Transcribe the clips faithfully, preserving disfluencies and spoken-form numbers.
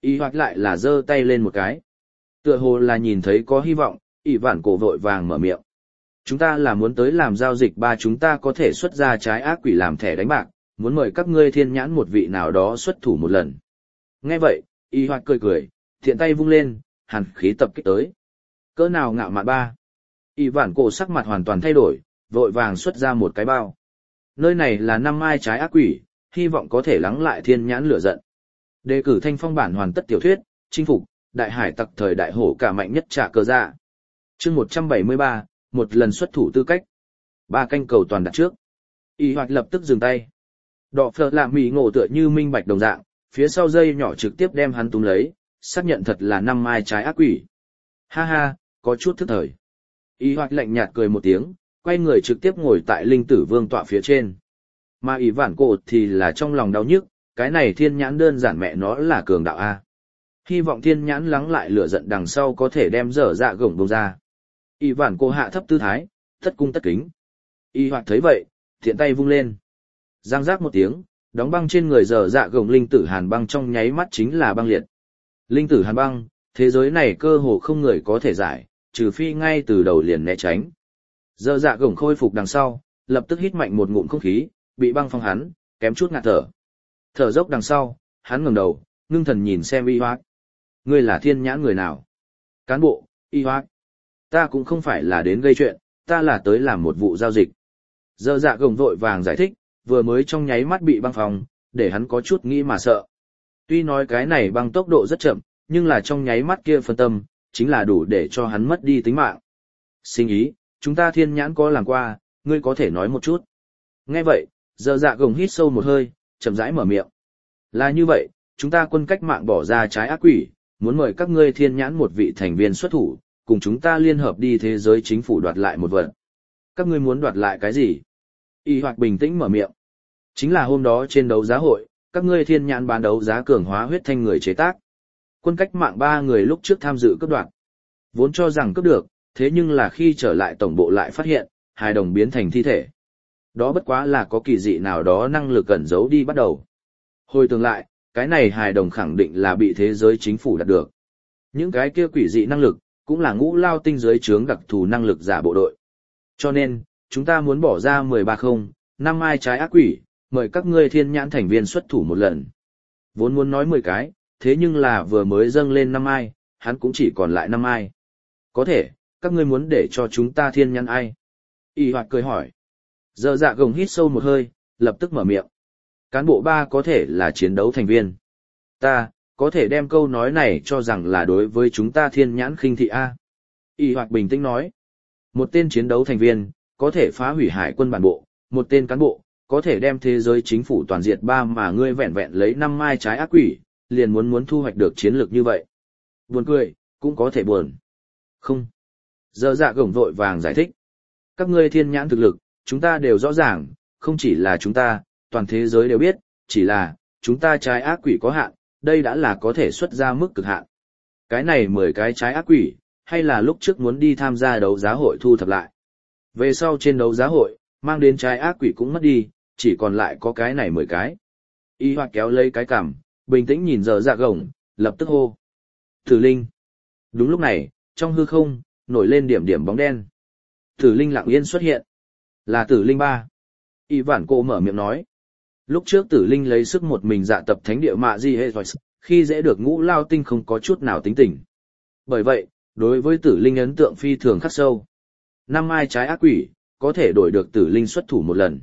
Y Hoạt lại là giơ tay lên một cái. Tựa hồ là nhìn thấy có hy vọng, Y Vạn Cổ vội vàng mở miệng. Chúng ta là muốn tới làm giao dịch ba chúng ta có thể xuất ra trái ác quỷ làm thẻ đánh bạc, muốn mời các ngươi thiên nhãn một vị nào đó xuất thủ một lần. Nghe vậy, Y Hoạt cười cười, thiện tay vung lên, hàn khí tập kích tới. Cỡ nào ngạo mạn ba. Y Vạn Cổ sắc mặt hoàn toàn thay đổi, vội vàng xuất ra một cái bao. Nơi này là năm mai trái ác quỷ, hy vọng có thể lắng lại thiên nhãn lửa giận. Đề cử thanh phong bản hoàn tất tiểu thuyết, chinh phục, đại hải tặc thời đại hổ cả mạnh nhất trả cơ dạ. Chương một trăm bảy mươi ba, một lần xuất thủ tư cách. Ba canh cầu toàn đặt trước. Y Hoạt lập tức dừng tay. Đọ phở làm mì ngộ tựa như minh bạch đồng dạng, phía sau dây nhỏ trực tiếp đem hắn túm lấy, xác nhận thật là năm mai trái ác quỷ. Ha ha, có chút thức thời. Y Hoạt lạnh nhạt cười một tiếng, quay người trực tiếp ngồi tại linh tử vương tọa phía trên. Mà Y Vạn Cổ thì là trong lòng đau nhức, cái này thiên nhãn đơn giản mẹ nó là cường đạo A. Hy vọng thiên nhãn lắng lại lửa giận đằng sau có thể đem dở dạ gổng bông ra. Y Vạn Cổ hạ thấp tư thái, tất cung tất kính. Y Hoạt thấy vậy, thiện tay vung lên. Giang giác một tiếng, đóng băng trên người dở dạ gổng linh tử hàn băng trong nháy mắt chính là băng liệt. Linh tử hàn băng, thế giới này cơ hồ không người có thể giải, trừ phi ngay từ đầu liền né tránh. Dở dạ gổng khôi phục đằng sau, lập tức hít mạnh một ngụm không khí, bị băng phong hắn, kém chút ngạt thở. Thở dốc đằng sau, hắn ngẩng đầu, ngưng thần nhìn xem Y Hoạt. Ngươi là thiên nhãn người nào? Cán bộ, Y Hoạt. Ta cũng không phải là đến gây chuyện, ta là tới làm một vụ giao dịch. Dở dạ gồng vội vàng giải thích, vừa mới trong nháy mắt bị băng phong, để hắn có chút nghĩ mà sợ. Tuy nói cái này băng tốc độ rất chậm, nhưng là trong nháy mắt kia phân tâm, chính là đủ để cho hắn mất đi tính mạng. Sinh ý, chúng ta thiên nhãn có làm qua, ngươi có thể nói một chút. Nghe vậy, dở dạ gồng hít sâu một hơi, chậm rãi mở miệng. Là như vậy, chúng ta quân cách mạng bỏ ra trái ác quỷ, muốn mời các ngươi thiên nhãn một vị thành viên xuất thủ, cùng chúng ta liên hợp đi thế giới chính phủ đoạt lại một vật. Các ngươi muốn đoạt lại cái gì? Y Hoạt bình tĩnh mở miệng. Chính là hôm đó trên đấu giá hội, các ngươi thiên nhãn bán đấu giá cường hóa huyết thanh người chế tác. Quân cách mạng ba người lúc trước tham dự cướp đoạt. Vốn cho rằng cướp được, thế nhưng là khi trở lại tổng bộ lại phát hiện, hài đồng biến thành thi thể. Đó bất quá là có kỳ dị nào đó năng lực ẩn giấu đi bắt đầu. Hồi tưởng lại, cái này hài đồng khẳng định là bị thế giới chính phủ đạt được. Những cái kia quỷ dị năng lực, cũng là ngũ lao tinh giới chướng đặc thù năng lực giả bộ đội. Cho nên, chúng ta muốn bỏ ra mười ba không, năm mai trái ác quỷ, mời các ngươi thiên nhãn thành viên xuất thủ một lần. Vốn muốn nói mười cái, thế nhưng là vừa mới dâng lên năm mai, hắn cũng chỉ còn lại năm mai. Có thể, các ngươi muốn để cho chúng ta thiên nhãn ai? Y Hoạt cười hỏi. Dở dạ gồng hít sâu một hơi, lập tức mở miệng. Cán bộ ba có thể là chiến đấu thành viên. Ta, có thể đem câu nói này cho rằng là đối với chúng ta thiên nhãn khinh thị A. Y Hoạt bình tĩnh nói. Một tên chiến đấu thành viên, có thể phá hủy hải quân bản bộ, một tên cán bộ, có thể đem thế giới chính phủ toàn diệt ba mà ngươi vẹn vẹn lấy năm mai trái ác quỷ, liền muốn muốn thu hoạch được chiến lược như vậy. Buồn cười, cũng có thể buồn. Không. Dở dạ gồng vội vàng giải thích. Các ngươi thiên nhãn thực lực, chúng ta đều rõ ràng, không chỉ là chúng ta, toàn thế giới đều biết, chỉ là, chúng ta trái ác quỷ có hạn, đây đã là có thể xuất ra mức cực hạn. Cái này mười cái trái ác quỷ, hay là lúc trước muốn đi tham gia đấu giá hội thu thập lại. Về sau trên đấu giá hội, mang đến trái ác quỷ cũng mất đi, chỉ còn lại có cái này mười cái. Y Hoạt kéo lấy cái cằm, bình tĩnh nhìn dở dạ gồng, lập tức hô. Tử Linh. Đúng lúc này, trong hư không, nổi lên điểm điểm bóng đen. Tử Linh lặng yên xuất hiện. Là Tử Linh ba. Y Vạn Cổ mở miệng nói. Lúc trước Tử Linh lấy sức một mình dạ tập thánh địa mạ di hệ khi dễ được ngũ lao tinh không có chút nào tính tình. Bởi vậy, đối với Tử Linh ấn tượng phi thường khắc sâu. Năm mai trái ác quỷ, có thể đổi được Tử Linh xuất thủ một lần.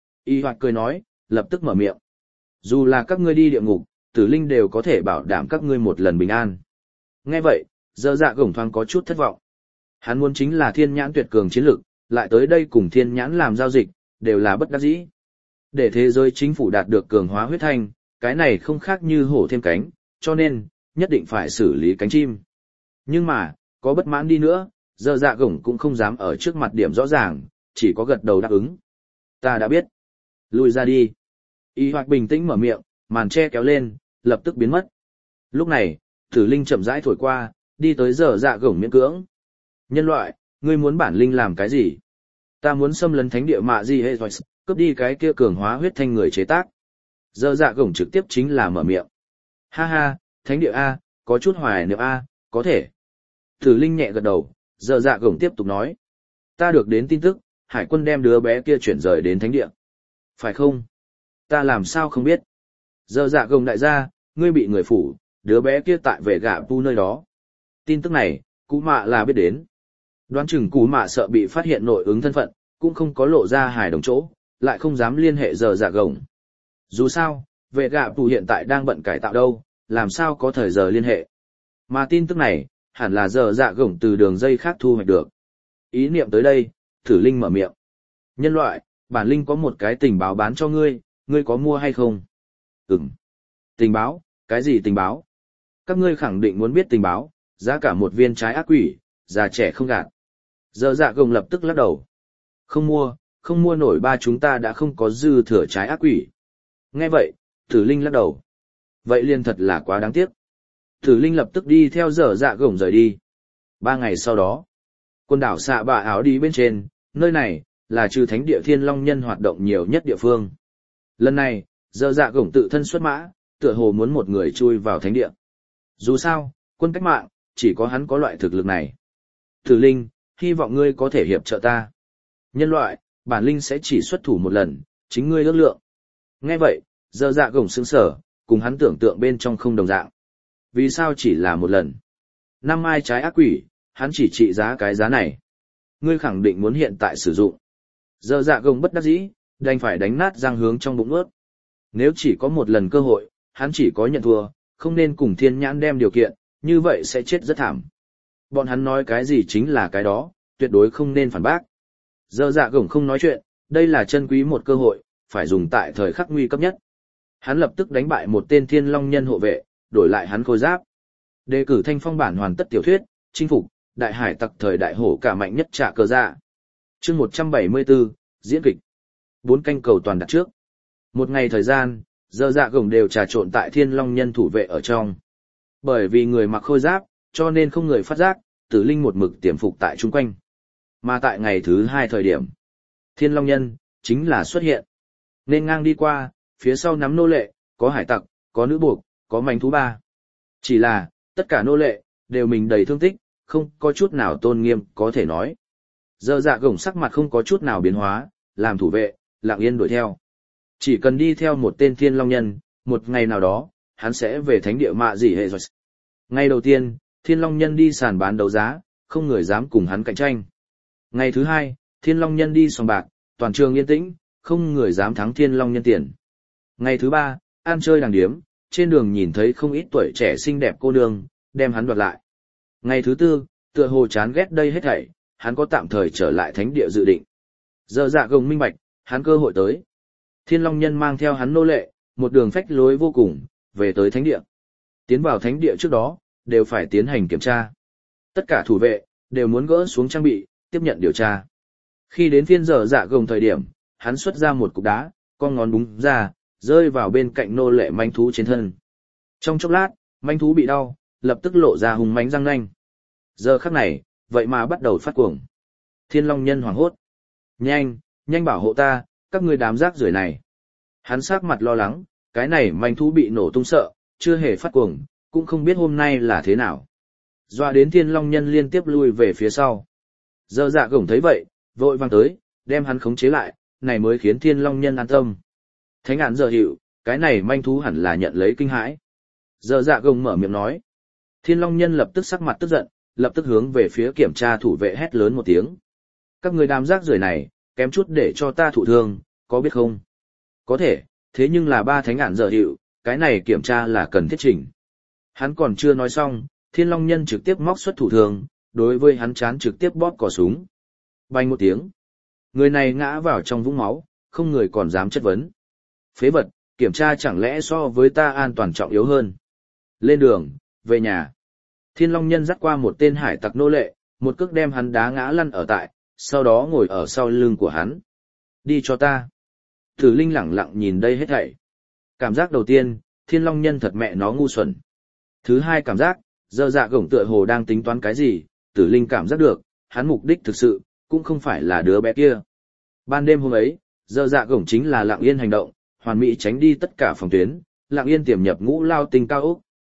Y Hoạt cười nói, lập tức mở miệng. Dù là các ngươi đi địa ngục, Tử Linh đều có thể bảo đảm các ngươi một lần bình an. Nghe vậy, dở dạ gồng thoáng có chút thất vọng. Hắn muốn chính là thiên nhãn tuyệt cường chiến lực, lại tới đây cùng thiên nhãn làm giao dịch, đều là bất đắc dĩ. Để thế giới chính phủ đạt được cường hóa huyết thanh, cái này không khác như hổ thêm cánh, cho nên, nhất định phải xử lý cánh chim. Nhưng mà, có bất mãn đi nữa, dở dạ gồng cũng không dám ở trước mặt điểm rõ ràng, chỉ có gật đầu đáp ứng. Ta đã biết. Lùi ra đi. Y Hoạt bình tĩnh mở miệng, màn che kéo lên, lập tức biến mất. Lúc này, Tử Linh chậm rãi thổi qua, đi tới dở dạ gồng miễn cưỡng. Nhân loại, ngươi muốn bản linh làm cái gì? Ta muốn xâm lấn thánh địa mạ di hệ cướp đi cái kia cường hóa huyết thanh người chế tác. Dở dạ gồng trực tiếp chính là mở miệng. Ha ha, Thánh địa A, có chút hoài niệm A, có thể. Tử Linh nhẹ gật đầu, giờ dạ gồng tiếp tục nói. Ta được đến tin tức, hải quân đem đứa bé kia chuyển rời đến thánh địa. Phải không? Ta làm sao không biết. Giờ dạ gồng đại gia, ngươi bị người phủ, đứa bé kia tại vệ gạ pu nơi đó. Tin tức này, Cú Mạ là biết đến. Đoán chừng Cú Mạ sợ bị phát hiện nội ứng thân phận, cũng không có lộ ra hài đồng chỗ, lại không dám liên hệ giờ dạ gồng. Dù sao, vệ gạ pu hiện tại đang bận cải tạo đâu, làm sao có thời giờ liên hệ. Mà tin tức này, hẳn là giờ dạ gồng từ đường dây khác thu hoạch được. Ý niệm tới đây, Tử Linh mở miệng. Nhân loại, bản linh có một cái tình báo bán cho ngươi, ngươi có mua hay không? Ừm. Tình báo, cái gì tình báo? Các ngươi khẳng định muốn biết tình báo, giá cả một viên trái ác quỷ, già trẻ không gạt. Giờ dạ gồng lập tức lắc đầu. Không mua, không mua nổi, ba chúng ta đã không có dư thừa trái ác quỷ. Nghe vậy, Tử Linh lắc đầu. Vậy liền thật là quá đáng tiếc. Tử Linh lập tức đi theo giờ dạ gồng rời đi. Ba ngày sau đó, quần đảo xạ bạ áo đi bên trên, nơi này, là trừ thánh địa thiên long nhân hoạt động nhiều nhất địa phương. Lần này, giờ dạ gồng tự thân xuất mã, tựa hồ muốn một người chui vào thánh địa. Dù sao, quân cách mạng, chỉ có hắn có loại thực lực này. Tử Linh, hy vọng ngươi có thể hiệp trợ ta. Nhân loại, bản linh sẽ chỉ xuất thủ một lần, chính ngươi ước lượng. Nghe vậy, giờ dạ gồng sững sờ, cùng hắn tưởng tượng bên trong không đồng dạng. Vì sao chỉ là một lần? Năm mai trái ác quỷ, hắn chỉ trị giá cái giá này. Ngươi khẳng định muốn hiện tại sử dụng. Giờ dạ gồng bất đắc dĩ, đành phải đánh nát răng hướng trong bụng ướt. Nếu chỉ có một lần cơ hội, hắn chỉ có nhận thua, không nên cùng thiên nhãn đem điều kiện, như vậy sẽ chết rất thảm. Bọn hắn nói cái gì chính là cái đó, tuyệt đối không nên phản bác. Giờ dạ gồng không nói chuyện, đây là chân quý một cơ hội, phải dùng tại thời khắc nguy cấp nhất. Hắn lập tức đánh bại một tên thiên long nhân hộ vệ, đổi lại hắn khôi giáp. Đề cử thanh phong bản hoàn tất tiểu thuyết, chinh phục, đại hải tặc thời đại hổ cả mạnh nhất trả cờ dạ. Chương một trăm bảy mươi bốn, diễn kịch. Bốn canh cầu toàn đặt trước. Một ngày thời gian, giờ dạ gồng đều trà trộn tại thiên long nhân thủ vệ ở trong. Bởi vì người mặc khôi giáp, cho nên không người phát giác, Tử Linh một mực tiềm phục tại chung quanh. Mà tại ngày thứ hai thời điểm, thiên long nhân, chính là xuất hiện. Nên ngang đi qua, phía sau nắm nô lệ, có hải tặc, có nữ buộc, có manh thú ba. Chỉ là, tất cả nô lệ, đều mình đầy thương tích, không có chút nào tôn nghiêm, có thể nói. Giờ dạ gồng sắc mặt không có chút nào biến hóa, làm thủ vệ, lặng yên đuổi theo. Chỉ cần đi theo một tên thiên long nhân, một ngày nào đó, hắn sẽ về thánh địa mạ gì hệ rồi. Ngày đầu tiên, thiên long nhân đi sàn bán đấu giá, không người dám cùng hắn cạnh tranh. Ngày thứ hai, thiên long nhân đi sòng bạc, toàn trường yên tĩnh, không người dám thắng thiên long nhân tiền. Ngày thứ ba, ăn chơi đàng điếm, trên đường nhìn thấy không ít tuổi trẻ xinh đẹp cô nương, đem hắn đoạt lại. Ngày thứ tư, tựa hồ chán ghét đây hết thảy, hắn có tạm thời trở lại thánh địa dự định. Giờ dạ gồng minh bạch, hắn cơ hội tới. Thiên long nhân mang theo hắn nô lệ, một đường phách lối vô cùng, về tới thánh địa. Tiến vào thánh địa trước đó, đều phải tiến hành kiểm tra. Tất cả thủ vệ, đều muốn gỡ xuống trang bị, tiếp nhận điều tra. Khi đến phiên giờ dạ gồng thời điểm, hắn xuất ra một cục đá, con ngón búng ra, rơi vào bên cạnh nô lệ manh thú trên thân. Trong chốc lát, manh thú bị đau, lập tức lộ ra hùng mánh răng nanh. Giờ khắc này, vậy mà bắt đầu phát cuồng. Thiên long nhân hoảng hốt. Nhanh, nhanh bảo hộ ta, các ngươi đám rác rưởi này. Hắn sắc mặt lo lắng, cái này manh thú bị nổ tung sợ, chưa hề phát cuồng, cũng không biết hôm nay là thế nào. Doa đến thiên long nhân liên tiếp lui về phía sau. Giờ dạ gồng thấy vậy, vội vàng tới, đem hắn khống chế lại, này mới khiến thiên long nhân an tâm. Thánh án giờ hiệu, cái này manh thú hẳn là nhận lấy kinh hãi. Giờ dạ gồng mở miệng nói. Thiên long nhân lập tức sắc mặt tức giận, lập tức hướng về phía kiểm tra thủ vệ hét lớn một tiếng. Các người đám rác rưởi này, kém chút để cho ta thụ thương, có biết không? Có thể, thế nhưng là ba thánh án giờ hiệu, cái này kiểm tra là cần thiết chỉnh. Hắn còn chưa nói xong, thiên long nhân trực tiếp móc xuất thủ thường, đối với hắn chán trực tiếp bóp cò súng. Bành một tiếng. Người này ngã vào trong vũng máu, không người còn dám chất vấn. Phế vật, kiểm tra chẳng lẽ so với ta an toàn trọng yếu hơn. Lên đường, về nhà. Thiên long nhân dắt qua một tên hải tặc nô lệ, một cước đem hắn đá ngã lăn ở tại, sau đó ngồi ở sau lưng của hắn. Đi cho ta. Tử Linh lẳng lặng nhìn đây hết thảy. Cảm giác đầu tiên, thiên long nhân thật mẹ nó ngu xuẩn. Thứ hai cảm giác, giờ dạ gồng tựa hồ đang tính toán cái gì, Tử Linh cảm giác được, hắn mục đích thực sự, cũng không phải là đứa bé kia. Ban đêm hôm ấy, giờ dạ gồng chính là lặng yên hành động, hoàn mỹ tránh đi tất cả phòng tuyến, lặng yên tiềm nhập ngũ lao tinh cao ốc.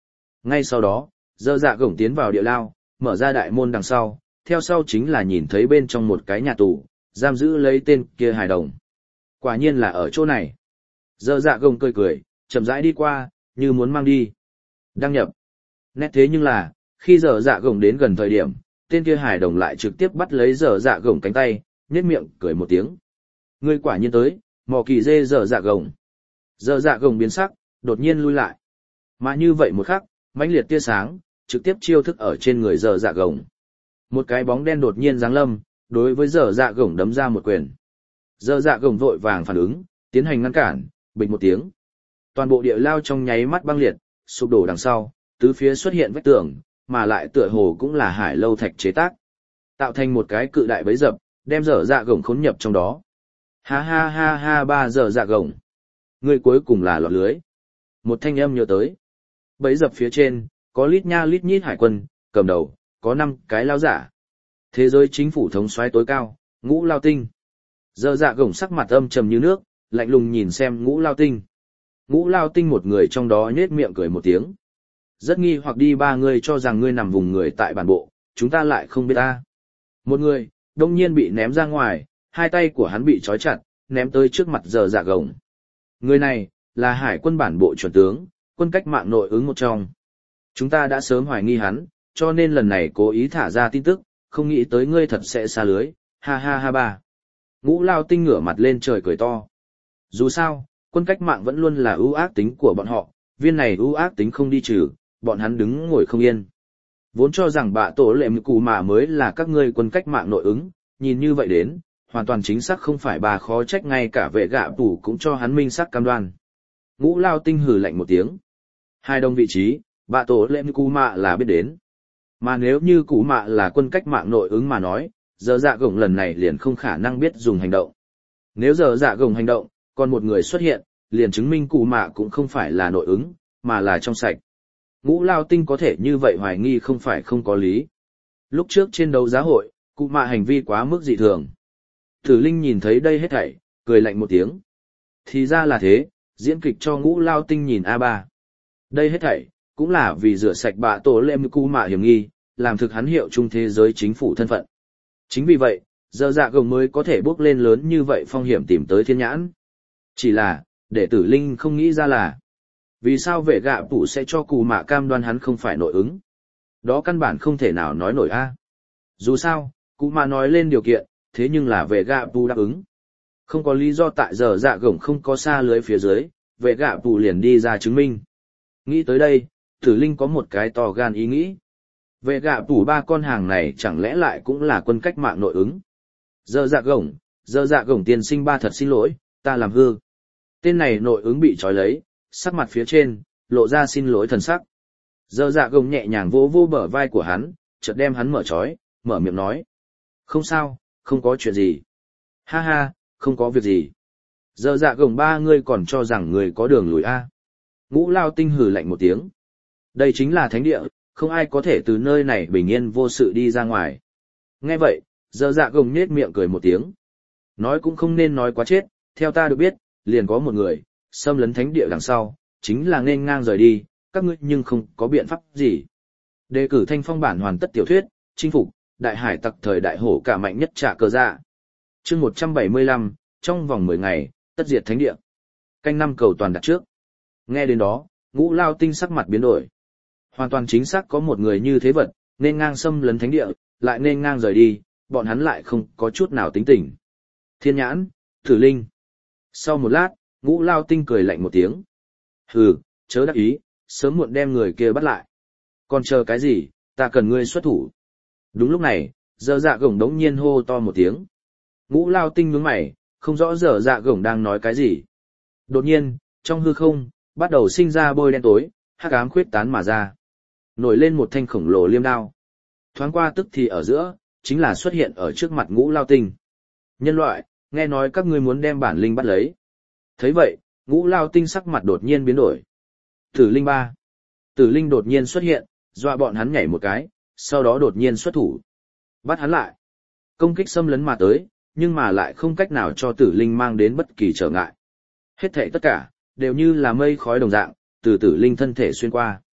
Ngay sau đó, dơ dạ gổng tiến vào địa lao, mở ra đại môn đằng sau, theo sau chính là nhìn thấy bên trong một cái nhà tù, giam giữ lấy tên kia hài đồng. Quả nhiên là ở chỗ này. Dơ dạ gồng cười cười, chậm rãi đi qua, như muốn mang đi. Đăng nhập. Nét thế nhưng là, khi dơ dạ gồng đến gần thời điểm, tên kia hài đồng lại trực tiếp bắt lấy dơ dạ gồng cánh tay, nhếch miệng cười một tiếng. Ngươi quả nhiên tới, mò kỳ dê dơ dạ gồng. Dơ dạ gồng biến sắc, đột nhiên lui lại. Mà như vậy một khắc, mãnh liệt tia sáng, trực tiếp chiêu thức ở trên người dơ dạ gồng. Một cái bóng đen đột nhiên giáng lâm, đối với dơ dạ gồng đấm ra một quyền. Dơ dạ gồng vội vàng phản ứng, tiến hành ngăn cản, bịch một tiếng. Toàn bộ địa lao trong nháy mắt băng liệt, sụp đổ đằng sau, tứ phía xuất hiện vách tường, mà lại tựa hồ cũng là hải lâu thạch chế tác. Tạo thành một cái cự đại bẫy dập, đem dở dạ gồng khốn nhập trong đó. Ha ha ha ha ba dở dạ gồng. Người cuối cùng là lọt lưới. Một thanh âm nhớ tới. Bẫy dập phía trên, có lít nha lít nhít hải quân, cầm đầu, có năm cái lao giả. Thế giới chính phủ thống soái tối cao, Ngũ Lao Tinh. Dở dạ gồng sắc mặt âm trầm như nước, lạnh lùng nhìn xem Ngũ Lao Tinh. Ngũ Lao Tinh một người trong đó nhếch miệng cười một tiếng. Rất nghi hoặc đi ba người cho rằng ngươi nằm vùng người tại bản bộ, chúng ta lại không biết ta. Một người, đông nhiên bị ném ra ngoài, hai tay của hắn bị trói chặt, ném tới trước mặt dở dạ gồng. Người này, là hải quân bản bộ chuẩn tướng, quân cách mạng nội ứng một trong. Chúng ta đã sớm hoài nghi hắn, cho nên lần này cố ý thả ra tin tức, không nghĩ tới ngươi thật sẽ xa lưới, ha ha ha ba. Ngũ Lao Tinh ngửa mặt lên trời cười to. Dù sao, quân cách mạng vẫn luôn là ưu ác tính của bọn họ, viên này ưu ác tính không đi trừ, bọn hắn đứng ngồi không yên. Vốn cho rằng bạ tổ lệ mưu cù mà mới là các ngươi quân cách mạng nội ứng, nhìn như vậy đến, hoàn toàn chính xác không phải bà khó trách ngay cả vệ gạ tủ cũng cho hắn minh xác cam đoan. Ngũ Lao Tinh hừ lạnh một tiếng. Hai đồng vị trí, bạ tổ lệ mưu cù mạ là biết đến. Mà nếu như cù mạ là quân cách mạng nội ứng mà nói, giờ dạ gồng lần này liền không khả năng biết dùng hành động. Nếu giờ dạ gồng hành động, còn một người xuất hiện, liền chứng minh cụ mạ cũng không phải là nội ứng, mà là trong sạch. Ngũ Lao Tinh có thể như vậy hoài nghi không phải không có lý. Lúc trước trên đấu giá hội, cụ mạ hành vi quá mức dị thường. Tử Linh nhìn thấy đây hết thảy, cười lạnh một tiếng. Thì ra là thế, diễn kịch cho Ngũ Lao Tinh nhìn a ba. Đây hết thảy, cũng là vì rửa sạch bạ tổ lệ mưu cụ mạ hiểm nghi, làm thực hắn hiệu chung thế giới chính phủ thân phận. Chính vì vậy, giờ dạ gồng mới có thể bước lên lớn như vậy phong hiểm tìm tới thiên nhãn. Chỉ là, để Tử Linh không nghĩ ra là, vì sao vệ gạ phủ sẽ cho cù mạ cam đoan hắn không phải nội ứng. Đó căn bản không thể nào nói nổi a. Dù sao, cụ mạ nói lên điều kiện, thế nhưng là vệ gạ phủ đáp ứng. Không có lý do tại giờ dạ gồng không có xa lưới phía dưới, vệ gạ phủ liền đi ra chứng minh. Nghĩ tới đây, Tử Linh có một cái to gan ý nghĩ. Vệ gạ phủ ba con hàng này chẳng lẽ lại cũng là quân cách mạng nội ứng. Giờ dạ gồng, giờ dạ gồng tiên sinh ba thật xin lỗi, ta làm hư. Tên này nội ứng bị trói lấy, sắc mặt phía trên, lộ ra xin lỗi thần sắc. Giờ dạ gồng nhẹ nhàng vỗ vô bờ vai của hắn, chợt đem hắn mở trói, mở miệng nói. Không sao, không có chuyện gì. Ha ha, không có việc gì. Giờ dạ gồng ba ngươi còn cho rằng người có đường lùi a. Ngũ Lao Tinh hừ lạnh một tiếng. Đây chính là thánh địa, không ai có thể từ nơi này bình yên vô sự đi ra ngoài. Nghe vậy, giờ dạ gồng nhếch miệng cười một tiếng. Nói cũng không nên nói quá chết, theo ta được biết, liền có một người, xâm lấn thánh địa đằng sau, chính là nên ngang rời đi, các ngươi nhưng không có biện pháp gì. Đề cử thanh phong bản hoàn tất tiểu thuyết, chinh phục, đại hải tặc thời đại hổ cả mạnh nhất trả cờ dạ. Chương một trăm bảy mươi lăm, trong vòng mười ngày, tất diệt thánh địa. Canh năm cầu toàn đặt trước. Nghe đến đó, Ngũ Lao Tinh sắc mặt biến đổi. Hoàn toàn chính xác có một người như thế vật, nên ngang xâm lấn thánh địa, lại nên ngang rời đi, bọn hắn lại không có chút nào tính tình. Thiên nhãn, Tử Linh. Sau một lát, Ngũ Lao Tinh cười lạnh một tiếng. Hừ, chớ đắc ý, sớm muộn đem người kia bắt lại. Còn chờ cái gì, ta cần ngươi xuất thủ. Đúng lúc này, giờ dạ gồng đống nhiên hô to một tiếng. Ngũ Lao Tinh nhướng mày, không rõ giờ dạ gồng đang nói cái gì. Đột nhiên, trong hư không, bắt đầu sinh ra bôi đen tối, hắc ám khuyết tán mà ra. Nổi lên một thanh khổng lồ liêm đao. Thoáng qua tức thì ở giữa, chính là xuất hiện ở trước mặt Ngũ Lao Tinh. Nhân loại, nghe nói các ngươi muốn đem bản linh bắt lấy. Thấy vậy, Ngũ Lao Tinh sắc mặt đột nhiên biến đổi. Tử Linh ba. Tử Linh đột nhiên xuất hiện, dọa bọn hắn nhảy một cái, sau đó đột nhiên xuất thủ. Bắt hắn lại. Công kích xâm lấn mà tới, nhưng mà lại không cách nào cho Tử Linh mang đến bất kỳ trở ngại. Hết thảy tất cả, đều như là mây khói đồng dạng, từ Tử Linh thân thể xuyên qua.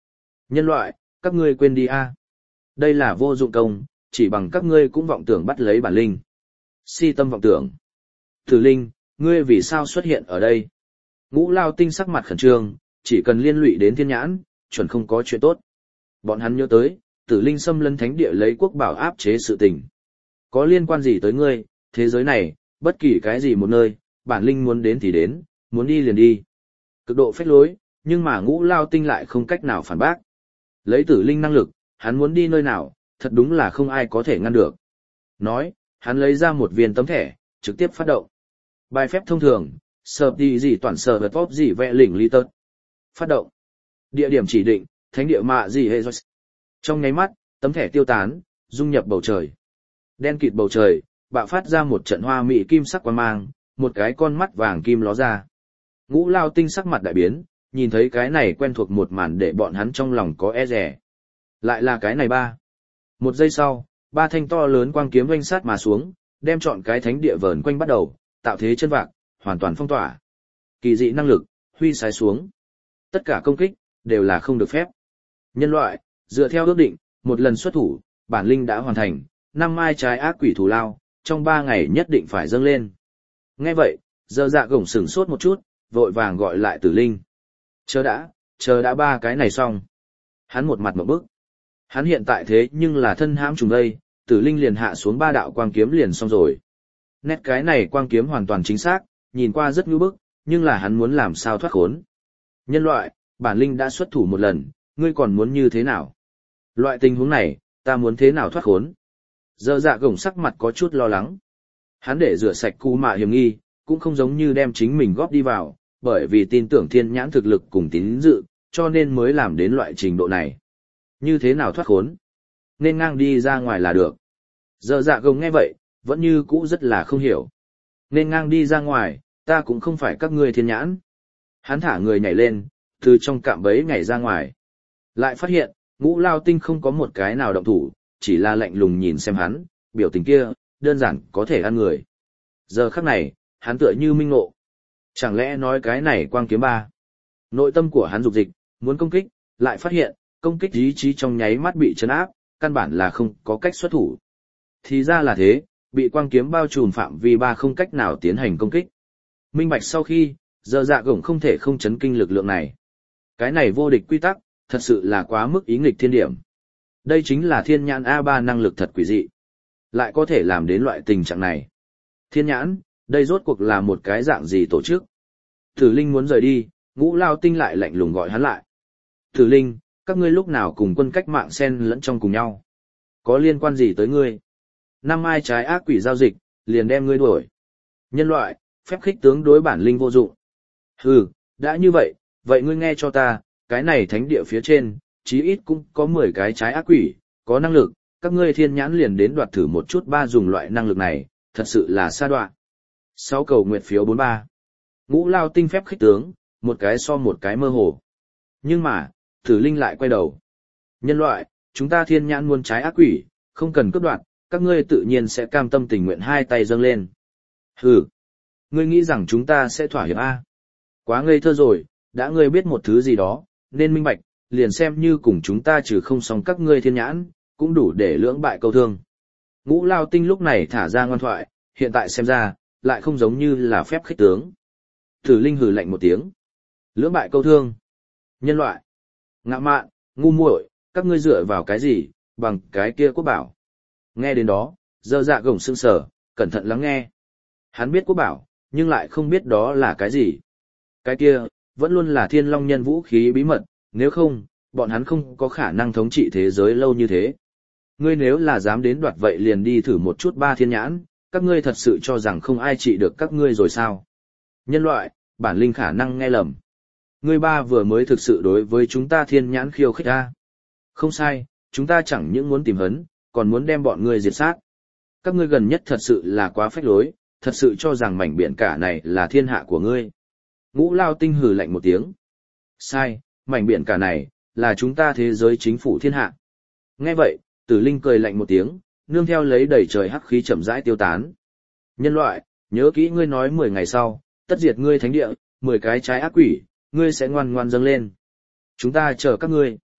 Nhân loại, các ngươi quên đi a. Đây là vô dụng công, chỉ bằng các ngươi cũng vọng tưởng bắt lấy bản linh. Si tâm vọng tưởng. Tử linh, ngươi vì sao xuất hiện ở đây? Ngũ Lao Tinh sắc mặt khẩn trương, chỉ cần liên lụy đến thiên nhãn, chuẩn không có chuyện tốt. Bọn hắn nhớ tới, tử linh xâm lấn thánh địa lấy quốc bảo áp chế sự tình. Có liên quan gì tới ngươi, thế giới này, bất kỳ cái gì một nơi, bản linh muốn đến thì đến, muốn đi liền đi. Cực độ phách lối, nhưng mà Ngũ Lao Tinh lại không cách nào phản bác. Lấy tử linh năng lực, hắn muốn đi nơi nào, thật đúng là không ai có thể ngăn được. Nói, hắn lấy ra một viên tấm thẻ, trực tiếp phát động. Bài phép thông thường, sợp đi gì toàn sờ vật vóp gì vẽ lỉnh ly tớt. Phát động. Địa điểm chỉ định, thánh địa mạ gì hệ rồi. Trong nháy mắt, tấm thẻ tiêu tán, dung nhập bầu trời. Đen kịt bầu trời, bạo phát ra một trận hoa mỹ kim sắc quang mang, một cái con mắt vàng kim ló ra. Ngũ Lao Tinh sắc mặt đại biến, nhìn thấy cái này quen thuộc một màn để bọn hắn trong lòng có e rẻ. Lại là cái này ba. Một giây sau, ba thanh to lớn quang kiếm oanh sát mà xuống, đem trọn cái thánh địa vờn quanh bắt đầu, tạo thế chân vạc, hoàn toàn phong tỏa. Kỳ dị năng lực, huy sái xuống. Tất cả công kích, đều là không được phép. Nhân loại, dựa theo ước định, một lần xuất thủ, bản linh đã hoàn thành, năm mai trái ác quỷ thù lao, trong ba ngày nhất định phải dâng lên. Nghe vậy, giờ dạ gổng sửng sốt một chút, vội vàng gọi lại tử linh. Chờ đã, chờ đã ba cái này xong. Hắn một mặt một bức. Hắn hiện tại thế nhưng là thân hãm trùng đây, tử linh liền hạ xuống ba đạo quang kiếm liền xong rồi. Nét cái này quang kiếm hoàn toàn chính xác, nhìn qua rất ngưu bức, nhưng là hắn muốn làm sao thoát khốn. Nhân loại, bản linh đã xuất thủ một lần, ngươi còn muốn như thế nào? Loại tình huống này, ta muốn thế nào thoát khốn? Giờ dạ gổng sắc mặt có chút lo lắng. Hắn để rửa sạch cú mạ hiểm nghi, cũng không giống như đem chính mình góp đi vào, bởi vì tin tưởng thiên nhãn thực lực cùng tín dự, cho nên mới làm đến loại trình độ này. Như thế nào thoát khốn? Nên ngang đi ra ngoài là được. Giờ dạ gồng nghe vậy, vẫn như cũ rất là không hiểu. Nên ngang đi ra ngoài, ta cũng không phải các ngươi thiên nhãn. Hắn thả người nhảy lên, từ trong cạm bẫy nhảy ra ngoài. Lại phát hiện, Ngũ Lao Tinh không có một cái nào động thủ, chỉ là lạnh lùng nhìn xem hắn, biểu tình kia, đơn giản có thể ăn người. Giờ khắc này, hắn tựa như minh ngộ. Chẳng lẽ nói cái này quang kiếm ba? Nội tâm của hắn dục dịch, muốn công kích, lại phát hiện, công kích ý chí trong nháy mắt bị chấn áp, căn bản là không có cách xuất thủ. Thì ra là thế, bị quang kiếm bao trùm phạm vi ba không cách nào tiến hành công kích. Minh bạch sau khi, giờ dạ gổng không thể không chấn kinh lực lượng này. Cái này vô địch quy tắc, thật sự là quá mức ý nghịch thiên điểm. Đây chính là thiên nhãn a ba năng lực thật quỷ dị. Lại có thể làm đến loại tình trạng này. Thiên nhãn, đây rốt cuộc là một cái dạng gì tổ chức? Tử Linh muốn rời đi, Ngũ Lao Tinh lại lạnh lùng gọi hắn lại. Tử Linh, các ngươi lúc nào cùng quân cách mạng xen lẫn trong cùng nhau? Có liên quan gì tới ngươi? Năm ai trái ác quỷ giao dịch, liền đem ngươi đuổi. Nhân loại, phép khích tướng đối bản linh vô dụng. Hừ, đã như vậy, vậy ngươi nghe cho ta, cái này thánh địa phía trên, chí ít cũng có mười cái trái ác quỷ, có năng lực, các ngươi thiên nhãn liền đến đoạt thử một chút ba dùng loại năng lực này, thật sự là xa đoạn. Sáu cầu nguyện phiếu bốn ba. Ngũ Lao Tinh phép khích tướng, một cái so một cái mơ hồ. Nhưng mà, Tử Linh lại quay đầu. Nhân loại, chúng ta thiên nhãn muôn trái ác quỷ, không cần cướp đoạt, các ngươi tự nhiên sẽ cam tâm tình nguyện hai tay dâng lên. Hừ, ngươi nghĩ rằng chúng ta sẽ thỏa hiệp a? Quá ngây thơ rồi, đã ngươi biết một thứ gì đó, nên minh bạch, liền xem như cùng chúng ta trừ không xong các ngươi thiên nhãn, cũng đủ để lưỡng bại câu thương. Ngũ Lao Tinh lúc này thả ra ngoan thoại, hiện tại xem ra, lại không giống như là phép khích tướng. Tử Linh hừ lạnh một tiếng. Lưỡng bại câu thương. Nhân loại. Ngạ mạn, ngu muội, các ngươi dựa vào cái gì, bằng cái kia quốc bảo. Nghe đến đó, dơ dạ gồng sững sờ, cẩn thận lắng nghe. Hắn biết quốc bảo, nhưng lại không biết đó là cái gì. Cái kia, vẫn luôn là thiên long nhân vũ khí bí mật, nếu không, bọn hắn không có khả năng thống trị thế giới lâu như thế. Ngươi nếu là dám đến đoạt vậy liền đi thử một chút ba thiên nhãn, các ngươi thật sự cho rằng không ai trị được các ngươi rồi sao? Nhân loại, bản linh khả năng nghe lầm. Ngươi ba vừa mới thực sự đối với chúng ta thiên nhãn khiêu khích ta. Không sai, chúng ta chẳng những muốn tìm hấn, còn muốn đem bọn ngươi diệt sát. Các ngươi gần nhất thật sự là quá phách lối, thật sự cho rằng mảnh biển cả này là thiên hạ của ngươi. Ngũ Lao Tinh hừ lạnh một tiếng. Sai, mảnh biển cả này, là chúng ta thế giới chính phủ thiên hạ. Nghe vậy, Tử Linh cười lạnh một tiếng, nương theo lấy đầy trời hắc khí chậm rãi tiêu tán. Nhân loại, nhớ kỹ ngươi nói mười ngày sau, tất diệt ngươi thánh địa, mười cái trái ác quỷ, ngươi sẽ ngoan ngoan dâng lên. Chúng ta chờ các ngươi.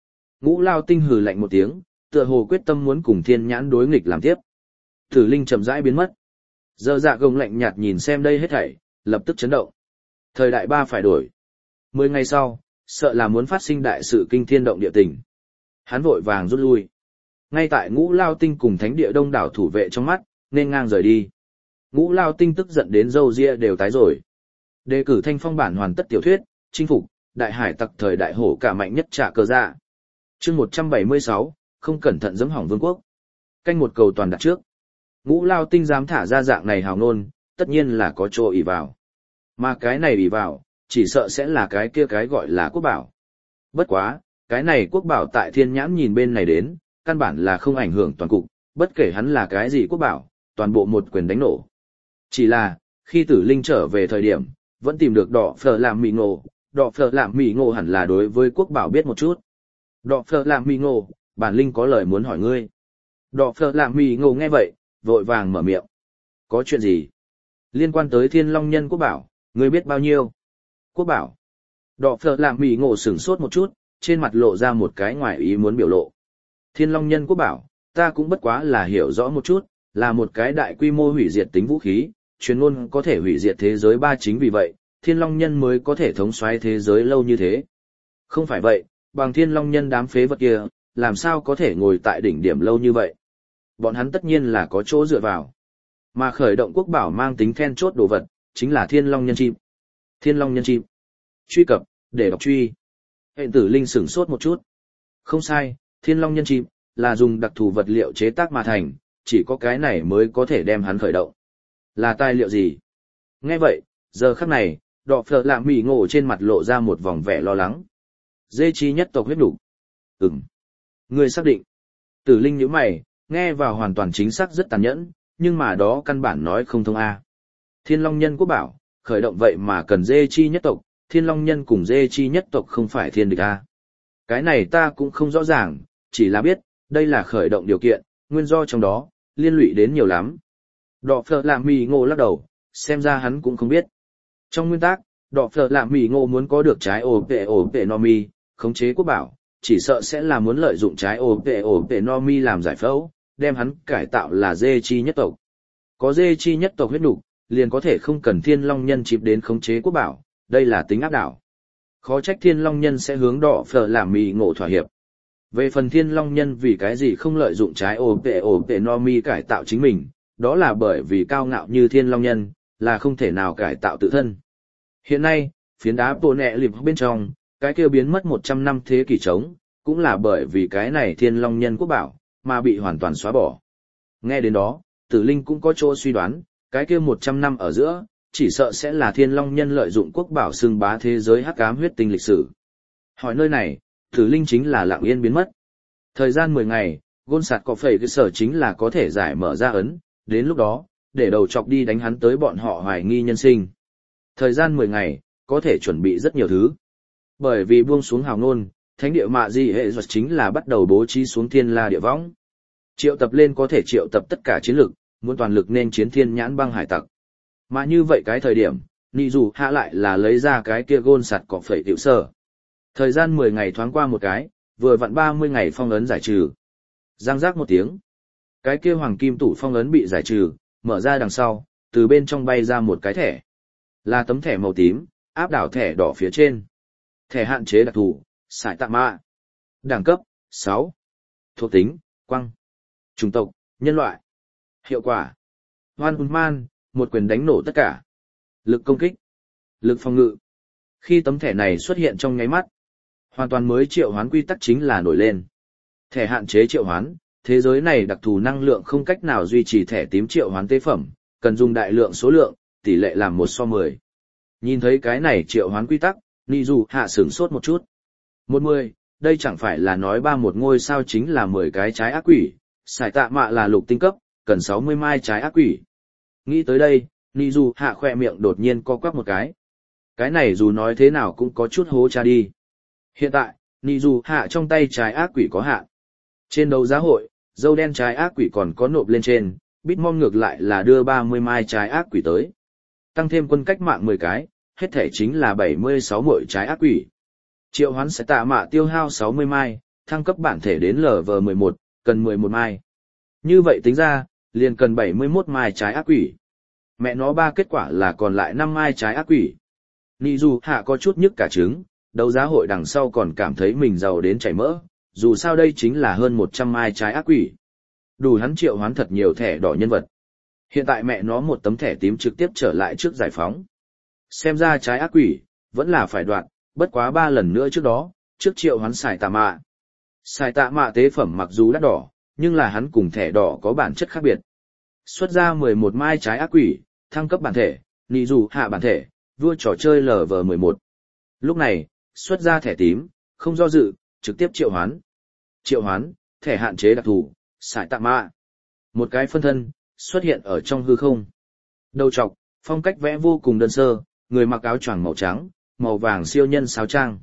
Ngũ Lao Tinh hừ lạnh một tiếng, tựa hồ quyết tâm muốn cùng thiên nhãn đối nghịch làm tiếp. Tử linh chậm rãi biến mất. Giờ dạ gồng lạnh nhạt nhìn xem đây hết thảy, lập tức chấn động. Thời đại ba phải đổi. Mười ngày sau, sợ là muốn phát sinh đại sự kinh thiên động địa tình. Hắn vội vàng rút lui. Ngay tại Ngũ Lao Tinh cùng thánh địa đông đảo thủ vệ trong mắt, nên ngang rời đi. Ngũ Lao Tinh tức giận đến râu ria đều tái rồi. Đề cử thanh phong bản hoàn tất tiểu thuyết, chinh phục, đại hải tặc thời đại hổ cả mạnh nhất trả cờ dạ. Chương một trăm bảy mươi sáu, không cẩn thận giẫm hỏng vương quốc. Canh một cầu toàn đặt trước. Ngũ Lao Tinh dám thả ra dạng này hào nôn, tất nhiên là có chỗ ỷ vào. Mà cái này ỷ vào, chỉ sợ sẽ là cái kia cái gọi là quốc bảo. Bất quá, cái này quốc bảo tại thiên nhãn nhìn bên này đến, căn bản là không ảnh hưởng toàn cục, bất kể hắn là cái gì quốc bảo, toàn bộ một quyền đánh nổ. Chỉ là, khi tử linh trở về thời điểm, vẫn tìm được đỏ phở làm mì ngộ, đỏ phở làm mì ngộ hẳn là đối với quốc bảo biết một chút. Đỏ phở làm mì ngộ, bản linh có lời muốn hỏi ngươi. Đỏ phở làm mì ngộ nghe vậy, vội vàng mở miệng. Có chuyện gì? Liên quan tới thiên long nhân quốc bảo, ngươi biết bao nhiêu? Quốc bảo. Đỏ phở làm mì ngộ sửng sốt một chút, trên mặt lộ ra một cái ngoài ý muốn biểu lộ. Thiên long nhân quốc bảo, ta cũng bất quá là hiểu rõ một chút, là một cái đại quy mô hủy diệt tính vũ khí, truyền ngôn có thể hủy diệt thế giới ba chính vì vậy, thiên long nhân mới có thể thống soái thế giới lâu như thế. Không phải vậy, bằng thiên long nhân đám phế vật kia, làm sao có thể ngồi tại đỉnh điểm lâu như vậy? Bọn hắn tất nhiên là có chỗ dựa vào. Mà khởi động quốc bảo mang tính then chốt đồ vật, chính là thiên long nhân chim. Thiên long nhân chim. Truy cập, để đọc truy. Hệ tử linh sửng sốt một chút. Không sai, thiên long nhân chim, là dùng đặc thù vật liệu chế tác mà thành, chỉ có cái này mới có thể đem hắn khởi động. Là tài liệu gì? Nghe vậy, giờ khắc này, đỏ phở lạ mì ngộ trên mặt lộ ra một vòng vẻ lo lắng. Dê chi nhất tộc huyết đủ. Ừm. Ngươi xác định. Tử linh nhíu mày, nghe vào hoàn toàn chính xác rất tàn nhẫn, nhưng mà đó căn bản nói không thông a. Thiên long nhân quốc bảo, khởi động vậy mà cần dê chi nhất tộc, thiên long nhân cùng dê chi nhất tộc không phải thiên địch a. Cái này ta cũng không rõ ràng, chỉ là biết, đây là khởi động điều kiện, nguyên do trong đó, liên lụy đến nhiều lắm. Đỏ phở làm mì ngộ lắc đầu, xem ra hắn cũng không biết. Trong nguyên tắc, đỏ phở làm mì ngộ muốn có được trái ổ vệ ổ vệ no mi, khống chế quốc bảo, chỉ sợ sẽ là muốn lợi dụng trái ổ vệ ổ vệ no mi làm giải phẫu, đem hắn cải tạo là dê chi nhất tộc. Có dê chi nhất tộc huyết nục, liền có thể không cần thiên long nhân chịp đến khống chế quốc bảo, đây là tính áp đảo. Khó trách thiên long nhân sẽ hướng đỏ phở làm mì ngộ thỏa hiệp. Về phần thiên long nhân vì cái gì không lợi dụng trái ổ vệ ổ vệ no mi cải tạo chính mình, đó là bởi vì cao ngạo như thiên long nhân, là không thể nào cải tạo tự thân. Hiện nay, phiến đá bộ nẹ lịp bên trong, cái kia biến mất một trăm năm thế kỷ trống, cũng là bởi vì cái này thiên long nhân quốc bảo, mà bị hoàn toàn xóa bỏ. Nghe đến đó, tử linh cũng có chỗ suy đoán, cái kia một trăm năm ở giữa, chỉ sợ sẽ là thiên long nhân lợi dụng quốc bảo xưng bá thế giới hắc ám huyết tinh lịch sử. Hỏi nơi này, tử linh chính là lặng yên biến mất. Thời gian mười ngày, gôn sạt có phẩy cái sở chính là có thể giải mở ra ấn, đến lúc đó, để đầu chọc đi đánh hắn tới bọn họ hoài nghi nhân sinh. Thời gian mười ngày, có thể chuẩn bị rất nhiều thứ. Bởi vì buông xuống hào nôn, thánh địa mạ di hệ thuật chính là bắt đầu bố trí xuống thiên la địa võng. Triệu tập lên có thể triệu tập tất cả chiến lực, muốn toàn lực nên chiến thiên nhãn băng hải tặc. Mà như vậy cái thời điểm, nị dù hạ lại là lấy ra cái kia gôn sạt cọ phẩy tiểu sở. Thời gian mười ngày thoáng qua một cái, vừa vặn ba mươi ngày phong ấn giải trừ. Giang giác một tiếng. Cái kia hoàng kim tủ phong ấn bị giải trừ, mở ra đằng sau, từ bên trong bay ra một cái thẻ. Là tấm thẻ màu tím, áp đảo thẻ đỏ phía trên. Thẻ hạn chế đặc thù, sải tạ mạ. Đẳng cấp, sáu. Thuộc tính, quăng. Chủng tộc, nhân loại. Hiệu quả. Hoan man, một quyền đánh nổ tất cả. Lực công kích. Lực phòng ngự. Khi tấm thẻ này xuất hiện trong nháy mắt, hoàn toàn mới triệu hoán quy tắc chính là nổi lên. Thẻ hạn chế triệu hoán, thế giới này đặc thù năng lượng không cách nào duy trì thẻ tím triệu hoán tế phẩm, cần dùng đại lượng số lượng, tỷ lệ làm một so mười. Nhìn thấy cái này triệu hoán quy tắc, nị dù hạ sửng sốt một chút. Một mười, đây chẳng phải là nói ba một ngôi sao chính là mười cái trái ác quỷ, sải tạ mạ là lục tinh cấp, cần sáu mươi mai trái ác quỷ. Nghĩ tới đây, nị dù hạ khoe miệng đột nhiên co quắp một cái. Cái này dù nói thế nào cũng có chút hố cha đi. Hiện tại, nị dù hạ trong tay trái ác quỷ có hạn. Trên đấu giá hội, dâu đen trái ác quỷ còn có nộp lên trên, Bitmom ngược lại là đưa ba mươi mai trái ác quỷ tới. Tăng thêm quân cách mạng mười cái, hết thể chính là bảy mươi sáu mỗi trái ác quỷ. Triệu hoán sẽ tạ mạ tiêu hao sáu mươi mai, thăng cấp bản thể đến lv mười một, cần mười một mai. Như vậy tính ra, liền cần bảy mươi mốt mai trái ác quỷ. Mẹ nó ba kết quả là còn lại năm mai trái ác quỷ. Nị dù hạ có chút nhức cả trứng, đấu giá hội đằng sau còn cảm thấy mình giàu đến chảy mỡ, dù sao đây chính là hơn một trăm mai trái ác quỷ. Đủ hắn triệu hoán thật nhiều thẻ đỏ nhân vật. Hiện tại mẹ nó một tấm thẻ tím trực tiếp trở lại trước giải phóng. Xem ra trái ác quỷ, vẫn là phải đoạt, bất quá ba lần nữa trước đó, trước triệu hoán xài tạ mạ. Xài tạ mạ tế phẩm mặc dù đắt đỏ, nhưng là hắn cùng thẻ đỏ có bản chất khác biệt. Xuất ra mười một mai trái ác quỷ, thăng cấp bản thể, nị dù hạ bản thể, vua trò chơi lv mười một. Lúc này, xuất ra thẻ tím, không do dự, trực tiếp triệu hoán. Triệu hoán, thẻ hạn chế đặc thù, xài tạ mạ. Một cái phân thân, xuất hiện ở trong hư không. Đầu trọc, phong cách vẽ vô cùng đơn sơ, người mặc áo choàng màu trắng, màu vàng siêu nhân sáo trang.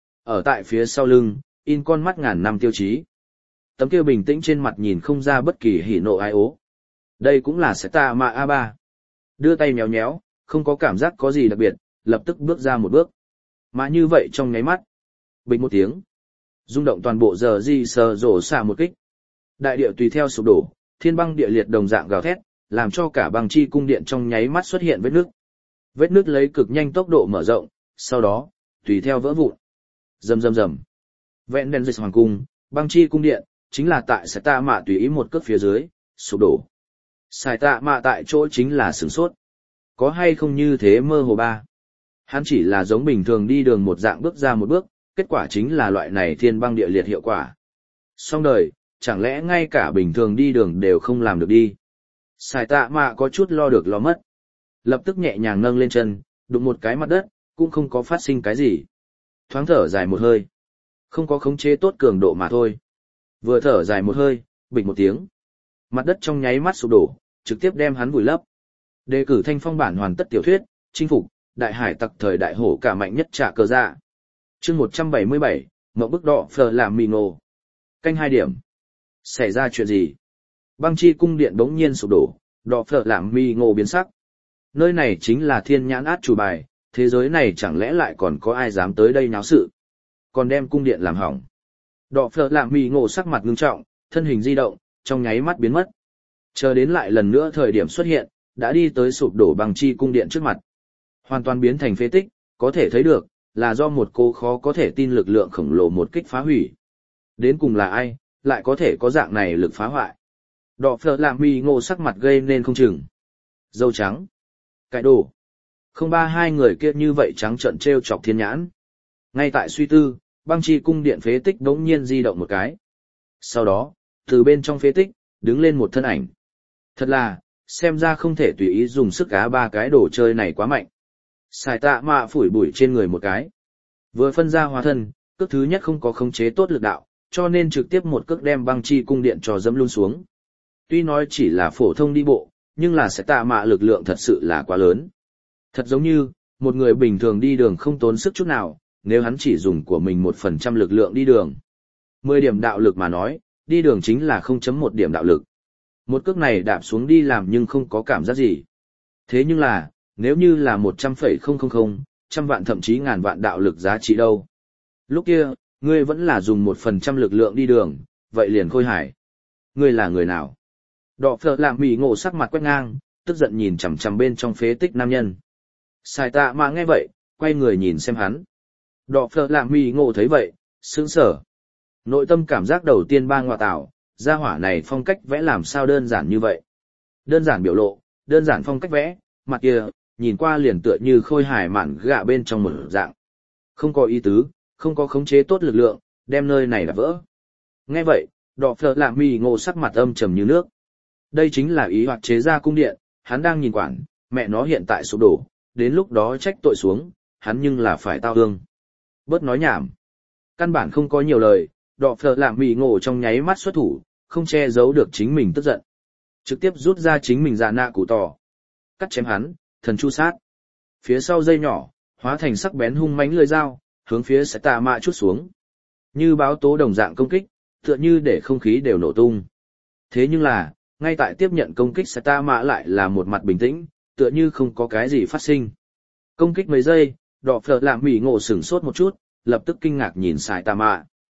Ở tại phía sau lưng, in con mắt ngàn năm tiêu chí. Tấm kia bình tĩnh trên mặt nhìn không ra bất kỳ hỉ nộ ai ố. Đây cũng là Sai Tạ a ba. Đưa tay nhéo nhéo, không có cảm giác có gì đặc biệt, lập tức bước ra một bước. Mà như vậy trong nháy mắt. Bình một tiếng. Rung động toàn bộ giờ di sờ rổ xả một kích. Đại địa tùy theo sụp đổ, thiên băng địa liệt đồng dạng gào thét, làm cho cả băng chi cung điện trong nháy mắt xuất hiện vết nước. Vết nước lấy cực nhanh tốc độ mở rộng, sau đó, tùy theo vỡ vụn. Rầm rầm rầm. Vẹn đèn dịch hoàng cung, băng chi cung điện, chính là tại Sai Tạ Mạ tùy ý một cước phía dưới, sụp đổ. Sai Tạ Mạ tại chỗ chính là sửng sốt. Có hay không như thế mơ hồ ba. Hắn chỉ là giống bình thường đi đường một dạng bước ra một bước, kết quả chính là loại này thiên băng địa liệt hiệu quả. Xong đời, chẳng lẽ ngay cả bình thường đi đường đều không làm được đi. Sai Tạ Mạ có chút lo được lo mất. Lập tức nhẹ nhàng nâng lên chân, đụng một cái mặt đất, cũng không có phát sinh cái gì. Thoáng thở dài một hơi. Không có khống chế tốt cường độ mà thôi. Vừa thở dài một hơi, bịch một tiếng. Mặt đất trong nháy mắt sụp đổ, trực tiếp đem hắn vùi lấp. Đề cử thanh phong bản hoàn tất tiểu thuyết, chinh phục, đại hải tặc thời đại hổ cả mạnh nhất trả cờ dạ. Chương một trăm bảy mươi bảy, mộng bức đỏ phờ làm mì ngộ. Canh hai điểm. Xảy ra chuyện gì? Băng chi cung điện bỗng nhiên sụp đổ, đỏ phở làm mì ngộ biến sắc. Nơi này chính là thiên nhãn át chủ bài, thế giới này chẳng lẽ lại còn có ai dám tới đây náo sự, còn đem cung điện làm hỏng. Đỏ phở làm mì ngộ sắc mặt ngưng trọng, thân hình di động, trong nháy mắt biến mất. Chờ đến lại lần nữa thời điểm xuất hiện, đã đi tới sụp đổ băng chi cung điện trước mặt. Hoàn toàn biến thành phế tích, có thể thấy được, là do một cô khó có thể tin lực lượng khổng lồ một kích phá hủy. Đến cùng là ai, lại có thể có dạng này lực phá hoại. Đỏ phở làm mì ngộ sắc mặt gây nên không chừng. Dâu trắng. Cái đồ. Không ba hai người kia như vậy trắng trợn trêu chọc thiên nhãn. Ngay tại suy tư, băng chi cung điện phế tích đống nhiên di động một cái. Sau đó, từ bên trong phế tích, đứng lên một thân ảnh. Thật là, xem ra không thể tùy ý dùng sức cá ba cái đồ chơi này quá mạnh. Sai Tạ Mạ phủi bụi trên người một cái. Vừa phân ra hóa thân, cước thứ nhất không có khống chế tốt lực đạo, cho nên trực tiếp một cước đem băng chi cung điện cho dẫm luôn xuống. Tuy nói chỉ là phổ thông đi bộ, nhưng là Sai Tạ Mạ lực lượng thật sự là quá lớn. Thật giống như, một người bình thường đi đường không tốn sức chút nào, nếu hắn chỉ dùng của mình một phần trăm lực lượng đi đường. mười điểm đạo lực mà nói, đi đường chính là không chấm một điểm đạo lực. Một cước này đạp xuống đi làm nhưng không có cảm giác gì. Thế nhưng là, nếu như là một trăm phẩy không không không, trăm vạn thậm chí ngàn vạn đạo lực giá trị đâu. Lúc kia, ngươi vẫn là dùng một phần trăm lực lượng đi đường, vậy liền khôi hải. Ngươi là người nào? Đỏ phở làm mì ngộ sắc mặt quét ngang, tức giận nhìn chằm chằm bên trong phế tích nam nhân. Sai Tạ Mạ nghe vậy, quay người nhìn xem hắn. Đỏ phở làm mì ngộ thấy vậy, sững sờ. Nội tâm cảm giác đầu tiên ba ngoại tảo, gia hỏa này phong cách vẽ làm sao đơn giản như vậy. Đơn giản biểu lộ, đơn giản phong cách vẽ, mặt kia, nhìn qua liền tựa như khôi hài mạn gạ bên trong một dạng. Không có ý tứ, không có khống chế tốt lực lượng, đem nơi này đạp vỡ. Nghe vậy, đỏ phở làm mì ngộ sắc mặt âm trầm như nước. Đây chính là ý hoạt chế ra cung điện, hắn đang nhìn quản, mẹ nó hiện tại sụp đổ, đến lúc đó trách tội xuống, hắn nhưng là phải tao ương. Bớt nói nhảm. Căn bản không có nhiều lời, đỏ phở làm mì ngộ trong nháy mắt xuất thủ, không che giấu được chính mình tức giận. Trực tiếp rút ra chính mình dạ nạ cụ tỏ. Cắt chém hắn, thần chu sát. Phía sau dây nhỏ, hóa thành sắc bén hung mãnh lưỡi dao, hướng phía Sai Tạ Mạ chút xuống. Như báo tố đồng dạng công kích, tựa như để không khí đều nổ tung. Thế nhưng là, ngay tại tiếp nhận công kích Sai Tạ Mạ lại là một mặt bình tĩnh, tựa như không có cái gì phát sinh. Công kích mấy giây, đỏ phở làm mì ngộ sửng sốt một chút, lập tức kinh ngạc nhìn Sai Tạ Mạ.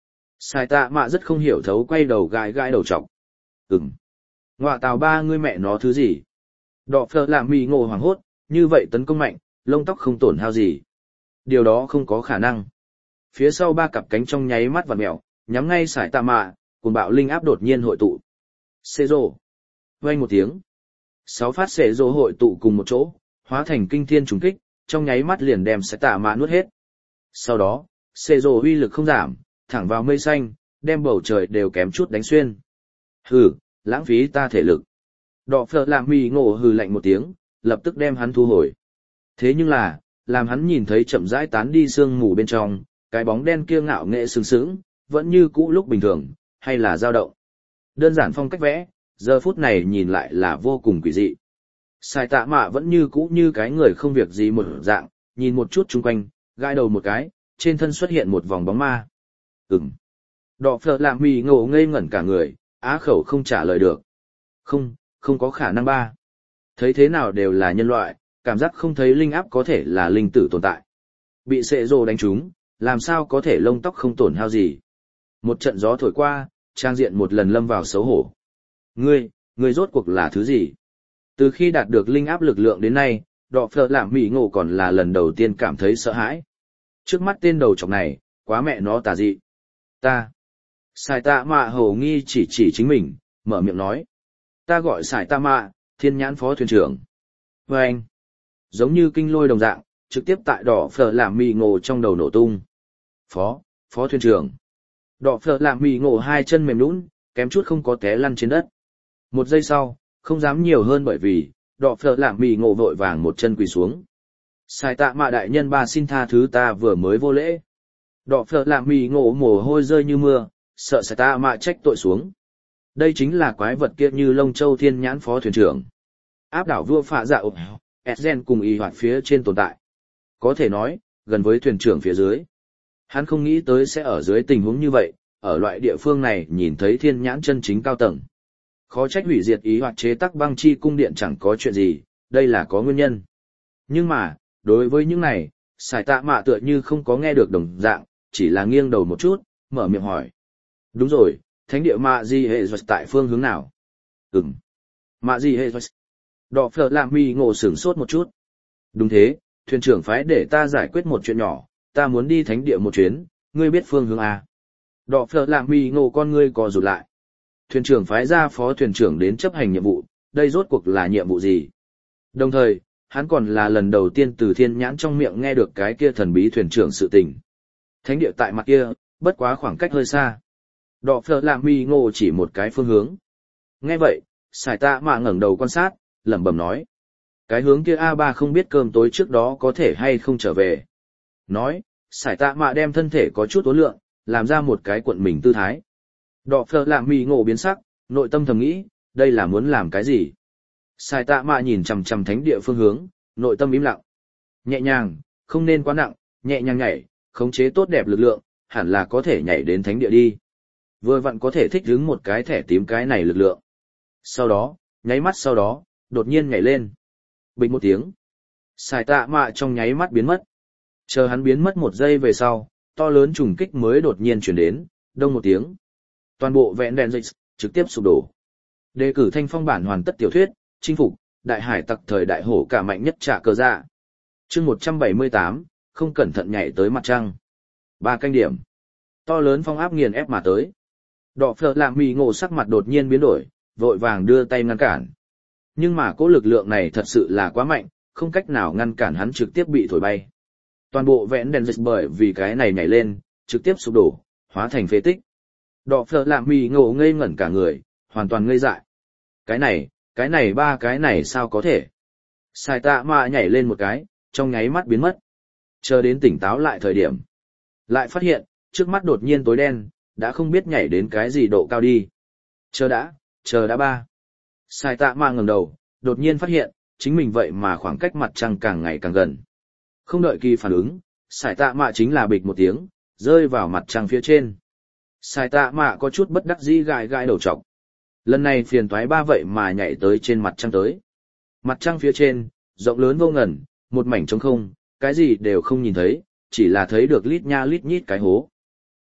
Sai tạ mạ rất không hiểu thấu quay đầu gãi gãi đầu trọc. Ừm. Ngoạ tào ba ngươi mẹ nó thứ gì? Đọ phở làm mì ngộ hoảng hốt, như vậy tấn công mạnh, lông tóc không tổn hao gì. Điều đó không có khả năng. Phía sau ba cặp cánh trong nháy mắt vặn mèo, nhắm ngay sải tạ mạ, cùng bạo linh áp đột nhiên hội tụ. Xê rồ. Vang một tiếng. Sáu phát xệ rồ hội tụ cùng một chỗ, hóa thành kinh thiên trùng kích, trong nháy mắt liền đem sải tạ mạ nuốt hết. Sau đó, xệ rồ uy lực không giảm, thẳng vào mây xanh, đem bầu trời đều kém chút đánh xuyên. Hừ, lãng phí ta thể lực. Đọ phở làm mì ngộ hừ lạnh một tiếng, lập tức đem hắn thu hồi. Thế nhưng là, làm hắn nhìn thấy chậm rãi tán đi sương mù bên trong, cái bóng đen kia ngạo nghệ sừng sững, vẫn như cũ lúc bình thường, hay là dao động. Đơn giản phong cách vẽ, giờ phút này nhìn lại là vô cùng quỷ dị. Sai tạ mạ vẫn như cũ như cái người không việc gì một dạng, nhìn một chút chung quanh, gãi đầu một cái, trên thân xuất hiện một vòng bóng ma. Ừm. Đọ phở làm mì ngộ ngây ngẩn cả người, á khẩu không trả lời được. Không, không có khả năng ba. Thấy thế nào đều là nhân loại, cảm giác không thấy linh áp có thể là linh tử tồn tại. Bị sệ rồ đánh trúng, làm sao có thể lông tóc không tổn hao gì. Một trận gió thổi qua, trang diện một lần lâm vào xấu hổ. Ngươi, ngươi rốt cuộc là thứ gì? Từ khi đạt được linh áp lực lượng đến nay, đọ phở làm mì ngộ còn là lần đầu tiên cảm thấy sợ hãi. Trước mắt tên đầu trọc này, quá mẹ nó tà dị. Ta. Sải tạ mạ hầu nghi chỉ chỉ chính mình, mở miệng nói. Ta gọi sải tạ mạ, thiên nhãn phó thuyền trưởng. Và anh. Giống như kinh lôi đồng dạng, trực tiếp tại đỏ phở làm mì ngộ trong đầu nổ tung. Phó, phó thuyền trưởng. Đỏ phở làm mì ngộ hai chân mềm nhũn, kém chút không có té lăn trên đất. Một giây sau, không dám nhiều hơn bởi vì, đỏ phở làm mì ngộ vội vàng một chân quỳ xuống. Sải tạ mạ đại nhân ba xin tha thứ ta vừa mới vô lễ. Đỏ phở làm mì ngộ mồ hôi rơi như mưa, sợ sải tạ mạ trách tội xuống. Đây chính là quái vật kia như lông châu thiên nhãn phó thuyền trưởng. Áp đảo vua phạ dạ ộp, Esgen cùng y hoạt phía trên tồn tại. Có thể nói, gần với thuyền trưởng phía dưới. Hắn không nghĩ tới sẽ ở dưới tình huống như vậy, ở loại địa phương này nhìn thấy thiên nhãn chân chính cao tầng. Khó trách hủy diệt ý hoạt chế tắc băng chi cung điện chẳng có chuyện gì, đây là có nguyên nhân. Nhưng mà, đối với những này, sải tạ mạ tựa như không có nghe được đồng dạng, chỉ là nghiêng đầu một chút, mở miệng hỏi. Đúng rồi, thánh địa mạ gì hệ doạch tại phương hướng nào? Ừm. Mạ gì hệ doạch? Đọ phở làm mì ngộ sửng sốt một chút. Đúng thế, thuyền trưởng phái để ta giải quyết một chuyện nhỏ, ta muốn đi thánh địa một chuyến, ngươi biết phương hướng à? Đọ phở làm mì ngộ con ngươi co rụt lại. Thuyền trưởng phái ra phó thuyền trưởng đến chấp hành nhiệm vụ, đây rốt cuộc là nhiệm vụ gì? Đồng thời, hắn còn là lần đầu tiên từ thiên nhãn trong miệng nghe được cái kia thần bí thuyền trưởng sự tình. Thánh địa tại mặt kia, bất quá khoảng cách hơi xa. Đọ phở làm mì ngộ chỉ một cái phương hướng. Nghe vậy, sải tạ mạ ngẩng đầu quan sát, lẩm bẩm nói. Cái hướng kia a ba không biết cơm tối trước đó có thể hay không trở về. Nói, sải tạ mạ đem thân thể có chút uốn lượn, làm ra một cái cuộn mình tư thái. Đọ phở làm mì ngộ biến sắc, nội tâm thầm nghĩ, đây là muốn làm cái gì? Sải tạ mạ nhìn chằm chằm thánh địa phương hướng, nội tâm im lặng. Nhẹ nhàng, không nên quá nặng, nhẹ nhàng nhảy, khống chế tốt đẹp lực lượng, hẳn là có thể nhảy đến thánh địa đi. Vừa vặn có thể thích ứng một cái thẻ tím cái này lực lượng. Sau đó, nháy mắt sau đó, đột nhiên nhảy lên. Bịch một tiếng. Sải tạ mạ trong nháy mắt biến mất. Chờ hắn biến mất một giây về sau, to lớn trùng kích mới đột nhiên chuyển đến, đông một tiếng. Toàn bộ vẹn đèn dịch, trực tiếp sụp đổ. Đề cử thanh phong bản hoàn tất tiểu thuyết, chinh phục, đại hải tặc thời đại hổ cả mạnh nhất trả cờ dạ. chương một trăm bảy mươi tám, không cẩn thận nhảy tới mặt trăng. Ba canh điểm. To lớn phong áp nghiền ép mà tới. Đọ phở làm mì ngộ sắc mặt đột nhiên biến đổi, vội vàng đưa tay ngăn cản. Nhưng mà cỗ lực lượng này thật sự là quá mạnh, không cách nào ngăn cản hắn trực tiếp bị thổi bay. Toàn bộ vẽn đèn dịch bởi vì cái này nhảy lên, trực tiếp sụp đổ, hóa thành phế tích. Đọ phở làm mì ngộ ngây ngẩn cả người, hoàn toàn ngây dại. Cái này, cái này ba cái này sao có thể? Sải tạ mạ nhảy lên một cái, trong nháy mắt biến mất. Chờ đến tỉnh táo lại thời điểm. Lại phát hiện, trước mắt đột nhiên tối đen, đã không biết nhảy đến cái gì độ cao đi. Chờ đã, chờ đã ba. Sải tạ mạ ngẩng đầu, đột nhiên phát hiện, chính mình vậy mà khoảng cách mặt trăng càng ngày càng gần. Không đợi kỳ phản ứng, sải tạ mạ chính là bịch một tiếng, rơi vào mặt trăng phía trên. Sải tạ mạ có chút bất đắc dĩ gãi gãi đầu trọc. Lần này phiền toái ba vậy mà nhảy tới trên mặt trăng tới. Mặt trăng phía trên, rộng lớn vô ngần, một mảnh trống không, cái gì đều không nhìn thấy, chỉ là thấy được lít nha lít nhít cái hố.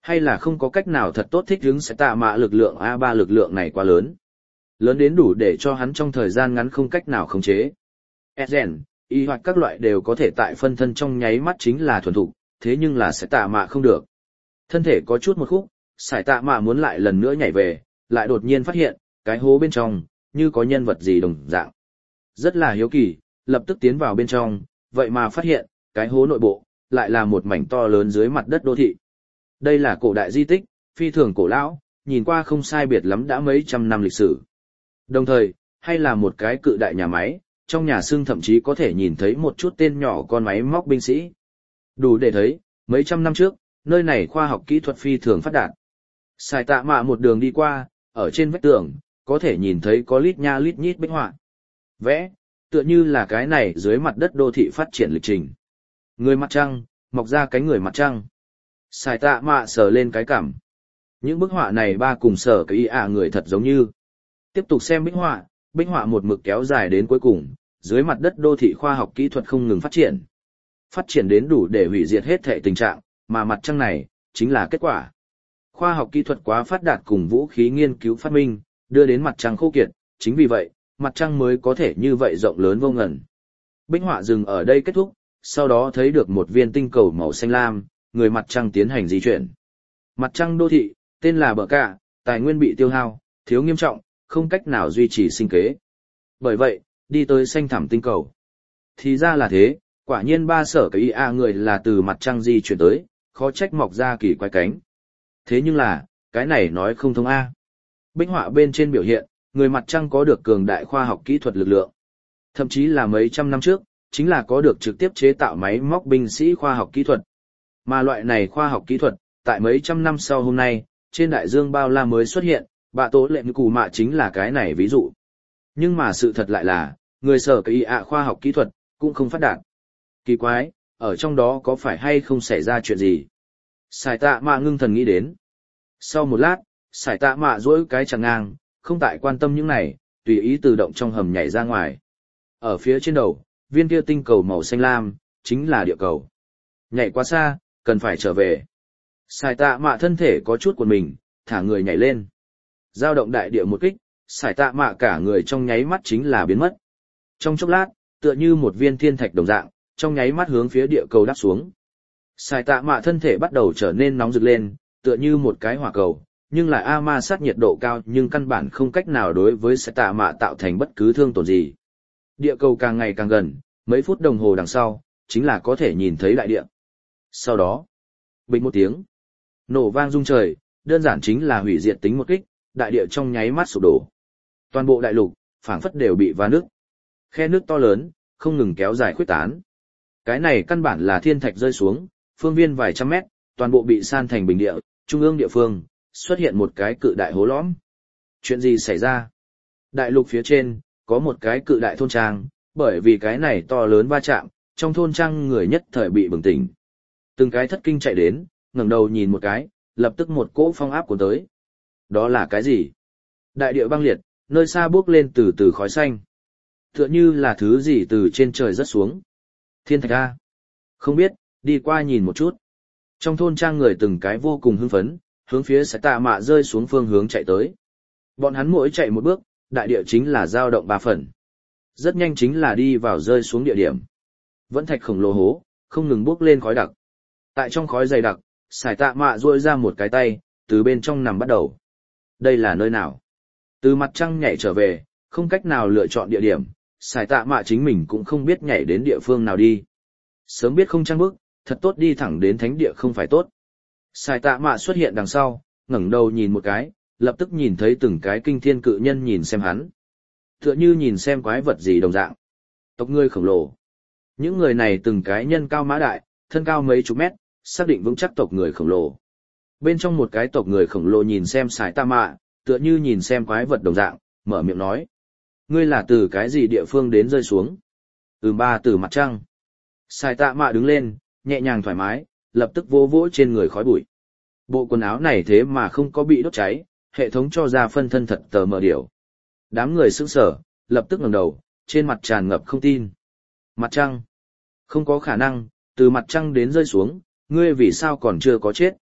Hay là không có cách nào thật tốt thích ứng sẽ tạ mạ lực lượng a ba lực lượng này quá lớn. Lớn đến đủ để cho hắn trong thời gian ngắn không cách nào khống chế. Ezen, y hoặc các loại đều có thể tại phân thân trong nháy mắt chính là thuần thục, thế nhưng là sẽ tạ mạ không được. Thân thể có chút một khúc, sải tạ mạ muốn lại lần nữa nhảy về, lại đột nhiên phát hiện, cái hố bên trong, như có nhân vật gì đồng dạng. Rất là hiếu kỳ, lập tức tiến vào bên trong, vậy mà phát hiện, cái hố nội bộ, lại là một mảnh to lớn dưới mặt đất đô thị. Đây là cổ đại di tích, phi thường cổ lão, nhìn qua không sai biệt lắm đã mấy trăm năm lịch sử. Đồng thời, hay là một cái cự đại nhà máy, trong nhà xương thậm chí có thể nhìn thấy một chút tên nhỏ con máy móc binh sĩ. Đủ để thấy, mấy trăm năm trước, nơi này khoa học kỹ thuật phi thường phát đạt. Sải tạ mạ một đường đi qua, ở trên vách tường, có thể nhìn thấy có lít nha lít nhít bích họa. Vẽ, tựa như là cái này dưới mặt đất đô thị phát triển lịch trình. Người mặt trăng, mọc ra cánh người mặt trăng. Sải tạ mạ sờ lên cái cằm. Những bức họa này ba cùng sở cái ý ạ người thật giống như. Tiếp tục xem bích họa, bích họa một mực kéo dài đến cuối cùng, dưới mặt đất đô thị khoa học kỹ thuật không ngừng phát triển. Phát triển đến đủ để hủy diệt hết thể tình trạng, mà mặt trăng này, chính là kết quả. Khoa học kỹ thuật quá phát đạt cùng vũ khí nghiên cứu phát minh, đưa đến mặt trăng khô kiệt, chính vì vậy, mặt trăng mới có thể như vậy rộng lớn vô ngần. Bích họa dừng ở đây kết thúc, sau đó thấy được một viên tinh cầu màu xanh lam, người mặt trăng tiến hành di chuyển. Mặt trăng đô thị, tên là Bờ Cả, tài nguyên bị tiêu hao, thiếu nghiêm trọng, không cách nào duy trì sinh kế. Bởi vậy, đi tới xanh thẳm tinh cầu. Thì ra là thế, quả nhiên ba sở cái i a người là từ mặt trăng di chuyển tới, khó trách mọc ra kỳ quái cánh. Thế nhưng là, cái này nói không thông a. Bích họa bên trên biểu hiện, người mặt trăng có được cường đại khoa học kỹ thuật lực lượng. Thậm chí là mấy trăm năm trước, chính là có được trực tiếp chế tạo máy móc binh sĩ khoa học kỹ thuật. Mà loại này khoa học kỹ thuật, tại mấy trăm năm sau hôm nay, trên đại dương bao la mới xuất hiện, bạ tố lệnh cù mạ chính là cái này ví dụ. Nhưng mà sự thật lại là, người sở cái ạ khoa học kỹ thuật, cũng không phát đạt. Kỳ quái, ở trong đó có phải hay không xảy ra chuyện gì? Sải tạ mạ ngưng thần nghĩ đến. Sau một lát, sải tạ mạ duỗi cái chằng ngang, không tại quan tâm những này, tùy ý tự động trong hầm nhảy ra ngoài. Ở phía trên đầu, viên kia tinh cầu màu xanh lam, chính là địa cầu. Nhảy quá xa, cần phải trở về. Sải tạ mạ thân thể có chút của mình, thả người nhảy lên. Giao động đại địa một kích, sải tạ mạ cả người trong nháy mắt chính là biến mất. Trong chốc lát, tựa như một viên thiên thạch đồng dạng, trong nháy mắt hướng phía địa cầu đáp xuống. Sải tạ mạ thân thể bắt đầu trở nên nóng rực lên, tựa như một cái hỏa cầu, nhưng lại a ma sát nhiệt độ cao nhưng căn bản không cách nào đối với sải tạ mạ tạo thành bất cứ thương tổn gì. Địa cầu càng ngày càng gần, mấy phút đồng hồ đằng sau, chính là có thể nhìn thấy đại địa. Sau đó, bịch một tiếng, nổ vang rung trời, đơn giản chính là hủy diệt tính một kích, đại địa trong nháy mắt sụp đổ. Toàn bộ đại lục, phảng phất đều bị va nước. Khe nước to lớn, không ngừng kéo dài khuyết tán. Cái này căn bản là thiên thạch rơi xuống, phương viên vài trăm mét, toàn bộ bị san thành bình địa, trung ương địa phương, xuất hiện một cái cự đại hố lõm. Chuyện gì xảy ra? Đại lục phía trên, có một cái cự đại thôn trang, bởi vì cái này to lớn va chạm, trong thôn trang người nhất thời bị bừng tỉnh. Từng cái thất kinh chạy đến, ngẩng đầu nhìn một cái, lập tức một cỗ phong áp cuốn tới. Đó là cái gì? Đại địa băng liệt, nơi xa bốc lên từ từ khói xanh. Tựa như là thứ gì từ trên trời rớt xuống. Thiên thạch A. Không biết, đi qua nhìn một chút. Trong thôn trang người từng cái vô cùng hưng phấn, hướng phía sải tạ mạ rơi xuống phương hướng chạy tới. Bọn hắn mỗi chạy một bước, đại địa chính là dao động ba phần. Rất nhanh chính là đi vào rơi xuống địa điểm. Vẫn thạch khổng lồ hố, không ngừng bốc lên khói đặc. Tại trong khói dày đặc, sải tạ mạ duỗi ra một cái tay, từ bên trong nằm bắt đầu. Đây là nơi nào? Từ mặt trăng nhảy trở về, không cách nào lựa chọn địa điểm, sải tạ mạ chính mình cũng không biết nhảy đến địa phương nào đi. Sớm biết không trăng bước, thật tốt đi thẳng đến thánh địa không phải tốt. Sải tạ mạ xuất hiện đằng sau, ngẩng đầu nhìn một cái, lập tức nhìn thấy từng cái kinh thiên cự nhân nhìn xem hắn. Tựa như nhìn xem quái vật gì đồng dạng. Tộc người khổng lồ. Những người này từng cái nhân cao mã đại, thân cao mấy chục mét, xác định vững chắc tộc người khổng lồ. Bên trong một cái tộc người khổng lồ nhìn xem sải tạ mạ, tựa như nhìn xem quái vật đồng dạng, mở miệng nói. Ngươi là từ cái gì địa phương đến rơi xuống? Ừm ba từ mặt trăng. Sải tạ mạ đứng lên, nhẹ nhàng thoải mái, lập tức vỗ vỗ trên người khói bụi. Bộ quần áo này thế mà không có bị đốt cháy, hệ thống cho ra phân thân thật tờ mờ điểu. Đám người sững sờ, lập tức ngẩng đầu, trên mặt tràn ngập không tin. Mặt trăng? Không có khả năng, từ mặt trăng đến rơi xuống, ngươi vì sao còn chưa có chết?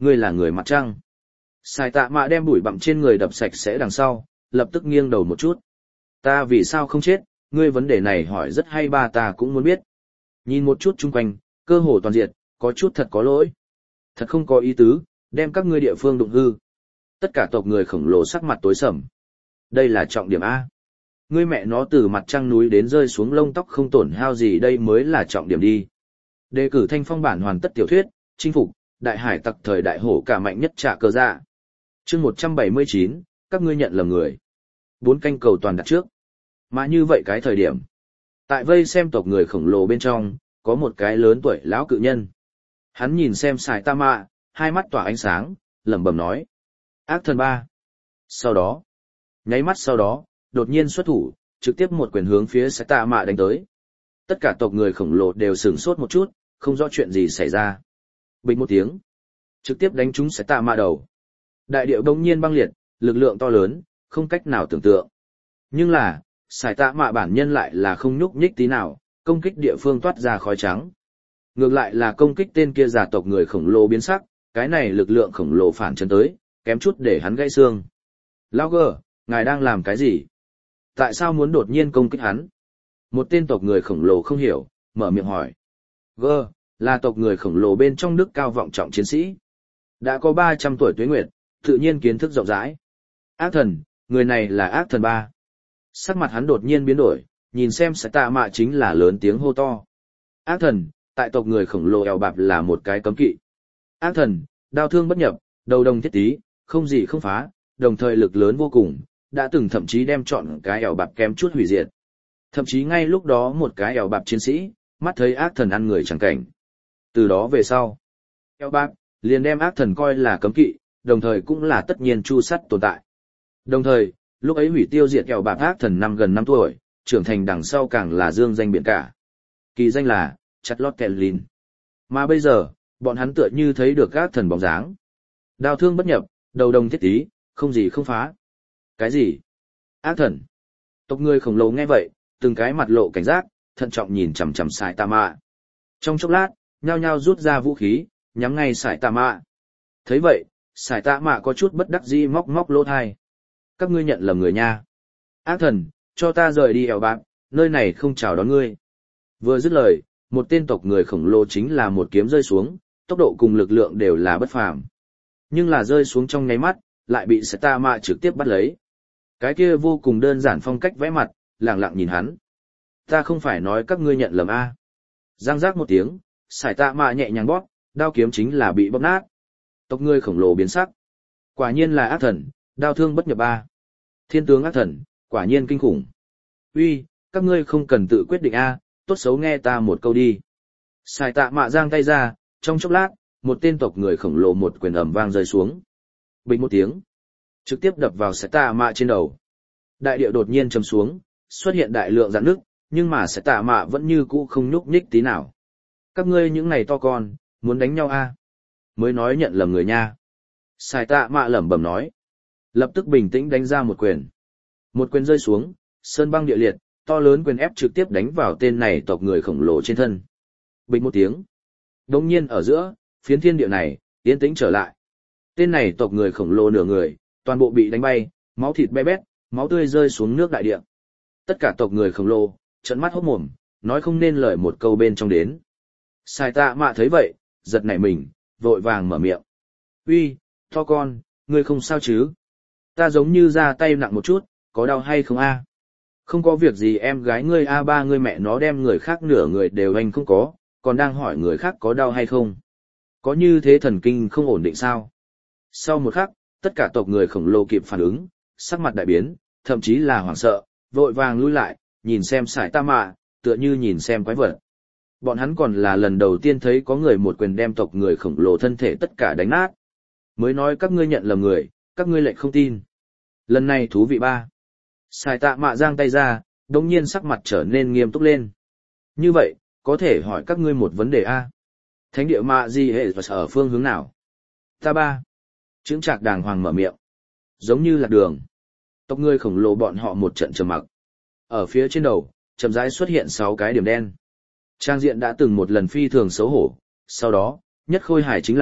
Ngươi là người mặt trăng. Sài tạ mạ đem bụi bặm trên người đập sạch sẽ đằng sau, lập tức nghiêng đầu một chút. Ta vì sao không chết, ngươi vấn đề này hỏi rất hay ba ta cũng muốn biết. Nhìn một chút chung quanh, cơ hồ toàn diện, có chút thật có lỗi. Thật không có ý tứ, đem các ngươi địa phương đụng hư. Tất cả tộc người khổng lồ sắc mặt tối sầm. Đây là trọng điểm A. Ngươi mẹ nó từ mặt trăng núi đến rơi xuống lông tóc không tổn hao gì đây mới là trọng điểm đi. Đề cử thanh phong bản hoàn tất tiểu thuyết, chinh phục, đại hải tặc thời đại hổ cả mạnh nhất trả cơ dạ. Chương một trăm bảy mươi chín, các ngươi nhận lầm người. Bốn canh cầu toàn đặt trước. Mà như vậy cái thời điểm. Tại vây xem tộc người khổng lồ bên trong, có một cái lớn tuổi lão cự nhân. Hắn nhìn xem Sài Tạ Mạ, hai mắt tỏa ánh sáng, lẩm bẩm nói. Ác thần ba. Sau đó, nháy mắt sau đó, đột nhiên xuất thủ, trực tiếp một quyền hướng phía Sài Tạ Mạ đánh tới. Tất cả tộc người khổng lồ đều sửng sốt một chút, không rõ chuyện gì xảy ra. Bình một tiếng, trực tiếp đánh trúng Sài Tạ Mạ đầu. Đại điệu đông nhiên băng liệt, lực lượng to lớn, không cách nào tưởng tượng. Nhưng là, Sài Tạ Mạ bản nhân lại là không nhúc nhích tí nào, công kích địa phương toát ra khói trắng. Ngược lại là công kích tên kia giả tộc người khổng lồ biến sắc, cái này lực lượng khổng lồ phản chân tới, kém chút để hắn gãy xương. Lão gờ, ngài đang làm cái gì? Tại sao muốn đột nhiên công kích hắn? Một tên tộc người khổng lồ không hiểu, mở miệng hỏi. Gờ, là tộc người khổng lồ bên trong đức cao vọng trọng chiến sĩ. Đã có ba trăm tuổi tuế nguyệt, tự nhiên kiến thức rộng rãi. Ác thần, người này là ác thần ba. Sắc mặt hắn đột nhiên biến đổi, nhìn xem Sài Tạ Mạ chính là lớn tiếng hô to. Ác thần, tại tộc người khổng lồ eo bạp là một cái cấm kỵ. Ác thần, đao thương bất nhập, đầu đồng thiết tí, không gì không phá, đồng thời lực lớn vô cùng, đã từng thậm chí đem chọn cái eo bạp kém chút hủy diệt. Thậm chí ngay lúc đó một cái eo bạp chiến sĩ, mắt thấy ác thần ăn người chẳng cảnh. Từ đó về sau, eo bạp liền đem ác thần coi là cấm kỵ, đồng thời cũng là tất nhiên chu sắt tồn tại. Đồng thời, lúc ấy hủy tiêu diệt eo bạp ác thần năm gần năm tuổi, trưởng thành đằng sau càng là dương danh biển cả. Kỳ danh là Charlotte Kellin. Mà bây giờ, bọn hắn tựa như thấy được ác thần bóng dáng. Đao thương bất nhập, đầu đồng thiết tí, không gì không phá. Cái gì? Ác thần. Tộc người khổng lồ nghe vậy, từng cái mặt lộ cảnh giác, thận trọng nhìn chằm chằm Sài Tạ Mạ. Trong chốc lát, nhao nhao rút ra vũ khí, nhắm ngay Sài Tạ Mạ. Thấy vậy, Sài Tạ Mạ có chút bất đắc dĩ móc móc lỗ tai. Các ngươi nhận lầm người nha. Ác thần, cho ta rời đi eo bạc, nơi này không chào đón ngươi. Vừa dứt lời, một tên tộc người khổng lồ chính là một kiếm rơi xuống, tốc độ cùng lực lượng đều là bất phàm. Nhưng là rơi xuống trong nháy mắt, lại bị Sài Tạ Mạ trực tiếp bắt lấy. Cái kia vô cùng đơn giản phong cách vẽ mặt, lẳng lặng nhìn hắn. Ta không phải nói các ngươi nhận lầm a. À. Giang giác một tiếng, Sài Tạ Mạ nhẹ nhàng bóp, đao kiếm chính là bị bóp nát. Tộc người khổng lồ biến sắc. Quả nhiên là ác thần, đao thương bất nhập a. Thiên tướng ác thần, quả nhiên kinh khủng. Uy, các ngươi không cần tự quyết định a, tốt xấu nghe ta một câu đi. Sài Tạ Mạ giang tay ra, trong chốc lát, một tên tộc người khổng lồ một quyền ầm vang rơi xuống. Bình một tiếng, trực tiếp đập vào Sài Tạ Mạ trên đầu. Đại địa đột nhiên trầm xuống, xuất hiện đại lượng rạn nứt, nhưng mà Sài Tạ Mạ vẫn như cũ không nhúc nhích tí nào. Các ngươi những này to con, muốn đánh nhau a? Mới nói nhận lầm người nha. Sài Tạ Mạ lẩm bẩm nói. Lập tức bình tĩnh đánh ra một quyền. Một quyền rơi xuống, sơn băng địa liệt, to lớn quyền ép trực tiếp đánh vào tên này tộc người khổng lồ trên thân. Bình một tiếng. Đột nhiên ở giữa, phiến thiên địa này, yên tĩnh trở lại. Tên này tộc người khổng lồ nửa người, toàn bộ bị đánh bay, máu thịt be bét, máu tươi rơi xuống nước đại địa. Tất cả tộc người khổng lồ, trợn mắt hốt mồm, nói không nên lời một câu bên trong đến. Sài Tạ Mạ thấy vậy, giật nảy mình, vội vàng mở miệng. Uy, to con, ngươi không sao chứ? Ta giống như ra tay nặng một chút, có đau hay không a? Không có việc gì em gái ngươi a ba ngươi mẹ nó đem người khác nửa người đều anh không có, còn đang hỏi người khác có đau hay không? Có như thế thần kinh không ổn định sao? Sau một khắc, tất cả tộc người khổng lồ kịp phản ứng, sắc mặt đại biến, thậm chí là hoảng sợ, vội vàng lui lại, nhìn xem Sài Tạ Mạ, tựa như nhìn xem quái vật. Bọn hắn còn là lần đầu tiên thấy có người một quyền đem tộc người khổng lồ thân thể tất cả đánh nát. Mới nói các ngươi nhận lầm người, các ngươi lại không tin. Lần này thú vị ba. Sài Tạ Mạ giang tay ra, đồng nhiên sắc mặt trở nên nghiêm túc lên. Như vậy, có thể hỏi các ngươi một vấn đề a. Thánh địa Mạ Di hệ và ở phương hướng nào? Ta ba. Chững Trạc đàng hoàng mở miệng. Giống như lạc đường. Tộc người khổng lồ bọn họ một trận trầm mặc. Ở phía trên đầu, chậm rãi xuất hiện sáu cái điểm đen. Trang diện đã từng một lần phi thường xấu hổ, sau đó, nhất khôi hài chính là,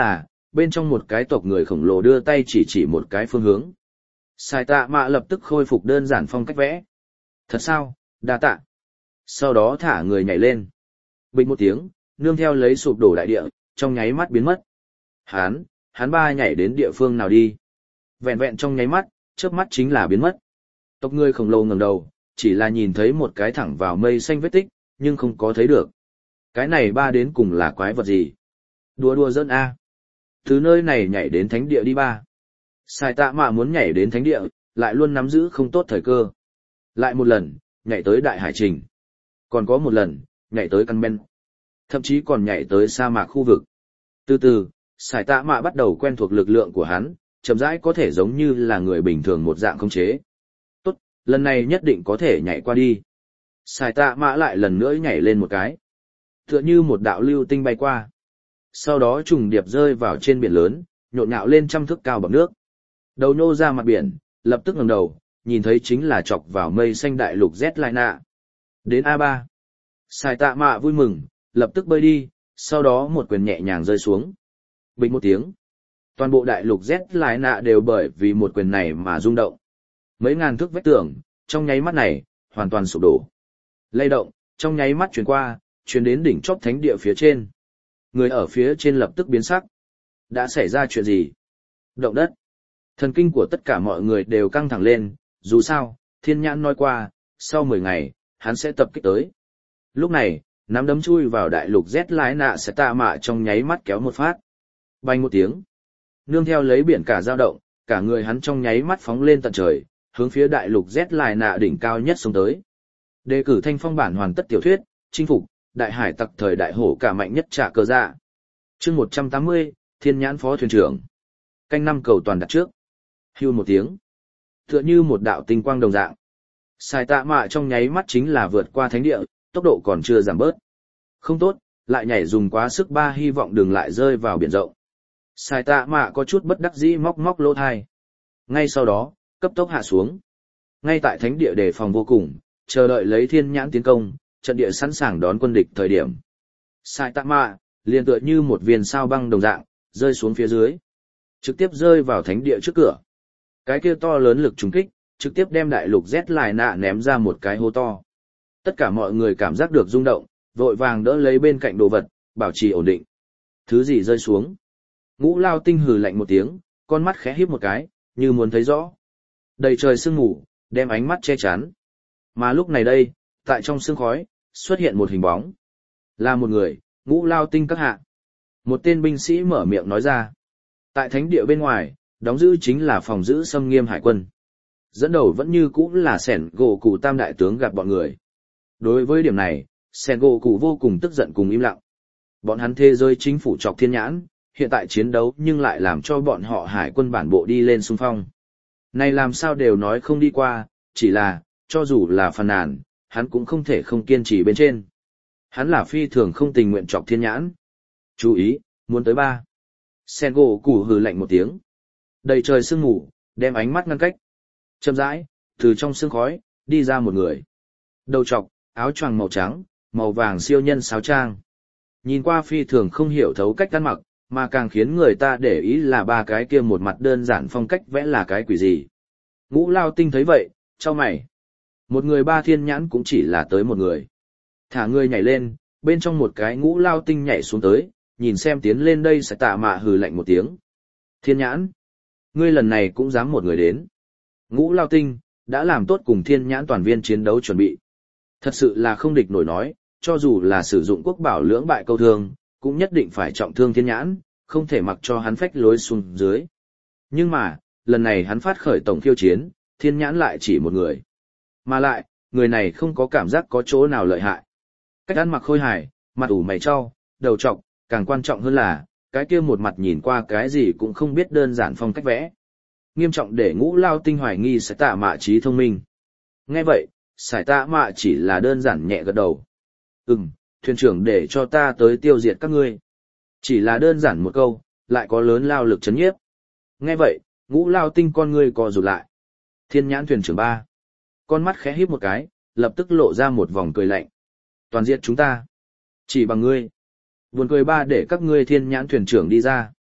bên trong một cái tộc người khổng lồ đưa tay chỉ chỉ một cái phương hướng. Sai tạ mạ lập tức khôi phục đơn giản phong cách vẽ. Thật sao, đa tạ. Sau đó thả người nhảy lên. Bình một tiếng, nương theo lấy sụp đổ đại địa, trong nháy mắt biến mất. Hán, hắn ba nhảy đến địa phương nào đi. Vẹn vẹn trong nháy mắt, chớp mắt chính là biến mất. Tộc người khổng lồ ngẩng đầu, chỉ là nhìn thấy một cái thẳng vào mây xanh vết tích, nhưng không có thấy được. Cái này ba đến cùng là quái vật gì? Đùa đùa giỡn a. Từ nơi này nhảy đến thánh địa đi ba. Sai tạ mạ muốn nhảy đến thánh địa, lại luôn nắm giữ không tốt thời cơ. Lại một lần, nhảy tới đại hải trình. Còn có một lần, nhảy tới căn ben. Thậm chí còn nhảy tới sa mạc khu vực. Từ từ, Sai tạ mạ bắt đầu quen thuộc lực lượng của hắn, chậm rãi có thể giống như là người bình thường một dạng khống chế. Tốt, lần này nhất định có thể nhảy qua đi. Sai tạ mạ lại lần nữa nhảy lên một cái. Tựa như một đạo lưu tinh bay qua. Sau đó trùng điệp rơi vào trên biển lớn, nhộn nhạo lên trăm thước cao bằng nước. Đầu nhô ra mặt biển, lập tức ngẩng đầu, nhìn thấy chính là chọc vào mây xanh đại lục Z Lai Nạ. Đến a ba. Sai tạ mạ vui mừng, lập tức bơi đi, sau đó một quyền nhẹ nhàng rơi xuống. Bình một tiếng. Toàn bộ đại lục Z Lai Nạ đều bởi vì một quyền này mà rung động. Mấy ngàn thước vách tường, trong nháy mắt này, hoàn toàn sụp đổ. Lay động, trong nháy mắt chuyển qua, chuyển đến đỉnh chóp thánh địa phía trên. Người ở phía trên lập tức biến sắc. Đã xảy ra chuyện gì? Động đất. Thần kinh của tất cả mọi người đều căng thẳng lên, dù sao, thiên nhãn nói qua, sau mười ngày, hắn sẽ tập kích tới. Lúc này, nắm đấm chui vào đại lục Z Lai Nạ sẽ tạ mạ trong nháy mắt kéo một phát. Bành một tiếng. Nương theo lấy biển cả dao động, cả người hắn trong nháy mắt phóng lên tận trời, hướng phía đại lục Z Lai Nạ đỉnh cao nhất xuống tới. Đề cử thanh phong bản hoàn tất tiểu thuyết, chinh phục, đại hải tặc thời đại hổ cả mạnh nhất trả cờ dạ. Chương một trăm tám mươi, Thiên nhãn phó thuyền trưởng. Canh năm cầu toàn đặt trước. Hưu một tiếng. Tựa như một đạo tinh quang đồng dạng. Sai tạ mạ trong nháy mắt chính là vượt qua thánh địa, tốc độ còn chưa giảm bớt. Không tốt, lại nhảy dùng quá sức ba hy vọng đừng lại rơi vào biển rộng. Sai tạ mạ có chút bất đắc dĩ móc móc lỗ thai. Ngay sau đó, cấp tốc hạ xuống. Ngay tại thánh địa đề phòng vô cùng, chờ đợi lấy thiên nhãn tiến công, trận địa sẵn sàng đón quân địch thời điểm. Sai tạ mạ, liền tựa như một viên sao băng đồng dạng, rơi xuống phía dưới. Trực tiếp rơi vào thánh địa trước cửa. Cái kia to lớn lực trùng kích, trực tiếp đem đại lục Z Lai Nạ ném ra một cái hố to. Tất cả mọi người cảm giác được rung động, vội vàng đỡ lấy bên cạnh đồ vật, bảo trì ổn định. Thứ gì rơi xuống? Ngũ Lao Tinh hừ lạnh một tiếng, con mắt khẽ híp một cái, như muốn thấy rõ. Đầy trời sương mù, đem ánh mắt che chắn. Mà lúc này đây, tại trong sương khói, xuất hiện một hình bóng. Là một người, Ngũ Lao Tinh các hạ. Một tên binh sĩ mở miệng nói ra. Tại thánh địa bên ngoài, đóng giữ chính là phòng giữ xâm nghiêm hải quân. Dẫn đầu vẫn như cũ là Sẻn Gỗ Cụ tam đại tướng gặp bọn người. Đối với điểm này, Sẻn Gỗ Cụ vô cùng tức giận cùng im lặng. Bọn hắn thế giới chính phủ chọc thiên nhãn, hiện tại chiến đấu nhưng lại làm cho bọn họ hải quân bản bộ đi lên xung phong. Này làm sao đều nói không đi qua, chỉ là, cho dù là phàn nàn, hắn cũng không thể không kiên trì bên trên. Hắn là phi thường không tình nguyện chọc thiên nhãn. Chú ý, muốn tới ba. Sen gỗ củ hừ lạnh một tiếng. Đầy trời sương mù, đem ánh mắt ngăn cách. Chậm rãi, từ trong sương khói, đi ra một người. Đầu trọc, áo choàng màu trắng, màu vàng siêu nhân sáo trang. Nhìn qua phi thường không hiểu thấu cách ăn mặc, mà càng khiến người ta để ý là ba cái kia một mặt đơn giản phong cách vẽ là cái quỷ gì. Ngũ Lao Tinh thấy vậy, chau mày. Một người ba thiên nhãn cũng chỉ là tới một người. Thả người nhảy lên, bên trong một cái Ngũ Lao Tinh nhảy xuống tới, nhìn xem tiến lên đây sẽ tạ mạ hừ lạnh một tiếng. Thiên nhãn, ngươi lần này cũng dám một người đến. Ngũ Lao Tinh, đã làm tốt cùng thiên nhãn toàn viên chiến đấu chuẩn bị. Thật sự là không địch nổi nói, cho dù là sử dụng quốc bảo lưỡng bại câu thương, cũng nhất định phải trọng thương thiên nhãn, không thể mặc cho hắn phách lối xuống dưới. Nhưng mà, lần này hắn phát khởi tổng khiêu chiến, thiên nhãn lại chỉ một người. Mà lại, người này không có cảm giác có chỗ nào lợi hại. Cách ăn mặc khôi hài, mặt ủ mày trau, đầu trọc, càng quan trọng hơn là, cái kia một mặt nhìn qua cái gì cũng không biết đơn giản phong cách vẽ. Nghiêm trọng để Ngũ Lao Tinh hoài nghi sẽ tạ mạ trí thông minh. Nghe vậy, sải tạ mạ chỉ là đơn giản nhẹ gật đầu. Ừm, thuyền trưởng để cho ta tới tiêu diệt các ngươi. Chỉ là đơn giản một câu, lại có lớn lao lực chấn nhiếp. Nghe vậy, Ngũ Lao Tinh con ngươi co rụt lại. Thiên nhãn thuyền trưởng ba. Con mắt khẽ híp một cái, lập tức lộ ra một vòng cười lạnh. Toàn diệt chúng ta. Chỉ bằng ngươi. Buồn cười ba để các ngươi thiên nhãn thuyền trưởng đi ra.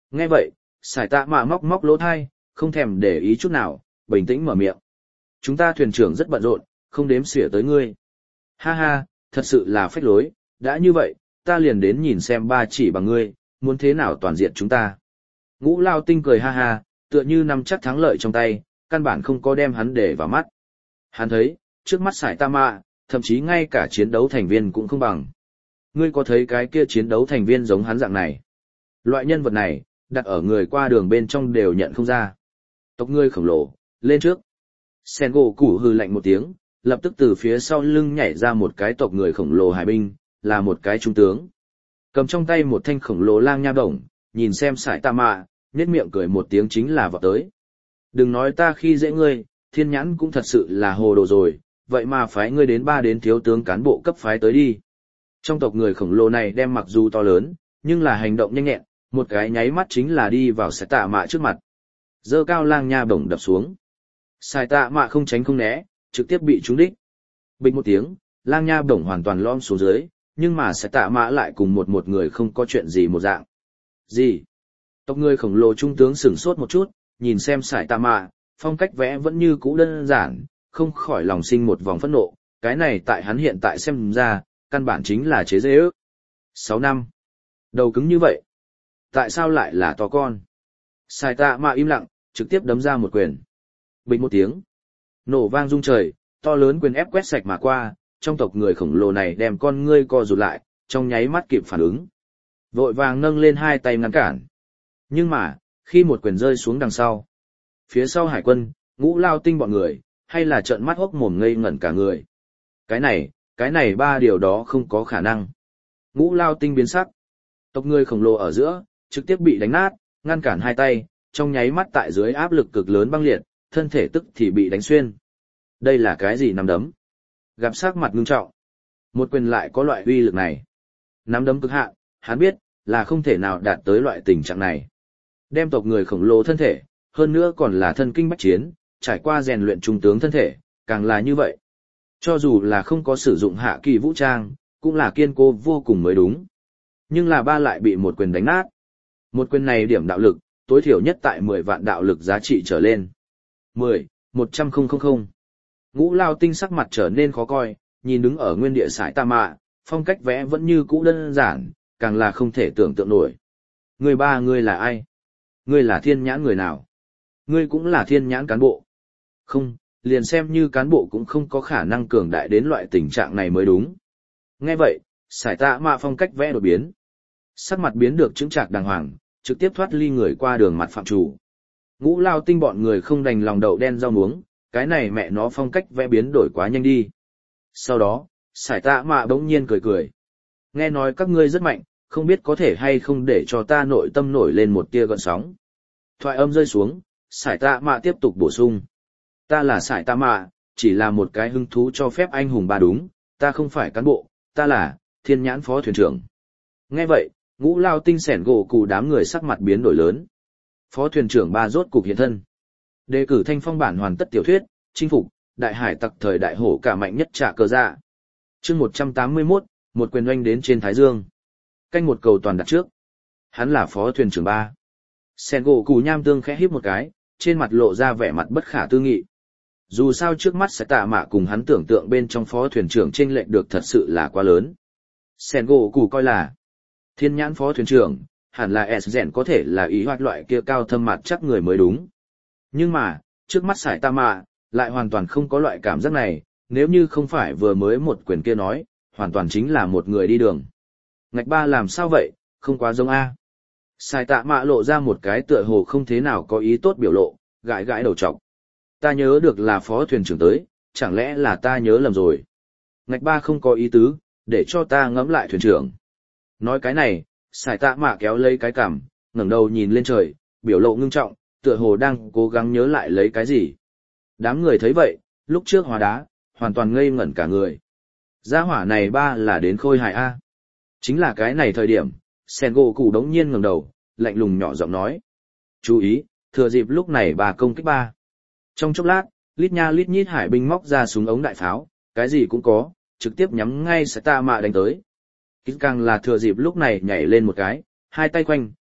Nghe vậy, sải tạ mạ móc móc lỗ thai, không thèm để ý chút nào, bình tĩnh mở miệng. Chúng ta thuyền trưởng rất bận rộn, không đếm xỉa tới ngươi. Ha ha, thật sự là phách lối, đã như vậy, ta liền đến nhìn xem ba chỉ bằng ngươi, muốn thế nào toàn diện chúng ta. Ngũ Lao Tinh cười ha ha, tựa như nắm chắc thắng lợi trong tay, căn bản không có đem hắn để vào mắt. Hắn thấy, trước mắt sải tạ mạ, thậm chí ngay cả chiến đấu thành viên cũng không bằng. Ngươi có thấy cái kia chiến đấu thành viên giống hắn dạng này? Loại nhân vật này, đặt ở người qua đường bên trong đều nhận không ra. Tộc ngươi khổng lồ, lên trước. Sen gỗ củ hừ lạnh một tiếng, lập tức từ phía sau lưng nhảy ra một cái tộc người khổng lồ hải binh, là một cái trung tướng. Cầm trong tay một thanh khổng lồ lang nha bổng, nhìn xem sải tạ mạ, nhếch miệng cười một tiếng chính là vọt tới. Đừng nói ta khi dễ ngươi, thiên nhãn cũng thật sự là hồ đồ rồi, vậy mà phái ngươi đến ba đến thiếu tướng cán bộ cấp phái tới đi. Trong tộc người khổng lồ này đem mặc dù to lớn, nhưng là hành động nhanh nhẹn, một cái nháy mắt chính là đi vào sải tạ mạ trước mặt. Dơ cao lang nha bổng đập xuống. Sải tạ mạ không tránh không né, trực tiếp bị trúng đích. Bịch một tiếng, lang nha bổng hoàn toàn lom xuống dưới, nhưng mà sải tạ mạ lại cùng một một người không có chuyện gì một dạng. Gì? Tộc người khổng lồ trung tướng sửng sốt một chút, nhìn xem sải tạ mạ, phong cách vẽ vẫn như cũ đơn giản, không khỏi lòng sinh một vòng phẫn nộ, cái này tại hắn hiện tại xem ra, căn bản chính là chế dễ ước. Sáu năm. Đầu cứng như vậy. Tại sao lại là to con? Sải tạ mạ im lặng, trực tiếp đấm ra một quyền. Bình một tiếng. Nổ vang rung trời, to lớn quyền ép quét sạch mà qua, trong tộc người khổng lồ này đem con ngươi co rụt lại, trong nháy mắt kịp phản ứng. Vội vàng nâng lên hai tay ngăn cản. Nhưng mà, khi một quyền rơi xuống đằng sau, phía sau hải quân, Ngũ Lao Tinh bọn người, hay là trợn mắt hốc mồm ngây ngẩn cả người. Cái này, cái này ba điều đó không có khả năng. Ngũ Lao Tinh biến sắc. Tộc người khổng lồ ở giữa, trực tiếp bị đánh nát, ngăn cản hai tay, trong nháy mắt tại dưới áp lực cực lớn băng liệt, thân thể tức thì bị đánh xuyên. Đây là cái gì nắm đấm? Gặp sắc mặt ngưng trọng. Một quyền lại có loại uy lực này. Nắm đấm cực hạn, hắn biết, là không thể nào đạt tới loại tình trạng này. Đem tộc người khổng lồ thân thể, hơn nữa còn là thân kinh bách chiến, trải qua rèn luyện trung tướng thân thể, càng là như vậy. Cho dù là không có sử dụng hạ kỳ vũ trang, cũng là kiên cố vô cùng mới đúng. Nhưng là ba lại bị một quyền đánh nát. Một quyền này điểm đạo lực, tối thiểu nhất tại mười vạn đạo lực giá trị trở lên. mười, một trăm nghìn. Ngũ Lao Tinh sắc mặt trở nên khó coi, nhìn đứng ở nguyên địa sải tạ mạ, phong cách vẽ vẫn như cũ đơn giản, càng là không thể tưởng tượng nổi. Người ba ngươi là ai? Ngươi là thiên nhãn người nào? Ngươi cũng là thiên nhãn cán bộ. Không, liền xem như cán bộ cũng không có khả năng cường đại đến loại tình trạng này mới đúng. Nghe vậy, sải tạ mạ phong cách vẽ đột biến. Sắc mặt biến được chững chạc đàng hoàng, trực tiếp thoát ly người qua đường mặt phạm chủ. Ngũ Lao Tinh bọn người không đành lòng đậu đen rau muống, cái này mẹ nó phong cách vẽ biến đổi quá nhanh đi. Sau đó, sải tạ mạ bỗng nhiên cười cười. Nghe nói các ngươi rất mạnh, không biết có thể hay không để cho ta nội tâm nổi lên một tia gợn sóng. Thoại âm rơi xuống, sải tạ mạ tiếp tục bổ sung. Ta là sải tạ mạ, chỉ là một cái hứng thú cho phép anh hùng ba đúng, ta không phải cán bộ, ta là thiên nhãn phó thuyền trưởng. Nghe vậy, Ngũ Lao Tinh sẻn gỗ cụ đám người sắc mặt biến đổi lớn. Phó thuyền trưởng ba rốt cục hiện thân. Đề cử thanh phong bản hoàn tất tiểu thuyết, chinh phục, đại hải tặc thời đại hổ cả mạnh nhất trả cờ dạ. Chương một trăm tám mươi mốt, một quyền oanh đến trên Thái Dương. Canh một cầu toàn đặt trước. Hắn là phó thuyền trưởng ba. Sẻn gỗ cụ nham tương khẽ híp một cái, trên mặt lộ ra vẻ mặt bất khả tư nghị. Dù sao trước mắt sẽ tạ mạ cùng hắn tưởng tượng bên trong phó thuyền trưởng chênh lệch được thật sự là quá lớn. Sẻn gỗ cụ coi là thiên nhãn phó thuyền trưởng, hẳn là S rèn có thể là ý hoạt loại kia cao thâm mặt chắc người mới đúng. Nhưng mà, trước mắt sải tạ mạ, lại hoàn toàn không có loại cảm giác này, nếu như không phải vừa mới một quyền kia nói, hoàn toàn chính là một người đi đường. Ngạch ba làm sao vậy, không quá giống A. Sải tạ mạ lộ ra một cái tựa hồ không thế nào có ý tốt biểu lộ, gãi gãi đầu trọc. Ta nhớ được là phó thuyền trưởng tới, chẳng lẽ là ta nhớ lầm rồi. Ngạch ba không có ý tứ, để cho ta ngẫm lại thuyền trưởng. Nói cái này, sải tạ mạ kéo lấy cái cằm, ngẩng đầu nhìn lên trời, biểu lộ ngưng trọng, tựa hồ đang cố gắng nhớ lại lấy cái gì. Đám người thấy vậy, lúc trước hóa đá, hoàn toàn ngây ngẩn cả người. Gia hỏa này ba là đến khôi hài A. Chính là cái này thời điểm, Sen gỗ cụ đống nhiên ngẩng đầu, lạnh lùng nhỏ giọng nói. Chú ý, thừa dịp lúc này bà công kích ba. Trong chốc lát, lít nha lít nhít hải binh móc ra súng ống đại pháo, cái gì cũng có, trực tiếp nhắm ngay sải tạ mạ đánh tới. Kít càng là thừa dịp lúc này nhảy lên một cái, hai tay quanh,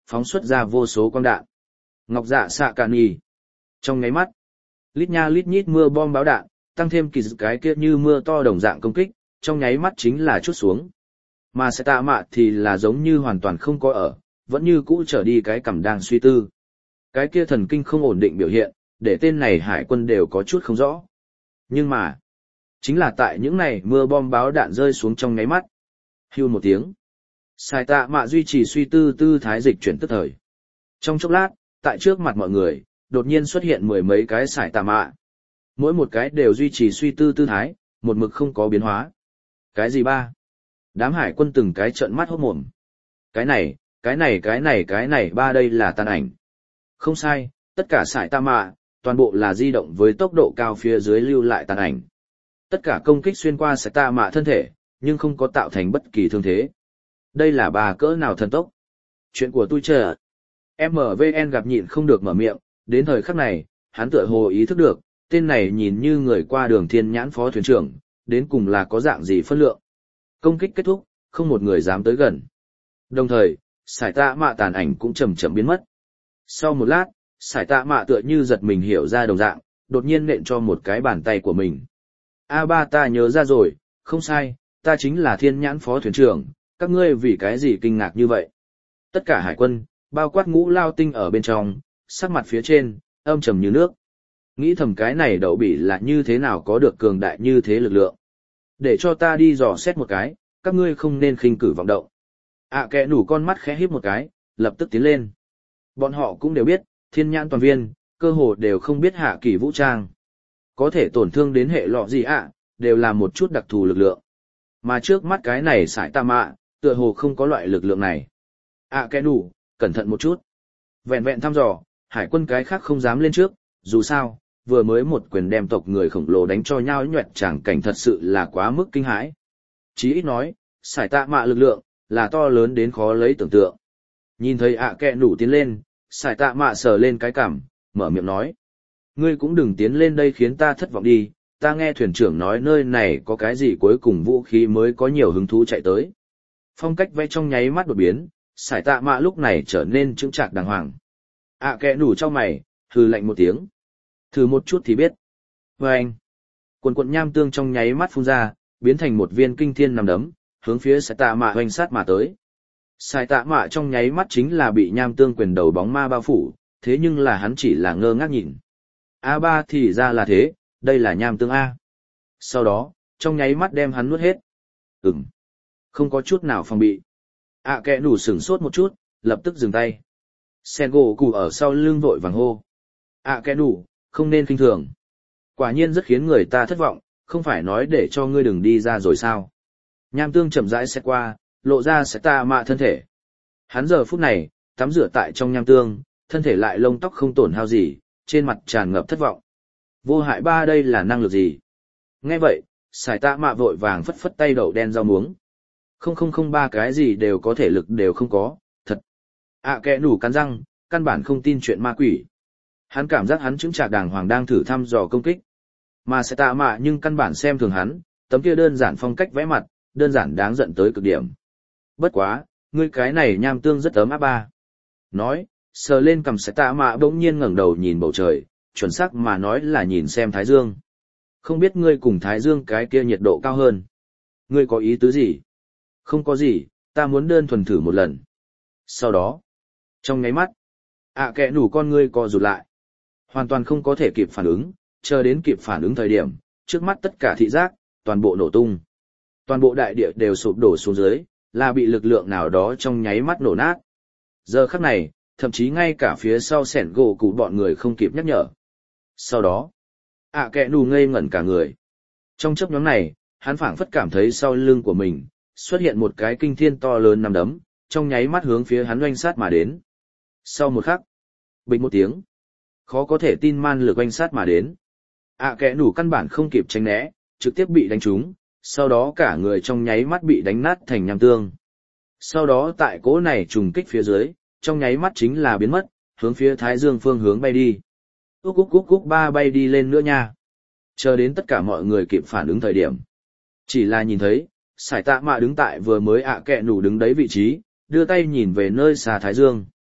phóng xuất ra vô số quang đạn. Ngọc dạ xạ cạn nhì. Trong ngáy mắt, lít nha lít nhít mưa bom báo đạn, tăng thêm kỳ dự cái kia như mưa to đồng dạng công kích, trong nháy mắt chính là chút xuống. Mà sẽ tạ mạ thì là giống như hoàn toàn không có ở, vẫn như cũ trở đi cái cằm đang suy tư. Cái kia thần kinh không ổn định biểu hiện, để tên này hải quân đều có chút không rõ. Nhưng mà, chính là tại những này mưa bom báo đạn rơi xuống trong nháy mắt. Hưu một tiếng. Sai tạ mạ duy trì suy tư tư thái dịch chuyển tức thời. Trong chốc lát, tại trước mặt mọi người, đột nhiên xuất hiện mười mấy cái sải tạ mạ. Mỗi một cái đều duy trì suy tư tư thái, một mực không có biến hóa. Cái gì ba? Đám hải quân từng cái trợn mắt hốt mồm. Cái này, cái này cái này cái này ba đây là tàn ảnh. Không sai, tất cả sải tạ mạ, toàn bộ là di động với tốc độ cao phía dưới lưu lại tàn ảnh. Tất cả công kích xuyên qua sải tạ mạ thân thể, nhưng không có tạo thành bất kỳ thương thế. Đây là bà cỡ nào thần tốc? Chuyện của tôi chờ. em vê en gặp nhịn không được mở miệng, đến thời khắc này, hắn tựa hồ ý thức được, tên này nhìn như người qua đường thiên nhãn phó thuyền trưởng, đến cùng là có dạng gì phân lượng. Công kích kết thúc, không một người dám tới gần. Đồng thời, sải tạ mạ tàn ảnh cũng chậm chậm biến mất. Sau một lát, sải tạ mạ tựa như giật mình hiểu ra đồng dạng, đột nhiên nện cho một cái bàn tay của mình. A ba ta nhớ ra rồi, không sai, ta chính là thiên nhãn phó thuyền trưởng, các ngươi vì cái gì kinh ngạc như vậy? Tất cả hải quân, bao quát ngũ lao tinh ở bên trong, sắc mặt phía trên, âm trầm như nước. Nghĩ thầm cái này đậu bỉ là như thế nào có được cường đại như thế lực lượng. Để cho ta đi dò xét một cái, các ngươi không nên khinh cử vọng động. ạ à, kẻ nủ con mắt khẽ híp một cái, lập tức tiến lên. Bọn họ cũng đều biết, thiên nhãn toàn viên, cơ hồ đều không biết hạ kỳ vũ trang. Có thể tổn thương đến hệ lọ gì ạ, đều là một chút đặc thù lực lượng. Mà trước mắt cái này sải tạ mạ, tựa hồ không có loại lực lượng này. ạ à, kẻ nủ, cẩn thận một chút. Vẹn vẹn thăm dò, hải quân cái khác không dám lên trước, dù sao, vừa mới một quyền đem tộc người khổng lồ đánh cho nhau nhoẹt tràng cảnh thật sự là quá mức kinh hãi. Chí ít nói, sải tạ mạ lực lượng, là to lớn đến khó lấy tưởng tượng. Nhìn thấy ạ à kẹ nủ tiến lên, sải tạ mạ sờ lên cái cằm, mở miệng nói. Ngươi cũng đừng tiến lên đây khiến ta thất vọng đi, ta nghe thuyền trưởng nói nơi này có cái gì cuối cùng vũ khí mới có nhiều hứng thú chạy tới. Phong cách vẽ trong nháy mắt đột biến, sải tạ mạ lúc này trở nên chững chạc đàng hoàng. ạ à kẹ nủ trong mày, hừ lạnh một tiếng. Thử một chút thì biết. Và anh, quần quận nham tương trong nháy mắt phun ra, biến thành một viên kinh thiên nằm đấm, hướng phía sải tạ mạ hoành sát mà tới. Sải tạ mạ trong nháy mắt chính là bị nham tương quyền đầu bóng ma bao phủ, thế nhưng là hắn chỉ là ngơ ngác nhìn. a ba thì ra là thế, đây là nham tương A. Sau đó, trong nháy mắt đem hắn nuốt hết. Ừm, không có chút nào phòng bị. ạ à, kẹ nủ sửng sốt một chút, lập tức dừng tay. Sen gỗ cụ ở sau lưng vội vàng hô. ạ à, kẹ nủ, không nên kinh thường. Quả nhiên rất khiến người ta thất vọng, không phải nói để cho ngươi đừng đi ra rồi sao. Nham tương chậm rãi xét qua, lộ ra sẽ tạ mạ thân thể. Hắn giờ phút này, tắm rửa tại trong nham tương, thân thể lại lông tóc không tổn hao gì, trên mặt tràn ngập thất vọng. Vô hại ba đây là năng lực gì? Nghe vậy, sải tạ mạ vội vàng phất phất tay đậu đen rau muống. Không không không ba cái gì đều có thể lực đều không có, thật. ạ à, kẻ nủ cắn răng, căn bản không tin chuyện ma quỷ. Hắn cảm giác hắn chứng trạc đàng hoàng đang thử thăm dò công kích. Mà sải tạ mạ nhưng căn bản xem thường hắn, tấm kia đơn giản phong cách vẽ mặt, đơn giản đáng giận tới cực điểm. Bất quá, ngươi cái này nham tương rất ấm áp ba. Nói, sờ lên cằm sải tạ mạ bỗng nhiên ngẩng đầu nhìn bầu trời, chuẩn xác mà nói là nhìn xem Thái Dương. Không biết ngươi cùng Thái Dương cái kia nhiệt độ cao hơn. Ngươi có ý tứ gì? Không có gì, ta muốn đơn thuần thử một lần. Sau đó, trong nháy mắt, ạ à, kẹ nủ con ngươi co rụt lại. Hoàn toàn không có thể kịp phản ứng, chờ đến kịp phản ứng thời điểm, trước mắt tất cả thị giác, toàn bộ nổ tung. Toàn bộ đại địa đều sụp đổ xuống dưới, là bị lực lượng nào đó trong nháy mắt nổ nát. Giờ khắc này, thậm chí ngay cả phía sau sẻn gỗ cụ bọn người không kịp nhắc nhở. Sau đó, ạ à, kẹ nủ ngây ngẩn cả người. Trong chớp nhoáng này, hắn phảng phất cảm thấy sau lưng của mình, xuất hiện một cái kinh thiên to lớn nằm đấm, trong nháy mắt hướng phía hắn oanh sát mà đến. Sau một khắc, bịch một tiếng, khó có thể tin man lực oanh sát mà đến. ạ à, kẻ nủ căn bản không kịp tránh né, trực tiếp bị đánh trúng, sau đó cả người trong nháy mắt bị đánh nát thành nham tương. Sau đó tại cỗ này trùng kích phía dưới, trong nháy mắt chính là biến mất, hướng phía Thái Dương phương hướng bay đi. Úc úc úc úc ba bay đi lên nữa nha. Chờ đến tất cả mọi người kịp phản ứng thời điểm. Chỉ là nhìn thấy, sải tạ mạ đứng tại vừa mới ạ à kẹ nủ đứng đấy vị trí, đưa tay nhìn về nơi xa Thái Dương.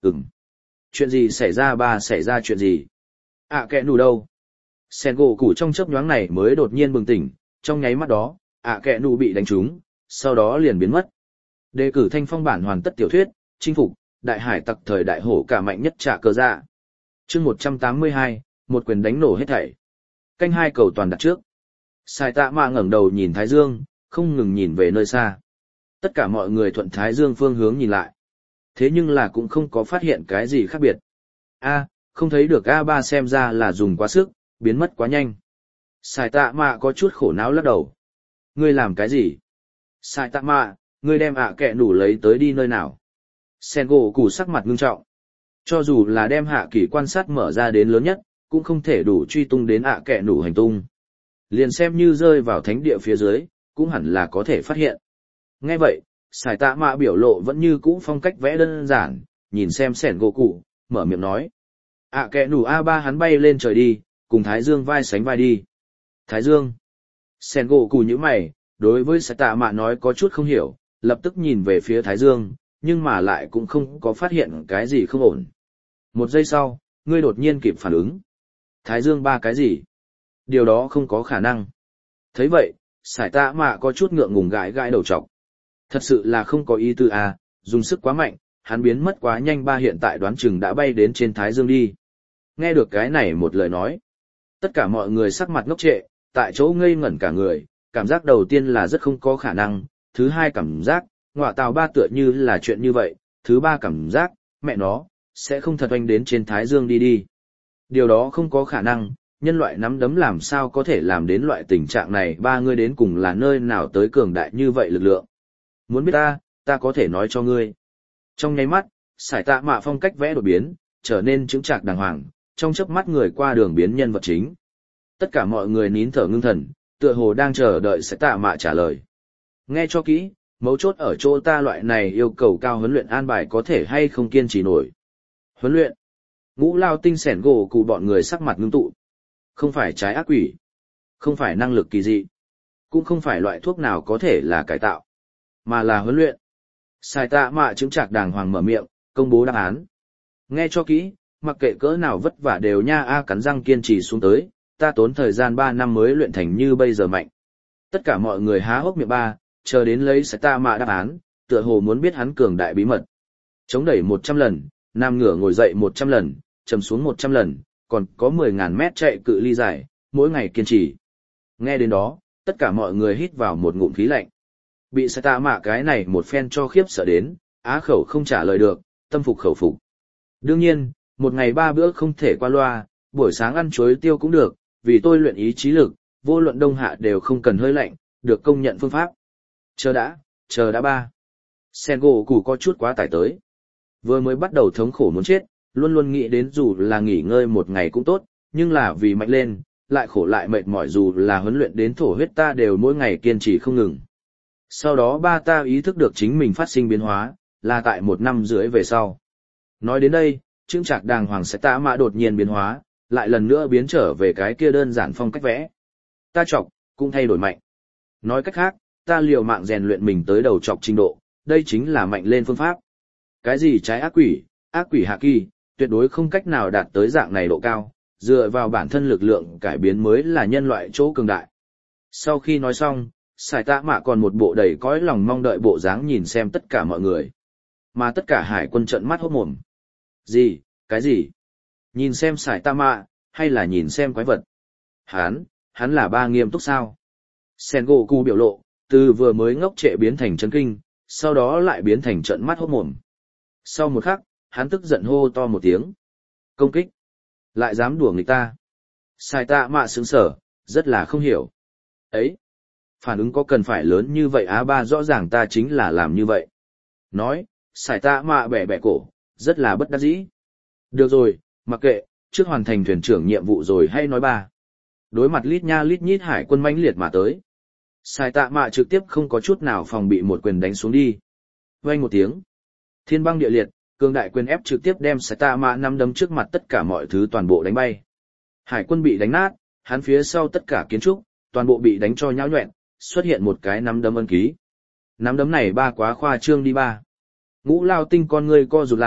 Ừm. Chuyện gì xảy ra ba xảy ra chuyện gì? À kẹ nù đâu? Sen gỗ củ trong chớp nhoáng này mới đột nhiên bừng tỉnh, trong nháy mắt đó, à kẹ nù bị đánh trúng, sau đó liền biến mất. Đề cử thanh phong bản hoàn tất tiểu thuyết, chinh phục, đại hải tặc thời đại hổ cả mạnh nhất trả cơ dạ. Chương một trăm tám mươi hai, một quyền đánh nổ hết thảy. Canh hai cầu toàn đặt trước. Sai tạ mạ ngẩng đầu nhìn Thái Dương, không ngừng nhìn về nơi xa. Tất cả mọi người thuận Thái Dương phương hướng nhìn lại. Thế nhưng là cũng không có phát hiện cái gì khác biệt. A, không thấy được A ba xem ra là dùng quá sức, biến mất quá nhanh. Sai tạ mạ có chút khổ não lắc đầu. Ngươi làm cái gì? Sai tạ mạ, ngươi đem ạ kẹ nủ lấy tới đi nơi nào? Sen gỗ củ sắc mặt ngưng trọng. Cho dù là đem hạ kỳ quan sát mở ra đến lớn nhất, cũng không thể đủ truy tung đến ạ kẹ nủ hành tung. Liền xem như rơi vào thánh địa phía dưới, cũng hẳn là có thể phát hiện. Nghe vậy, Sải tạ mạ biểu lộ vẫn như cũ phong cách vẽ đơn giản, nhìn xem sẻn gỗ cụ, mở miệng nói. ạ kẹ nủ a ba hắn bay lên trời đi, cùng Thái Dương vai sánh vai đi. Thái Dương. Sẻn gỗ cụ như mày, đối với Sải tạ mạ nói có chút không hiểu, lập tức nhìn về phía Thái Dương, nhưng mà lại cũng không có phát hiện cái gì không ổn. Một giây sau, ngươi đột nhiên kịp phản ứng. Thái Dương ba cái gì? Điều đó không có khả năng. Thấy vậy, Sải tạ mạ có chút ngượng ngùng gãi gãi đầu trọc. Thật sự là không có ý tư à, dùng sức quá mạnh, hắn biến mất quá nhanh ba hiện tại đoán chừng đã bay đến trên Thái Dương đi. Nghe được cái này một lời nói. Tất cả mọi người sắc mặt ngốc trệ, tại chỗ ngây ngẩn cả người, cảm giác đầu tiên là rất không có khả năng, thứ hai cảm giác, ngọa tào ba tựa như là chuyện như vậy, thứ ba cảm giác, mẹ nó, sẽ không thật oanh đến trên Thái Dương đi đi. Điều đó không có khả năng, nhân loại nắm đấm làm sao có thể làm đến loại tình trạng này ba ngươi đến cùng là nơi nào tới cường đại như vậy lực lượng. Muốn biết ta, ta có thể nói cho ngươi. Trong nháy mắt, Sải tạ mạ phong cách vẽ đột biến, trở nên chững chạc đàng hoàng, trong chớp mắt người qua đường biến nhân vật chính. Tất cả mọi người nín thở ngưng thần, tựa hồ đang chờ đợi Sải tạ mạ trả lời. Nghe cho kỹ, mấu chốt ở chỗ ta loại này yêu cầu cao huấn luyện an bài có thể hay không kiên trì nổi. Huấn luyện. Ngũ lao tinh sẻn gỗ cụ bọn người sắc mặt ngưng tụ. Không phải trái ác quỷ. Không phải năng lực kỳ dị. Cũng không phải loại thuốc nào có thể là cải tạo. Mà là huấn luyện. Sai tạ mạ chứng trạc đàng hoàng mở miệng, công bố đáp án. Nghe cho kỹ, mặc kệ cỡ nào vất vả đều nha a cắn răng kiên trì xuống tới, ta tốn thời gian ba năm mới luyện thành như bây giờ mạnh. Tất cả mọi người há hốc miệng ba, chờ đến lấy sai tạ mạ đáp án, tựa hồ muốn biết hắn cường đại bí mật. Chống đẩy một trăm lần, nằm ngửa ngồi dậy một trăm lần, chầm xuống một trăm lần, còn có mười ngàn mét chạy cự ly dài, mỗi ngày kiên trì. Nghe đến đó, tất cả mọi người hít vào một ngụm khí lạnh. Bị Sai tạ mạ cái này một phen cho khiếp sợ đến, á khẩu không trả lời được, tâm phục khẩu phục. Đương nhiên, một ngày ba bữa không thể qua loa, buổi sáng ăn chuối tiêu cũng được, vì tôi luyện ý chí lực, vô luận đông hạ đều không cần hơi lạnh, được công nhận phương pháp. Chờ đã, chờ đã ba. Sen gỗ củ có chút quá tải tới. Vừa mới bắt đầu thống khổ muốn chết, luôn luôn nghĩ đến dù là nghỉ ngơi một ngày cũng tốt, nhưng là vì mạnh lên, lại khổ lại mệt mỏi dù là huấn luyện đến thổ huyết ta đều mỗi ngày kiên trì không ngừng. Sau đó ba ta ý thức được chính mình phát sinh biến hóa, là tại một năm rưỡi về sau. Nói đến đây, chững chạc đàng hoàng sẽ tạ mạ đột nhiên biến hóa, lại lần nữa biến trở về cái kia đơn giản phong cách vẽ. Ta chọc, cũng thay đổi mạnh. Nói cách khác, ta liều mạng rèn luyện mình tới đầu chọc trình độ, đây chính là mạnh lên phương pháp. Cái gì trái ác quỷ, ác quỷ hạ kỳ, tuyệt đối không cách nào đạt tới dạng này độ cao, dựa vào bản thân lực lượng cải biến mới là nhân loại chỗ cường đại. Sau khi nói xong, Sải tạ mạ còn một bộ đầy cõi lòng mong đợi bộ dáng nhìn xem tất cả mọi người. Mà tất cả hải quân trợn mắt hốt mồm. Gì, cái gì? Nhìn xem Sải tạ mạ, hay là nhìn xem quái vật? Hắn, hắn là ba nghiêm túc sao? Sengoku biểu lộ, từ vừa mới ngốc trệ biến thành chấn kinh, sau đó lại biến thành trợn mắt hốt mồm. Sau một khắc, hắn tức giận hô to một tiếng. Công kích! Lại dám đùa nghịch ta! Sải tạ mạ sững sở, rất là không hiểu. Ấy! Phản ứng có cần phải lớn như vậy á ba rõ ràng ta chính là làm như vậy. Nói, Sải tạ mạ bẻ bẻ cổ, rất là bất đắc dĩ. Được rồi, mặc kệ, trước hoàn thành thuyền trưởng nhiệm vụ rồi hay nói ba. Đối mặt lít nha lít nhít hải quân mãnh liệt mà tới. Sải tạ mạ trực tiếp không có chút nào phòng bị một quyền đánh xuống đi. Vang một tiếng. Thiên băng địa liệt, cường đại quyền ép trực tiếp đem Sải tạ mạ nắm đấm trước mặt tất cả mọi thứ toàn bộ đánh bay. Hải quân bị đánh nát, hắn phía sau tất cả kiến trúc, toàn bộ bị đánh cho nhão nhọẹn, xuất hiện một cái nắm đấm ân ký. Nắm đấm này ba quá khoa trương đi ba. Ngũ lao tinh con ngươi co rụt lại,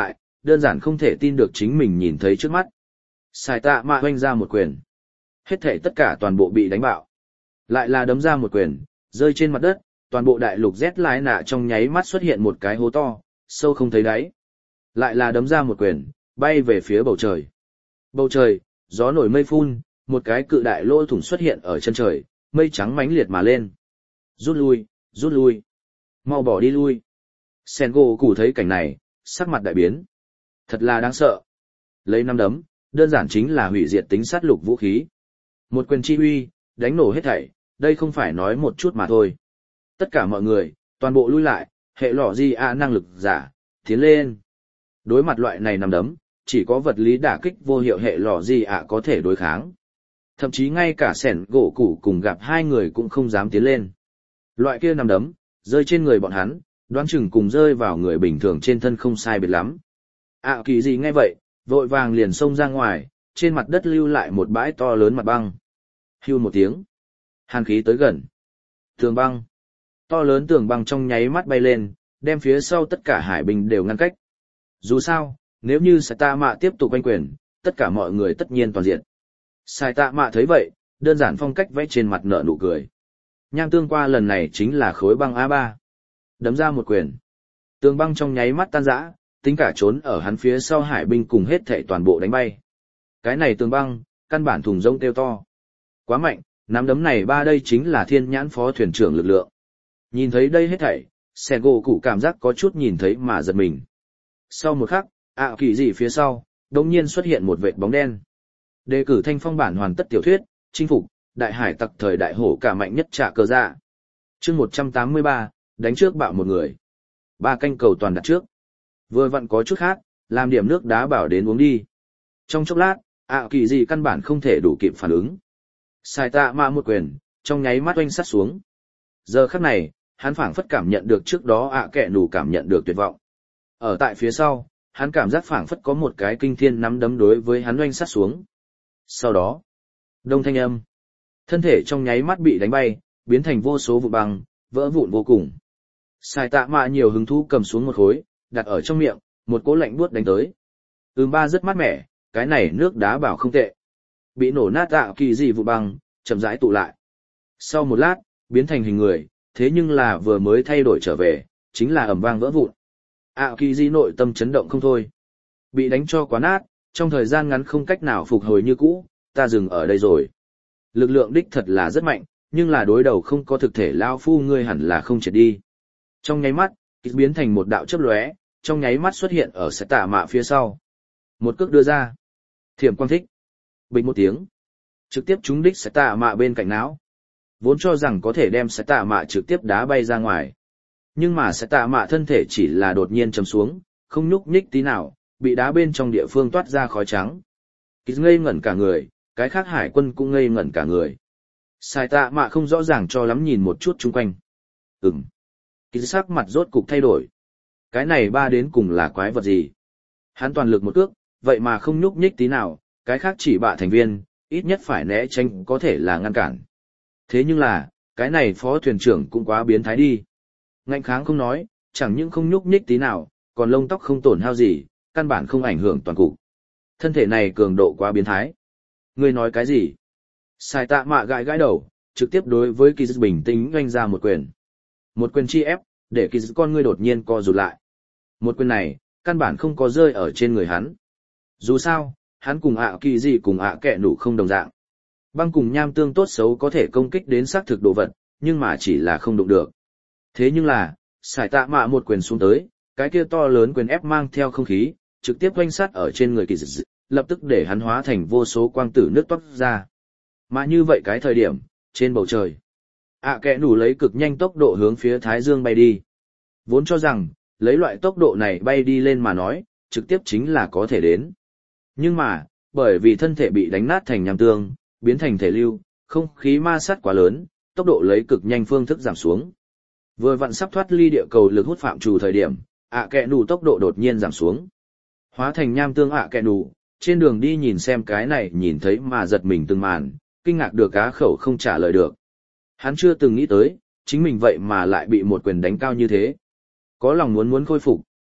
đơn giản không thể tin được chính mình nhìn thấy trước mắt. Sai tạ mạ hoanh ra một quyền. Hết thể tất cả toàn bộ bị đánh bạo. Lại là đấm ra một quyền, rơi trên mặt đất, toàn bộ đại lục Z lái nạ trong nháy mắt xuất hiện một cái hố to, sâu không thấy đáy. Lại là đấm ra một quyền, bay về phía bầu trời. Bầu trời, gió nổi mây phun, một cái cự đại lỗ thủng xuất hiện ở chân trời, mây trắng mãnh liệt mà lên. Rút lui, rút lui. Mau bỏ đi lui. Sengoku thấy cảnh này, sắc mặt đại biến. Thật là đáng sợ. Lấy năm đấm, đơn giản chính là hủy diệt tính sát lục vũ khí. Một quyền chi uy, đánh nổ hết thảy, đây không phải nói một chút mà thôi. Tất cả mọi người, toàn bộ lui lại, hệ lọ gì a năng lực giả, tiến lên. Đối mặt loại này năm đấm, chỉ có vật lý đả kích vô hiệu hệ lọ gì ạ có thể đối kháng. Thậm chí ngay cả sẻn gỗ củ cùng gặp hai người cũng không dám tiến lên. Loại kia năm đấm, rơi trên người bọn hắn, đoán chừng cùng rơi vào người bình thường trên thân không sai biệt lắm. ạ kỳ gì nghe vậy, vội vàng liền xông ra ngoài, trên mặt đất lưu lại một bãi to lớn mặt băng. Hưu một tiếng. Hàn khí tới gần. Tường băng. To lớn tường băng trong nháy mắt bay lên, đem phía sau tất cả hải binh đều ngăn cách. Dù sao, nếu như Sai Tạ Mạ tiếp tục quanh quyền, tất cả mọi người tất nhiên toàn diện. Sai Tạ Mạ thấy vậy, đơn giản phong cách vẽ trên mặt nở nụ cười. Nham tương qua lần này chính là khối băng a ba. Đấm ra một quyền. Tường băng trong nháy mắt tan rã, tính cả trốn ở hắn phía sau hải binh cùng hết thảy toàn bộ đánh bay. Cái này tường băng, căn bản thùng rông kêu to. Quá mạnh, nắm đấm này ba đây chính là thiên nhãn phó thuyền trưởng lực lượng. Nhìn thấy đây hết thảy, Sengoku cảm giác có chút nhìn thấy mà giật mình. Sau một khắc, ạ kỳ gì phía sau, đột nhiên xuất hiện một vệt bóng đen. Đề cử thanh phong bản hoàn tất tiểu thuyết, chinh phục, đại hải tặc thời đại hổ cả mạnh nhất trả cờ dạ. Chương một trăm tám mươi ba, đánh trước bạo một người. Ba canh cầu toàn đặt trước. Vừa vặn có chút khác, làm điểm nước đá bảo đến uống đi. Trong chốc lát, ạ kỳ gì căn bản không thể đủ kịp phản ứng. Sai Tạ Mạ một quyền, trong nháy mắt oanh sát xuống. Giờ khắc này, hắn phảng phất cảm nhận được trước đó ạ kẹ nủ cảm nhận được tuyệt vọng. Ở tại phía sau, hắn cảm giác phảng phất có một cái kinh thiên nắm đấm đối với hắn oanh sát xuống. Sau đó, đông thanh âm. Thân thể trong nháy mắt bị đánh bay, biến thành vô số vụ băng, vỡ vụn vô cùng. Sai Tạ Mạ nhiều hứng thú cầm xuống một khối, đặt ở trong miệng, một cỗ lạnh buốt đánh tới. Ừm ba rất mát mẻ, cái này nước đá bảo không tệ. Bị nổ nát ạ kỳ gì vụ băng, chậm rãi tụ lại. Sau một lát, biến thành hình người, thế nhưng là vừa mới thay đổi trở về, chính là ầm vang vỡ vụn. ạ kỳ gì nội tâm chấn động không thôi. Bị đánh cho quá nát, trong thời gian ngắn không cách nào phục hồi như cũ, ta dừng ở đây rồi. Lực lượng đích thật là rất mạnh, nhưng là đối đầu không có thực thể lao phu ngươi hẳn là không triệt đi. Trong nháy mắt, kịch biến thành một đạo chớp lóe, trong nháy mắt xuất hiện ở Sai Tạ Mạ phía sau. Một cước đưa ra. Thiểm quang thích. Bịch một tiếng. Trực tiếp trúng đích Sai Tạ Mạ bên cạnh não. Vốn cho rằng có thể đem Sai Tạ Mạ trực tiếp đá bay ra ngoài. Nhưng mà Sai Tạ Mạ thân thể chỉ là đột nhiên chầm xuống, không nhúc nhích tí nào, bị đá bên trong địa phương toát ra khói trắng. Kịch ngây ngẩn cả người, cái khác hải quân cũng ngây ngẩn cả người. Sai Tạ Mạ không rõ ràng cho lắm nhìn một chút chung quanh. Ừm. Kịch sắc mặt rốt cục thay đổi. Cái này ba đến cùng là quái vật gì? Hắn toàn lực một cước, vậy mà không nhúc nhích tí nào, cái khác chỉ bạ thành viên, ít nhất phải né tránh có thể là ngăn cản. Thế nhưng là, cái này phó thuyền trưởng cũng quá biến thái đi. Ngạnh kháng không nói, chẳng những không nhúc nhích tí nào, còn lông tóc không tổn hao gì, căn bản không ảnh hưởng toàn cục. Thân thể này cường độ quá biến thái. Ngươi nói cái gì? Sai Tạ Mạ gãi gãi đầu, trực tiếp đối với Kỳ Dư bình tĩnh oanh ra một quyền. Một quyền chi ép, để Kỳ Dư con ngươi đột nhiên co rụt lại. Một quyền này, căn bản không có rơi ở trên người hắn. Dù sao, hắn cùng ạ kỳ gì cùng ạ kẹ nủ không đồng dạng. Băng cùng nham tương tốt xấu có thể công kích đến xác thực đồ vật, nhưng mà chỉ là không đụng được. Thế nhưng là, Sai Tạ Mạ một quyền xuống tới, cái kia to lớn quyền ép mang theo không khí, trực tiếp oanh sát ở trên người Kỳ Dư, lập tức để hắn hóa thành vô số quang tử nước toát ra. Mà như vậy cái thời điểm, trên bầu trời, ạ kẹ nủ lấy cực nhanh tốc độ hướng phía Thái Dương bay đi. Vốn cho rằng, lấy loại tốc độ này bay đi lên mà nói, trực tiếp chính là có thể đến. Nhưng mà, bởi vì thân thể bị đánh nát thành nham tương, biến thành thể lưu, không khí ma sát quá lớn, tốc độ lấy cực nhanh phương thức giảm xuống. Vừa vặn sắp thoát ly địa cầu lực hút phạm trù thời điểm, ạ kẹ nủ tốc độ đột nhiên giảm xuống. Hóa thành nham tương ạ kẹ nủ, trên đường đi nhìn xem cái này nhìn thấy mà giật mình từng màn, kinh ngạc được cá khẩu không trả lời được. Hắn chưa từng nghĩ tới, chính mình vậy mà lại bị một quyền đánh cao như thế. Có lòng muốn muốn khôi phục,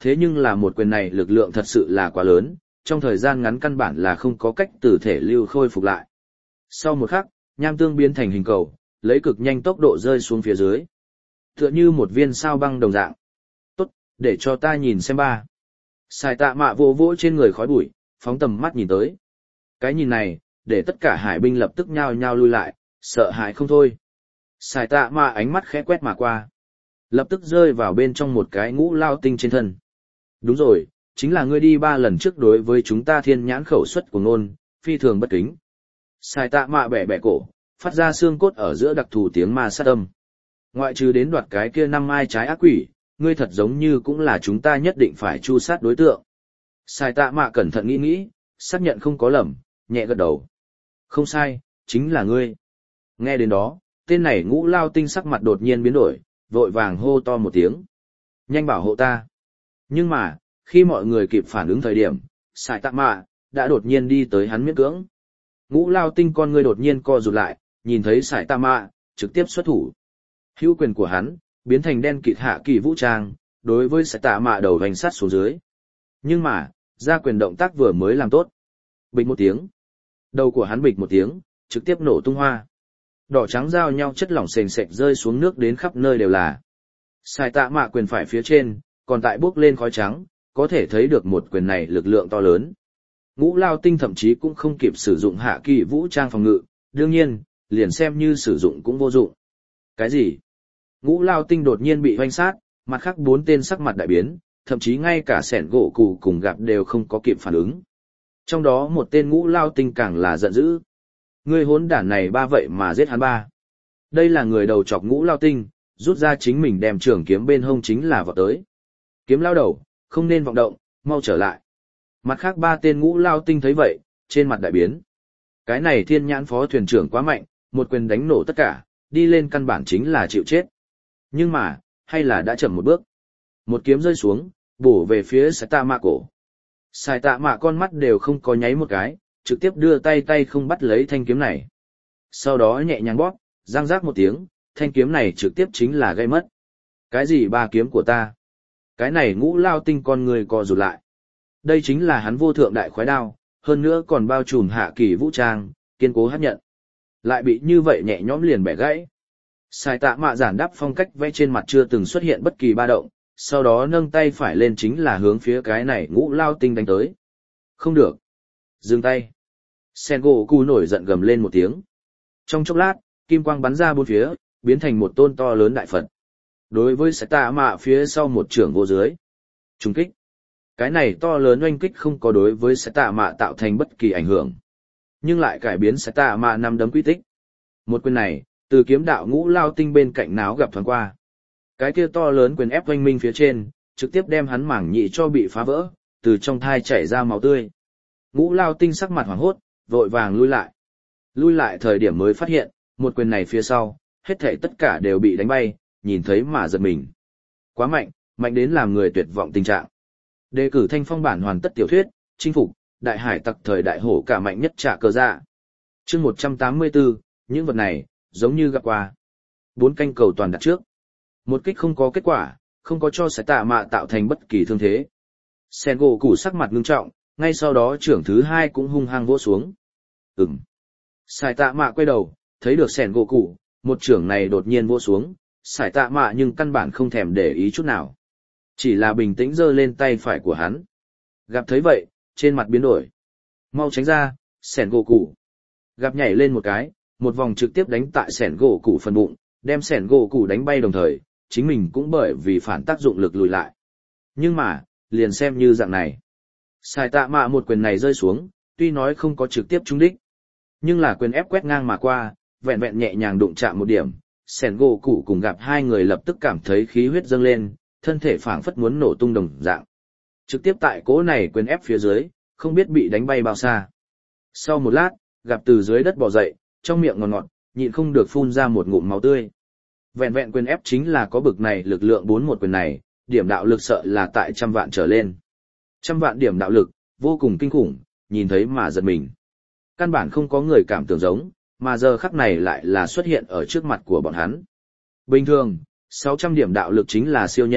Thế nhưng là một quyền này lực lượng thật sự là quá lớn, trong thời gian ngắn căn bản là không có cách từ thể lưu khôi phục lại. Sau một khắc, nham tương biến thành hình cầu, lấy cực nhanh tốc độ rơi xuống phía dưới. Tựa như một viên sao băng đồng dạng. Tốt, để cho ta nhìn xem ba. Sài tạ mạ vỗ vỗ trên người khói bụi, phóng tầm mắt nhìn tới. Cái nhìn này, để tất cả hải binh lập tức nhao nhao lui lại, sợ hãi không thôi. Sài tạ mạ ánh mắt khẽ quét mà qua. Lập tức rơi vào bên trong một cái ngũ lao tinh trên thân. Đúng rồi, chính là ngươi đi ba lần trước đối với chúng ta thiên nhãn khẩu suất của ngôn, phi thường bất kính. Sài tạ mạ bẻ bẻ cổ, phát ra xương cốt ở giữa đặc thù tiếng ma sát âm. Ngoại trừ đến đoạt cái kia năm mai trái ác quỷ, ngươi thật giống như cũng là chúng ta nhất định phải chu sát đối tượng. Sài tạ mạ cẩn thận nghĩ nghĩ, xác nhận không có lầm, nhẹ gật đầu. Không sai, chính là ngươi. Nghe đến đó, tên này ngũ lao tinh sắc mặt đột nhiên biến đổi, vội vàng hô to một tiếng. Nhanh bảo hộ ta. Nhưng mà, khi mọi người kịp phản ứng thời điểm, Sài tạ mạ đã đột nhiên đi tới hắn miễn cưỡng. Ngũ lao tinh con ngươi đột nhiên co rụt lại, nhìn thấy Sài tạ mạ, trực tiếp xuất thủ. Hữu quyền của hắn, biến thành đen kịt hạ kỳ vũ trang, đối với Sài tạ mạ đầu vành sát xuống dưới. Nhưng mà, ra quyền động tác vừa mới làm tốt. Bịch một tiếng. Đầu của hắn bịch một tiếng, trực tiếp nổ tung hoa. Đỏ trắng giao nhau chất lỏng sền sệt rơi xuống nước đến khắp nơi đều là. Sài tạ mạ quyền phải phía trên, còn tại bước lên khói trắng, có thể thấy được một quyền này lực lượng to lớn. Ngũ lao tinh thậm chí cũng không kịp sử dụng hạ kỳ vũ trang phòng ngự, đương nhiên, liền xem như sử dụng cũng vô dụng. Cái gì? Ngũ lao tinh đột nhiên bị hoanh sát, mặt khác bốn tên sắc mặt đại biến, thậm chí ngay cả sẻn gỗ cụ cùng gặp đều không có kịp phản ứng. Trong đó một tên ngũ lao tinh càng là giận dữ. Ngươi hốn đản này ba vậy mà giết hắn ba. Đây là người đầu chọc ngũ lao tinh, rút ra chính mình đem trường kiếm bên hông chính là vọt tới. Kiếm lao đầu, không nên vọng động, mau trở lại. Mặt khác ba tên ngũ lao tinh thấy vậy, trên mặt đại biến. Cái này thiên nhãn phó thuyền trưởng quá mạnh, một quyền đánh nổ tất cả, đi lên căn bản chính là chịu chết. Nhưng mà, hay là đã chậm một bước. Một kiếm rơi xuống, bổ về phía Sài tạ mạ cổ. Sài tạ mạ con mắt đều không có nháy một cái, trực tiếp đưa tay tay không bắt lấy thanh kiếm này. Sau đó nhẹ nhàng bóp, răng rác một tiếng, thanh kiếm này trực tiếp chính là gây mất. Cái gì ba kiếm của ta? Cái này ngũ lao tinh con người co rụt lại. Đây chính là hắn vô thượng đại khoái đao, hơn nữa còn bao trùm hạ kỳ vũ trang, kiên cố hấp nhận. Lại bị như vậy nhẹ nhõm liền bẻ gãy. Sài tạ mạ giản đắp phong cách vẽ trên mặt chưa từng xuất hiện bất kỳ ba động, sau đó nâng tay phải lên chính là hướng phía cái này ngũ lao tinh đánh tới. Không được. Dừng tay. Sengoku nổi giận gầm lên một tiếng. Trong chốc lát, kim quang bắn ra bốn phía, biến thành một tôn to lớn đại Phật. Đối với Sài tạ mạ phía sau một trưởng vô dưới. Trung kích. Cái này to lớn oanh kích không có đối với Sài tạ mạ tạo thành bất kỳ ảnh hưởng. Nhưng lại cải biến Sài tạ mạ năm đấm quy tích. Một quyền này, từ kiếm đạo ngũ lao tinh bên cạnh náo gặp thoáng qua. Cái kia to lớn quyền ép oanh minh phía trên, trực tiếp đem hắn mảng nhị cho bị phá vỡ, từ trong thai chảy ra máu tươi. Ngũ lao tinh sắc mặt hoảng hốt, vội vàng lui lại. Lui lại thời điểm mới phát hiện, một quyền này phía sau, hết thảy tất cả đều bị đánh bay, nhìn thấy mà giật mình. Quá mạnh, mạnh đến làm người tuyệt vọng tình trạng. Đề cử thanh phong bản hoàn tất tiểu thuyết, chinh phục, đại hải tặc thời đại hổ cả mạnh nhất trả cờ dạ. Chương một trăm tám mươi tư, những vật này, giống như gặp qua. Bốn canh cầu toàn đặt trước. Một kích không có kết quả, không có cho Sài tạ mạ tạo thành bất kỳ thương thế. Sengoku sắc mặt ngưng trọng, ngay sau đó trưởng thứ hai cũng hung hăng vỗ xuống. Ừm. Sài tạ mạ quay đầu, thấy được Sengoku, một trưởng này đột nhiên vỗ xuống, Sài tạ mạ nhưng căn bản không thèm để ý chút nào. Chỉ là bình tĩnh giơ lên tay phải của hắn. Gặp thấy vậy, trên mặt biến đổi. Mau tránh ra, Sengoku. Gặp nhảy lên một cái, một vòng trực tiếp đánh tại Sengoku phần bụng, đem Sengoku đánh bay đồng thời, chính mình cũng bởi vì phản tác dụng lực lùi lại. Nhưng mà, liền xem như dạng này. Sài tạ mạ một quyền này rơi xuống, tuy nói không có trực tiếp trúng đích. Nhưng là quyền ép quét ngang mà qua, vẹn vẹn nhẹ nhàng đụng chạm một điểm. Sengoku cùng gặp hai người lập tức cảm thấy khí huyết dâng lên, thân thể phảng phất muốn nổ tung đồng dạng. Trực tiếp tại cỗ này quyền ép phía dưới, không biết bị đánh bay bao xa. Sau một lát, gặp từ dưới đất bò dậy, trong miệng ngọt ngọt, nhịn không được phun ra một ngụm máu tươi. Vẹn vẹn quyền ép chính là có bực này lực lượng bốn một quyền này, điểm đạo lực sợ là tại trăm vạn trở lên. Trăm vạn điểm đạo lực, vô cùng kinh khủng, nhìn thấy mà giật mình. Căn bản không có người cảm tưởng giống, mà giờ khắc này lại là xuất hiện ở trước mặt của bọn hắn. Bình thường, sáu trăm điểm đạo lực chính là siêu nhân,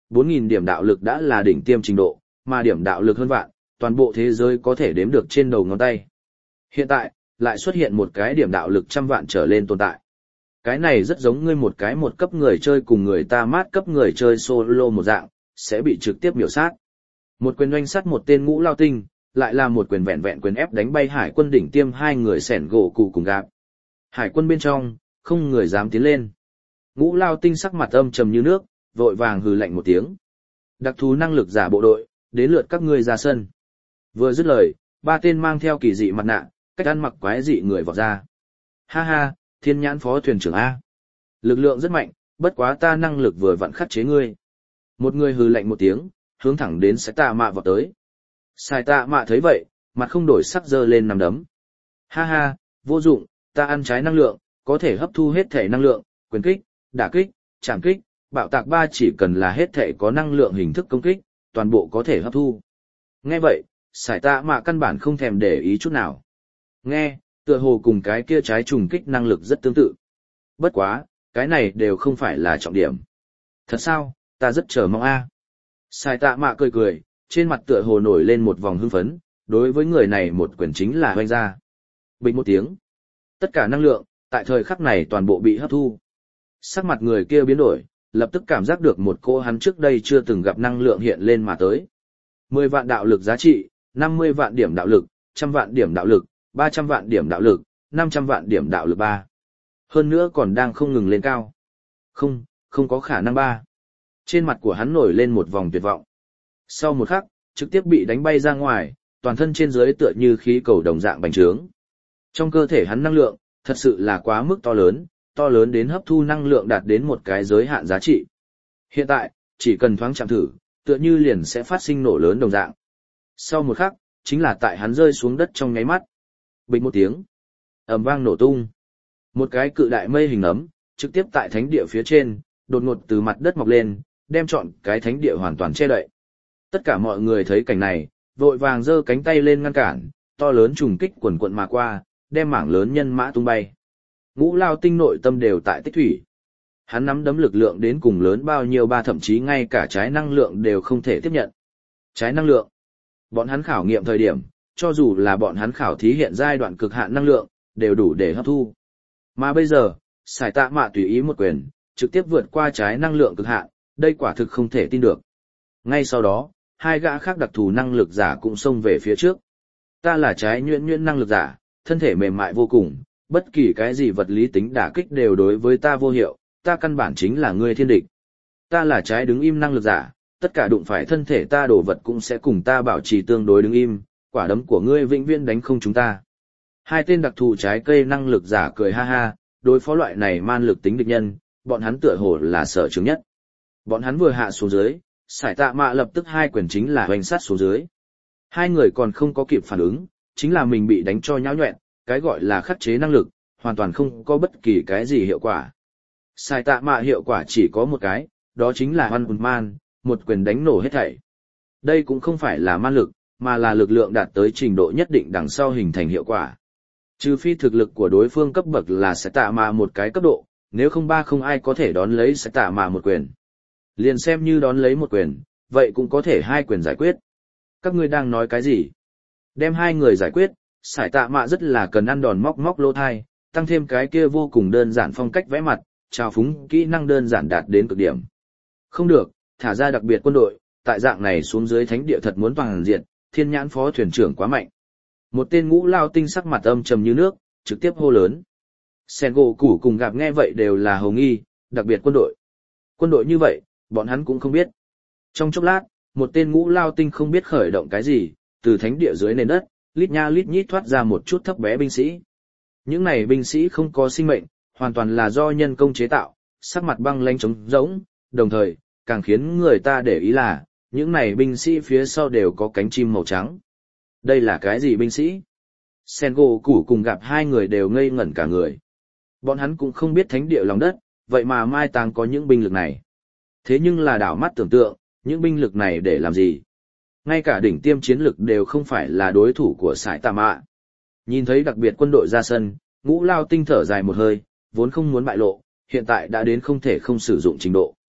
bốn nghìn điểm đạo lực đã là đỉnh tiêm trình độ, mà điểm đạo lực hơn vạn, toàn bộ thế giới có thể đếm được trên đầu ngón tay. Hiện tại, lại xuất hiện một cái điểm đạo lực trăm vạn trở lên tồn tại. Cái này rất giống ngươi một cái một cấp người chơi cùng người ta mát cấp người chơi solo một dạng, sẽ bị trực tiếp miểu sát. Một quyền oanh sát một tên ngũ lao tinh, lại là một quyền vẹn vẹn quyền ép đánh bay hải quân đỉnh tiêm hai người sẻn gỗ cụ cùng gạp. Hải quân bên trong, không người dám tiến lên. Ngũ lao tinh sắc mặt âm trầm như nước, vội vàng hừ lạnh một tiếng. Đặc thù năng lực giả bộ đội, đến lượt các ngươi ra sân. Vừa dứt lời, ba tên mang theo kỳ dị mặt nạ, cách ăn mặc quái dị người vọt ra. Ha ha, thiên nhãn phó thuyền trưởng A. Lực lượng rất mạnh, bất quá ta năng lực vừa vặn khắc chế ngươi. Một người hừ lạnh một tiếng, hướng thẳng đến Sai Tạ Mạ vọt tới. Sai Tạ Mạ thấy vậy, mặt không đổi sắc giơ lên nằm đấm. Ha ha, vô dụng, ta ăn trái năng lượng, có thể hấp thu hết thể năng lượng, quyền kích, đả kích, chạm kích, bạo tạc ba chỉ cần là hết thể có năng lượng hình thức công kích, toàn bộ có thể hấp thu. Nghe vậy, Sai Tạ Mạ căn bản không thèm để ý chút nào. Nghe, tựa hồ cùng cái kia trái trùng kích năng lực rất tương tự. Bất quá, cái này đều không phải là trọng điểm. Thật sao, ta rất chờ mong a. Sai Tạ Mạ cười cười, trên mặt tựa hồ nổi lên một vòng hưng phấn, đối với người này một quyền chính là hoanh ra. Bình một tiếng. Tất cả năng lượng, tại thời khắc này toàn bộ bị hấp thu. Sắc mặt người kia biến đổi, lập tức cảm giác được một cô hắn trước đây chưa từng gặp năng lượng hiện lên mà tới. mười vạn đạo lực giá trị, năm mươi vạn điểm đạo lực, một trăm vạn điểm đạo lực, ba trăm vạn điểm đạo lực, năm trăm vạn điểm đạo lực ba. Hơn nữa còn đang không ngừng lên cao. Không, không có khả năng ba. Trên mặt của hắn nổi lên một vòng tuyệt vọng. Sau một khắc, trực tiếp bị đánh bay ra ngoài, toàn thân trên dưới tựa như khí cầu đồng dạng bành trướng. Trong cơ thể hắn năng lượng, thật sự là quá mức to lớn, to lớn đến hấp thu năng lượng đạt đến một cái giới hạn giá trị. Hiện tại, chỉ cần thoáng chạm thử, tựa như liền sẽ phát sinh nổ lớn đồng dạng. Sau một khắc, chính là tại hắn rơi xuống đất trong nháy mắt. Bình một tiếng, ầm vang nổ tung. Một cái cự đại mây hình nấm, trực tiếp tại thánh địa phía trên, đột ngột từ mặt đất mọc lên, đem trọn cái thánh địa hoàn toàn che đậy. Tất cả mọi người thấy cảnh này, vội vàng giơ cánh tay lên ngăn cản, to lớn trùng kích quần quận mà qua, đem mảng lớn nhân mã tung bay. Ngũ lao tinh nội tâm đều tại tích thủy. Hắn nắm đấm lực lượng đến cùng lớn bao nhiêu ba thậm chí ngay cả trái năng lượng đều không thể tiếp nhận. Trái năng lượng. Bọn hắn khảo nghiệm thời điểm, cho dù là bọn hắn khảo thí hiện giai đoạn cực hạn năng lượng, đều đủ để hấp thu. Mà bây giờ, Sai Tạ Mạ tùy ý một quyền, trực tiếp vượt qua trái năng lượng cực hạn, đây quả thực không thể tin được. Ngay sau đó, hai gã khác đặc thù năng lực giả cũng xông về phía trước. Ta là trái nhuyễn nhuyễn năng lực giả, thân thể mềm mại vô cùng, bất kỳ cái gì vật lý tính đả kích đều đối với ta vô hiệu, ta căn bản chính là ngươi thiên địch. Ta là trái đứng im năng lực giả, tất cả đụng phải thân thể ta đổ vật cũng sẽ cùng ta bảo trì tương đối đứng im, quả đấm của ngươi vĩnh viễn đánh không chúng ta. Hai tên đặc thù trái cây năng lực giả cười ha ha, đối phó loại này man lực tính địch nhân, bọn hắn tựa hồ là sở trường nhất. Bọn hắn vừa hạ xuống dưới, Sai Tạ Mạ lập tức hai quyền chính là hoành sát xuống dưới. Hai người còn không có kịp phản ứng, chính là mình bị đánh cho nhão nhoẹn, cái gọi là khắc chế năng lực, hoàn toàn không có bất kỳ cái gì hiệu quả. Sai Tạ Mạ hiệu quả chỉ có một cái, đó chính là One Punch Man, một quyền đánh nổ hết thảy. Đây cũng không phải là man lực, mà là lực lượng đạt tới trình độ nhất định đằng sau hình thành hiệu quả. Trừ phi thực lực của đối phương cấp bậc là Sai Tạ Mạ một cái cấp độ, nếu không ba không ai có thể đón lấy Sai Tạ Mạ một quyền. Liền xem như đón lấy một quyền, vậy cũng có thể hai quyền giải quyết. Các ngươi đang nói cái gì? Đem hai người giải quyết, Sai Tạ Mạ rất là cần ăn đòn móc móc lỗ thai, tăng thêm cái kia vô cùng đơn giản phong cách vẽ mặt, trào phúng kỹ năng đơn giản đạt đến cực điểm. Không được, thả ra đặc biệt quân đội, tại dạng này xuống dưới thánh địa thật muốn toàn diện, thiên nhãn phó thuyền trưởng quá mạnh. Một tên ngũ lao tinh sắc mặt âm trầm như nước, trực tiếp hô lớn. Sen gỗ củ cùng gặp nghe vậy đều là hồng nghi, đặc biệt quân đội. Quân đội như vậy, bọn hắn cũng không biết. Trong chốc lát, một tên ngũ lao tinh không biết khởi động cái gì, từ thánh địa dưới nền đất, lít nha lít nhít thoát ra một chút thấp bé binh sĩ. Những này binh sĩ không có sinh mệnh, hoàn toàn là do nhân công chế tạo, sắc mặt băng lãnh trống rỗng, đồng thời, càng khiến người ta để ý là, những này binh sĩ phía sau đều có cánh chim màu trắng. Đây là cái gì binh sĩ? Sen gỗ củ cùng gặp hai người đều ngây ngẩn cả người. Bọn hắn cũng không biết thánh địa lòng đất, vậy mà mai táng có những binh lực này. Thế nhưng là đảo mắt tưởng tượng, những binh lực này để làm gì? Ngay cả đỉnh tiêm chiến lực đều không phải là đối thủ của Sai Tạ Mạ. Nhìn thấy đặc biệt quân đội ra sân, ngũ lao tinh thở dài một hơi, vốn không muốn bại lộ, hiện tại đã đến không thể không sử dụng trình độ.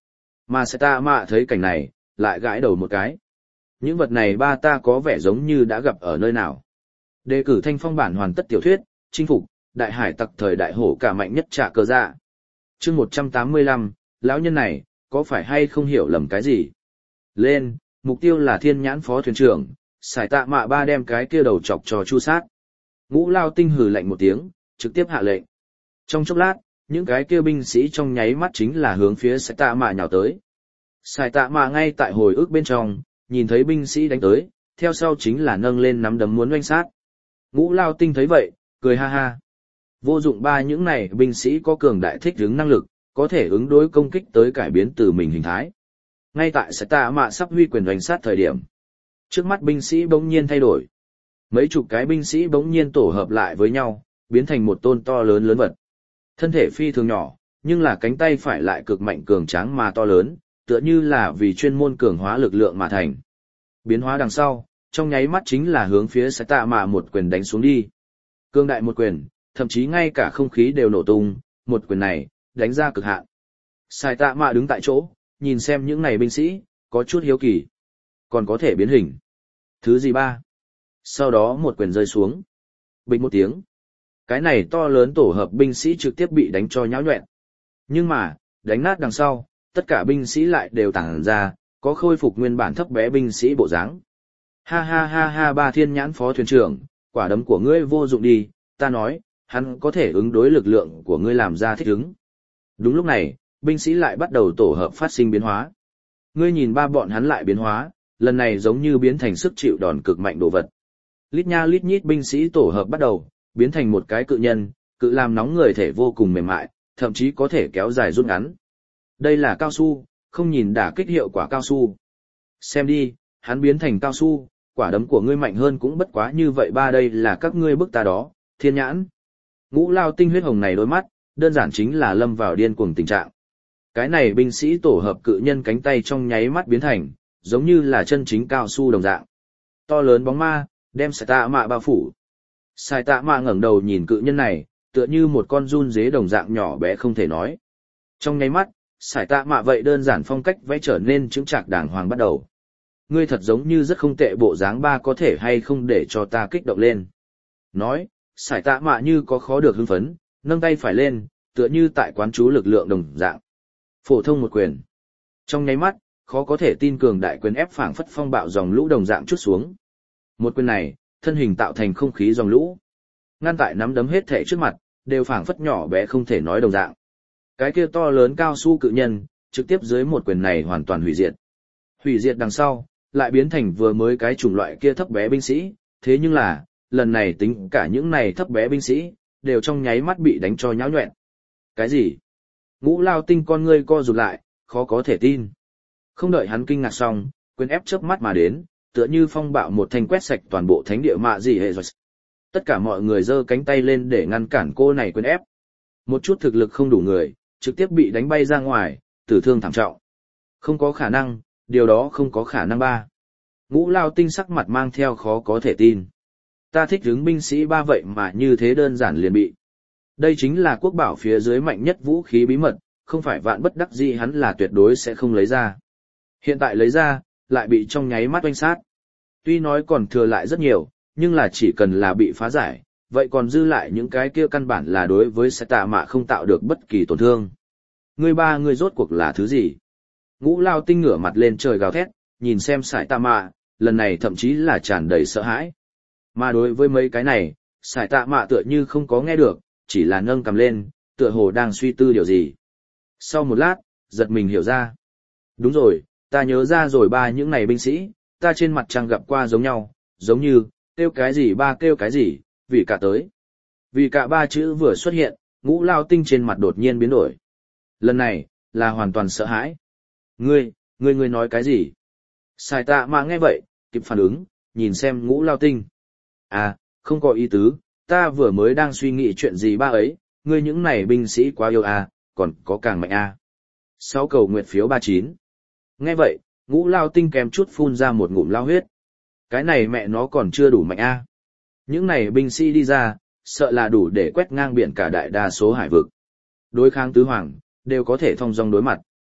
Mà sẽ ta mạ thấy cảnh này, lại gãi đầu một cái. Những vật này ba ta có vẻ giống như đã gặp ở nơi nào. Đề cử thanh phong bản hoàn tất tiểu thuyết, chinh phục, đại hải tặc thời đại hổ cả mạnh nhất trả cơ dạ. chương một trăm tám mươi lăm, lão nhân này, có phải hay không hiểu lầm cái gì? Lên, mục tiêu là thiên nhãn phó thuyền trưởng, xài tạ mạ ba đem cái kia đầu chọc cho chu sát. Ngũ Lao Tinh hừ lạnh một tiếng, trực tiếp hạ lệnh. Trong chốc lát, những cái kia binh sĩ trong nháy mắt chính là hướng phía xài tạ mạ nhào tới. Xài tạ mạ ngay tại hồi ức bên trong, nhìn thấy binh sĩ đánh tới, theo sau chính là nâng lên nắm đấm muốn oanh sát. Ngũ Lao Tinh thấy vậy, cười ha ha. Vô dụng ba những này binh sĩ có cường đại thích ứng năng lực, có thể ứng đối công kích tới cải biến từ mình hình thái. Ngay tại Sải Tạ Mạ sắp huy quyền oanh sát thời điểm, trước mắt binh sĩ bỗng nhiên thay đổi. Mấy chục cái binh sĩ bỗng nhiên tổ hợp lại với nhau, biến thành một tôn to lớn lớn vật. Thân thể phi thường nhỏ, nhưng là cánh tay phải lại cực mạnh cường tráng mà to lớn, tựa như là vì chuyên môn cường hóa lực lượng mà thành. Biến hóa đằng sau, trong nháy mắt chính là hướng phía Sải Tạ Mạ một quyền đánh xuống đi. Cương đại một quyền, thậm chí ngay cả không khí đều nổ tung, một quyền này, đánh ra cực hạn. Sải Tạ Mạ đứng tại chỗ, nhìn xem những này binh sĩ, có chút hiếu kỳ. Còn có thể biến hình. Thứ gì ba? Sau đó một quyền rơi xuống. Bịch một tiếng. Cái này to lớn tổ hợp binh sĩ trực tiếp bị đánh cho nhão nhọẹn. Nhưng mà, đánh nát đằng sau, tất cả binh sĩ lại đều tản ra, có khôi phục nguyên bản thấp bé binh sĩ bộ dáng. Ha ha ha ha ba thiên nhãn phó thuyền trưởng, quả đấm của ngươi vô dụng đi, ta nói, hắn có thể ứng đối lực lượng của ngươi làm ra thích ứng. Đúng lúc này, binh sĩ lại bắt đầu tổ hợp phát sinh biến hóa. Ngươi nhìn ba bọn hắn lại biến hóa, lần này giống như biến thành sức chịu đòn cực mạnh đồ vật. Lít nha lít nhít binh sĩ tổ hợp bắt đầu, biến thành một cái cự nhân, cự làm nóng người thể vô cùng mềm mại, thậm chí có thể kéo dài rút ngắn. Đây là cao su, không nhìn đả kích hiệu quả cao su. Xem đi, hắn biến thành cao su, quả đấm của ngươi mạnh hơn cũng bất quá như vậy ba đây là các ngươi bức ta đó, thiên nhãn. Ngũ Lao Tinh huyết hồng này đôi mắt, đơn giản chính là lâm vào điên cuồng tình trạng. Cái này binh sĩ tổ hợp cự nhân cánh tay trong nháy mắt biến thành, giống như là chân chính cao su đồng dạng. To lớn bóng ma, đem Sải Tạ Mạ bao phủ. Sải Tạ Mạ ngẩng đầu nhìn cự nhân này, tựa như một con giun dế đồng dạng nhỏ bé không thể nói. Trong nháy mắt, Sải Tạ Mạ vậy đơn giản phong cách vẽ trở nên chững chạc đàng hoàng bắt đầu. Ngươi thật giống như rất không tệ bộ dáng ba có thể hay không để cho ta kích động lên. Nói, Sải Tạ Mạ như có khó được hưng phấn, nâng tay phải lên, tựa như tại quán chú lực lượng đồng dạng. Phổ thông một quyền. Trong nháy mắt, khó có thể tin cường đại quyền ép phảng phất phong bạo dòng lũ đồng dạng chút xuống. Một quyền này, thân hình tạo thành không khí dòng lũ. Ngăn tại nắm đấm hết thể trước mặt, đều phảng phất nhỏ bé không thể nói đồng dạng. Cái kia to lớn cao su cự nhân, trực tiếp dưới một quyền này hoàn toàn hủy diệt. Hủy diệt đằng sau, lại biến thành vừa mới cái chủng loại kia thấp bé binh sĩ, thế nhưng là, lần này tính cả những này thấp bé binh sĩ, đều trong nháy mắt bị đánh cho nhão nhọẹn. Cái gì? Ngũ Lao Tinh con ngươi co rụt lại, khó có thể tin. Không đợi hắn kinh ngạc xong, quyền ép chớp mắt mà đến, tựa như phong bạo một thanh quét sạch toàn bộ thánh địa mạ gì hệ rồi. Tất cả mọi người giơ cánh tay lên để ngăn cản cô này quyền ép. Một chút thực lực không đủ người, trực tiếp bị đánh bay ra ngoài, tử thương thảm trọng. Không có khả năng, điều đó không có khả năng ba. Ngũ Lao Tinh sắc mặt mang theo khó có thể tin. Ta thích hứng binh sĩ ba vậy mà như thế đơn giản liền bị. Đây chính là quốc bảo phía dưới mạnh nhất vũ khí bí mật, không phải vạn bất đắc dĩ hắn là tuyệt đối sẽ không lấy ra. Hiện tại lấy ra, lại bị trong nháy mắt oanh sát. Tuy nói còn thừa lại rất nhiều, nhưng là chỉ cần là bị phá giải, vậy còn dư lại những cái kia căn bản là đối với Sải Tạ Mạ không tạo được bất kỳ tổn thương. Ngươi ba người rốt cuộc là thứ gì? Ngũ Lao Tinh ngửa mặt lên trời gào thét, nhìn xem Sải Tạ Mạ, lần này thậm chí là tràn đầy sợ hãi. Mà đối với mấy cái này, Sải Tạ Mạ tựa như không có nghe được, chỉ là nâng cầm lên, tựa hồ đang suy tư điều gì. Sau một lát, giật mình hiểu ra. Đúng rồi, ta nhớ ra rồi ba những này binh sĩ, ta trên mặt trăng gặp qua giống nhau, giống như, kêu cái gì ba kêu cái gì, vì cả tới. Vì cả ba chữ vừa xuất hiện, Ngũ Lao Tinh trên mặt đột nhiên biến đổi. Lần này, là hoàn toàn sợ hãi. Ngươi, ngươi ngươi nói cái gì? Sải Tạ Mạ nghe vậy, kịp phản ứng, nhìn xem Ngũ Lao Tinh. À, không có ý tứ, ta vừa mới đang suy nghĩ chuyện gì ba ấy, ngươi những này binh sĩ quá yêu à, còn có càng mạnh à. Sáu cầu nguyệt phiếu ba chín. Nghe vậy, Ngũ Lao Tinh kèm chút phun ra một ngụm lao huyết. Cái này mẹ nó còn chưa đủ mạnh à. Những này binh sĩ đi ra, sợ là đủ để quét ngang biển cả đại đa số hải vực. Đối kháng tứ hoàng, đều có thể thông dong đối mặt.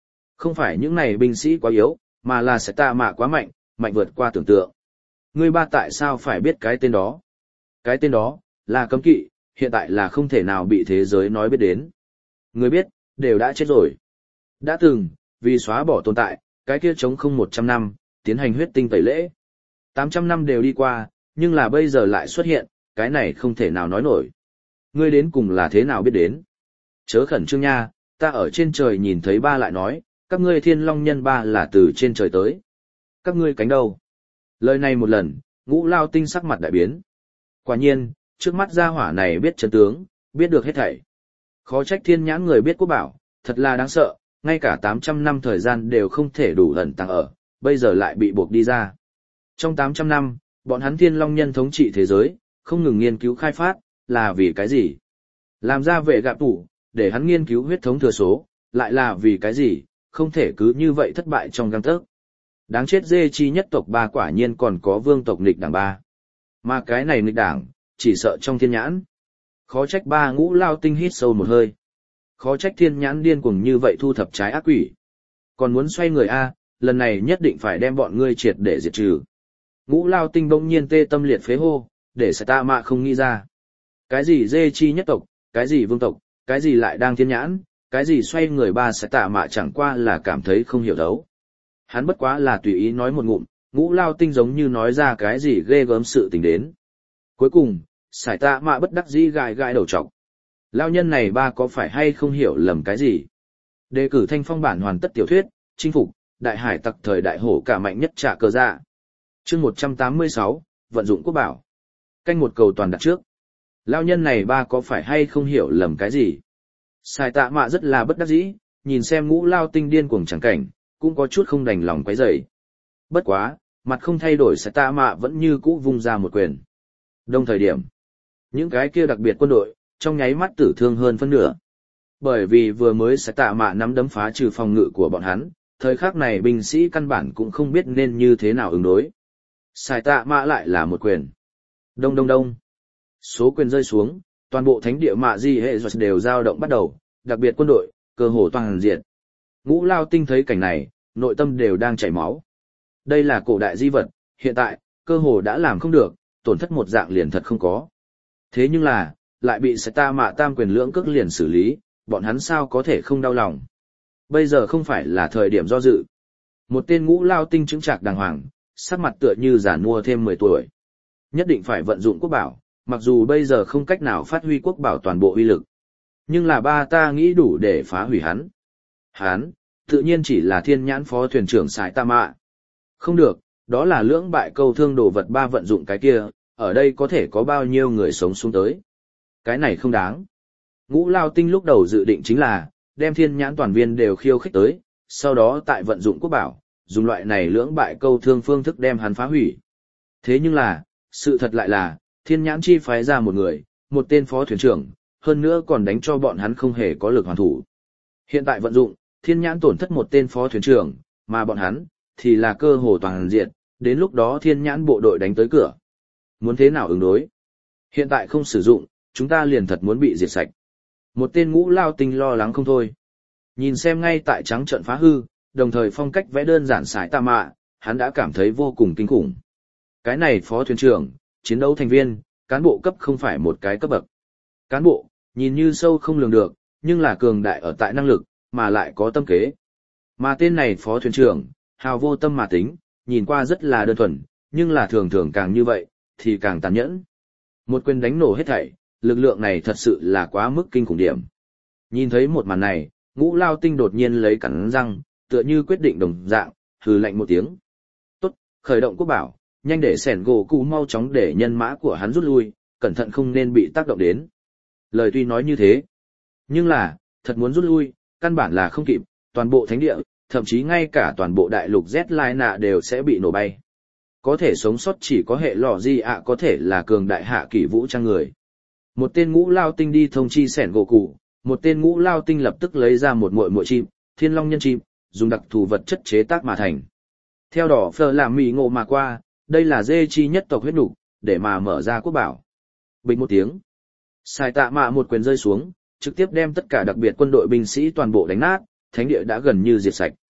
Không phải những này binh sĩ quá yếu, mà là sẽ tạ mạ quá mạnh, mạnh vượt qua tưởng tượng. Ngươi ba tại sao phải biết cái tên đó? Cái tên đó, là cấm kỵ, hiện tại là không thể nào bị thế giới nói biết đến. Ngươi biết, đều đã chết rồi. Đã từng, vì xóa bỏ tồn tại, cái kia chống không một trăm năm, tiến hành huyết tinh tẩy lễ. tám trăm năm đều đi qua, nhưng là bây giờ lại xuất hiện, cái này không thể nào nói nổi. Ngươi đến cùng là thế nào biết đến? Chớ khẩn trương nha, ta ở trên trời nhìn thấy ba lại nói, các ngươi thiên long nhân ba là từ trên trời tới. Các ngươi cánh đâu? Lời này một lần, Ngũ Lao Tinh sắc mặt đại biến. Quả nhiên, trước mắt gia hỏa này biết chân tướng, biết được hết thảy. Khó trách thiên nhãn người biết quốc bảo, thật là đáng sợ, ngay cả tám trăm năm thời gian đều không thể đủ ẩn tàng ở, bây giờ lại bị buộc đi ra. Trong tám trăm năm, bọn hắn thiên long nhân thống trị thế giới, không ngừng nghiên cứu khai phát, là vì cái gì? Làm ra vệ gạp tủ, để hắn nghiên cứu huyết thống thừa số, lại là vì cái gì? Không thể cứ như vậy thất bại trong gang tấc. Đáng chết dê chi nhất tộc ba quả nhiên còn có vương tộc nghịch đảng ba. Mà cái này nghịch đảng, chỉ sợ trong thiên nhãn. Khó trách ba Ngũ Lao Tinh hít sâu một hơi. Khó trách thiên nhãn điên cuồng như vậy thu thập trái ác quỷ. Còn muốn xoay người A, lần này nhất định phải đem bọn ngươi triệt để diệt trừ. Ngũ Lao Tinh bỗng nhiên tê tâm liệt phế hô, để sẽ ta mạ không nghĩ ra. Cái gì dê chi nhất tộc, cái gì vương tộc, cái gì lại đang thiên nhãn, cái gì xoay người ba sẽ tạ mạ chẳng qua là cảm thấy không hiểu đấu. Hắn bất quá là tùy ý nói một ngụm, Ngũ Lao Tinh giống như nói ra cái gì ghê gớm sự tình đến. Cuối cùng, sải tạ mạ bất đắc dĩ gãi gãi đầu trọc. Lao nhân này ba có phải hay không hiểu lầm cái gì? Đề cử thanh phong bản hoàn tất tiểu thuyết, chinh phục, đại hải tặc thời đại hổ cả mạnh nhất trả cờ dạ. Chương một trăm tám mươi sáu, vận dụng quốc bảo. Canh một cầu toàn đặt trước. Lao nhân này ba có phải hay không hiểu lầm cái gì? Sải tạ mạ rất là bất đắc dĩ, nhìn xem Ngũ Lao Tinh điên cuồng chẳng cảnh, cũng có chút không đành lòng quấy rầy. Bất quá, mặt không thay đổi sải tạ mạ vẫn như cũ vung ra một quyền. Đồng thời điểm, những cái kia đặc biệt quân đội, trong nháy mắt tử thương hơn phân nửa. Bởi vì vừa mới sải tạ mạ nắm đấm phá trừ phòng ngự của bọn hắn, thời khắc này binh sĩ căn bản cũng không biết nên như thế nào ứng đối. Sải tạ mạ lại là một quyền. Đông đông đông. Số quyền rơi xuống, toàn bộ thánh địa mạ di hệ đều dao động bắt đầu, đặc biệt quân đội, cơ hồ toàn diệt. Ngũ Lao Tinh thấy cảnh này, nội tâm đều đang chảy máu. Đây là cổ đại di vật, hiện tại, cơ hồ đã làm không được, tổn thất một dạng liền thật không có. Thế nhưng là, lại bị sải tạ mạ tam quyền lưỡng cước liền xử lý, bọn hắn sao có thể không đau lòng. Bây giờ không phải là thời điểm do dự. Một tên Ngũ Lao Tinh chứng trạc đàng hoàng, sắc mặt tựa như già nua thêm mười tuổi. Nhất định phải vận dụng quốc bảo, mặc dù bây giờ không cách nào phát huy quốc bảo toàn bộ uy lực. Nhưng là ba ta nghĩ đủ để phá hủy hắn. Hắn, tự nhiên chỉ là thiên nhãn phó thuyền trưởng sải tạ mạ. Không được, đó là lưỡng bại câu thương đồ vật ba vận dụng cái kia, ở đây có thể có bao nhiêu người sống xuống tới. Cái này không đáng. Ngũ Lao Tinh lúc đầu dự định chính là, đem thiên nhãn toàn viên đều khiêu khích tới, sau đó tại vận dụng quốc bảo, dùng loại này lưỡng bại câu thương phương thức đem hắn phá hủy. Thế nhưng là, sự thật lại là, thiên nhãn chi phái ra một người, một tên phó thuyền trưởng, hơn nữa còn đánh cho bọn hắn không hề có lực hoàn thủ. Hiện tại vận dụng, thiên nhãn tổn thất một tên phó thuyền trưởng, mà bọn hắn, thì là cơ hồ toàn diện, đến lúc đó thiên nhãn bộ đội đánh tới cửa. Muốn thế nào ứng đối? Hiện tại không sử dụng, chúng ta liền thật muốn bị diệt sạch. Một tên Ngũ Lao Tinh lo lắng không thôi. Nhìn xem ngay tại trắng trận phá hư, đồng thời phong cách vẽ đơn giản sải tạ mạ, hắn đã cảm thấy vô cùng kinh khủng. Cái này phó thuyền trưởng, chiến đấu thành viên, cán bộ cấp không phải một cái cấp bậc. Cán bộ, nhìn như sâu không lường được, nhưng là cường đại ở tại năng lực, mà lại có tâm kế. Mà tên này phó thuyền trưởng, hào vô tâm mà tính, nhìn qua rất là đơn thuần, nhưng là thường thường càng như vậy, thì càng tàn nhẫn. Một quyền đánh nổ hết thảy, lực lượng này thật sự là quá mức kinh khủng điểm. Nhìn thấy một màn này, Ngũ Lao Tinh đột nhiên lấy cắn răng, tựa như quyết định đồng dạng, hừ lạnh một tiếng. Tốt, khởi động quốc bảo, nhanh để sẻn gỗ cụ mau chóng để nhân mã của hắn rút lui, cẩn thận không nên bị tác động đến. Lời tuy nói như thế, nhưng là, thật muốn rút lui, căn bản là không kịp, toàn bộ thánh địa, thậm chí ngay cả toàn bộ đại lục Z Lai nạ đều sẽ bị nổ bay. Có thể sống sót chỉ có hệ lò di ạ có thể là cường đại hạ kỷ vũ trang người. Một tên Ngũ Lao Tinh đi thông chi sẻn gỗ cụ, một tên Ngũ Lao Tinh lập tức lấy ra một muội muội chim, thiên long nhân chim, dùng đặc thù vật chất chế tác mà thành. Theo đỏ phờ làm mì ngộ mà qua, đây là dê chi nhất tộc huyết nục, để mà mở ra quốc bảo. Bình một tiếng, sải tạ mạ một quyền rơi xuống, trực tiếp đem tất cả đặc biệt quân đội binh sĩ toàn bộ đánh nát, thánh địa đã gần như diệt sạch.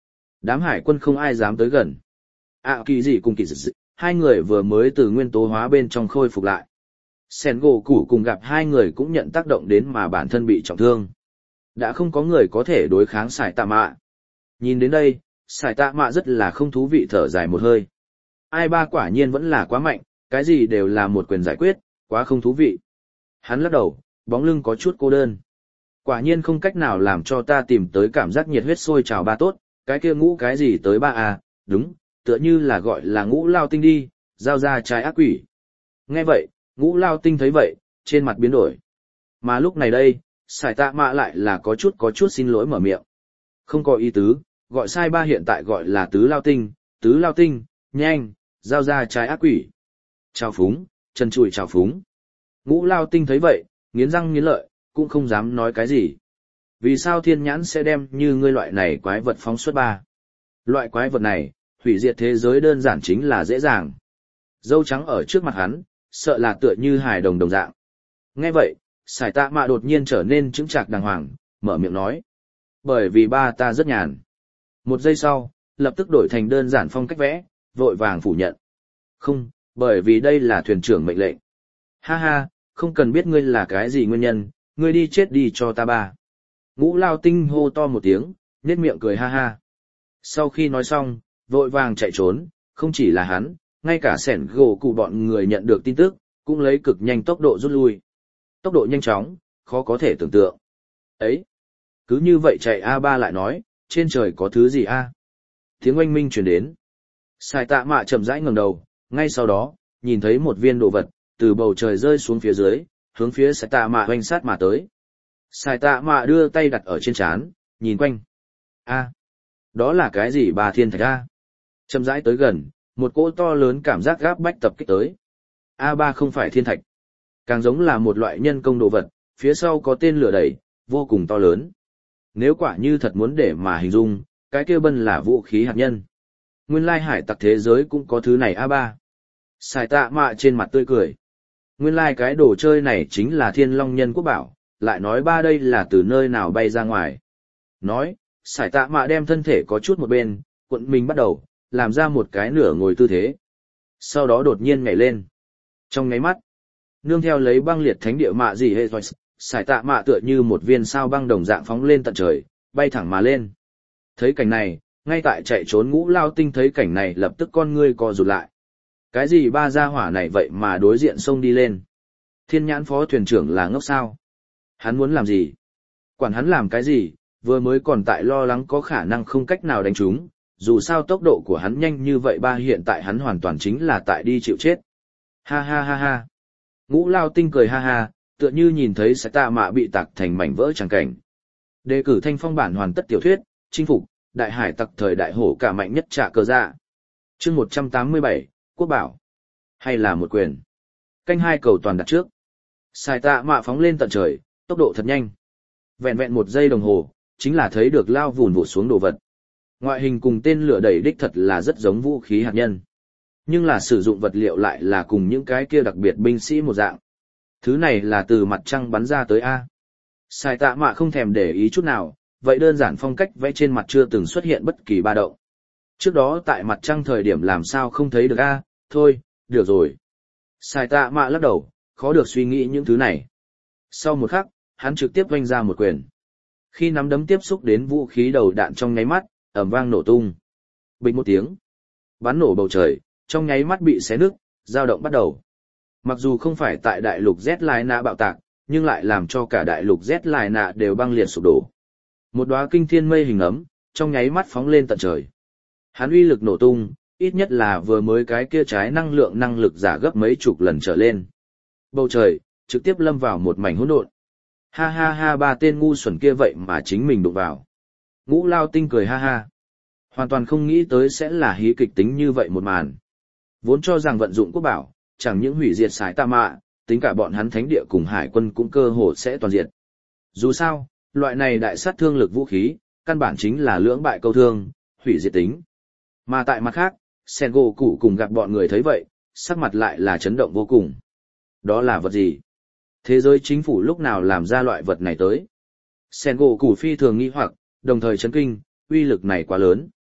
Đám hải quân không ai dám tới gần. À kỳ gì cùng kỳ dị, hai người vừa mới từ nguyên tố hóa bên trong khôi phục lại. Sen gỗ củ cùng gặp hai người cũng nhận tác động đến mà bản thân bị trọng thương. Đã không có người có thể đối kháng sải tạ mạ. Nhìn đến đây, sải tạ mạ rất là không thú vị thở dài một hơi. Ai ba quả nhiên vẫn là quá mạnh, cái gì đều là một quyền giải quyết, quá không thú vị. Hắn lắc đầu, bóng lưng có chút cô đơn. Quả nhiên không cách nào làm cho ta tìm tới cảm giác nhiệt huyết sôi trào ba tốt, cái kia ngũ cái gì tới ba à, đúng, tựa như là gọi là ngũ lao tinh đi, giao ra trái ác quỷ. Nghe vậy, ngũ lao tinh thấy vậy, trên mặt biến đổi. Mà lúc này đây, sải tạ mạ lại là có chút có chút xin lỗi mở miệng. Không có ý tứ, gọi sai ba hiện tại gọi là tứ lao tinh, tứ lao tinh, nhanh, giao ra trái ác quỷ. Chào phúng, chân chùi chào phúng. Ngũ lao tinh thấy vậy, nghiến răng nghiến lợi, cũng không dám nói cái gì. Vì sao thiên nhãn sẽ đem như ngươi loại này quái vật phóng xuất ba? Loại quái vật này, hủy diệt thế giới đơn giản chính là dễ dàng. Dâu trắng ở trước mặt hắn, sợ là tựa như hài đồng đồng dạng. Nghe vậy, sải tạ mạ đột nhiên trở nên chững chạc đàng hoàng, mở miệng nói. Bởi vì ba ta rất nhàn. Một giây sau, lập tức đổi thành đơn giản phong cách vẽ, vội vàng phủ nhận. Không, bởi vì đây là thuyền trưởng mệnh lệnh. Ha ha, không cần biết ngươi là cái gì nguyên nhân, ngươi đi chết đi cho ta ba. Ngũ lao tinh hô to một tiếng, nét miệng cười ha ha. Sau khi nói xong, vội vàng chạy trốn, không chỉ là hắn, ngay cả sẻn gỗ cụ bọn người nhận được tin tức, cũng lấy cực nhanh tốc độ rút lui. Tốc độ nhanh chóng, khó có thể tưởng tượng. Ấy! Cứ như vậy chạy a ba lại nói, trên trời có thứ gì a? Tiếng oanh minh truyền đến. Sải tạ mạ chậm rãi ngẩng đầu, ngay sau đó, nhìn thấy một viên đồ vật, từ bầu trời rơi xuống phía dưới, hướng phía sải tạ mạ oanh sát mà tới. Sải tạ mạ đưa tay đặt ở trên trán, nhìn quanh. A! Đó là cái gì bà thiên thạch a? Chậm rãi tới gần, một cỗ to lớn cảm giác gáp bách tập kích tới. A ba không phải thiên thạch, càng giống là một loại nhân công đồ vật, phía sau có tên lửa đẩy, vô cùng to lớn. Nếu quả như thật muốn để mà hình dung, cái kia bân là vũ khí hạt nhân. Nguyên lai hải tặc thế giới cũng có thứ này A ba. Sải tạ mạ trên mặt tươi cười. Nguyên lai cái đồ chơi này chính là thiên long nhân quốc bảo, lại nói ba đây là từ nơi nào bay ra ngoài. Nói, sải tạ mạ đem thân thể có chút một bên, cuộn mình bắt đầu, làm ra một cái nửa ngồi tư thế. Sau đó đột nhiên nhảy lên. Trong ngáy mắt, nương theo lấy băng liệt thánh địa mạ gì hệ rồi, sải tạ mạ tựa như một viên sao băng đồng dạng phóng lên tận trời, bay thẳng mà lên. Thấy cảnh này, ngay tại chạy trốn ngũ lao tinh thấy cảnh này lập tức con ngươi co rụt lại. Cái gì ba gia hỏa này vậy mà đối diện sông đi lên? Thiên nhãn phó thuyền trưởng là ngốc sao? Hắn muốn làm gì? Quản hắn làm cái gì, vừa mới còn tại lo lắng có khả năng không cách nào đánh trúng, dù sao tốc độ của hắn nhanh như vậy ba hiện tại hắn hoàn toàn chính là tại đi chịu chết. Ha ha ha ha. Ngũ lao tinh cười ha ha, tựa như nhìn thấy sải tạ mạ bị tạc thành mảnh vỡ chẳng cảnh. Đề cử thanh phong bản hoàn tất tiểu thuyết, chinh phục, đại hải tặc thời đại hổ cả mạnh nhất trả cờ dạ. Chương một trăm tám mươi bảy, Quốc bảo. Hay là một quyền. Canh hai cầu toàn đặt trước. Sải tạ mạ phóng lên tận trời, tốc độ thật nhanh. Vẹn vẹn một giây đồng hồ, chính là thấy được lao vùn vụt xuống đồ vật. Ngoại hình cùng tên lửa đẩy đích thật là rất giống vũ khí hạt nhân. Nhưng là sử dụng vật liệu lại là cùng những cái kia đặc biệt binh sĩ một dạng. Thứ này là từ mặt trăng bắn ra tới A. Sải tạ mạ không thèm để ý chút nào, vậy đơn giản phong cách vẽ trên mặt chưa từng xuất hiện bất kỳ ba động. Trước đó tại mặt trăng thời điểm làm sao không thấy được A, thôi, được rồi. Sải tạ mạ lắc đầu, khó được suy nghĩ những thứ này. Sau một khắc, hắn trực tiếp vung ra một quyền. Khi nắm đấm tiếp xúc đến vũ khí đầu đạn trong nháy mắt, ầm vang nổ tung. Bịch một tiếng. Bắn nổ bầu trời, trong nháy mắt bị xé nứt, dao động bắt đầu. Mặc dù không phải tại đại lục Z Lai Nạ bạo tạc, nhưng lại làm cho cả đại lục Z Lai Nạ đều băng liệt sụp đổ. Một đóa kinh thiên mây hình ấm, trong nháy mắt phóng lên tận trời. Hắn uy lực nổ tung, ít nhất là vừa mới cái kia trái năng lượng năng lực giả gấp mấy chục lần trở lên. Bầu trời, trực tiếp lâm vào một mảnh hỗn độn. Ha ha ha ba tên ngu xuẩn kia vậy mà chính mình đụng vào. Ngũ lao tinh cười ha ha. Hoàn toàn không nghĩ tới sẽ là hí kịch tính như vậy một màn. Vốn cho rằng vận dụng quốc bảo, chẳng những hủy diệt sải tạ mạ, tính cả bọn hắn thánh địa cùng hải quân cũng cơ hồ sẽ toàn diệt. Dù sao, loại này đại sát thương lực vũ khí, căn bản chính là lưỡng bại câu thương, hủy diệt tính. Mà tại mặt khác, Sengoku cùng gặp bọn người thấy vậy, sắc mặt lại là chấn động vô cùng. Đó là vật gì? Thế giới chính phủ lúc nào làm ra loại vật này tới? Sengoku phi thường nghi hoặc, đồng thời chấn kinh, uy lực này quá lớn.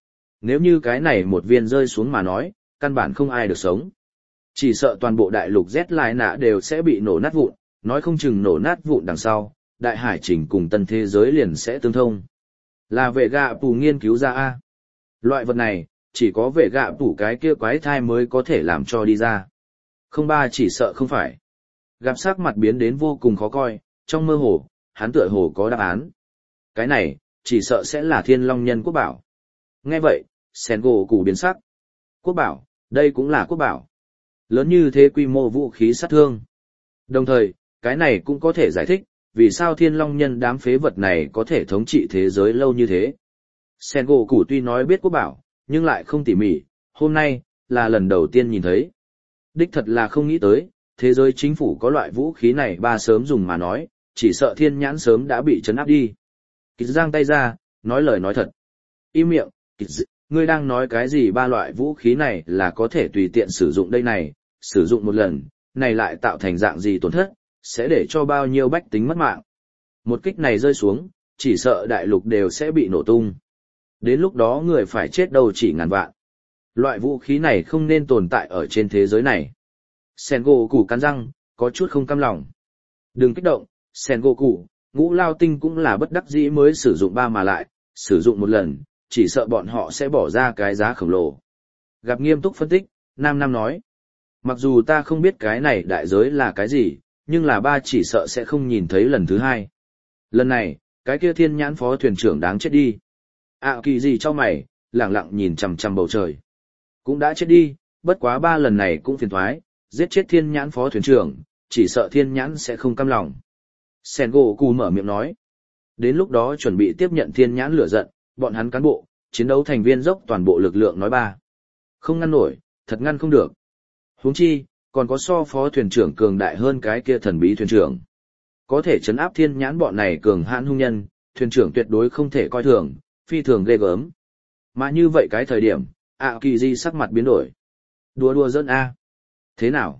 Nếu như cái này một viên rơi xuống mà nói, căn bản không ai được sống. Chỉ sợ toàn bộ đại lục Z lại nạ đều sẽ bị nổ nát vụn, nói không chừng nổ nát vụn đằng sau, đại hải trình cùng tân thế giới liền sẽ tương thông. Là vệ gạ tù nghiên cứu ra A. Loại vật này, chỉ có vệ gạ tù cái kia quái thai mới có thể làm cho đi ra. Không ba chỉ sợ không phải. Gặp sắc mặt biến đến vô cùng khó coi, trong mơ hồ, hắn tựa hồ có đáp án. Cái này, chỉ sợ sẽ là thiên long nhân quốc bảo. Nghe vậy, sen gỗ củ biến sắc. Quốc bảo, đây cũng là quốc bảo. Lớn như thế quy mô vũ khí sát thương. Đồng thời, cái này cũng có thể giải thích, vì sao thiên long nhân đám phế vật này có thể thống trị thế giới lâu như thế. Sen gỗ củ tuy nói biết quốc bảo, nhưng lại không tỉ mỉ, hôm nay, là lần đầu tiên nhìn thấy. Đích thật là không nghĩ tới, thế giới chính phủ có loại vũ khí này ba sớm dùng mà nói, chỉ sợ thiên nhãn sớm đã bị trấn áp đi. Kịch giang tay ra, nói lời nói thật. Im miệng, kịch d... ngươi đang nói cái gì ba loại vũ khí này là có thể tùy tiện sử dụng đây này, sử dụng một lần, này lại tạo thành dạng gì tổn thất, sẽ để cho bao nhiêu bách tính mất mạng. Một kích này rơi xuống, chỉ sợ đại lục đều sẽ bị nổ tung. Đến lúc đó người phải chết đâu chỉ ngàn vạn. Loại vũ khí này không nên tồn tại ở trên thế giới này. Sengoku cắn răng, có chút không cam lòng. Đừng kích động, Sengoku, ngũ lao tinh cũng là bất đắc dĩ mới sử dụng ba mà lại, sử dụng một lần, chỉ sợ bọn họ sẽ bỏ ra cái giá khổng lồ. Gặp nghiêm túc phân tích, Nam Nam nói. Mặc dù ta không biết cái này đại giới là cái gì, nhưng là ba chỉ sợ sẽ không nhìn thấy lần thứ hai. Lần này, cái kia thiên nhãn phó thuyền trưởng đáng chết đi. À kỳ gì cho mày, lẳng lặng nhìn chằm chằm bầu trời. Cũng đã chết đi, bất quá ba lần này cũng phiền thoái, giết chết thiên nhãn phó thuyền trưởng, chỉ sợ thiên nhãn sẽ không cam lòng. Sengoku mở miệng nói. Đến lúc đó chuẩn bị tiếp nhận thiên nhãn lửa giận, bọn hắn cán bộ, chiến đấu thành viên dốc toàn bộ lực lượng nói ba. Không ngăn nổi, thật ngăn không được. Huống chi, còn có so phó thuyền trưởng cường đại hơn cái kia thần bí thuyền trưởng. Có thể chấn áp thiên nhãn bọn này cường hãn hung nhân, thuyền trưởng tuyệt đối không thể coi thường, phi thường ghê gớm. Mà như vậy cái thời điểm, ạ kỳ di sắc mặt biến đổi. Đùa đùa dân A. Thế nào?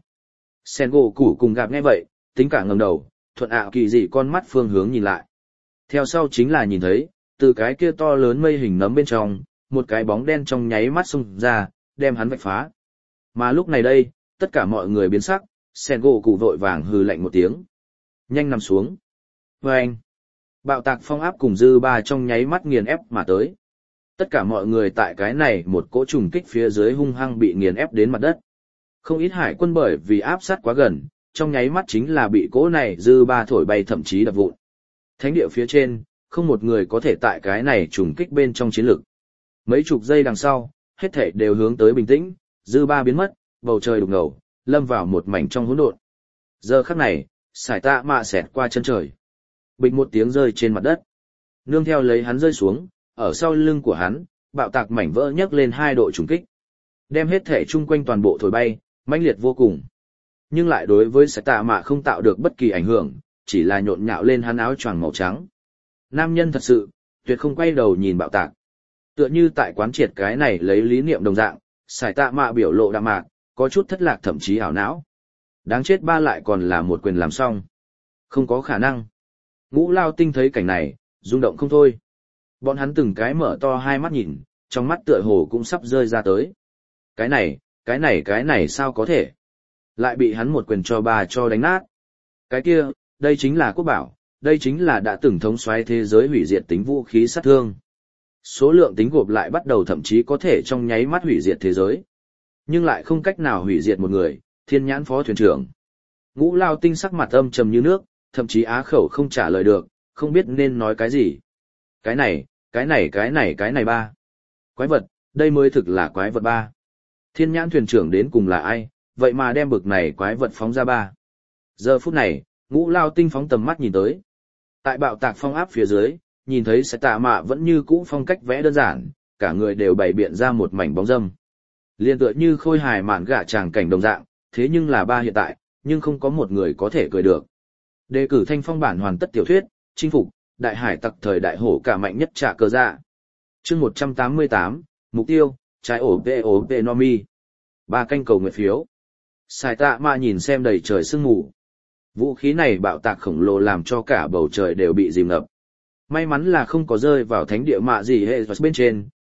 Sengoku cùng gặp nghe vậy, tính cả ngầm đầu, thuận ạ kỳ di con mắt phương hướng nhìn lại. Theo sau chính là nhìn thấy, từ cái kia to lớn mây hình nấm bên trong, một cái bóng đen trong nháy mắt xông ra, đem hắn vạch phá. Mà lúc này đây, tất cả mọi người biến sắc, Sengoku vội vàng hừ lạnh một tiếng. Nhanh nằm xuống. Vâng! Bạo tạc phong áp cùng dư ba trong nháy mắt nghiền ép mà tới. Tất cả mọi người tại cái này một cỗ trùng kích phía dưới hung hăng bị nghiền ép đến mặt đất. Không ít hải quân bởi vì áp sát quá gần, trong nháy mắt chính là bị cỗ này dư ba thổi bay thậm chí đập vụn. Thánh địa phía trên, không một người có thể tại cái này trùng kích bên trong chiến lực. Mấy chục giây đằng sau, hết thảy đều hướng tới bình tĩnh, dư ba biến mất, bầu trời đục ngầu, lâm vào một mảnh trong hỗn độn. Giờ khắc này, sải tạ mạ xẹt qua chân trời. Bịch một tiếng rơi trên mặt đất. Nương theo lấy hắn rơi xuống, ở sau lưng của hắn, bạo tạc mảnh vỡ nhấc lên hai độ trùng kích. Đem hết thể chung quanh toàn bộ thổi bay, mãnh liệt vô cùng. Nhưng lại đối với sải tạ mạ không tạo được bất kỳ ảnh hưởng, chỉ là nhộn nhạo lên hắn áo choàng màu trắng. Nam nhân thật sự, tuyệt không quay đầu nhìn bạo tạc. Tựa như tại quán triệt cái này lấy lý niệm đồng dạng, sải tạ mạ biểu lộ đạm mạc, có chút thất lạc thậm chí ảo não. Đáng chết ba lại còn là một quyền làm xong. Không có khả năng. Ngũ lao tinh thấy cảnh này, rung động không thôi. Bọn hắn từng cái mở to hai mắt nhìn, trong mắt tựa hồ cũng sắp rơi ra tới. Cái này, cái này cái này sao có thể? Lại bị hắn một quyền cho ba cho đánh nát. Cái kia, đây chính là quốc bảo, đây chính là đã từng thống soái thế giới hủy diệt tính vũ khí sát thương. Số lượng tính gộp lại bắt đầu thậm chí có thể trong nháy mắt hủy diệt thế giới. Nhưng lại không cách nào hủy diệt một người, thiên nhãn phó thuyền trưởng. Ngũ lao tinh sắc mặt âm trầm như nước, thậm chí á khẩu không trả lời được, không biết nên nói cái gì. Cái này, cái này cái này cái này ba. Quái vật, đây mới thực là quái vật ba. Thiên nhãn thuyền trưởng đến cùng là ai, vậy mà đem bực này quái vật phóng ra ba. Giờ phút này, ngũ lao tinh phóng tầm mắt nhìn tới. Tại bạo tạc phong áp phía dưới, nhìn thấy sẽ tạ mạ vẫn như cũ phong cách vẽ đơn giản, cả người đều bày biện ra một mảnh bóng dâm. Liên tựa như khôi hài mạn gạ tràng cảnh đồng dạng, thế nhưng là ba hiện tại, nhưng không có một người có thể cười được. Đề cử thanh phong bản hoàn tất tiểu thuyết, chinh phục, đại hải tặc thời đại hổ cả mạnh nhất trả cờ dạ. Chương một trăm tám mươi tám, mục tiêu, trái ổ vê ổ vê nomi. Ba canh cầu nguyện phiếu. Sài tạ mà nhìn xem đầy trời sương mù. Vũ khí này bạo tạc khổng lồ làm cho cả bầu trời đều bị dìm ngập. May mắn là không có rơi vào thánh địa mạ gì hệ bên trên,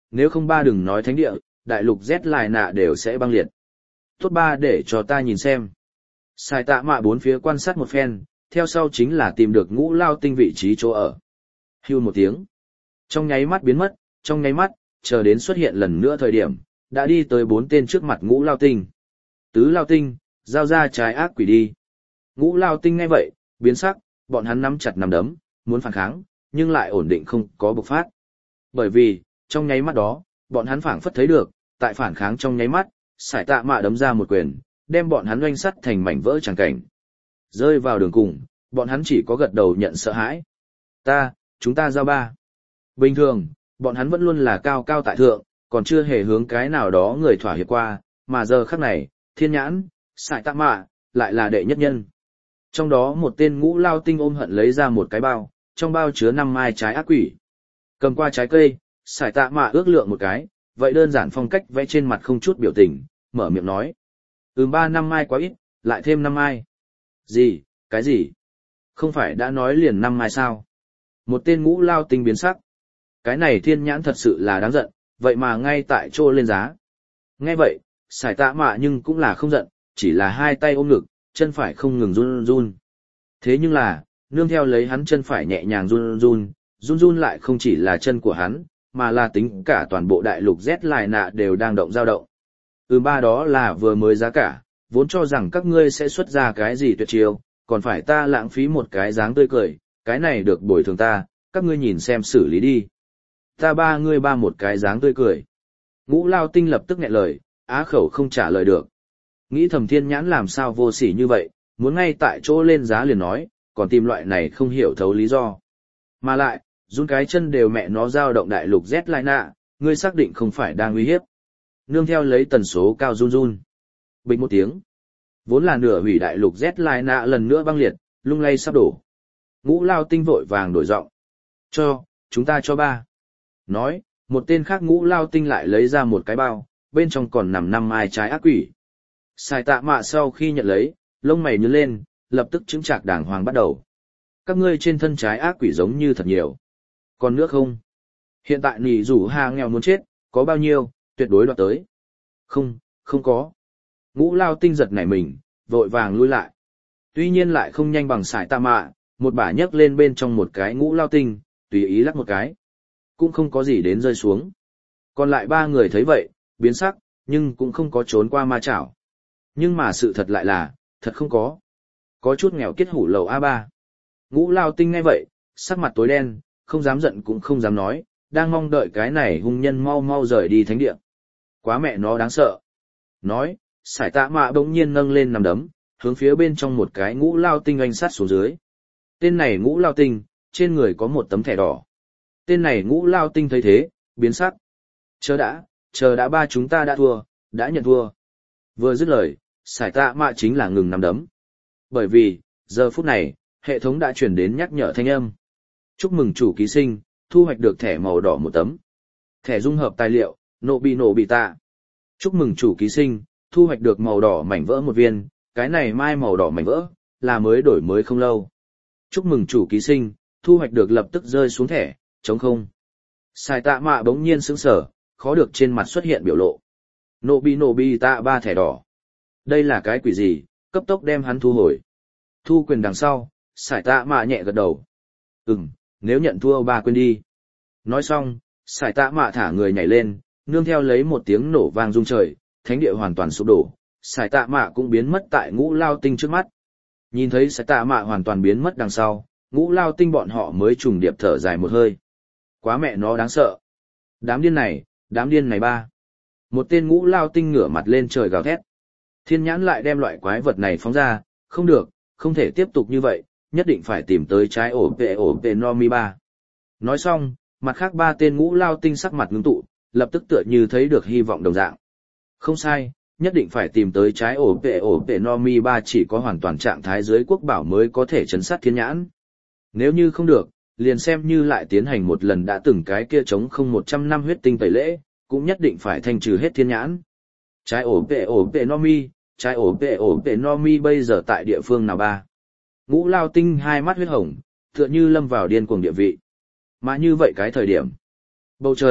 nếu không ba đừng nói thánh địa, đại lục Z lại nạ đều sẽ băng liệt. Tốt ba để cho ta nhìn xem. Sai tạ mạ bốn phía quan sát một phen, theo sau chính là tìm được ngũ lao tinh vị trí chỗ ở. Hưu một tiếng. Trong nháy mắt biến mất, trong nháy mắt, chờ đến xuất hiện lần nữa thời điểm, đã đi tới bốn tên trước mặt ngũ lao tinh. Tứ lao tinh, giao ra trái ác quỷ đi. Ngũ lao tinh ngay vậy, biến sắc, bọn hắn nắm chặt nắm đấm, muốn phản kháng, nhưng lại ổn định không có bộc phát. Bởi vì, trong nháy mắt đó, bọn hắn phảng phất thấy được, tại phản kháng trong nháy mắt, sải tạ mạ đấm ra một quyền, đem bọn hắn oanh sắt thành mảnh vỡ tràng cảnh. Rơi vào đường cùng, bọn hắn chỉ có gật đầu nhận sợ hãi. Ta, chúng ta giao ba. Bình thường, bọn hắn vẫn luôn là cao cao tại thượng, còn chưa hề hướng cái nào đó người thỏa hiệp qua, mà giờ khắc này, thiên nhãn, sải tạ mạ, lại là đệ nhất nhân. Trong đó một tên ngũ lao tinh ôm hận lấy ra một cái bao, trong bao chứa năm mai trái ác quỷ. Cầm qua trái cây, sải tạ mạ ước lượng một cái, vậy đơn giản phong cách vẽ trên mặt không chút biểu tình, mở miệng nói. Ừm ba năm mai quá ít, lại thêm năm mai. Gì, cái gì? Không phải đã nói liền năm mai sao? Một tên ngũ lao tinh biến sắc. Cái này thiên nhãn thật sự là đáng giận, vậy mà ngay tại chỗ lên giá. Nghe vậy, sải tạ mạ nhưng cũng là không giận, chỉ là hai tay ôm ngực, chân phải không ngừng run run. Thế nhưng là, nương theo lấy hắn chân phải nhẹ nhàng run run, run run lại không chỉ là chân của hắn, mà là tính cả toàn bộ đại lục Z lại nạ đều đang động dao động. Ừ ba đó là vừa mới giá cả, vốn cho rằng các ngươi sẽ xuất ra cái gì tuyệt chiêu, còn phải ta lãng phí một cái dáng tươi cười, cái này được bồi thường ta, các ngươi nhìn xem xử lý đi. Ta ba ngươi ba một cái dáng tươi cười. Ngũ lao tinh lập tức nghẹn lời, á khẩu không trả lời được. Nghĩ thầm thiên nhãn làm sao vô sỉ như vậy, muốn ngay tại chỗ lên giá liền nói, còn tìm loại này không hiểu thấu lý do. Mà lại, run cái chân đều mẹ nó dao động đại lục Z lại nạ, ngươi xác định không phải đang uy hiếp. Nương theo lấy tần số cao run run. Bịch một tiếng. Vốn là nửa hủy đại lục Z lại nạ lần nữa băng liệt, lung lay sắp đổ. Ngũ lao tinh vội vàng đổi giọng. Cho, chúng ta cho ba. Nói, một tên khác ngũ lao tinh lại lấy ra một cái bao, bên trong còn nằm năm mai trái ác quỷ. Sai tạ mạ sau khi nhận lấy, lông mày nhướng lên, lập tức chứng trạc đàng hoàng bắt đầu. Các ngươi trên thân trái ác quỷ giống như thật nhiều. Còn nước không? Hiện tại nỉ rủ hà nghèo muốn chết, có bao nhiêu, tuyệt đối đoạt tới. Không, không có. Ngũ lao tinh giật nảy mình, vội vàng lui lại. Tuy nhiên lại không nhanh bằng sải tạ mạ, một bả nhấc lên bên trong một cái ngũ lao tinh, tùy ý lắc một cái. Cũng không có gì đến rơi xuống. Còn lại ba người thấy vậy, biến sắc, nhưng cũng không có trốn qua ma chảo. Nhưng mà sự thật lại là, thật không có. Có chút nghèo kết hủ lầu a ba. Ngũ lao tinh ngay vậy, sắc mặt tối đen, không dám giận cũng không dám nói, đang mong đợi cái này hung nhân mau mau rời đi thánh địa. Quá mẹ nó đáng sợ. Nói, sải tạ mạ bỗng nhiên nâng lên nằm đấm, hướng phía bên trong một cái ngũ lao tinh oanh sát xuống dưới. Tên này ngũ lao tinh, trên người có một tấm thẻ đỏ. Tên này ngũ lao tinh thấy thế, biến sắc. Chờ đã, chờ đã ba chúng ta đã thua, đã nhận thua. Vừa dứt lời, sải tạ mạ chính là ngừng nằm đấm. Bởi vì, giờ phút này, hệ thống đã chuyển đến nhắc nhở thanh âm. Chúc mừng chủ ký sinh, thu hoạch được thẻ màu đỏ một tấm. Thẻ dung hợp tài liệu, nộ bị nộ bị tạ. Chúc mừng chủ ký sinh, thu hoạch được màu đỏ mảnh vỡ một viên, cái này mai màu đỏ mảnh vỡ, là mới đổi mới không lâu. Chúc mừng chủ ký sinh, thu hoạch được lập tức rơi xuống thẻ, trống không. Sai tạ mạ bỗng nhiên sững sờ, khó được trên mặt xuất hiện biểu lộ. Nộ bị nộ bị tạ ba thẻ đỏ. Đây là cái quỷ gì, cấp tốc đem hắn thu hồi. Thu quyền đằng sau, sải tạ mạ nhẹ gật đầu. Ừm, nếu nhận thua ba quên đi. Nói xong, sải tạ mạ thả người nhảy lên, nương theo lấy một tiếng nổ vang rung trời, thánh địa hoàn toàn sụp đổ, sải tạ mạ cũng biến mất tại ngũ lao tinh trước mắt. Nhìn thấy sải tạ mạ hoàn toàn biến mất đằng sau, ngũ lao tinh bọn họ mới trùng điệp thở dài một hơi. Quá mẹ nó đáng sợ. Đám điên này, đám điên này ba. Một tên ngũ lao tinh ngửa mặt lên trời gào thét. Thiên nhãn lại đem loại quái vật này phóng ra, không được, không thể tiếp tục như vậy, nhất định phải tìm tới trái ổ vệ ổ vệ no mi ba. Nói xong, mặt khác ba tên ngũ lao tinh sắc mặt ngưng tụ, lập tức tựa như thấy được hy vọng đồng dạng. Không sai, nhất định phải tìm tới trái ổ vệ ổ vệ no mi ba, chỉ có hoàn toàn trạng thái dưới quốc bảo mới có thể chấn sát thiên nhãn. Nếu như không được, liền xem như lại tiến hành một lần đã từng cái kia chống không một trăm năm huyết tinh tẩy lễ, cũng nhất định phải thanh trừ hết thiên nhãn. Trái ổ vệ ổ vệ no mi, trái ổ vệ ổ vệ no mi bây giờ tại địa phương nào ba? Ngũ lao tinh hai mắt huyết hồng, tựa như lâm vào điên cuồng địa vị. Mà như vậy cái thời điểm, bầu trời,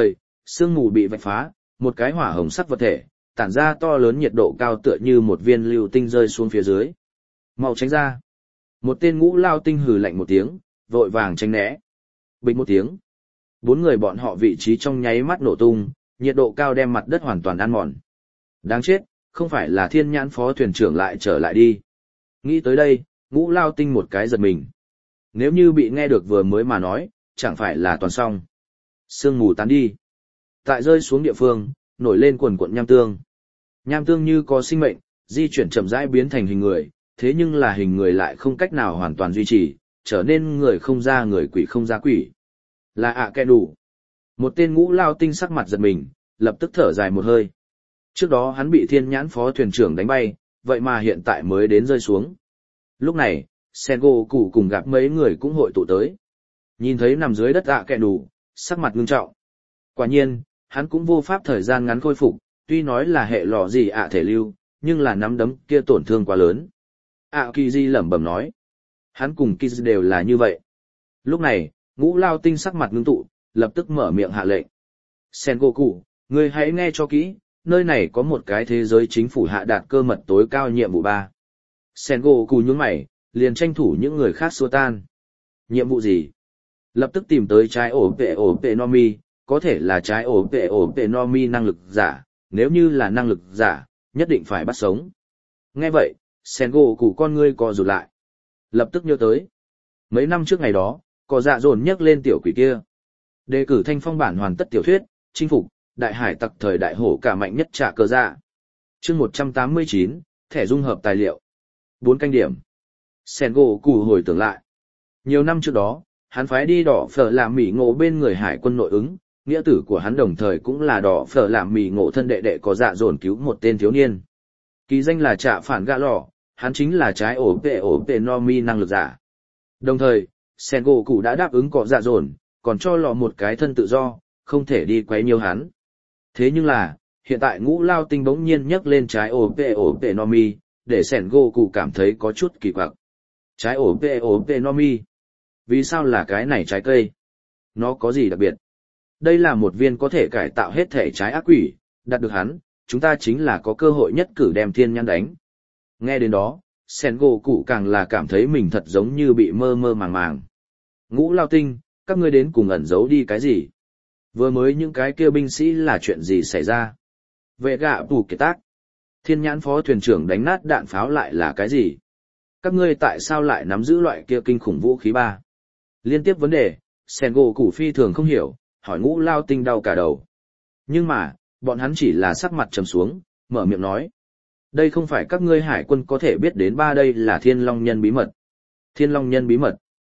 Sương mù bị vạch phá, một cái hỏa hồng sắc vật thể, tản ra to lớn nhiệt độ cao tựa như một viên lưu tinh rơi xuống phía dưới. Mau tránh ra. Một tên ngũ lao tinh hừ lạnh một tiếng, vội vàng tránh né. Bình một tiếng. Bốn người bọn họ vị trí trong nháy mắt nổ tung, nhiệt độ cao đem mặt đất hoàn toàn ăn mòn. Đáng chết, không phải là thiên nhãn phó thuyền trưởng lại trở lại đi. Nghĩ tới đây, ngũ lao tinh một cái giật mình. Nếu như bị nghe được vừa mới mà nói, chẳng phải là toàn xong. Sương mù tán đi. Tại rơi xuống địa phương, nổi lên quần cuộn nham tương. Nham tương như có sinh mệnh, di chuyển chậm rãi biến thành hình người, thế nhưng là hình người lại không cách nào hoàn toàn duy trì, trở nên người không ra người quỷ không ra quỷ. Là ạ kẻ đủ. Một tên ngũ lao tinh sắc mặt giật mình, lập tức thở dài một hơi. Trước đó hắn bị thiên nhãn phó thuyền trưởng đánh bay, vậy mà hiện tại mới đến rơi xuống. Lúc này, Sengo Cụ cùng gặp mấy người cũng hội tụ tới. Nhìn thấy nằm dưới đất ạ kẻ đủ, sắc mặt ngưng trọng. Quả nhiên, hắn cũng vô pháp thời gian ngắn khôi phục, tuy nói là hệ lọ gì ạ thể lưu, nhưng là nắm đấm kia tổn thương quá lớn. ạ kỳ di lẩm bẩm nói. Hắn cùng Kiz đều là như vậy. Lúc này, ngũ lao tinh sắc mặt ngưng tụ, lập tức mở miệng hạ lệnh. Sengoku, ngươi hãy nghe cho kỹ, nơi này có một cái thế giới chính phủ hạ đạt cơ mật tối cao nhiệm vụ ba. Sengoku nhướng mày, liền tranh thủ những người khác xua tan. Nhiệm vụ gì? Lập tức tìm tới trái ổ vệ ổ vệ Nomi, có thể là trái ổ vệ ổ vệ Nomi năng lực giả, nếu như là năng lực giả, nhất định phải bắt sống. Nghe vậy, Sengoku con ngươi co rụt lại. Lập tức nhớ tới. Mấy năm trước ngày đó, có dạ dồn nhắc lên tiểu quỷ kia. Đề cử thanh phong bản hoàn tất tiểu thuyết, chinh phục, đại hải tặc thời đại hổ cả mạnh nhất trả cơ dạ. chương một trăm tám mươi chín, thẻ dung hợp tài liệu. Bốn canh điểm. Sengoku hồi tưởng lại. Nhiều năm trước đó, hắn phái đi đỏ phở làm mỉ ngộ bên người hải quân nội ứng, nghĩa tử của hắn đồng thời cũng là đỏ phở làm mỉ ngộ thân đệ đệ có dạ dồn cứu một tên thiếu niên. Kỳ danh là Trạ Phản Gạ Lọ, hắn chính là trái ổ vệ ổ vệ Nomi năng lực giả. Đồng thời, Sengoku đã đáp ứng có dạ dồn, còn cho lọ một cái thân tự do, không thể đi quấy nhiêu hắn. Thế nhưng là, hiện tại ngũ lao tinh bỗng nhiên nhấc lên trái ổ vệ ổ vệ Nomi, để Sengoku cảm thấy có chút kỳ quặc. Trái ổ vệ ổ vệ Nomi. Vì sao là cái này trái cây? Nó có gì đặc biệt? Đây là một viên có thể cải tạo hết thể trái ác quỷ, đạt được hắn, chúng ta chính là có cơ hội nhất cử đem thiên nhãn đánh. Nghe đến đó, Sengoku càng là cảm thấy mình thật giống như bị mơ mơ màng màng. Ngũ lao tinh, các ngươi đến cùng ẩn giấu đi cái gì? Vừa mới những cái kia binh sĩ là chuyện gì xảy ra? Vệ gạ bù kiệt tác. Thiên nhãn phó thuyền trưởng đánh nát đạn pháo lại là cái gì? Các ngươi tại sao lại nắm giữ loại kia kinh khủng vũ khí ba? Liên tiếp vấn đề, Sengoku phi thường không hiểu, hỏi ngũ lao tinh đau cả đầu. Nhưng mà, bọn hắn chỉ là sắc mặt trầm xuống, mở miệng nói. Đây không phải các ngươi hải quân có thể biết đến ba, đây là thiên long nhân bí mật. Thiên long nhân bí mật.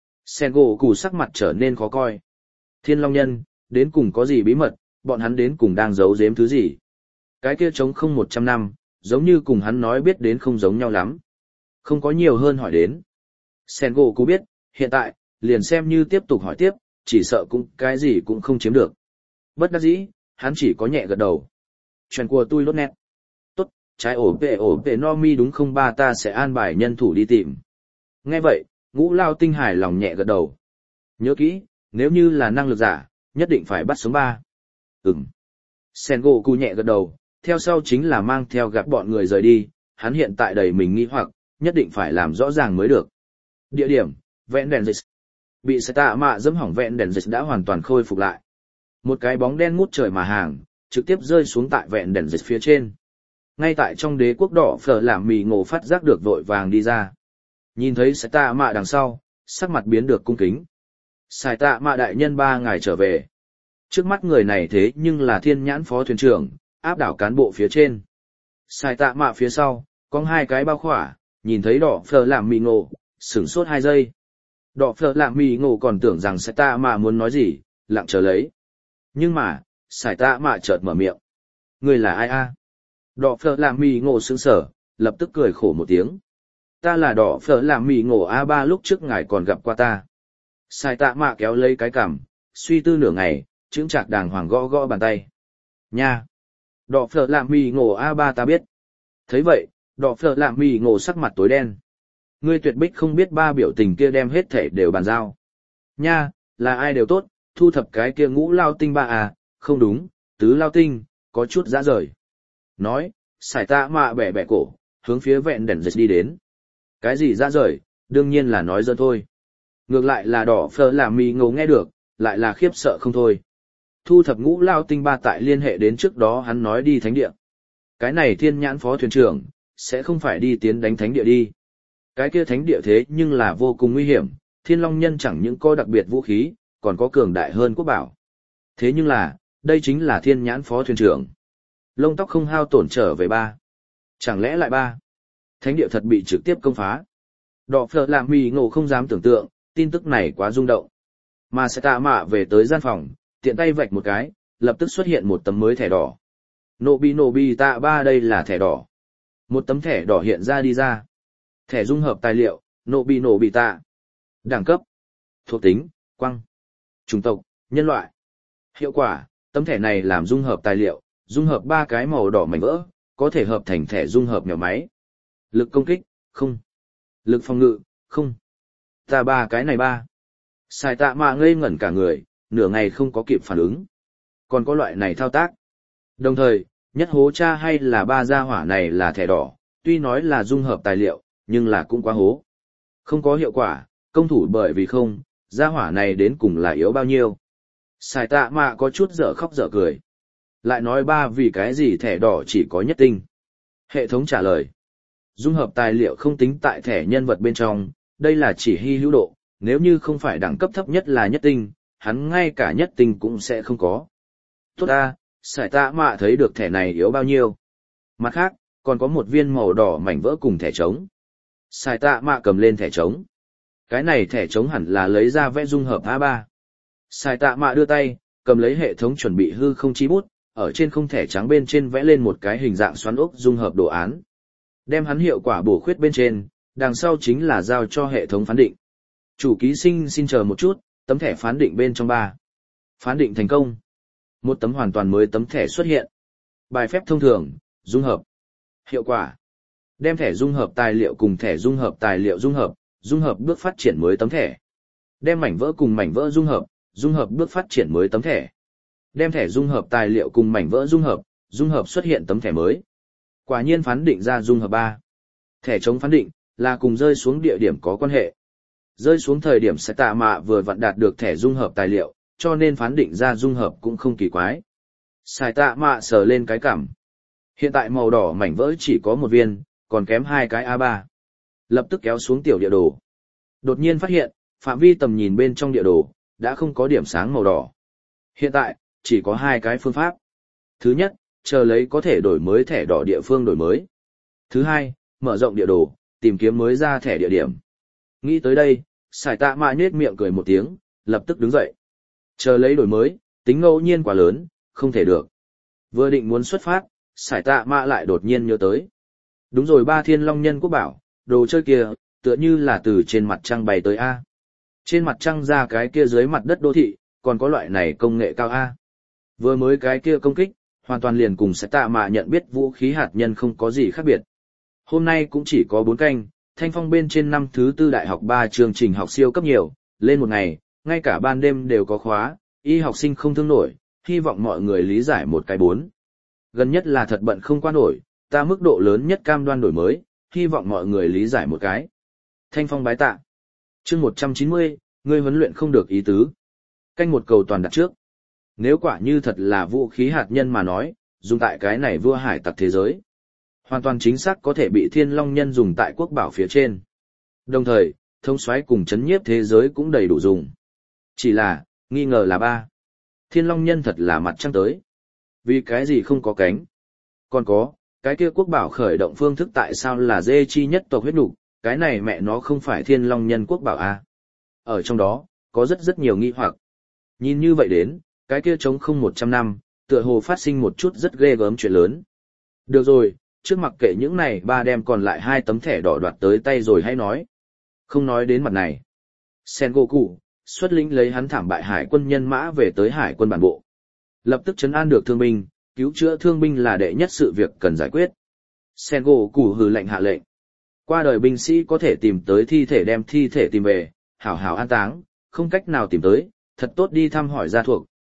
Sengoku sắc mặt trở nên khó coi. Thiên long nhân, đến cùng có gì bí mật, bọn hắn đến cùng đang giấu giếm thứ gì? Cái kia trống không một trăm năm, giống như cùng hắn nói biết đến không giống nhau lắm. Không có nhiều hơn hỏi đến. Sengoku biết, hiện tại, liền xem như tiếp tục hỏi tiếp, chỉ sợ cũng cái gì cũng không chiếm được. Bất đắc dĩ, hắn chỉ có nhẹ gật đầu. Chuyện của tôi lốt nét. Tốt, trái ổ vệ ổ vệ Nomi đúng không ba, ta sẽ an bài nhân thủ đi tìm. Nghe vậy, ngũ lao tinh hài lòng nhẹ gật đầu. Nhớ kỹ, nếu như là năng lực giả, nhất định phải bắt sống ba. Ừm. Sengoku nhẹ gật đầu, theo sau chính là mang theo gặp bọn người rời đi, hắn hiện tại đầy mình nghi hoặc, nhất định phải làm rõ ràng mới được. Địa điểm, vẹn đèn dịch. Bị xe tạ mạ dẫm hỏng vẹn đèn dịch đã hoàn toàn khôi phục lại. Một cái bóng đen ngút trời mà hàng, trực tiếp rơi xuống tại vẹn đèn dịch phía trên. Ngay tại trong đế quốc đỏ phở làm mì ngộ phát giác được vội vàng đi ra. Nhìn thấy xe tạ mạ đằng sau, sắc mặt biến được cung kính. Sai tạ mạ đại nhân ba ngài trở về. Trước mắt người này thế nhưng là thiên nhãn phó thuyền trưởng, áp đảo cán bộ phía trên. Sai tạ mạ phía sau, có hai cái bao khỏa, nhìn thấy đỏ phở làm mì ngộ, sửng sốt hai giây. Đỏ phở làm mì ngộ còn tưởng rằng sai tạ mạ muốn nói gì, lặng chờ lấy. Nhưng mà, sai tạ mạ chợt mở miệng. Người là ai a? Đỏ phở làm mì ngộ sững sờ, lập tức cười khổ một tiếng. Ta là đỏ phở làm mì ngộ a ba, lúc trước ngài còn gặp qua ta. Sai tạ mạ kéo lấy cái cằm, suy tư nửa ngày, chững chạc đàng hoàng gõ gõ bàn tay. Nha! Đỏ phở làm mì ngộ a ba ta biết. Thấy vậy, đỏ phở làm mì ngộ sắc mặt tối đen. Ngươi tuyệt bích không biết ba biểu tình kia đem hết thể đều bàn giao. Nha, là ai đều tốt, thu thập cái kia ngũ lao tinh ba à, không đúng, tứ lao tinh, có chút dã rời. Nói, sải tạ mạ bẻ bẻ cổ, hướng phía vẹn đèn dịch đi đến. Cái gì dã rời, đương nhiên là nói dơ thôi. Ngược lại là đỏ phở làm mì ngầu nghe được, lại là khiếp sợ không thôi. Thu thập ngũ lao tinh ba tại liên hệ đến trước đó hắn nói đi thánh địa. Cái này thiên nhãn phó thuyền trưởng, sẽ không phải đi tiến đánh thánh địa đi. Cái kia thánh địa thế nhưng là vô cùng nguy hiểm, thiên long nhân chẳng những có đặc biệt vũ khí, còn có cường đại hơn quốc bảo. Thế nhưng là, đây chính là thiên nhãn phó thuyền trưởng. Lông tóc không hao tổn trở về ba. Chẳng lẽ lại ba? Thánh địa thật bị trực tiếp công phá. Đỏ phở làm mì ngộ không dám tưởng tượng, tin tức này quá rung động. Mà sẽ tạ mạ về tới gian phòng, tiện tay vạch một cái, lập tức xuất hiện một tấm mới thẻ đỏ. Nộ bi nộ bi tạ ba đây là thẻ đỏ. Một tấm thẻ đỏ hiện ra đi ra. Thẻ dung hợp tài liệu, nộ bi nộ bi tạ. Đẳng cấp, thuộc tính, quăng, chủng tộc, nhân loại. Hiệu quả, tấm thẻ này làm dung hợp tài liệu, dung hợp ba cái màu đỏ mảnh vỡ, có thể hợp thành thẻ dung hợp mèo máy. Lực công kích, không. Lực phòng ngự, không. Ta ba cái này ba. Sai tạ mạ ngây ngẩn cả người, nửa ngày không có kịp phản ứng. Còn có loại này thao tác. Đồng thời, nhất hố cha hay là ba gia hỏa này là thẻ đỏ, tuy nói là dung hợp tài liệu, nhưng là cũng quá hố. Không có hiệu quả, công thủ bởi vì không, gia hỏa này đến cùng là yếu bao nhiêu. Sai tạ mạ có chút dở khóc dở cười. Lại nói ba vì cái gì thẻ đỏ chỉ có nhất tinh. Hệ thống trả lời. Dung hợp tài liệu không tính tại thẻ nhân vật bên trong, đây là chỉ hy hữu độ, nếu như không phải đẳng cấp thấp nhất là nhất tinh, hắn ngay cả nhất tinh cũng sẽ không có. Tốt ta, sải tạ mạ thấy được thẻ này yếu bao nhiêu. Mặt khác, còn có một viên màu đỏ mảnh vỡ cùng thẻ trống. Sải tạ mạ cầm lên thẻ trống. Cái này thẻ trống hẳn là lấy ra vẽ dung hợp a ba. Sải tạ mạ đưa tay, cầm lấy hệ thống chuẩn bị hư không chi bút, ở trên không thẻ trắng bên trên vẽ lên một cái hình dạng xoắn ốc dung hợp đồ án. Đem hắn hiệu quả bổ khuyết bên trên, đằng sau chính là giao cho hệ thống phán định. Chủ ký sinh xin chờ một chút, tấm thẻ phán định bên trong ba. Phán định thành công. Một tấm hoàn toàn mới tấm thẻ xuất hiện. Bài phép thông thường, dung hợp. Hiệu quả. Đem thẻ dung hợp tài liệu cùng thẻ dung hợp tài liệu dung hợp, dung hợp bước phát triển mới tấm thẻ. Đem mảnh vỡ cùng mảnh vỡ dung hợp, dung hợp bước phát triển mới tấm thẻ. Đem thẻ dung hợp tài liệu cùng mảnh vỡ dung hợp, dung hợp xuất hiện tấm thẻ mới. Quả nhiên phán định ra dung hợp ba. Thẻ chống phán định, là cùng rơi xuống địa điểm có quan hệ. Rơi xuống thời điểm sẽ tạ mạ vừa vặn đạt được thẻ dung hợp tài liệu, cho nên phán định ra dung hợp cũng không kỳ quái. Sai tạ mạ sờ lên cái cằm. Hiện tại màu đỏ mảnh vỡ chỉ có một viên, còn kém hai cái a ba. Lập tức kéo xuống tiểu địa đồ. Đột nhiên phát hiện, phạm vi tầm nhìn bên trong địa đồ, đã không có điểm sáng màu đỏ. Hiện tại, chỉ có hai cái phương pháp. Thứ nhất, chờ lấy có thể đổi mới thẻ đỏ địa phương đổi mới. Thứ hai, mở rộng địa đồ, tìm kiếm mới ra thẻ địa điểm. Nghĩ tới đây, sải tạ mạ nhếch miệng cười một tiếng, lập tức đứng dậy. Chờ lấy đổi mới, tính ngẫu nhiên quá lớn, không thể được. Vừa định muốn xuất phát, sải tạ mạ lại đột nhiên nhớ tới. Đúng rồi, ba thiên long nhân quốc bảo, đồ chơi kia, tựa như là từ trên mặt trăng bay tới A. Trên mặt trăng ra cái kia dưới mặt đất đô thị, còn có loại này công nghệ cao A. Vừa mới cái kia công kích, hoàn toàn liền cùng sải tạ mạ nhận biết vũ khí hạt nhân không có gì khác biệt. Hôm nay cũng chỉ có bốn canh, Thanh Phong bên trên năm thứ tư đại học ba chương trình học siêu cấp nhiều, lên một ngày, ngay cả ban đêm đều có khóa, y học sinh không thương nổi, hy vọng mọi người lý giải một cái bốn. Gần nhất là thật bận không qua nổi, ta mức độ lớn nhất cam đoan đổi mới, hy vọng mọi người lý giải một cái. Thanh Phong bái tạ. Chương một trăm chín mươi, ngươi huấn luyện không được ý tứ. Canh một cầu toàn đặt trước. Nếu quả như thật là vũ khí hạt nhân mà nói, dùng tại cái này vua hải tặc thế giới. Hoàn toàn chính xác có thể bị thiên long nhân dùng tại quốc bảo phía trên. Đồng thời, thông soái cùng chấn nhiếp thế giới cũng đầy đủ dùng. Chỉ là, nghi ngờ là ba. Thiên long nhân thật là mặt trăng tới. Vì cái gì không có cánh? Còn có, cái kia quốc bảo khởi động phương thức tại sao là dê chi nhất tộc huyết nục, cái này mẹ nó không phải thiên long nhân quốc bảo à? Ở trong đó, có rất rất nhiều nghi hoặc. Nhìn như vậy đến, cái kia trống không một trăm năm, tựa hồ phát sinh một chút rất ghê gớm chuyện lớn. Được rồi, trước mặc kệ những này ba đem còn lại hai tấm thẻ đỏ đoạt tới tay rồi hay nói. Không nói đến mặt này. Sengoku, xuất lĩnh lấy hắn thảm bại hải quân nhân mã về tới hải quân bản bộ. Lập tức trấn an được thương binh, cứu chữa thương binh là đệ nhất sự việc cần giải quyết. Sengoku hừ lệnh hạ lệnh. Qua đời binh sĩ có thể tìm tới thi thể đem thi thể tìm về, hảo hảo an táng, không cách nào tìm tới, thật tốt đi thăm hỏi gia thuộc,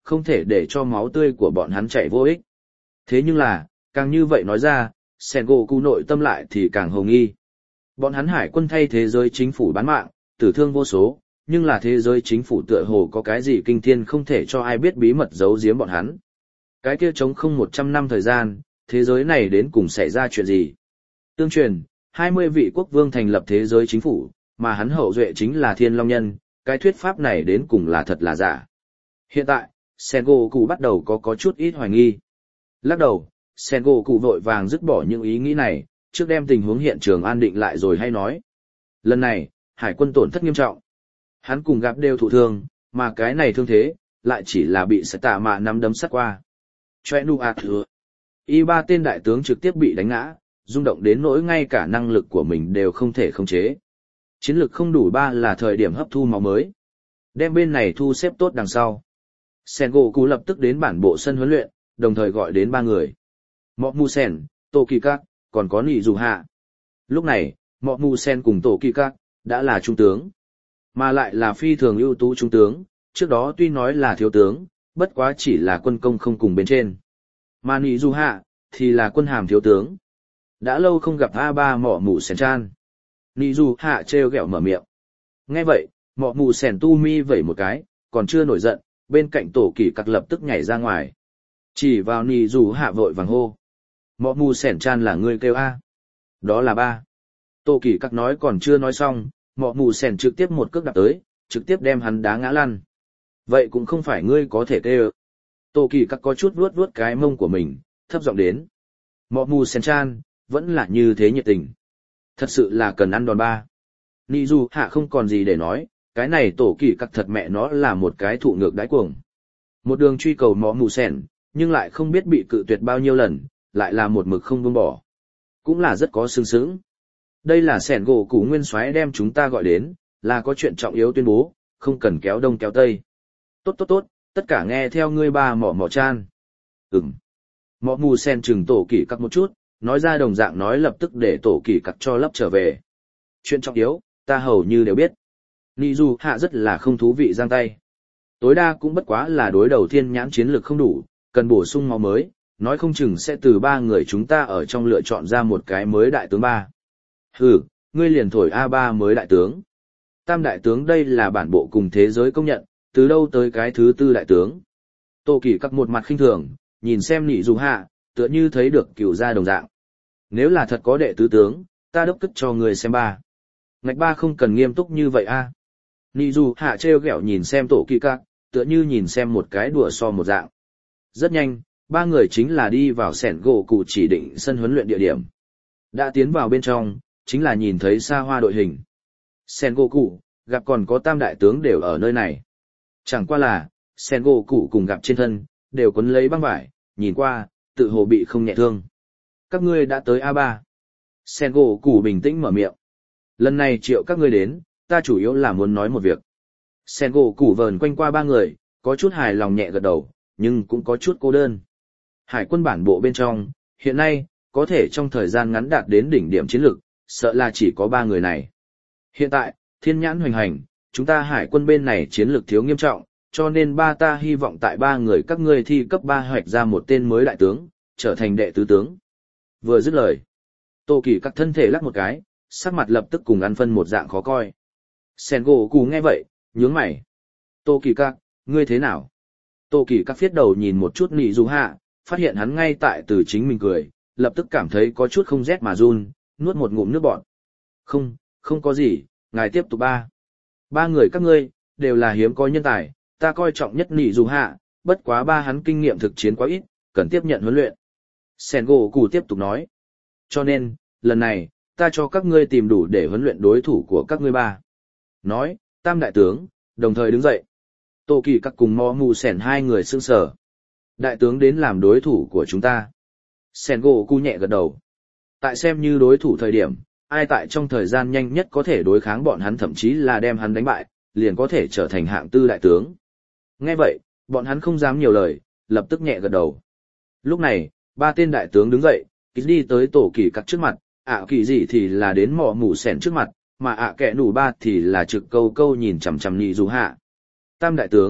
không thể để cho máu tươi của bọn hắn chảy vô ích. Thế nhưng là, càng như vậy nói ra, Sengoku nội tâm lại thì càng hồ nghi. Bọn hắn hải quân thay thế giới chính phủ bán mạng, tử thương vô số, nhưng là thế giới chính phủ tựa hồ có cái gì kinh thiên không thể cho ai biết bí mật giấu giếm bọn hắn. Cái kia trống không một trăm năm thời gian, thế giới này đến cùng xảy ra chuyện gì? Tương truyền, hai mươi vị quốc vương thành lập thế giới chính phủ, mà hắn hậu duệ chính là Thiên Long Nhân, cái thuyết pháp này đến cùng là thật là giả. Hiện tại, Sengoku bắt đầu có có chút ít hoài nghi. Lắc đầu, Sengoku vội vàng dứt bỏ những ý nghĩ này, trước đem tình huống hiện trường an định lại rồi hay nói. Lần này, hải quân tổn thất nghiêm trọng. Hắn cùng gặp đều thụ thương, mà cái này thương thế, lại chỉ là bị sẽ tạ mạ nắm đấm sắt qua. Chòe nu à thừa. Y ba tên đại tướng trực tiếp bị đánh ngã, rung động đến nỗi ngay cả năng lực của mình đều không thể khống chế. Chiến lực không đủ ba là thời điểm hấp thu máu mới. Đem bên này thu xếp tốt đằng sau. Sengoku lập tức đến bản bộ sân huấn luyện, đồng thời gọi đến ba người. Mọ Mu Sen, Tô Kỳ Các, còn có Nị Dù Hạ. Lúc này, Mọ Mu Sen cùng Tô Kỳ Các đã là trung tướng, mà lại là phi thường ưu tú trung tướng, trước đó tuy nói là thiếu tướng, bất quá chỉ là quân công không cùng bên trên. Mà Nị Dù Hạ thì là quân hàm thiếu tướng. Đã lâu không gặp A ba Mọ Mu Sen chan. Nị Dù Hạ trêu ghẹo mở miệng. Nghe vậy, Mọ Mu Sen tu mi vẩy một cái, còn chưa nổi giận, bên cạnh Tổ Kỳ Các lập tức nhảy ra ngoài. Chỉ vào Nị Dù Hạ vội vàng hô. Mọ Mu Sen chan là người kêu A. Đó là ba. Tổ Kỳ Các nói còn chưa nói xong, Mọ Mu Sen trực tiếp một cước đạp tới, trực tiếp đem hắn đá ngã lăn. Vậy cũng không phải ngươi có thể kêu. Tổ Kỳ Các có chút vuốt vuốt cái mông của mình, thấp giọng đến. Mọ Mu Sen chan, vẫn là như thế nhiệt tình. Thật sự là cần ăn đòn ba. Nị Dù Hạ không còn gì để nói, cái này Tổ Kỳ Các thật mẹ nó là một cái thụ ngược đái cuồng. Một đường truy cầu Mọ Mu Sen, nhưng lại không biết bị cự tuyệt bao nhiêu lần, lại là một mực không buông bỏ. Cũng là rất có sương sướng. Đây là Sẻn gỗ củ nguyên soái đem chúng ta gọi đến, là có chuyện trọng yếu tuyên bố, không cần kéo đông kéo tây. Tốt tốt tốt, tất cả nghe theo ngươi ba Mọ Mọ chan. Ừm. Mọ Mu Sen chừng Tổ Kỳ Các một chút, nói ra đồng dạng nói lập tức để Tổ Kỳ Các cho lấp trở về. Chuyện trọng yếu, ta hầu như đều biết. Nị Dù Hạ rất là không thú vị giang tay. Tối đa cũng bất quá là đối đầu thiên nhãn chiến lực không đủ, cần bổ sung máu mới, nói không chừng sẽ từ ba người chúng ta ở trong lựa chọn ra một cái mới đại tướng ba. Hừ, ngươi liền thổi A ba mới đại tướng. Tam đại tướng đây là bản bộ cùng thế giới công nhận, từ đâu tới cái thứ tư đại tướng. Tô Kỳ Các một mặt khinh thường, nhìn xem Nị Dù Hạ, tựa như thấy được cửu gia đồng dạng. Nếu là thật có đệ tứ tướng, ta đốc cất cho người xem ba. Ngạch ba không cần nghiêm túc như vậy a. Nị Dù Hạ trêu ghẹo nhìn xem Tổ Kỳ Các, tựa như nhìn xem một cái đùa so một dạng. Rất nhanh, ba người chính là đi vào Sẻn gỗ cụ chỉ định sân huấn luyện địa điểm. Đã tiến vào bên trong, chính là nhìn thấy xa hoa đội hình. Sẻn gỗ cụ, gặp còn có tam đại tướng đều ở nơi này. Chẳng qua là, Sẻn gỗ cụ cùng gặp trên thân, đều quấn lấy băng vải, nhìn qua, tự hồ bị không nhẹ thương. Các ngươi đã tới A ba. Sẻn gỗ cụ bình tĩnh mở miệng. Lần này triệu các ngươi đến, ta chủ yếu là muốn nói một việc. Sẻn gỗ cụ vờn quanh qua ba người, có chút hài lòng nhẹ gật đầu, nhưng cũng có chút cô đơn. Hải quân bản bộ bên trong, hiện nay, có thể trong thời gian ngắn đạt đến đỉnh điểm chiến lược, sợ là chỉ có ba người này. Hiện tại, thiên nhãn hoành hành, chúng ta hải quân bên này chiến lược thiếu nghiêm trọng, cho nên ba ta hy vọng tại ba người các ngươi thi cấp ba hoạch ra một tên mới đại tướng, trở thành đệ tứ tướng. Vừa dứt lời, Tô Kỳ Các thân thể lắc một cái, sắc mặt lập tức cùng ăn phân một dạng khó coi. Sẻn gỗ cụ nghe vậy, nhướng mày. Tô Kỳ Các, ngươi thế nào? Tô Kỳ Các phiết đầu nhìn một chút Nị Dù Hạ, phát hiện hắn ngay tại từ chính mình cười, lập tức cảm thấy có chút không rét mà run, nuốt một ngụm nước bọt. Không, không có gì, ngài tiếp tục ba. Ba người các ngươi, đều là hiếm có nhân tài, ta coi trọng nhất Nị Dù Hạ, bất quá ba hắn kinh nghiệm thực chiến quá ít, cần tiếp nhận huấn luyện. Sẻn gỗ cụ tiếp tục nói. Cho nên, lần này, ta cho các ngươi tìm đủ để huấn luyện đối thủ của các ngươi ba. Nói, tam đại tướng, đồng thời đứng dậy. Tô Kỳ Các cùng Mọ Mu Sen hai người sững sờ. Đại tướng đến làm đối thủ của chúng ta. Sẻn gỗ cụ nhẹ gật đầu. Tại xem như đối thủ thời điểm, ai tại trong thời gian nhanh nhất có thể đối kháng bọn hắn thậm chí là đem hắn đánh bại, liền có thể trở thành hạng tư đại tướng. Nghe vậy, bọn hắn không dám nhiều lời, lập tức nhẹ gật đầu. Lúc này, ba tên đại tướng đứng dậy, đi tới Tổ Kỳ Các trước mặt, ạ kỳ gì thì là đến Mọ Mu Sen trước mặt, mà ạ kẹ nủ ba thì là trực câu câu nhìn chằm chằm Nị Dù Hạ. Tam đại tướng,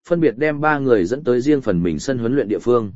phân biệt đem ba người dẫn tới riêng phần mình sân huấn luyện địa phương.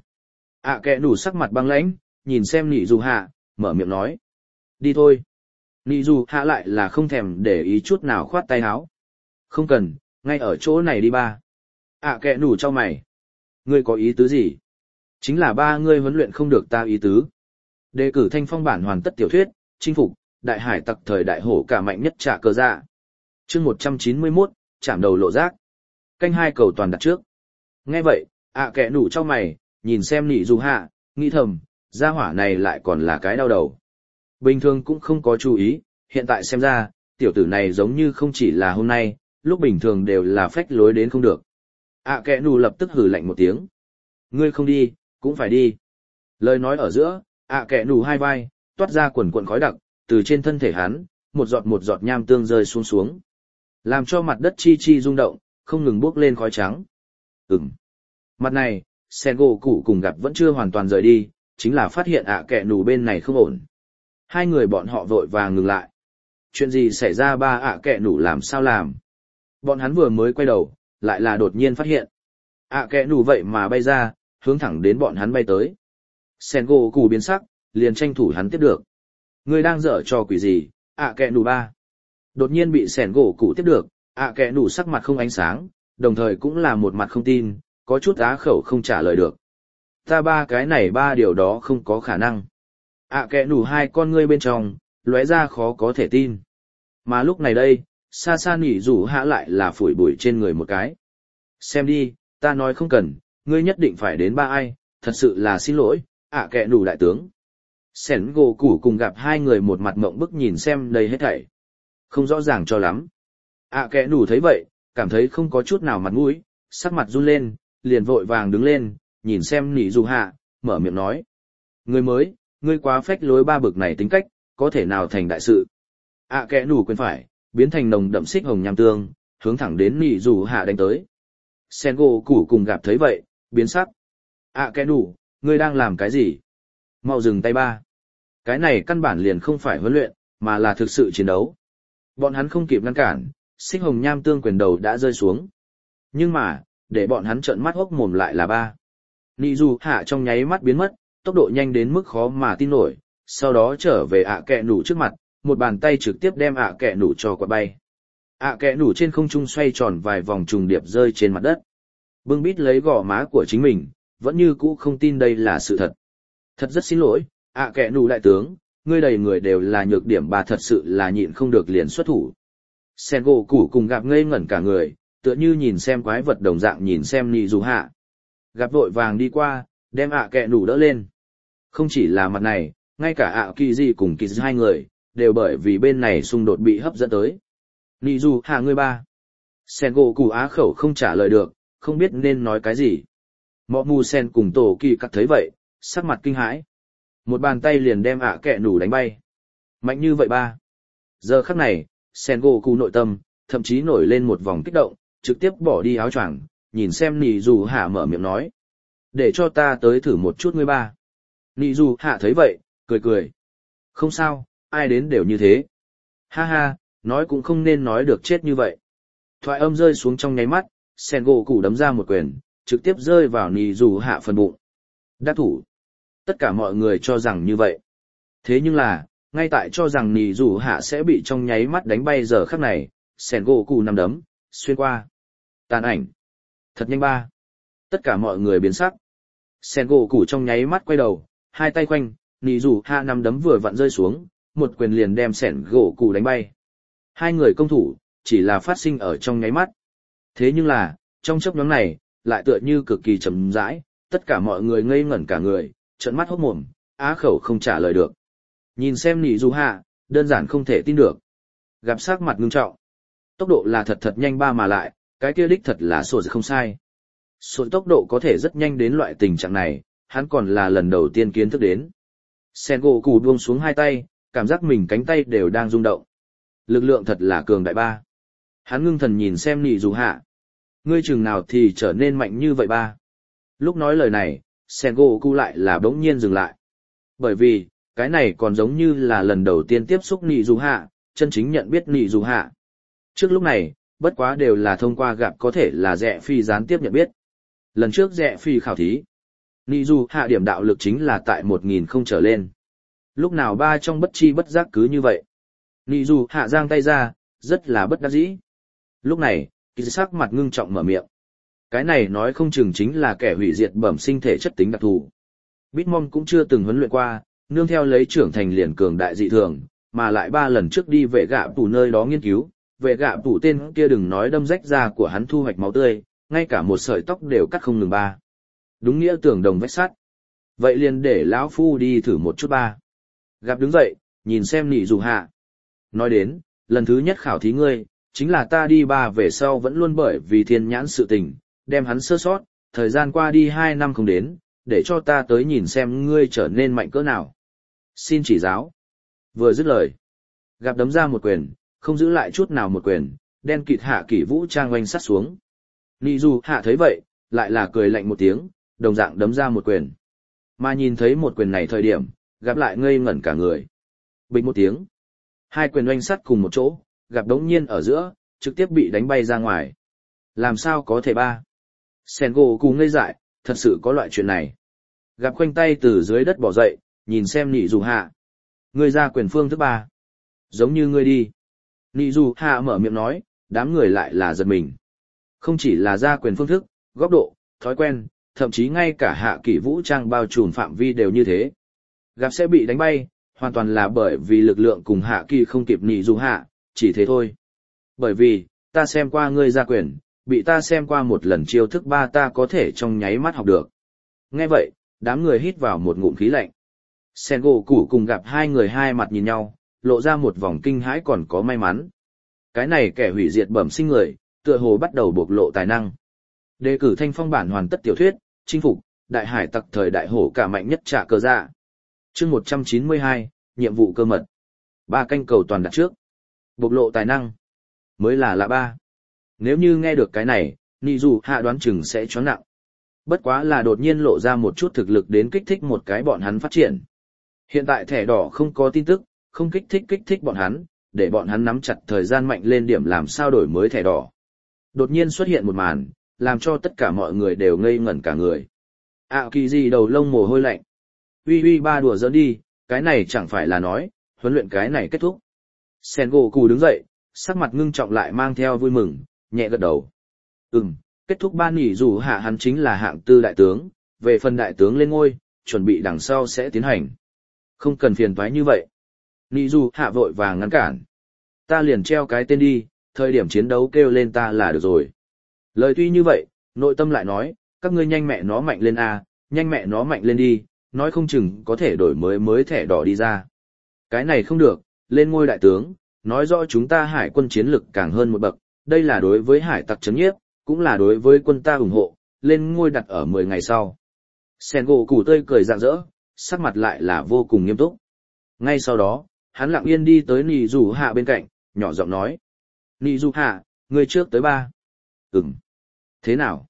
ạ kẽ nủ sắc mặt băng lãnh, nhìn xem nị dù hạ, mở miệng nói. Đi thôi. Nị dù hạ lại là không thèm để ý chút nào khoát tay áo. Không cần, ngay ở chỗ này đi ba. ạ kẽ nủ cho mày. Ngươi có ý tứ gì? Chính là ba ngươi huấn luyện không được ta ý tứ. Đề cử thanh phong bản hoàn tất tiểu thuyết, chinh phục, đại hải tặc thời đại hổ cả mạnh nhất trả cơ dạ. chương một trăm chín mươi mốt, chạm đầu lộ rác. Canh hai cầu toàn đặt trước. Nghe vậy, ạ kẽ nủ cho mày, nhìn xem nị dù hạ, nghĩ thầm, gia hỏa này lại còn là cái đau đầu. Bình thường cũng không có chú ý, hiện tại xem ra, tiểu tử này giống như không chỉ là hôm nay, lúc bình thường đều là phách lối đến không được. ạ kẽ nủ lập tức hừ lạnh một tiếng. Ngươi không đi, cũng phải đi. Lời nói ở giữa, ạ kẽ nủ hai vai, toát ra quần quần khói đặc, từ trên thân thể hắn, một giọt một giọt nham tương rơi xuống xuống. Làm cho mặt đất chi chi rung động, không ngừng bốc lên khói trắng. Ừm. Mặt này, sen gỗ cụ cùng gặp vẫn chưa hoàn toàn rời đi, chính là phát hiện ạ kẽ nủ bên này không ổn. Hai người bọn họ vội vàng ngừng lại. Chuyện gì xảy ra ba ạ kẽ nủ làm sao làm? Bọn hắn vừa mới quay đầu, lại là đột nhiên phát hiện. ạ kẽ nủ vậy mà bay ra, hướng thẳng đến bọn hắn bay tới. Sen gỗ cụ biến sắc, liền tranh thủ hắn tiếp được. Ngươi đang dở trò quỷ gì, ạ kẽ nủ ba? Đột nhiên bị sen gỗ cụ tiếp được, ạ kẽ nủ sắc mặt không ánh sáng, đồng thời cũng là một mặt không tin, có chút á khẩu không trả lời được. Ta ba cái này ba điều đó không có khả năng. ạ kẽ nủ hai con ngươi bên trong, lóe ra khó có thể tin. Mà lúc này đây, xa xa nỉ rủ hạ lại là phủi bụi trên người một cái. Xem đi, ta nói không cần, ngươi nhất định phải đến ba ai, thật sự là xin lỗi, ạ kẽ nủ đại tướng. Sẻn gỗ củ cùng gặp hai người một mặt mộng bức nhìn xem đây hết thảy. Không rõ ràng cho lắm. ạ kẽ nủ thấy vậy, cảm thấy không có chút nào mặt mũi, sắc mặt run lên, liền vội vàng đứng lên, nhìn xem nỉ rủ hạ, mở miệng nói. Ngươi mới, ngươi quá phách lối ba bực này tính cách, có thể nào thành đại sự. ạ kẽ nủ quên phải, biến thành nồng đậm xích hồng nham tương, hướng thẳng đến nỉ rủ hạ đánh tới. Sen gỗ củ cùng gặp thấy vậy, biến sắc. ạ kẽ nủ, ngươi đang làm cái gì? Mau dừng tay ba. Cái này căn bản liền không phải huấn luyện, mà là thực sự chiến đấu. Bọn hắn không kịp ngăn cản, xích hồng nham tương quyền đầu đã rơi xuống. Nhưng mà, để bọn hắn trợn mắt hốc mồm lại là ba. Nị dù hạ trong nháy mắt biến mất, tốc độ nhanh đến mức khó mà tin nổi, sau đó trở về ạ kẽ nủ trước mặt, một bàn tay trực tiếp đem ạ kẽ nủ cho quạt bay. ạ kẽ nủ trên không trung xoay tròn vài vòng trùng điệp rơi trên mặt đất. Bưng bít lấy gò má của chính mình, vẫn như cũ không tin đây là sự thật. Thật rất xin lỗi, ạ kẽ nủ đại tướng, ngươi đầy người đều là nhược điểm bà thật sự là nhịn không được liền xuất thủ. Sen gỗ củ cùng gặp ngây ngẩn cả người, tựa như nhìn xem quái vật đồng dạng nhìn xem nị dù hạ. Gặp vội vàng đi qua, đem ạ kẽ nủ đỡ lên. Không chỉ là mặt này, ngay cả ạ kỳ gì cùng kỳ hai người, đều bởi vì bên này xung đột bị hấp dẫn tới. Nị dù hạ ngươi ba. Sen gỗ củ á khẩu không trả lời được, không biết nên nói cái gì. Mọ mù sen cùng tổ kỳ cắt thấy vậy, sắc mặt kinh hãi. Một bàn tay liền đem ạ kẽ nủ đánh bay. Mạnh như vậy ba. Giờ khắc này, sen gỗ cụ nội tâm, thậm chí nổi lên một vòng kích động, trực tiếp bỏ đi áo choàng, nhìn xem nị dù hạ mở miệng nói. Để cho ta tới thử một chút ngươi ba. Nị dù hạ thấy vậy, cười cười. Không sao, ai đến đều như thế. Ha ha, nói cũng không nên nói được chết như vậy. Thoại âm rơi xuống trong nháy mắt, sen gỗ cụ đấm ra một quyền, trực tiếp rơi vào nị dù hạ phần bụng. Đắc thủ. Tất cả mọi người cho rằng như vậy. Thế nhưng là, ngay tại cho rằng nị dù hạ sẽ bị trong nháy mắt đánh bay giờ khắc này, sen gỗ cụ nằm đấm, xuyên qua. Tàn ảnh. Thật nhanh ba. Tất cả mọi người biến sắc. Sen gỗ cụ trong nháy mắt quay đầu, hai tay quanh, nị dù hạ nằm đấm vừa vặn rơi xuống, một quyền liền đem sen gỗ cụ đánh bay. Hai người công thủ, chỉ là phát sinh ở trong nháy mắt. Thế nhưng là, trong chốc nhoáng này, lại tựa như cực kỳ chậm rãi, tất cả mọi người ngây ngẩn cả người, trợn mắt hốt mồm, á khẩu không trả lời được. Nhìn xem nị dù hạ, đơn giản không thể tin được. Gặp sắc mặt ngưng trọng. Tốc độ là thật thật nhanh ba mà lại, cái kia đích thật là sổ không sai. Sổ tốc độ có thể rất nhanh đến loại tình trạng này, hắn còn là lần đầu tiên kiến thức đến. Sen gỗ cụ buông xuống hai tay, cảm giác mình cánh tay đều đang rung động. Lực lượng thật là cường đại ba. Hắn ngưng thần nhìn xem nị dù hạ. Ngươi chừng nào thì trở nên mạnh như vậy ba. Lúc nói lời này, sen gỗ cụ lại là bỗng nhiên dừng lại. Bởi vì, cái này còn giống như là lần đầu tiên tiếp xúc nị dù hạ, chân chính nhận biết nị dù hạ. Trước lúc này, bất quá đều là thông qua gặp có thể là Rẽ Phi gián tiếp nhận biết. Lần trước Rẽ Phi khảo thí, Nị dù hạ điểm đạo lực chính là tại một nghìn không trở lên. Lúc nào ba trong bất chi bất giác cứ như vậy. Nị dù hạ giang tay ra, rất là bất đắc dĩ. Lúc này, kỳ sắc mặt ngưng trọng mở miệng. Cái này nói không chừng chính là kẻ hủy diệt bẩm sinh thể chất tính đặc thù. Bitmon cũng chưa từng huấn luyện qua, nương theo lấy trưởng thành liền cường đại dị thường, mà lại ba lần trước đi vệ gạ tủ nơi đó nghiên cứu, vệ gạ tủ tên kia đừng nói đâm rách da của hắn thu hoạch máu tươi, ngay cả một sợi tóc đều cắt không ngừng ba. Đúng nghĩa tưởng đồng vách sắt. Vậy liền để lão phu đi thử một chút ba. Gặp đứng dậy, nhìn xem Nị dù hạ. Nói đến, lần thứ nhất khảo thí ngươi, chính là ta đi ba về sau vẫn luôn bởi vì thiên nhãn sự tình, đem hắn sơ sót, thời gian qua đi hai năm không đến, để cho ta tới nhìn xem ngươi trở nên mạnh cỡ nào. Xin chỉ giáo. Vừa dứt lời, gặp đấm ra một quyền, không giữ lại chút nào một quyền, đen kịt hạ kỷ vũ trang oanh sắt xuống. Nị dù hạ thấy vậy, lại là cười lạnh một tiếng, đồng dạng đấm ra một quyền. Mà nhìn thấy một quyền này thời điểm, gặp lại ngây ngẩn cả người. Bịch một tiếng. Hai quyền oanh sắt cùng một chỗ, gặp đống nhiên ở giữa, trực tiếp bị đánh bay ra ngoài. Làm sao có thể ba? Sengoku ngây dại, thật sự có loại chuyện này. Gặp khoanh tay từ dưới đất bỏ dậy, nhìn xem Nị dù hạ. Ngươi ra quyền phương thứ ba. Giống như ngươi đi. Nị dù hạ mở miệng nói, đám người lại là giật mình. Không chỉ là ra quyền phương thức, góc độ, thói quen, thậm chí ngay cả hạ kỷ vũ trang bao trùm phạm vi đều như thế. Gặp sẽ bị đánh bay, hoàn toàn là bởi vì lực lượng cùng hạ kỳ không kịp Nị dù hạ, chỉ thế thôi. Bởi vì, ta xem qua ngươi ra quyền, bị ta xem qua một lần chiêu thức ba ta có thể trong nháy mắt học được. Nghe vậy, đám người hít vào một ngụm khí lạnh. Sengoku cùng gặp hai người hai mặt nhìn nhau, lộ ra một vòng kinh hãi còn có may mắn. Cái này kẻ hủy diệt bẩm sinh người, tựa hồ bắt đầu bộc lộ tài năng. Đề cử thanh phong bản hoàn tất tiểu thuyết, chinh phục, đại hải tặc thời đại hổ cả mạnh nhất trả cơ dạ. Chương một trăm chín mươi hai, nhiệm vụ cơ mật. Ba canh cầu toàn đặt trước. Bộc lộ tài năng. Mới là lạ ba. Nếu như nghe được cái này, Nị dù hạ đoán chừng sẽ choáng nặng. Bất quá là đột nhiên lộ ra một chút thực lực đến kích thích một cái bọn hắn phát triển. Hiện tại thẻ đỏ không có tin tức, không kích thích kích thích bọn hắn, để bọn hắn nắm chặt thời gian mạnh lên điểm làm sao đổi mới thẻ đỏ. Đột nhiên xuất hiện một màn, làm cho tất cả mọi người đều ngây ngẩn cả người. À kỳ gì đầu lông mồ hôi lạnh. Uy uy ba đùa giỡn đi, cái này chẳng phải là nói, huấn luyện cái này kết thúc. Sengoku đứng dậy, sắc mặt ngưng trọng lại mang theo vui mừng, nhẹ gật đầu. Ừm, kết thúc ban nghỉ dù hạ hắn chính là hạng tư đại tướng, về phần đại tướng lên ngôi, chuẩn bị đằng sau sẽ tiến hành. Không cần phiền toái như vậy. Nị dù hạ vội vàng ngăn cản. Ta liền treo cái tên đi, thời điểm chiến đấu kêu lên ta là được rồi. Lời tuy như vậy, nội tâm lại nói, các ngươi nhanh mẹ nó mạnh lên a, nhanh mẹ nó mạnh lên đi, nói không chừng có thể đổi mới mới thẻ đỏ đi ra. Cái này không được, lên ngôi đại tướng, nói rõ chúng ta hải quân chiến lực càng hơn một bậc, đây là đối với hải tặc chấn nhiếp, cũng là đối với quân ta ủng hộ, lên ngôi đặt ở mười ngày sau. Sengoku tươi cười rạng rỡ, sắc mặt lại là vô cùng nghiêm túc. Ngay sau đó, hắn lặng yên đi tới Nị dù hạ bên cạnh, nhỏ giọng nói. Nị dù hạ, người trước tới ba. Ừm. Thế nào?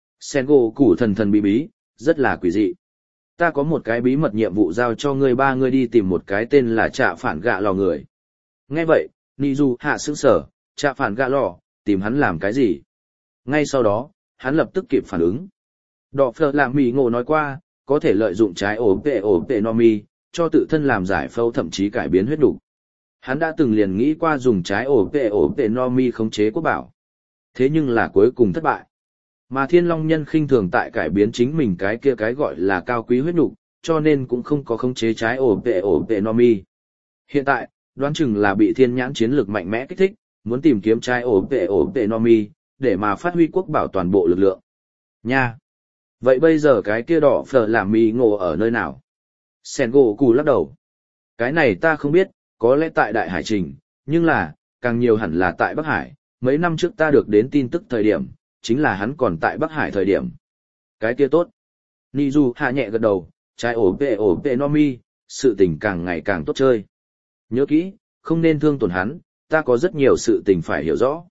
Sengoku thần thần bí bí, rất là quỷ dị. Ta có một cái bí mật nhiệm vụ giao cho ngươi ba ngươi đi tìm một cái tên là Trạ Phản Gạ Lò người. Nghe vậy, Nị dù hạ sững sờ, Trạ Phản Gạ Lò, tìm hắn làm cái gì? Ngay sau đó, hắn lập tức kịp phản ứng. Đỏ phở làm mì ngộ nói qua, có thể lợi dụng trái ổ pệ ổ pệ no mi, cho tự thân làm giải phẫu thậm chí cải biến huyết đủ. Hắn đã từng liền nghĩ qua dùng trái ổ pệ ổ pệ no mi khống chế quốc bảo. Thế nhưng là cuối cùng thất bại. Mà Thiên Long Nhân khinh thường tại cải biến chính mình cái kia cái gọi là cao quý huyết đủ, cho nên cũng không có khống chế trái ổ pệ ổ pệ no mi. Hiện tại, đoán chừng là bị thiên nhãn chiến lược mạnh mẽ kích thích, muốn tìm kiếm trái ổ pệ ổ pệ no mi, để mà phát huy quốc bảo toàn bộ lực lượng. Nha! Vậy bây giờ cái kia đỏ phở làm mì ngộ ở nơi nào? Sengoku lắc đầu. Cái này ta không biết, có lẽ tại Đại Hải Trình, nhưng là, càng nhiều hẳn là tại Bắc Hải. Mấy năm trước ta được đến tin tức thời điểm, chính là hắn còn tại Bắc Hải thời điểm. Cái kia tốt. Nị dù hạ nhẹ gật đầu, trái ổ pệ ổ pệ no mi, sự tình càng ngày càng tốt chơi. Nhớ kỹ, không nên thương tổn hắn, ta có rất nhiều sự tình phải hiểu rõ.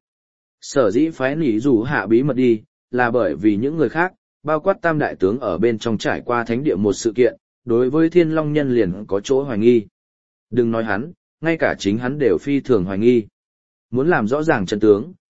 Sở dĩ phái nị dù hạ bí mật đi, là bởi vì những người khác, bao quát tam đại tướng ở bên trong trải qua thánh địa một sự kiện, đối với Thiên Long Nhân liền có chỗ hoài nghi. Đừng nói hắn, ngay cả chính hắn đều phi thường hoài nghi. Muốn làm rõ ràng chân tướng,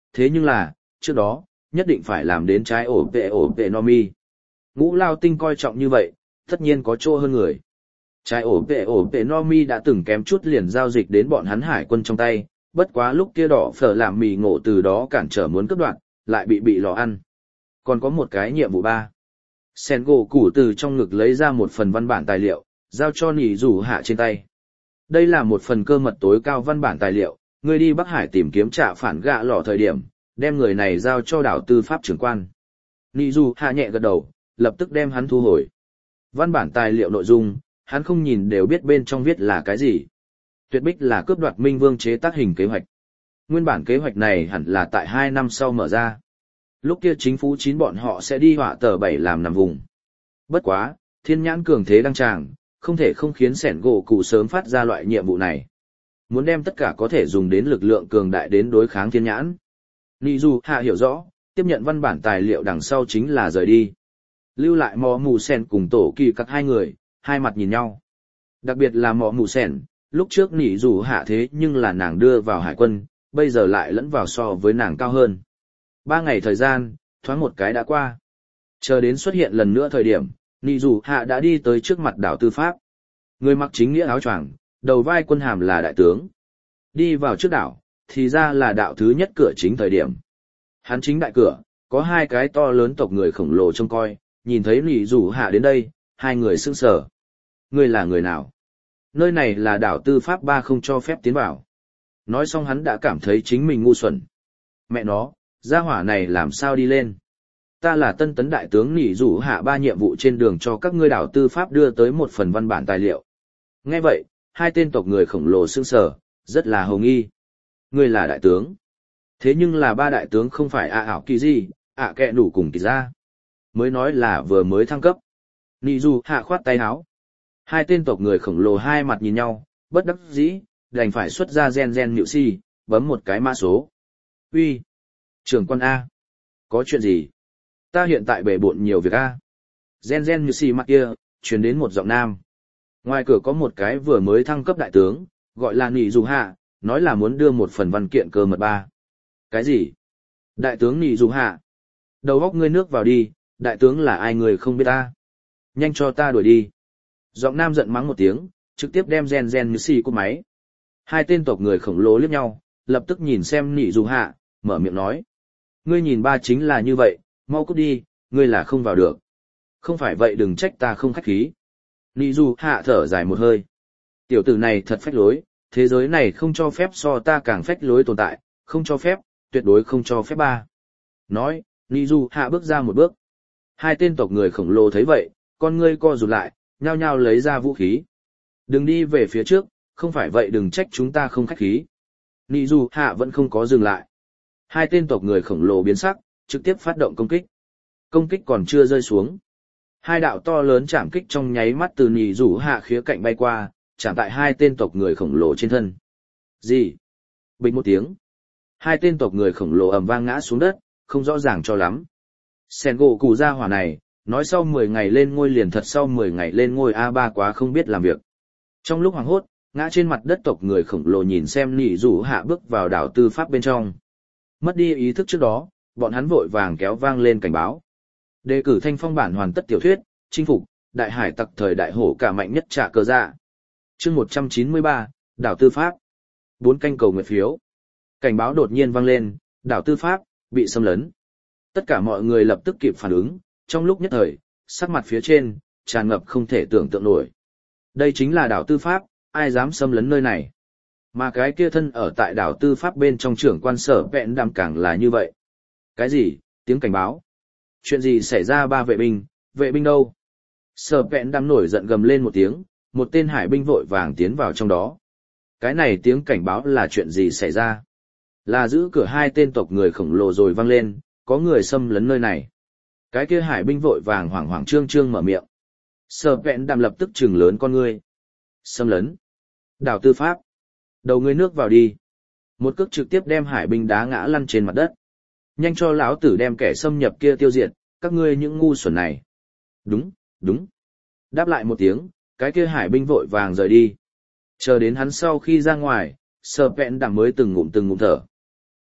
thế nhưng là, trước đó, nhất định phải làm đến trái ổ vệ ổ vệ no mi. Ngũ Lao Tinh coi trọng như vậy, tất nhiên có chỗ hơn người. Trái ổ vệ ổ vệ no mi đã từng kém chút liền giao dịch đến bọn hắn hải quân trong tay, bất quá lúc kia đỏ phở làm mì ngộ từ đó cản trở muốn cướp đoạt, lại bị bị lò ăn. Còn có một cái nhiệm vụ ba. Sen gỗ củ từ trong ngực lấy ra một phần văn bản tài liệu, giao cho nỉ rủ hạ trên tay. Đây là một phần cơ mật tối cao văn bản tài liệu, người đi Bắc Hải tìm kiếm trả phản gạ lò thời điểm, đem người này giao cho đảo tư pháp trưởng quan. Nỉ rủ hạ nhẹ gật đầu, lập tức đem hắn thu hồi. Văn bản tài liệu nội dung, hắn không nhìn đều biết bên trong viết là cái gì. Tuyệt bích là cướp đoạt Minh Vương chế tác hình kế hoạch. Nguyên bản kế hoạch này hẳn là tại hai năm sau mở ra. Lúc kia chính phủ chín bọn họ sẽ đi họa tờ bảy làm nằm vùng. Bất quá, thiên nhãn cường thế đăng tràng, không thể không khiến sẻn gỗ cụ sớm phát ra loại nhiệm vụ này. Muốn đem tất cả có thể dùng đến lực lượng cường đại đến đối kháng thiên nhãn. Nị dù hạ hiểu rõ, tiếp nhận văn bản tài liệu đằng sau chính là rời đi. Lưu lại mò mù sen cùng tổ kỳ các hai người, hai mặt nhìn nhau. Đặc biệt là mò mù sen, lúc trước nị dù hạ thế nhưng là nàng đưa vào hải quân, bây giờ lại lẫn vào so với nàng cao hơn. Ba ngày thời gian, thoáng một cái đã qua. Chờ đến xuất hiện lần nữa thời điểm, nị dù hạ đã đi tới trước mặt đảo tư pháp. Người mặc chính nghĩa áo choàng, đầu vai quân hàm là đại tướng. Đi vào trước đảo, thì ra là đạo thứ nhất cửa chính thời điểm. Hắn chính đại cửa, có hai cái to lớn tộc người khổng lồ trông coi, nhìn thấy nị dù hạ đến đây, hai người sững sờ. Ngươi là người nào? Nơi này là đảo tư pháp ba không cho phép tiến vào. Nói xong hắn đã cảm thấy chính mình ngu xuẩn. Mẹ nó, gia hỏa này làm sao đi lên? Ta là tân tấn đại tướng nỉ rủ hạ ba nhiệm vụ trên đường cho các ngươi đảo tư pháp đưa tới một phần văn bản tài liệu. Nghe vậy, hai tên tộc người khổng lồ sững sờ, rất là hồng nghi. Ngươi là đại tướng. Thế nhưng là ba đại tướng không phải ạ ảo kỳ gì, ạ kẹ đủ cùng kỳ ra. Mới nói là vừa mới thăng cấp. Nỉ rủ hạ khoát tay áo. Hai tên tộc người khổng lồ hai mặt nhìn nhau, bất đắc dĩ, đành phải xuất ra gen gen nhự si, bấm một cái mã số. Uy, trưởng quan A. Có chuyện gì? Ta hiện tại bể bộn nhiều việc A. Gen gen nhự si mặt kia, truyền đến một giọng nam. Ngoài cửa có một cái vừa mới thăng cấp đại tướng, gọi là Nị Dù Hạ, nói là muốn đưa một phần văn kiện cơ mật ba. Cái gì? Đại tướng Nị Dù Hạ. Đầu góc ngươi nước vào đi, đại tướng là ai người không biết ta. Nhanh cho ta đuổi đi. Giọng nam giận mắng một tiếng, trực tiếp đem gen gen như xì cúp máy. Hai tên tộc người khổng lồ liếc nhau, lập tức nhìn xem Nị Dù Hạ, mở miệng nói. Ngươi nhìn ba chính là như vậy, mau cút đi, ngươi là không vào được. Không phải vậy đừng trách ta không khách khí. Nị Dù Hạ thở dài một hơi. Tiểu tử này thật phách lối, thế giới này không cho phép so ta càng phách lối tồn tại, không cho phép, tuyệt đối không cho phép ba. Nói, Nị Dù Hạ bước ra một bước. Hai tên tộc người khổng lồ thấy vậy, con ngươi co rụt lại, nhao nhao lấy ra vũ khí. Đừng đi về phía trước, không phải vậy đừng trách chúng ta không khách khí. Nị Dù Hạ vẫn không có dừng lại. Hai tên tộc người khổng lồ biến sắc, trực tiếp phát động công kích. Công kích còn chưa rơi xuống. Hai đạo to lớn chạm kích trong nháy mắt từ Nị Dù Hạ khía cạnh bay qua, chạm tại hai tên tộc người khổng lồ trên thân. Gì? Bịch một tiếng. Hai tên tộc người khổng lồ ầm vang ngã xuống đất, không rõ ràng cho lắm. Sen gỗ cụ ra hỏa này, nói sau mười ngày lên ngôi liền thật sau mười ngày lên ngôi a ba quá không biết làm việc. Trong lúc hoảng hốt, ngã trên mặt đất tộc người khổng lồ nhìn xem Nị Dù Hạ bước vào đảo tư pháp bên trong. Mất đi ý thức trước đó, bọn hắn vội vàng kéo vang lên cảnh báo. Đề cử thanh phong bản hoàn tất tiểu thuyết, chinh phục, đại hải tặc thời đại hổ cả mạnh nhất trả cờ dạ. Chương một trăm chín mươi ba, đảo tư pháp. Bốn canh cầu nguyện phiếu. Cảnh báo đột nhiên vang lên, đảo tư pháp, bị xâm lấn. Tất cả mọi người lập tức kịp phản ứng, trong lúc nhất thời, sắc mặt phía trên, tràn ngập không thể tưởng tượng nổi. Đây chính là đảo tư pháp, ai dám xâm lấn nơi này. Mà cái kia thân ở tại đảo tư pháp bên trong trưởng quan sở vẹn đàm càng là như vậy. Cái gì, tiếng cảnh báo. Chuyện gì xảy ra ba vệ binh, vệ binh đâu? Sở vẹn đàm nổi giận gầm lên một tiếng, một tên hải binh vội vàng tiến vào trong đó. Cái này tiếng cảnh báo là chuyện gì xảy ra? Là giữ cửa hai tên tộc người khổng lồ rồi vang lên, có người xâm lấn nơi này. Cái kia hải binh vội vàng hoảng hoảng trương trương mở miệng. Sở vẹn đàm lập tức trừng lớn con ngươi. Xâm lấn. Đảo tư pháp. Đầu ngươi nước vào đi. Một cước trực tiếp đem hải binh đá ngã lăn trên mặt đất. Nhanh cho lão tử đem kẻ xâm nhập kia tiêu diệt, các ngươi những ngu xuẩn này. Đúng, đúng. Đáp lại một tiếng, cái kia hải binh vội vàng rời đi. Chờ đến hắn sau khi ra ngoài, Sở vẹn đàm mới từng ngụm từng ngụm thở.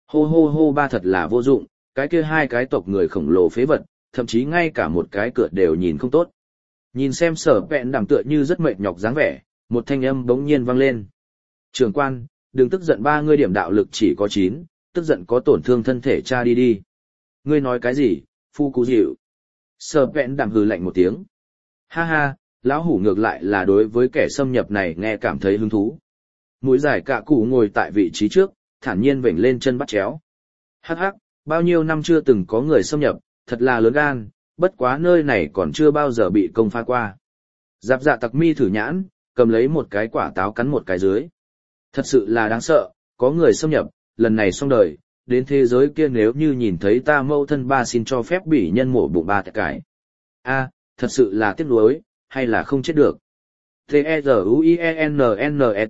Hô hô hô ba thật là vô dụng, cái kia hai cái tộc người khổng lồ phế vật, thậm chí ngay cả một cái cửa đều nhìn không tốt. Nhìn xem sở vẹn đảm tựa như rất mệt nhọc dáng vẻ, một thanh âm bỗng nhiên vang lên. Trưởng quan, đừng tức giận ba ngươi điểm đạo lực chỉ có chín, tức giận có tổn thương thân thể cha đi đi. Ngươi nói cái gì, phu cú dịu. Sở vẹn đảm hừ lạnh một tiếng. Ha ha, lão hủ ngược lại là đối với kẻ xâm nhập này nghe cảm thấy hứng thú. Mũi dài cạ cụ ngồi tại vị trí trước, thản nhiên vểnh lên chân bắt chéo. Hắc hắc, bao nhiêu năm chưa từng có người xâm nhập, thật là lớn gan, bất quá nơi này còn chưa bao giờ bị công phá qua. Giáp dạ tặc mi thử nhãn, cầm lấy một cái quả táo cắn một cái dưới. Thật sự là đáng sợ, có người xâm nhập, lần này xong đời, đến thế giới kia nếu như nhìn thấy ta mâu thân ba xin cho phép bỉ nhân mổ bụng ba cái. A, thật sự là tiếc nuối, hay là không chết được. T-E-Z-U-I-E-N-N-E-T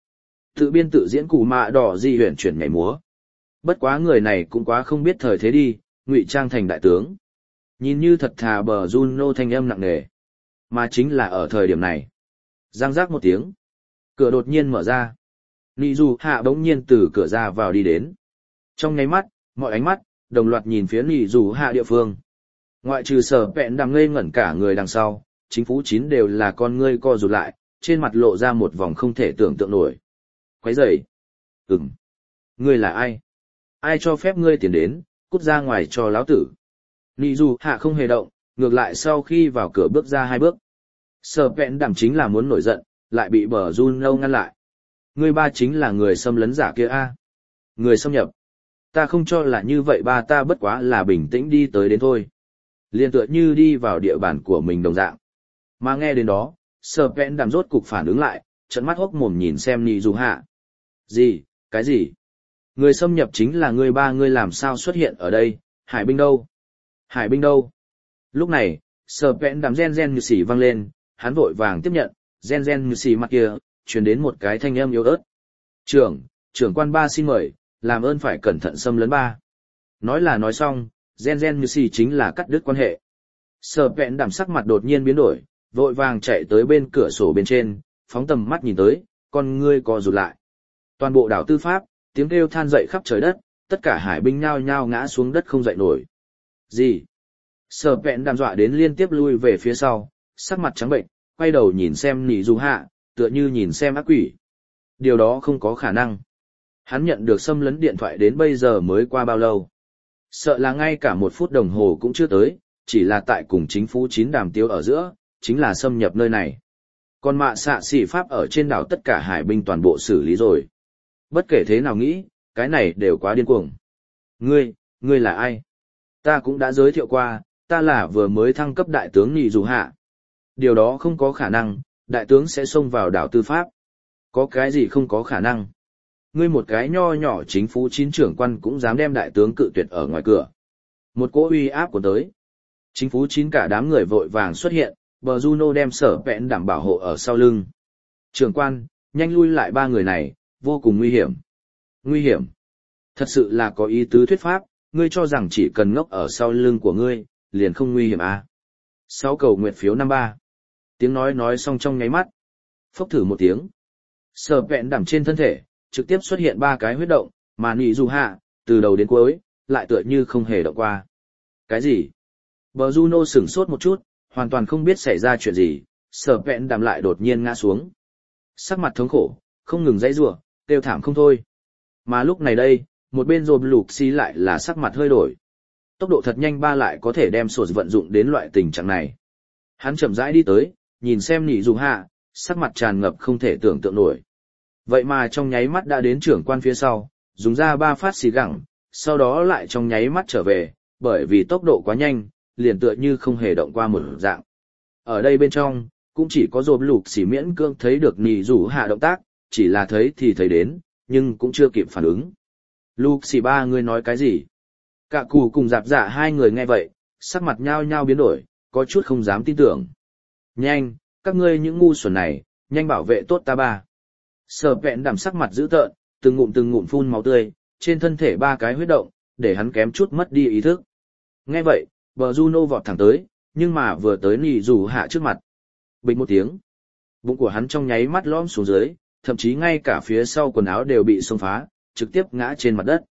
Tự biên tự diễn củ mạ đỏ di huyển chuyển nhảy múa. Bất quá người này cũng quá không biết thời thế đi, ngụy trang thành đại tướng. Nhìn như thật thà bờ Juno thanh âm nặng nề. Mà chính là ở thời điểm này. Giang giác một tiếng. Cửa đột nhiên mở ra. Nị dù hạ bỗng nhiên từ cửa ra vào đi đến. Trong nháy mắt, mọi ánh mắt, đồng loạt nhìn phía nị dù hạ địa phương. Ngoại trừ sở vẹn đằng ngây ngẩn cả người đằng sau, chính phủ chín đều là con ngươi co rụt lại, trên mặt lộ ra một vòng không thể tưởng tượng nổi. Quấy rầy. Ừm. Ngươi là ai? Ai cho phép ngươi tiến đến, cút ra ngoài cho lão tử. Nị dù hạ không hề động, ngược lại sau khi vào cửa bước ra hai bước. Sở vẹn đảm chính là muốn nổi giận, lại bị bờ run lâu ngăn lại. Ngươi ba chính là người xâm lấn giả kia a. Người xâm nhập. Ta không cho là như vậy ba ta bất quá là bình tĩnh đi tới đến thôi. Liên tựa như đi vào địa bàn của mình đồng dạng. Mà nghe đến đó, sở vẹn đảm rốt cục phản ứng lại, trận mắt hốc mồm nhìn xem nị dù hạ. Gì, cái gì? Người xâm nhập chính là ngươi ba ngươi làm sao xuất hiện ở đây, hải binh đâu? Hải binh đâu? Lúc này, sở vẹn đảm gen gen như xỉ vang lên, hắn vội vàng tiếp nhận, gen gen như xỉ mặt kia, truyền đến một cái thanh âm yếu ớt. Trưởng, trưởng quan ba xin mời, làm ơn phải cẩn thận xâm lấn ba. Nói là nói xong, gen gen như xỉ chính là cắt đứt quan hệ. Sở vẹn đảm sắc mặt đột nhiên biến đổi, vội vàng chạy tới bên cửa sổ bên trên, phóng tầm mắt nhìn tới, con ngươi co rụt lại. Toàn bộ đảo tư pháp, tiếng kêu than dậy khắp trời đất, tất cả hải binh nhao nhao ngã xuống đất không dậy nổi. Gì? Sở vẹn đàm dọa đến liên tiếp lui về phía sau, sắc mặt trắng bệnh, quay đầu nhìn xem nị dù hạ, tựa như nhìn xem ác quỷ. Điều đó không có khả năng. Hắn nhận được xâm lấn điện thoại đến bây giờ mới qua bao lâu. Sợ là ngay cả một phút đồng hồ cũng chưa tới, chỉ là tại cùng chính phủ chín đàm tiếu ở giữa, chính là xâm nhập nơi này. Còn mạ xạ xỉ pháp ở trên đảo tất cả hải binh toàn bộ xử lý rồi. Bất kể thế nào nghĩ, cái này đều quá điên cuồng. Ngươi, ngươi là ai? Ta cũng đã giới thiệu qua, ta là vừa mới thăng cấp đại tướng nị dù hạ. Điều đó không có khả năng, đại tướng sẽ xông vào đảo tư pháp. Có cái gì không có khả năng? Ngươi một cái nho nhỏ chính phủ chín trưởng quan cũng dám đem đại tướng cự tuyệt ở ngoài cửa. Một cỗ uy áp của tới. Chính phủ chín cả đám người vội vàng xuất hiện, bờ Juno đem sở vẹn đảm bảo hộ ở sau lưng. Trưởng quan, nhanh lui lại ba người này, vô cùng nguy hiểm. Nguy hiểm. Thật sự là có ý tứ thuyết pháp, ngươi cho rằng chỉ cần ngốc ở sau lưng của ngươi, liền không nguy hiểm à. Sáu cầu nguyện phiếu năm ba. Tiếng nói nói xong trong nháy mắt. Phốc thử một tiếng. Sở vẹn đảm trên thân thể, trực tiếp xuất hiện ba cái huyết động, mà nị dù hạ, từ đầu đến cuối, lại tựa như không hề động qua. Cái gì? Bờ Juno sửng sốt một chút, hoàn toàn không biết xảy ra chuyện gì, sở vẹn đảm lại đột nhiên ngã xuống. Sắc mặt thống khổ, không ngừng dãy rủa, kêu thảm không thôi. Mà lúc này đây, một bên rộp lục xi lại là sắc mặt hơi đổi. Tốc độ thật nhanh ba lại có thể đem sổ vận dụng đến loại tình trạng này. Hắn chậm rãi đi tới, nhìn xem nị dù hạ, sắc mặt tràn ngập không thể tưởng tượng nổi. Vậy mà trong nháy mắt đã đến trưởng quan phía sau, dùng ra ba phát xì gẳng, sau đó lại trong nháy mắt trở về, bởi vì tốc độ quá nhanh, liền tựa như không hề động qua một dạng. Ở đây bên trong, cũng chỉ có rộp lục xỉ miễn cương thấy được nị dù hạ động tác, chỉ là thấy thì thấy đến, nhưng cũng chưa kịp phản ứng. Lục xỉ ba người nói cái gì? Cả cù cùng dạp dạ hai người nghe vậy, sắc mặt nhao nhao biến đổi, có chút không dám tin tưởng. Nhanh, các ngươi những ngu xuẩn này, nhanh bảo vệ tốt ta ba. Sở vẹn đảm sắc mặt dữ tợn, từng ngụm từng ngụm phun máu tươi, trên thân thể ba cái huyết động, để hắn kém chút mất đi ý thức. Nghe vậy, bờ Juno vọt thẳng tới, nhưng mà vừa tới nị dù hạ trước mặt. Bịch một tiếng. Bụng của hắn trong nháy mắt lõm xuống dưới, thậm chí ngay cả phía sau quần áo đều bị xông phá, trực tiếp ngã trên mặt đất.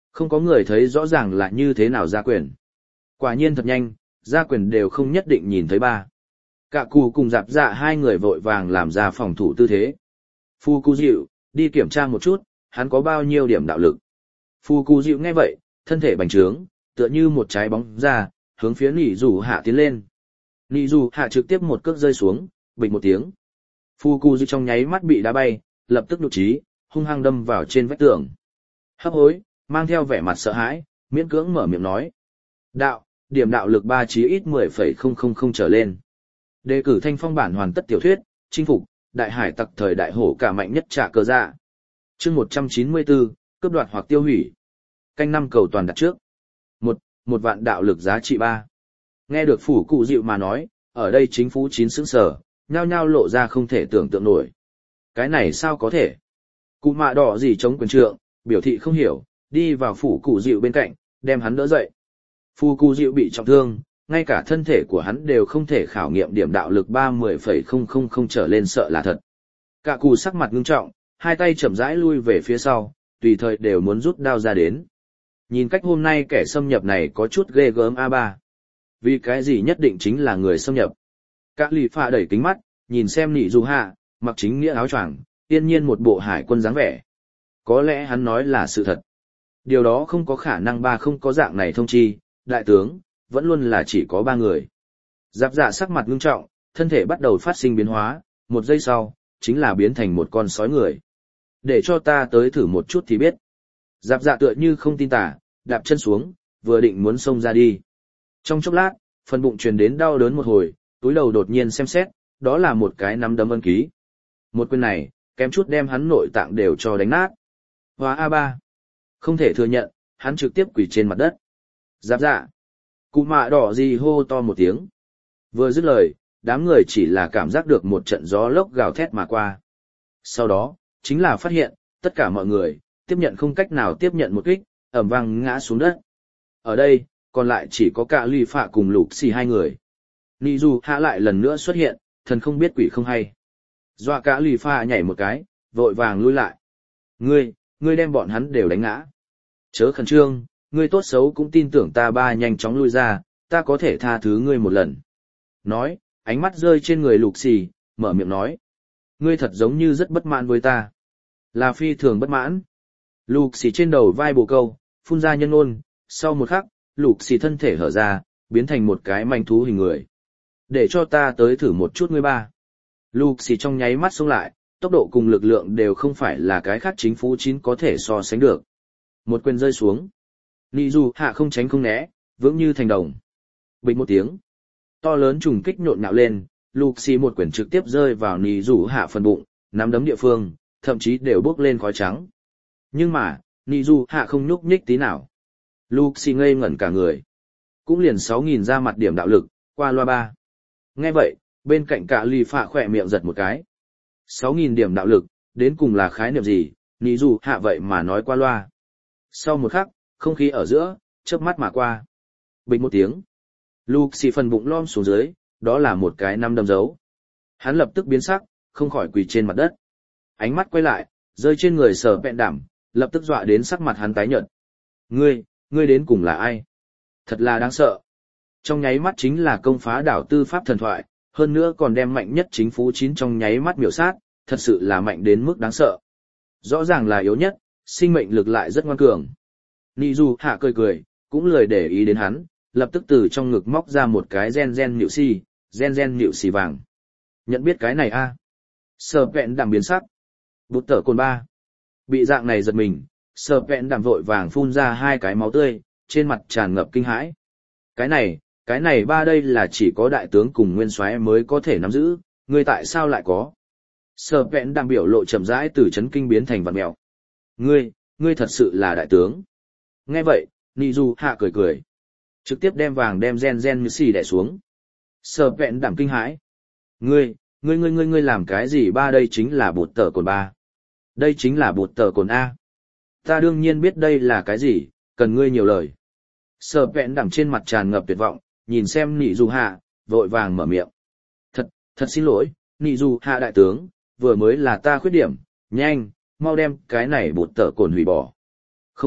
Không có người thấy rõ ràng là như thế nào ra quyền. Quả nhiên thật nhanh, ra quyền đều không nhất định nhìn thấy ba. Cả cù cùng dạp dạ hai người vội vàng làm ra phòng thủ tư thế. Phu Cú Dịu, đi kiểm tra một chút, hắn có bao nhiêu điểm đạo lực. Phu Cú Dịu nghe vậy, thân thể bành trướng, tựa như một trái bóng ra, hướng phía Nị Dù Hạ tiến lên. Nị Dù Hạ trực tiếp một cước rơi xuống, bịch một tiếng. Phu Cú Dịu trong nháy mắt bị đá bay, lập tức đột trí, hung hăng đâm vào trên vách tường. Hấp hối, mang theo vẻ mặt sợ hãi, miễn cưỡng mở miệng nói. Đạo, điểm đạo lực ba chí ít mười phẩy không không không trở lên. Đề cử Thanh Phong bản hoàn tất tiểu thuyết, chinh phục, đại hải tặc thời đại hổ cả mạnh nhất trả cờ dạ. Chương một trăm chín mươi bốn, cướp đoạt hoặc tiêu hủy. Canh năm cầu toàn đặt trước. Một, một vạn đạo lực giá trị ba. Nghe được Phủ Cụ Dịu mà nói, ở đây chính phủ chín sững sờ, nhao nhao lộ ra không thể tưởng tượng nổi. Cái này sao có thể? Cụ mạ đỏ gì chống quyền trượng, biểu thị không hiểu, đi vào Phủ Cụ Dịu bên cạnh, đem hắn đỡ dậy. Phủ Cụ Dịu bị trọng thương, ngay cả thân thể của hắn đều không thể khảo nghiệm điểm đạo lực ba mươi phẩy không không không trở lên sợ là thật. Cả cù sắc mặt ngưng trọng, hai tay chậm rãi lui về phía sau, tùy thời đều muốn rút đao ra đến. Nhìn cách hôm nay kẻ xâm nhập này có chút ghê gớm a ba. Vì cái gì nhất định chính là người xâm nhập. Cả lì phạ đẩy kính mắt, nhìn xem Nị Dù Hạ, mặc chính nghĩa áo choàng, yên nhiên một bộ hải quân dáng vẻ. Có lẽ hắn nói là sự thật. Điều đó không có khả năng ba không có dạng này thông chi, đại tướng, vẫn luôn là chỉ có ba người. Giáp dạ sắc mặt ngưng trọng, thân thể bắt đầu phát sinh biến hóa, một giây sau, chính là biến thành một con sói người. Để cho ta tới thử một chút thì biết. Giáp dạ tựa như không tin tả, đạp chân xuống, vừa định muốn xông ra đi. Trong chốc lát, phần bụng truyền đến đau đớn một hồi, túi đầu đột nhiên xem xét, đó là một cái nắm đấm ân ký. Một quyền này, kém chút đem hắn nội tạng đều cho đánh nát. Hóa a ba. Không thể thừa nhận, hắn trực tiếp quỳ trên mặt đất. Giáp dạ. Cụ mạ đỏ gì hô to một tiếng. Vừa dứt lời, đám người chỉ là cảm giác được một trận gió lốc gào thét mà qua. Sau đó, chính là phát hiện, tất cả mọi người, tiếp nhận không cách nào tiếp nhận một kích, ẩm vang ngã xuống đất. Ở đây, còn lại chỉ có cả lì phạ cùng lục xì hai người. Nị Dù Hạ lại lần nữa xuất hiện, thần không biết quỷ không hay. Dọa cả lì phạ nhảy một cái, vội vàng lui lại. Ngươi, ngươi đem bọn hắn đều đánh ngã. Chớ khẩn trương, ngươi tốt xấu cũng tin tưởng ta ba nhanh chóng lui ra, ta có thể tha thứ ngươi một lần. Nói, ánh mắt rơi trên người lục xì, mở miệng nói. Ngươi thật giống như rất bất mãn với ta. Là phi thường bất mãn. Lục xì trên đầu vai bồ câu, phun ra nhân ôn, sau một khắc, lục xì thân thể hở ra, biến thành một cái manh thú hình người. Để cho ta tới thử một chút ngươi ba. Lục xì trong nháy mắt xuống lại, tốc độ cùng lực lượng đều không phải là cái khác chính phủ chín có thể so sánh được. Một quyền rơi xuống. Nị Dù Hạ không tránh không né, vững như thành đồng. Bịch một tiếng. To lớn trùng kích nhộn nhạo lên, lục xì một quyền trực tiếp rơi vào Nị Dù Hạ phần bụng, nắm đấm địa phương, thậm chí đều bốc lên khói trắng. Nhưng mà, Nị Dù Hạ không nhúc nhích tí nào. Lục xì ngây ngẩn cả người. Cũng liền sáu nghìn ra mặt điểm đạo lực, qua loa ba. Nghe vậy, bên cạnh cả lì phạ khỏe miệng giật một cái. sáu nghìn điểm đạo lực, đến cùng là khái niệm gì, Nị Dù Hạ vậy mà nói qua loa. Sau một khắc, không khí ở giữa, chớp mắt mà qua. Bình một tiếng. Lục xì phần bụng lom xuống dưới, đó là một cái năm đâm dấu. Hắn lập tức biến sắc, không khỏi quỳ trên mặt đất. Ánh mắt quay lại, rơi trên người Sở Vẹn Đảm, lập tức dọa đến sắc mặt hắn tái nhợt. Ngươi, ngươi đến cùng là ai? Thật là đáng sợ. Trong nháy mắt chính là công phá đảo tư pháp thần thoại, hơn nữa còn đem mạnh nhất chính phủ chín trong nháy mắt miểu sát, thật sự là mạnh đến mức đáng sợ. Rõ ràng là yếu nhất, sinh mệnh lực lại rất ngoan cường. Nị Dù Hạ cười cười, cũng lười để ý đến hắn, lập tức từ trong ngực móc ra một cái gen gen nhịu xì, gen gen nhịu xì vàng. Nhận biết cái này a? À? Sở Vẹn Đảm biến sắc. Bụt tở cồn ba. Bị dạng này giật mình, Sở Vẹn Đảm vội vàng phun ra hai cái máu tươi, trên mặt tràn ngập kinh hãi. Cái này, cái này ba đây là chỉ có đại tướng cùng nguyên soái mới có thể nắm giữ, ngươi tại sao lại có? Sở Vẹn Đảm biểu lộ chậm rãi từ chấn kinh biến thành vặn mèo. Ngươi, ngươi thật sự là đại tướng. Nghe vậy, Nị Dù Hạ cười cười. Trực tiếp đem vàng đem gen gen như xì đẻ xuống. Sở Vẹn Đảm kinh hãi. Ngươi, ngươi ngươi ngươi ngươi làm cái gì ba đây chính là bột tờ cồn ba. Đây chính là bột tờ cồn A. Ta đương nhiên biết đây là cái gì, cần ngươi nhiều lời. Sở Vẹn Đảm trên mặt tràn ngập tuyệt vọng, nhìn xem Nị Dù Hạ, vội vàng mở miệng. Thật, thật xin lỗi, Nị Dù Hạ đại tướng, vừa mới là ta khuyết điểm, nhanh, mau đem cái này bột tờ cồn hủy bỏ. Không,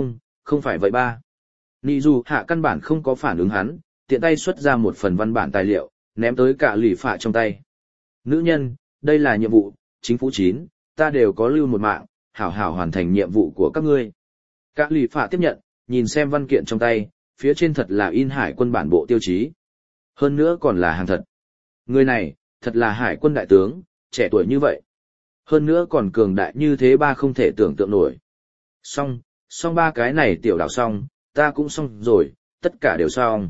không phải vậy ba. Nị dù hạ căn bản không có phản ứng hắn, tiện tay xuất ra một phần văn bản tài liệu, ném tới cả lì phạ trong tay. Nữ nhân, đây là nhiệm vụ, chính phủ chín, ta đều có lưu một mạng, hảo hảo hoàn thành nhiệm vụ của các ngươi. Cả lì phạ tiếp nhận, nhìn xem văn kiện trong tay, phía trên thật là in hải quân bản bộ tiêu chí. Hơn nữa còn là hàng thật. Người này, thật là hải quân đại tướng, trẻ tuổi như vậy. Hơn nữa còn cường đại như thế ba không thể tưởng tượng nổi. Xong, xong ba cái này tiểu đảo xong, ta cũng xong rồi, tất cả đều xong.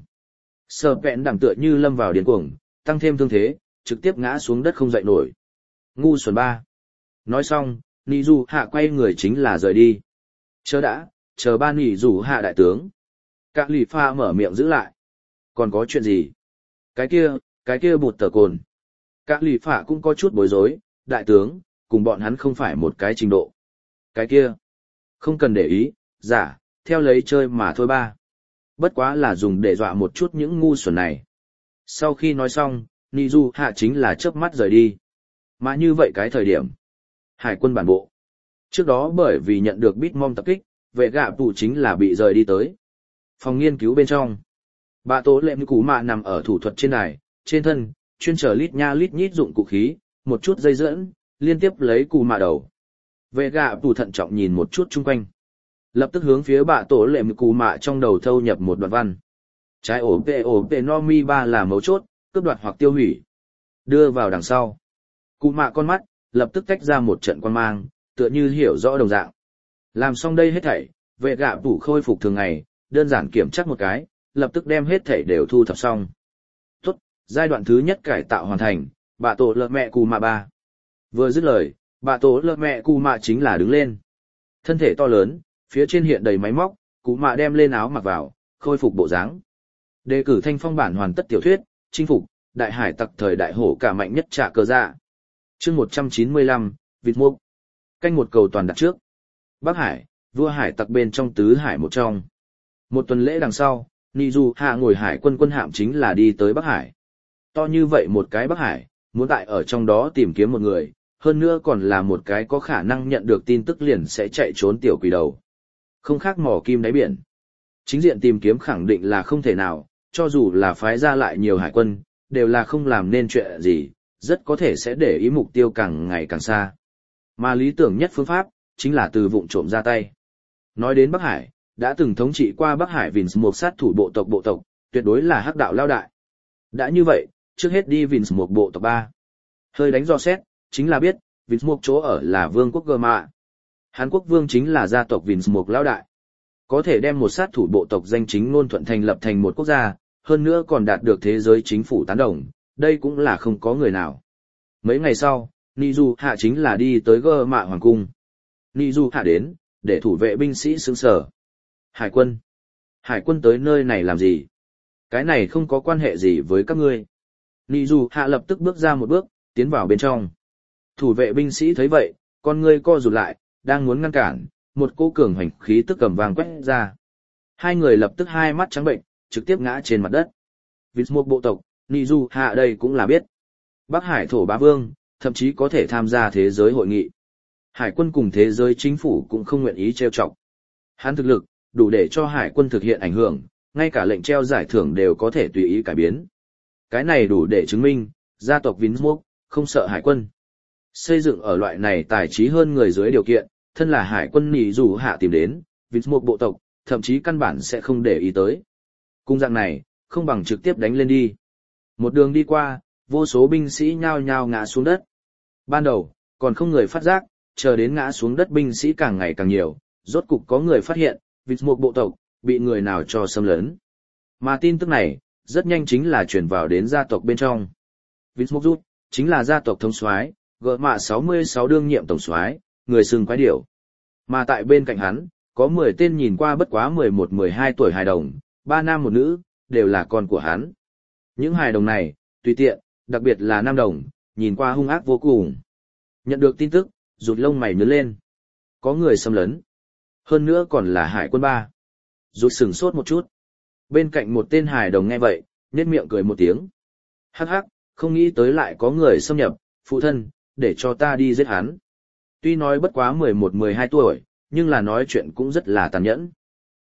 Sở vẹn đẳng tựa như lâm vào điên cuồng, tăng thêm thương thế, trực tiếp ngã xuống đất không dậy nổi. Ngu xuẩn ba. Nói xong, Nị dù hạ quay người chính là rời đi. Chờ đã, chờ ba Nị dù hạ đại tướng. Các lì pha mở miệng giữ lại. Còn có chuyện gì? Cái kia, cái kia bụt tờ cồn. Các lì pha cũng có chút bối rối, đại tướng, cùng bọn hắn không phải một cái trình độ. Cái kia, không cần để ý, giả, theo lấy chơi mà thôi ba. Bất quá là dùng để dọa một chút những ngu xuẩn này. Sau khi nói xong, Nị dù hạ chính là chớp mắt rời đi. Mà như vậy cái thời điểm, hải quân bản bộ. Trước đó bởi vì nhận được Bitmom tập kích, vệ gạ phụ chính là bị rời đi tới. Phòng nghiên cứu bên trong. Bà tố lệm như cú mạ nằm ở thủ thuật trên đài, trên thân, chuyên trở lít nha lít nhít dụng cụ khí, một chút dây dẫn, liên tiếp lấy cù mạ đầu. Vệ gạ phụ thận trọng nhìn một chút chung quanh. Lập tức hướng phía bà tổ lệm như cù mạ trong đầu thâu nhập một đoạn văn. Trái ổ pê ổ pê no mi ba là mấu chốt, cướp đoạt hoặc tiêu hủy. Đưa vào đằng sau. Cù mạ con mắt, lập tức tách ra một trận quan mang, tựa như hiểu rõ đồng dạng. Làm xong đây hết thảy, vệ gạ phủ khôi phục thường ngày, đơn giản kiểm tra một cái, lập tức đem hết thảy đều thu thập xong. Tốt, giai đoạn thứ nhất cải tạo hoàn thành, bà tổ lợ mẹ cù mạ ba. Vừa dứt lời, bà tổ lợ mẹ cù mạ chính là đứng lên. Thân thể to lớn, phía trên hiện đầy máy móc, cù mạ đem lên áo mặc vào, khôi phục bộ dáng. Đề cử thanh phong bản hoàn tất tiểu thuyết, chinh phục, đại hải tặc thời đại hổ cả mạnh nhất trả cơ dạ. Chương một trăm chín mươi lăm, vịt mục. Canh một cầu toàn đặt trước. Bắc Hải, vua hải tặc bên trong tứ hải một trong. Một tuần lễ đằng sau, Nị dù hạ ngồi hải quân quân hạm chính là đi tới Bắc Hải. To như vậy một cái Bắc Hải, muốn tại ở trong đó tìm kiếm một người, hơn nữa còn là một cái có khả năng nhận được tin tức liền sẽ chạy trốn tiểu quỷ đầu. Không khác mò kim đáy biển. Chính diện tìm kiếm khẳng định là không thể nào, cho dù là phái ra lại nhiều hải quân, đều là không làm nên chuyện gì, rất có thể sẽ để ý mục tiêu càng ngày càng xa. Mà lý tưởng nhất phương pháp, chính là từ vụng trộm ra tay. Nói đến Bắc Hải, đã từng thống trị qua Bắc Hải Vince một sát thủ bộ tộc bộ tộc, tuyệt đối là hắc đạo lao đại. Đã như vậy, trước hết đi Vince một bộ tộc ba. Hơi đánh do xét, chính là biết, Vince một chỗ ở là vương quốc Gơ-mạ. Hán quốc vương chính là gia tộc Vince một lao đại. Có thể đem một sát thủ bộ tộc danh chính ngôn thuận thành lập thành một quốc gia, hơn nữa còn đạt được thế giới chính phủ tán đồng, đây cũng là không có người nào. Mấy ngày sau, Nị dù hạ chính là đi tới Gơ Mạ Hoàng Cung. Nị dù hạ đến, để thủ vệ binh sĩ xứng sở. Hải quân. Hải quân tới nơi này làm gì? Cái này không có quan hệ gì với các ngươi. Nị dù hạ lập tức bước ra một bước, tiến vào bên trong. Thủ vệ binh sĩ thấy vậy, con ngươi co rụt lại, đang muốn ngăn cản, một cỗ cường hành khí tức cầm vàng quét ra. Hai người lập tức hai mắt trắng bệnh, trực tiếp ngã trên mặt đất. Vì một bộ tộc, Nị dù hạ đây cũng là biết. Bắc Hải thổ bá vương, thậm chí có thể tham gia thế giới hội nghị. Hải quân cùng thế giới chính phủ cũng không nguyện ý treo chọc. Hắn thực lực, đủ để cho hải quân thực hiện ảnh hưởng, ngay cả lệnh treo giải thưởng đều có thể tùy ý cải biến. Cái này đủ để chứng minh, gia tộc Vinsmoke không sợ hải quân. Xây dựng ở loại này tài trí hơn người dưới điều kiện, thân là hải quân Nị dù hạ tìm đến, Vinsmoke bộ tộc, thậm chí căn bản sẽ không để ý tới. Cung dạng này, không bằng trực tiếp đánh lên đi. Một đường đi qua, vô số binh sĩ nhao nhao ngã xuống đất. Ban đầu, còn không người phát giác, chờ đến ngã xuống đất binh sĩ càng ngày càng nhiều, rốt cục có người phát hiện, Vinsmoke bộ tộc, bị người nào cho xâm lấn. Mà tin tức này, rất nhanh chính là truyền vào đến gia tộc bên trong. Vinsmoke rút, chính là gia tộc thống soái, Gơ Mạ sáu mươi sáu đương nhiệm tổng soái, người xưng quái điểu. Mà tại bên cạnh hắn, có mười tên nhìn qua bất quá mười một mười hai tuổi hài đồng, ba nam một nữ, đều là con của hắn. Những hài đồng này, tùy tiện, đặc biệt là nam đồng, nhìn qua hung ác vô cùng. Nhận được tin tức, rụt lông mày nhướng lên. Có người xâm lấn. Hơn nữa còn là hải quân ba. Rụt sửng sốt một chút. Bên cạnh một tên hài đồng nghe vậy, nhếch miệng cười một tiếng. Hắc hắc, không nghĩ tới lại có người xâm nhập, phụ thân, để cho ta đi giết hắn. Tuy nói bất quá mười một mười hai tuổi, nhưng là nói chuyện cũng rất là tàn nhẫn.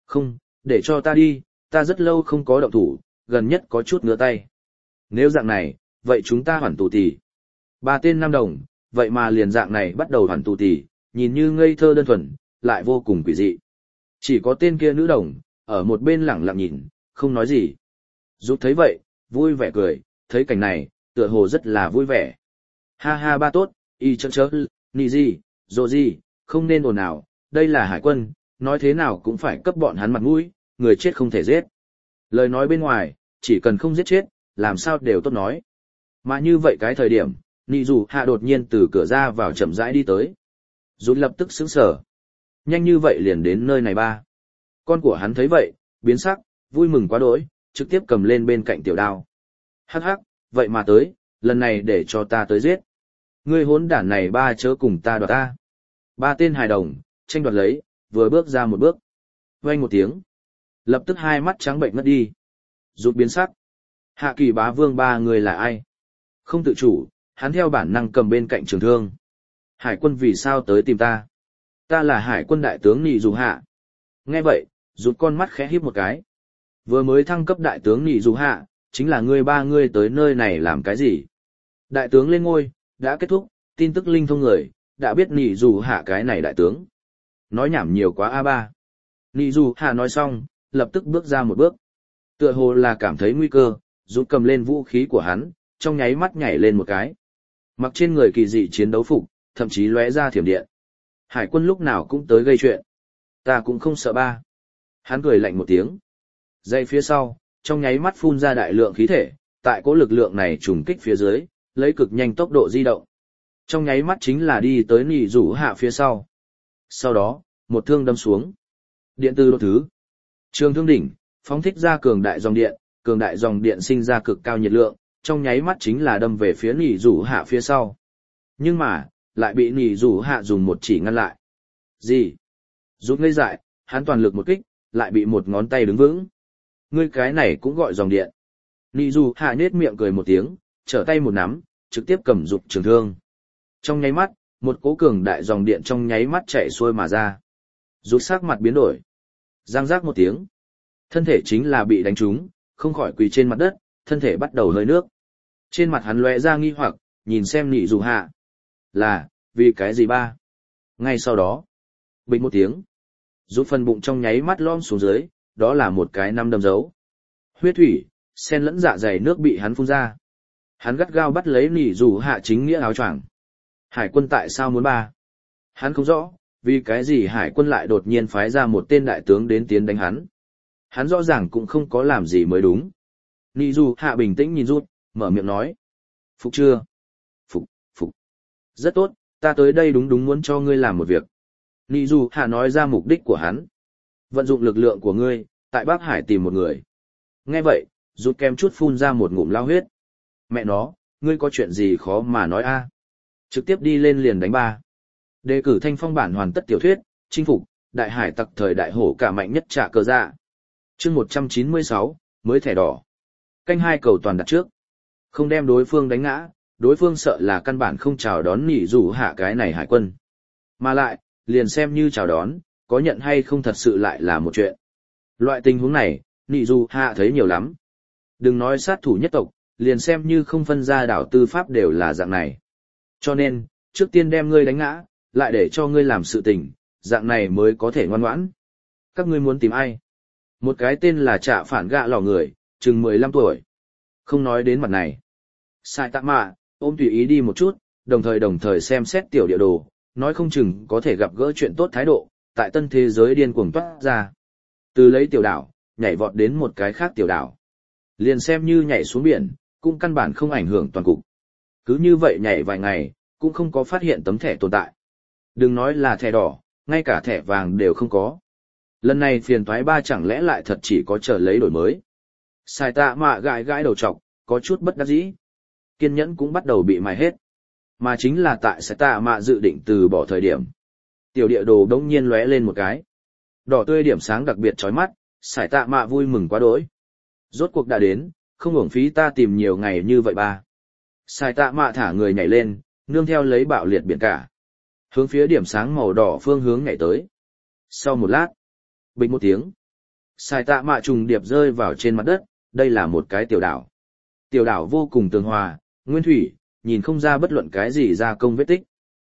Không, để cho ta đi, ta rất lâu không có động thủ, gần nhất có chút ngứa tay. Nếu dạng này, vậy chúng ta hoàn tù tỷ. Ba tên nam đồng, vậy mà liền dạng này bắt đầu hoàn tù tỷ, nhìn như ngây thơ đơn thuần, lại vô cùng quỷ dị. Chỉ có tên kia nữ đồng, ở một bên lẳng lặng nhìn, không nói gì. Rút thấy vậy, vui vẻ cười, thấy cảnh này, tựa hồ rất là vui vẻ. Ha ha ba tốt, y chớ chớ, nì gì, dồ gì, không nên ồn ào, đây là hải quân, nói thế nào cũng phải cấp bọn hắn mặt mũi, người chết không thể giết. Lời nói bên ngoài, chỉ cần không giết chết, làm sao đều tốt nói. Mà như vậy cái thời điểm, nì dù hạ đột nhiên từ cửa ra vào chậm rãi đi tới. Rút lập tức sững sờ. Nhanh như vậy liền đến nơi này ba. Con của hắn thấy vậy, biến sắc, vui mừng quá đỗi, trực tiếp cầm lên bên cạnh tiểu đao. Hắc hắc, vậy mà tới, lần này để cho ta tới giết. Ngươi hỗn đản này ba chớ cùng ta đoạt ta. Ba tên hài đồng, tranh đoạt lấy, vừa bước ra một bước. Vang một tiếng. Lập tức hai mắt trắng bệnh mất đi. Rút biến sắc. Hạ Kỳ Bá Vương ba người là ai? Không tự chủ, hắn theo bản năng cầm bên cạnh trường thương. Hải quân vì sao tới tìm ta? Ta là hải quân đại tướng Nị Dù Hạ. Nghe vậy, rút con mắt khẽ híp một cái. Vừa mới thăng cấp đại tướng Nị Dù Hạ, chính là ngươi ba ngươi tới nơi này làm cái gì? Đại tướng lên ngôi, đã kết thúc, tin tức linh thông người, đã biết Nị Dù Hạ cái này đại tướng. Nói nhảm nhiều quá a ba. Nị Dù Hạ nói xong, lập tức bước ra một bước. Tựa hồ là cảm thấy nguy cơ, rút cầm lên vũ khí của hắn, trong nháy mắt nhảy lên một cái. Mặc trên người kỳ dị chiến đấu phục, thậm chí lóe ra thiểm điện. Hải quân lúc nào cũng tới gây chuyện. Ta cũng không sợ ba. Hắn cười lạnh một tiếng. Dây phía sau, trong nháy mắt phun ra đại lượng khí thể, tại cỗ lực lượng này trùng kích phía dưới, lấy cực nhanh tốc độ di động. Trong nháy mắt chính là đi tới Nị Dù Hạ phía sau. Sau đó, một thương đâm xuống. Điện từ đột thứ. Trường thương đỉnh, phóng thích ra cường đại dòng điện, cường đại dòng điện sinh ra cực cao nhiệt lượng, trong nháy mắt chính là đâm về phía Nị Dù Hạ phía sau. Nhưng mà, lại bị Nị Dù Hạ dùng một chỉ ngăn lại. Gì? Rút ngây dại, hắn toàn lực một kích, lại bị một ngón tay đứng vững. Ngươi cái này cũng gọi dòng điện. Nị Dù Hạ nhếch miệng cười một tiếng, trở tay một nắm, trực tiếp cầm dục trường thương. Trong nháy mắt, một cỗ cường đại dòng điện trong nháy mắt chạy xuôi mà ra. Rút sắc mặt biến đổi. Giang giác một tiếng. Thân thể chính là bị đánh trúng, không khỏi quỳ trên mặt đất, thân thể bắt đầu hơi nước. Trên mặt hắn lóe ra nghi hoặc, nhìn xem Nị Dù Hạ. Là, vì cái gì ba? Ngay sau đó, bịch một tiếng. Rút phần bụng trong nháy mắt lom xuống dưới, đó là một cái năm đâm dấu. Huyết thủy, sen lẫn dạ dày nước bị hắn phun ra. Hắn gắt gao bắt lấy Nị Dù Hạ chính nghĩa áo choàng. Hải quân tại sao muốn ba? Hắn không rõ, vì cái gì hải quân lại đột nhiên phái ra một tên đại tướng đến tiến đánh hắn. Hắn rõ ràng cũng không có làm gì mới đúng. Nị Dù Hạ bình tĩnh nhìn rút, mở miệng nói. Phục chưa? Phục, phục. Rất tốt, ta tới đây đúng đúng muốn cho ngươi làm một việc. Nị Dù Hạ nói ra mục đích của hắn. Vận dụng lực lượng của ngươi, tại Bắc Hải tìm một người. Nghe vậy, rút kem chút phun ra một ngụm lao huyết. Mẹ nó, ngươi có chuyện gì khó mà nói a? Trực tiếp đi lên liền đánh ba. Đề cử thanh phong bản hoàn tất tiểu thuyết, chinh phục, đại hải tặc thời đại hổ cả mạnh nhất trả cờ dạ. Chương một trăm chín mươi sáu, mới thẻ đỏ. Canh hai cầu toàn đặt trước. Không đem đối phương đánh ngã, đối phương sợ là căn bản không chào đón Nị Dù Hạ cái này hải quân. Mà lại, liền xem như chào đón, có nhận hay không thật sự lại là một chuyện. Loại tình huống này, Nị Dù Hạ thấy nhiều lắm. Đừng nói sát thủ nhất tộc, liền xem như không phân ra đảo tư pháp đều là dạng này. Cho nên, trước tiên đem ngươi đánh ngã, lại để cho ngươi làm sự tình, dạng này mới có thể ngoan ngoãn. Các ngươi muốn tìm ai? Một cái tên là Trạ Phản Gạ lò người, chừng mười lăm tuổi. Không nói đến mặt này. Sai Tạ Mạ, ôm tùy ý đi một chút, đồng thời đồng thời xem xét tiểu địa đồ, nói không chừng có thể gặp gỡ chuyện tốt thái độ, tại tân thế giới điên cuồng toát ra. Từ lấy tiểu đảo, nhảy vọt đến một cái khác tiểu đảo. Liền xem như nhảy xuống biển, cũng căn bản không ảnh hưởng toàn cục. Cứ như vậy nhảy vài ngày, cũng không có phát hiện tấm thẻ tồn tại. Đừng nói là thẻ đỏ, ngay cả thẻ vàng đều không có. Lần này phiền toái ba chẳng lẽ lại thật chỉ có chờ lấy đổi mới. Sai Tạ Mạ gãi gãi đầu trọc, có chút bất đắc dĩ. Kiên nhẫn cũng bắt đầu bị mài hết. Mà chính là tại Sai Tạ Mạ dự định từ bỏ thời điểm. Tiểu địa đồ đống nhiên lóe lên một cái. Đỏ tươi điểm sáng đặc biệt chói mắt, Sai Tạ Mạ vui mừng quá đỗi. Rốt cuộc đã đến, không uổng phí ta tìm nhiều ngày như vậy ba. Sai Tạ Mạ thả người nhảy lên, nương theo lấy bạo liệt biển cả. Hướng phía điểm sáng màu đỏ phương hướng nhảy tới. Sau một lát, bịch một tiếng, Sai tạ mạ trùng điệp rơi vào trên mặt đất, đây là một cái tiểu đảo. Tiểu đảo vô cùng tường hòa, nguyên thủy, nhìn không ra bất luận cái gì gia công vết tích.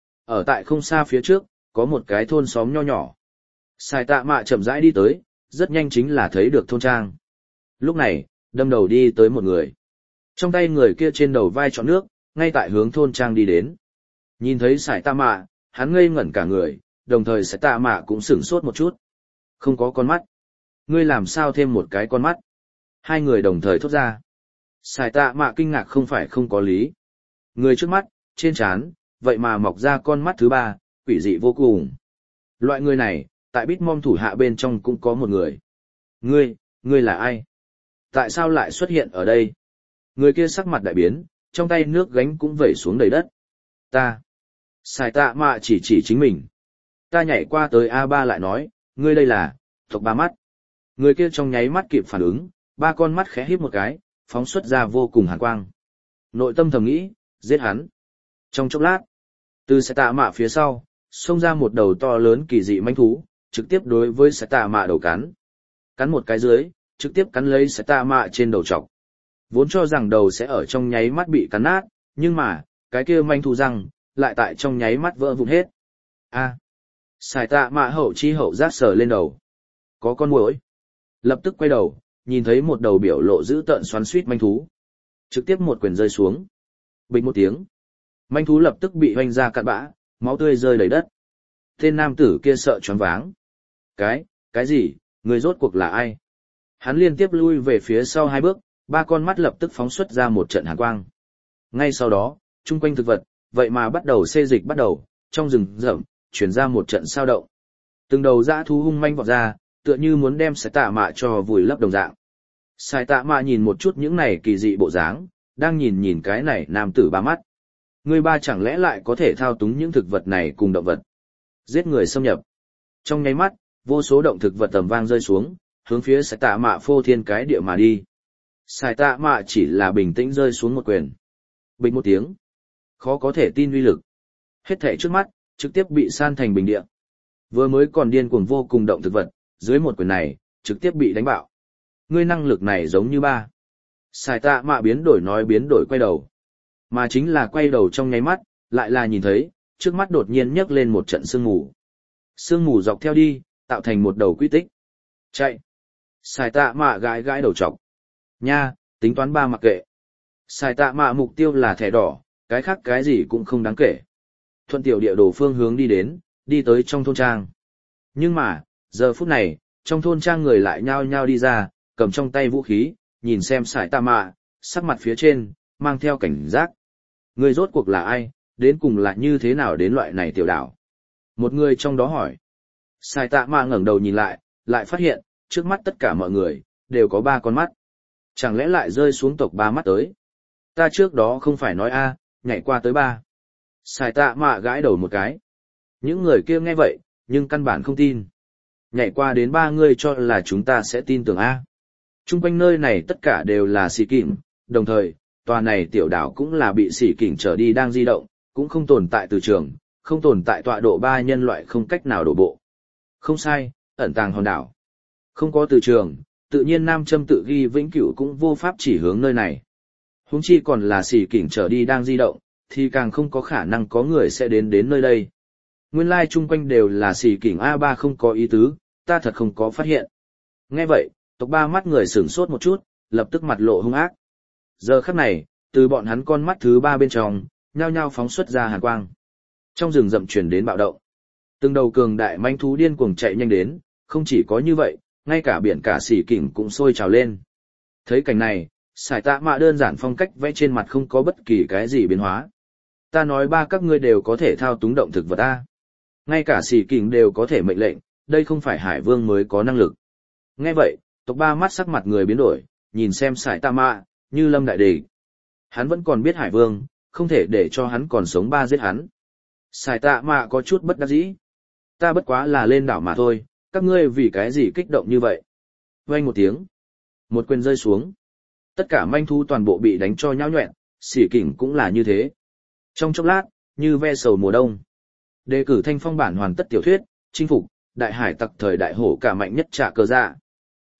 Ở tại không xa phía trước, có một cái thôn xóm nho nhỏ. Sai tạ mạ chậm rãi đi tới, rất nhanh chính là thấy được thôn trang. Lúc này, đâm đầu đi tới một người. Trong tay người kia trên đầu vai trọn nước, ngay tại hướng thôn trang đi đến. Nhìn thấy Sai tạ mạ, hắn ngây ngẩn cả người, đồng thời Sai tạ mạ cũng sửng sốt một chút. Không có con mắt. Ngươi làm sao thêm một cái con mắt? Hai người đồng thời thốt ra. Sai tạ mạ kinh ngạc không phải không có lý. Người trước mắt, trên trán, vậy mà mọc ra con mắt thứ ba, quỷ dị vô cùng. Loại người này, tại Bitmom thủ hạ bên trong cũng có một người. Ngươi, ngươi là ai? Tại sao lại xuất hiện ở đây? Người kia sắc mặt đại biến, trong tay nước gánh cũng vẩy xuống đầy đất. Ta. Sai tạ mạ chỉ chỉ chính mình. Ta nhảy qua tới a ba lại nói, ngươi đây là, tộc ba mắt. Người kia trong nháy mắt kịp phản ứng, ba con mắt khẽ híp một cái, phóng xuất ra vô cùng hàn quang. Nội tâm thầm nghĩ, giết hắn. Trong chốc lát, từ Sai tạ mạ phía sau, xông ra một đầu to lớn kỳ dị manh thú, trực tiếp đối với Sai tạ mạ đầu cắn. Cắn một cái dưới, trực tiếp cắn lấy Sai tạ mạ trên đầu trọc. Vốn cho rằng đầu sẽ ở trong nháy mắt bị cắn nát, nhưng mà, cái kia manh thú răng, lại tại trong nháy mắt vỡ vụn hết. A. Sai tạ mạ hậu chi hậu giác sờ lên đầu. Có con muỗi. Lập tức quay đầu, nhìn thấy một đầu biểu lộ dữ tợn xoắn xuýt manh thú. Trực tiếp một quyền rơi xuống. Bình một tiếng. Manh thú lập tức bị hoanh ra cạn bã, máu tươi rơi đầy đất. Tên nam tử kia sợ choáng váng. Cái, cái gì, người rốt cuộc là ai? Hắn liên tiếp lui về phía sau hai bước, ba con mắt lập tức phóng xuất ra một trận hàn quang. Ngay sau đó, chung quanh thực vật, vậy mà bắt đầu xê dịch bắt đầu, trong rừng rậm, chuyển ra một trận sao động. Từng đầu dã thú hung manh vọt ra, tựa như muốn đem Sai tạ mạ cho vùi lấp đồng dạng. Sai tạ mạ nhìn một chút những này kỳ dị bộ dáng, đang nhìn nhìn cái này nam tử ba mắt. Người ba chẳng lẽ lại có thể thao túng những thực vật này cùng động vật. Giết người xâm nhập. Trong nháy mắt, vô số động thực vật tầm vang rơi xuống, hướng phía Sai tạ mạ phô thiên cái địa mà đi. Sai tạ mạ chỉ là bình tĩnh rơi xuống một quyền. Bình một tiếng. Khó có thể tin uy lực. Hết thảy trước mắt, trực tiếp bị san thành bình địa. Vừa mới còn điên cuồng vô cùng động thực vật, dưới một quyền này, trực tiếp bị đánh bạo. Ngươi năng lực này giống như ba. Sai tạ mạ biến đổi nói biến đổi quay đầu. Mà chính là quay đầu trong nháy mắt, lại là nhìn thấy, trước mắt đột nhiên nhấc lên một trận sương mù. Sương mù dọc theo đi, tạo thành một đầu quy tích. Chạy. Sai tạ mạ gãi gãi đầu trọc. Nha, tính toán ba mặc kệ. Sai tạ mạ mục tiêu là thẻ đỏ, cái khác cái gì cũng không đáng kể. Thuận tiểu địa đồ phương hướng đi đến, đi tới trong thôn trang. Nhưng mà, giờ phút này, trong thôn trang người lại nhao nhao đi ra, cầm trong tay vũ khí, nhìn xem Sai tạ mạ, sắc mặt phía trên, mang theo cảnh giác. Người rốt cuộc là ai, đến cùng là như thế nào đến loại này tiểu đảo? Một người trong đó hỏi. Sai tạ mạ ngẩng đầu nhìn lại, lại phát hiện, trước mắt tất cả mọi người, đều có ba con mắt. Chẳng lẽ lại rơi xuống tộc ba mắt tới? Ta trước đó không phải nói a, nhảy qua tới ba. Sai tạ mạ gãi đầu một cái. Những người kia nghe vậy, nhưng căn bản không tin. Nhảy qua đến ba người cho là chúng ta sẽ tin tưởng a. Trung quanh nơi này tất cả đều là xì kỉnh, đồng thời, tòa này tiểu đảo cũng là bị xì kỉnh trở đi đang di động, cũng không tồn tại từ trường, không tồn tại tọa độ ba nhân loại không cách nào đổ bộ. Không sai, ẩn tàng hòn đảo. Không có từ trường, tự nhiên nam châm tự ghi vĩnh cửu cũng vô pháp chỉ hướng nơi này. Huống chi còn là xì kỉnh trở đi đang di động, thì càng không có khả năng có người sẽ đến đến nơi đây. Nguyên lai chung quanh đều là xì kỉnh a ba không có ý tứ, ta thật không có phát hiện. Nghe vậy, tộc ba mắt người sửng sốt một chút, lập tức mặt lộ hung ác. Giờ khắc này, từ bọn hắn con mắt thứ ba bên trong, nhao nhao phóng xuất ra hàn quang. Trong rừng rậm truyền đến bạo động. Từng đầu cường đại manh thú điên cuồng chạy nhanh đến, không chỉ có như vậy, ngay cả biển cả xỉ kỉnh cũng sôi trào lên. Thấy cảnh này, Sai tạ mạ đơn giản phong cách vẽ trên mặt không có bất kỳ cái gì biến hóa. Ta nói ba các ngươi đều có thể thao túng động thực vật ta. Ngay cả xỉ kỉnh đều có thể mệnh lệnh, đây không phải Hải Vương mới có năng lực. Nghe vậy, tộc ba mắt sắc mặt người biến đổi, nhìn xem Sai tạ mạ, như lâm đại địch. Hắn vẫn còn biết Hải Vương, không thể để cho hắn còn sống ba giết hắn. Sai tạ mạ có chút bất đắc dĩ. Ta bất quá là lên đảo mà thôi, các ngươi vì cái gì kích động như vậy? Vang một tiếng, một quyền rơi xuống. Tất cả manh thú toàn bộ bị đánh cho nhão nhọẹn, xỉ kỉnh cũng là như thế. Trong chốc lát, như ve sầu mùa đông. Đề cử thanh phong bản hoàn tất tiểu thuyết, chinh phục, đại hải tặc thời đại hổ cả mạnh nhất trả cơ dạ.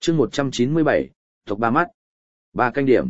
chương một trăm chín mươi bảy, tộc ba mắt. Ba canh điểm.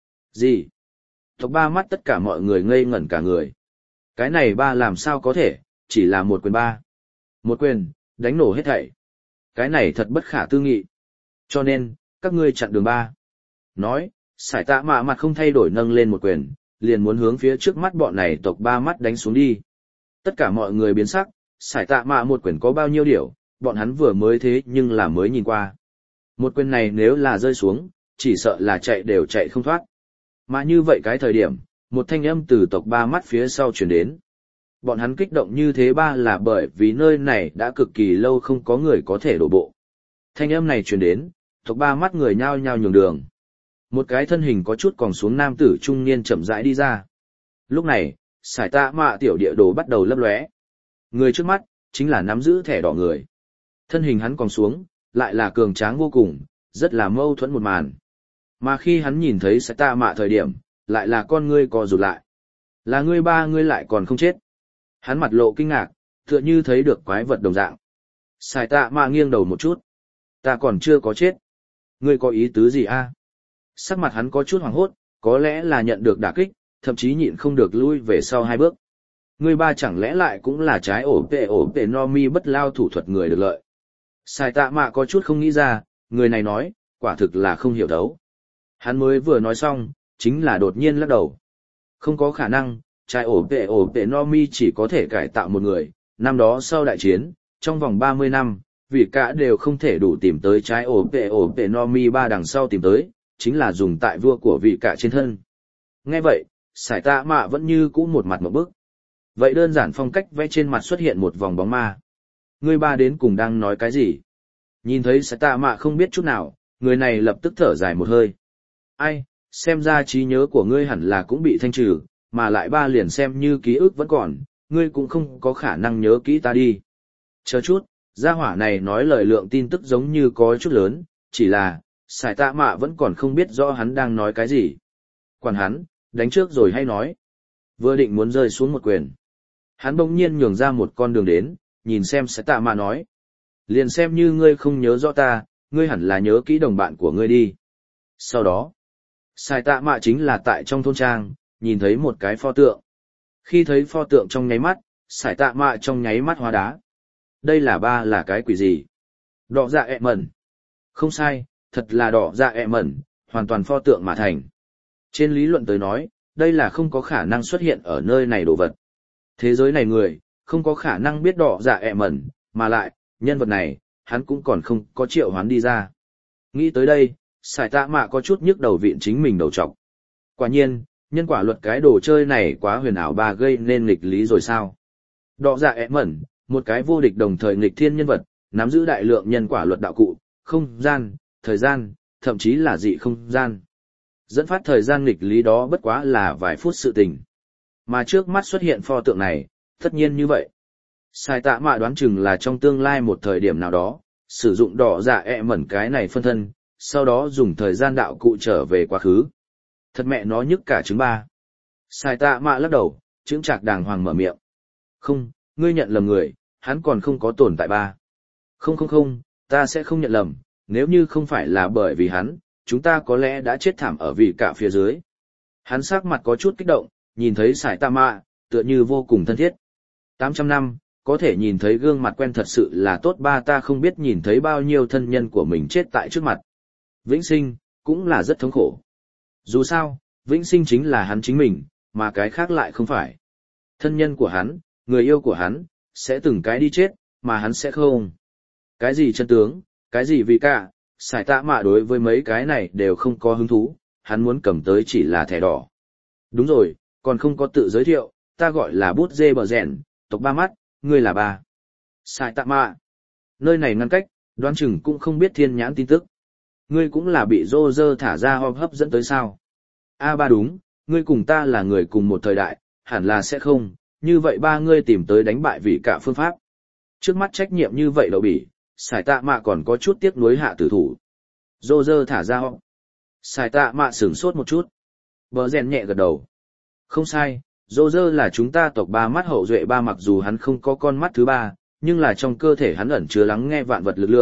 Gì? Tộc ba mắt tất cả mọi người ngây ngẩn cả người. Cái này ba làm sao có thể, chỉ là một quyền ba. Một quyền, đánh nổ hết thảy. Cái này thật bất khả tư nghị. Cho nên, các ngươi chặn đường ba. Nói, sải tạ mạ mặt không thay đổi nâng lên một quyền, liền muốn hướng phía trước mắt bọn này tộc ba mắt đánh xuống đi. Tất cả mọi người biến sắc, sải tạ mạ một quyền có bao nhiêu điểu, bọn hắn vừa mới thế nhưng là mới nhìn qua. Một quyền này nếu là rơi xuống, chỉ sợ là chạy đều chạy không thoát. Mà như vậy cái thời điểm, một thanh âm từ tộc ba mắt phía sau truyền đến. Bọn hắn kích động như thế ba là bởi vì nơi này đã cực kỳ lâu không có người có thể đổ bộ. Thanh âm này truyền đến, tộc ba mắt người nhao nhao nhường đường. Một cái thân hình có chút còn xuống nam tử trung niên chậm rãi đi ra. Lúc này, sải tạ mạ tiểu địa đồ bắt đầu lấp lóe. Người trước mắt, chính là nắm giữ thẻ đỏ người. Thân hình hắn còn xuống, lại là cường tráng vô cùng, rất là mâu thuẫn một màn. Mà khi hắn nhìn thấy sải tạ mạ thời điểm, lại là con ngươi co rụt lại. Là ngươi ba ngươi lại còn không chết. Hắn mặt lộ kinh ngạc, tựa như thấy được quái vật đồng dạng. Sải tạ mạ nghiêng đầu một chút. Ta còn chưa có chết. Ngươi có ý tứ gì a? Sắc mặt hắn có chút hoảng hốt, có lẽ là nhận được đả kích, thậm chí nhịn không được lui về sau hai bước. Ngươi ba chẳng lẽ lại cũng là trái ổ tệ ổ tệ no mi bất lao thủ thuật người được lợi. Sải tạ mạ có chút không nghĩ ra, người này nói, quả thực là không hiểu thấu. Hắn mới vừa nói xong, chính là đột nhiên lắc đầu. Không có khả năng, trái ổ tệ ổ tệ no mi chỉ có thể cải tạo một người, năm đó sau đại chiến, trong vòng ba mươi năm, vì cả đều không thể đủ tìm tới trái ổ tệ ổ tệ no mi ba đằng sau tìm tới, chính là dùng tại vua của vị cả trên thân. Nghe vậy, sải tạ mạ vẫn như cũ một mặt một bức. Vậy đơn giản phong cách vẽ trên mặt xuất hiện một vòng bóng ma. Người ba đến cùng đang nói cái gì? Nhìn thấy sải tạ mạ không biết chút nào, người này lập tức thở dài một hơi. Ai, xem ra trí nhớ của ngươi hẳn là cũng bị thanh trừ, mà lại ba liền xem như ký ức vẫn còn, ngươi cũng không có khả năng nhớ kỹ ta đi. Chờ chút, gia hỏa này nói lời lượng tin tức giống như có chút lớn, chỉ là, sải tạ mạ vẫn còn không biết rõ hắn đang nói cái gì. Quản hắn, đánh trước rồi hay nói. Vừa định muốn rơi xuống một quyền. Hắn bỗng nhiên nhường ra một con đường đến, nhìn xem sải tạ mạ nói. Liền xem như ngươi không nhớ rõ ta, ngươi hẳn là nhớ kỹ đồng bạn của ngươi đi. Sau đó, sải tạ mạ chính là tại trong thôn trang, nhìn thấy một cái pho tượng. Khi thấy pho tượng trong nháy mắt, sải tạ mạ trong nháy mắt hóa đá. Đây là ba là cái quỷ gì? Đỏ dạ ẹ mẩn. Không sai, thật là đỏ dạ ẹ mẩn, hoàn toàn pho tượng mà thành. Trên lý luận tới nói, đây là không có khả năng xuất hiện ở nơi này đồ vật. Thế giới này người, không có khả năng biết đỏ dạ ẹ mẩn, mà lại, nhân vật này, hắn cũng còn không có triệu hoán đi ra. Nghĩ tới đây, sải tạ mạ có chút nhức đầu viện chính mình đầu trọc. Quả nhiên, nhân quả luật cái đồ chơi này quá huyền ảo ba gây nên nghịch lý rồi sao? Đỏ dạ ẹ mẩn, một cái vô địch đồng thời nghịch thiên nhân vật, nắm giữ đại lượng nhân quả luật đạo cụ, không gian, thời gian, thậm chí là dị không gian. Dẫn phát thời gian nghịch lý đó bất quá là vài phút sự tình. Mà trước mắt xuất hiện pho tượng này, tất nhiên như vậy. Sải tạ mạ đoán chừng là trong tương lai một thời điểm nào đó, sử dụng đỏ dạ ẹ mẩn cái này phân thân, sau đó dùng thời gian đạo cụ trở về quá khứ. Thật mẹ nó nhức cả trứng ba. Sải tạ mạ lắc đầu, chững chạc đàng hoàng mở miệng. Không, ngươi nhận lầm người, hắn còn không có tồn tại ba. Không không không, ta sẽ không nhận lầm, nếu như không phải là bởi vì hắn, chúng ta có lẽ đã chết thảm ở vị cả phía dưới. Hắn sắc mặt có chút kích động, nhìn thấy sải tạ mạ, tựa như vô cùng thân thiết. tám trăm năm, có thể nhìn thấy gương mặt quen thật sự là tốt ba ta không biết nhìn thấy bao nhiêu thân nhân của mình chết tại trước mặt. Vĩnh sinh, cũng là rất thống khổ. Dù sao, vĩnh sinh chính là hắn chính mình, mà cái khác lại không phải. Thân nhân của hắn, người yêu của hắn, sẽ từng cái đi chết, mà hắn sẽ không. Cái gì chân tướng, cái gì vì cả, sải tạ mạ đối với mấy cái này đều không có hứng thú, hắn muốn cầm tới chỉ là thẻ đỏ. Đúng rồi, còn không có tự giới thiệu, ta gọi là bút dê bờ rèn, tộc ba mắt, ngươi là ba. Sải tạ mạ. Nơi này ngăn cách, đoán chừng cũng không biết thiên nhãn tin tức. Ngươi cũng là bị rô rơ thả ra hop hấp dẫn tới sao. A ba đúng, ngươi cùng ta là người cùng một thời đại, hẳn là sẽ không, như vậy ba ngươi tìm tới đánh bại vị cả phương pháp. Trước mắt trách nhiệm như vậy đậu bỉ, sải tạ mạ còn có chút tiếc nuối hạ tử thủ. Rô rơ thả ra hop. Sải tạ mạ sửng sốt một chút. Bờ rèn nhẹ gật đầu. Không sai, rô rơ là chúng ta tộc ba mắt hậu duệ ba mặc dù hắn không có con mắt thứ ba, nhưng là trong cơ thể hắn ẩn chứa lắng nghe vạn vật lực lượng,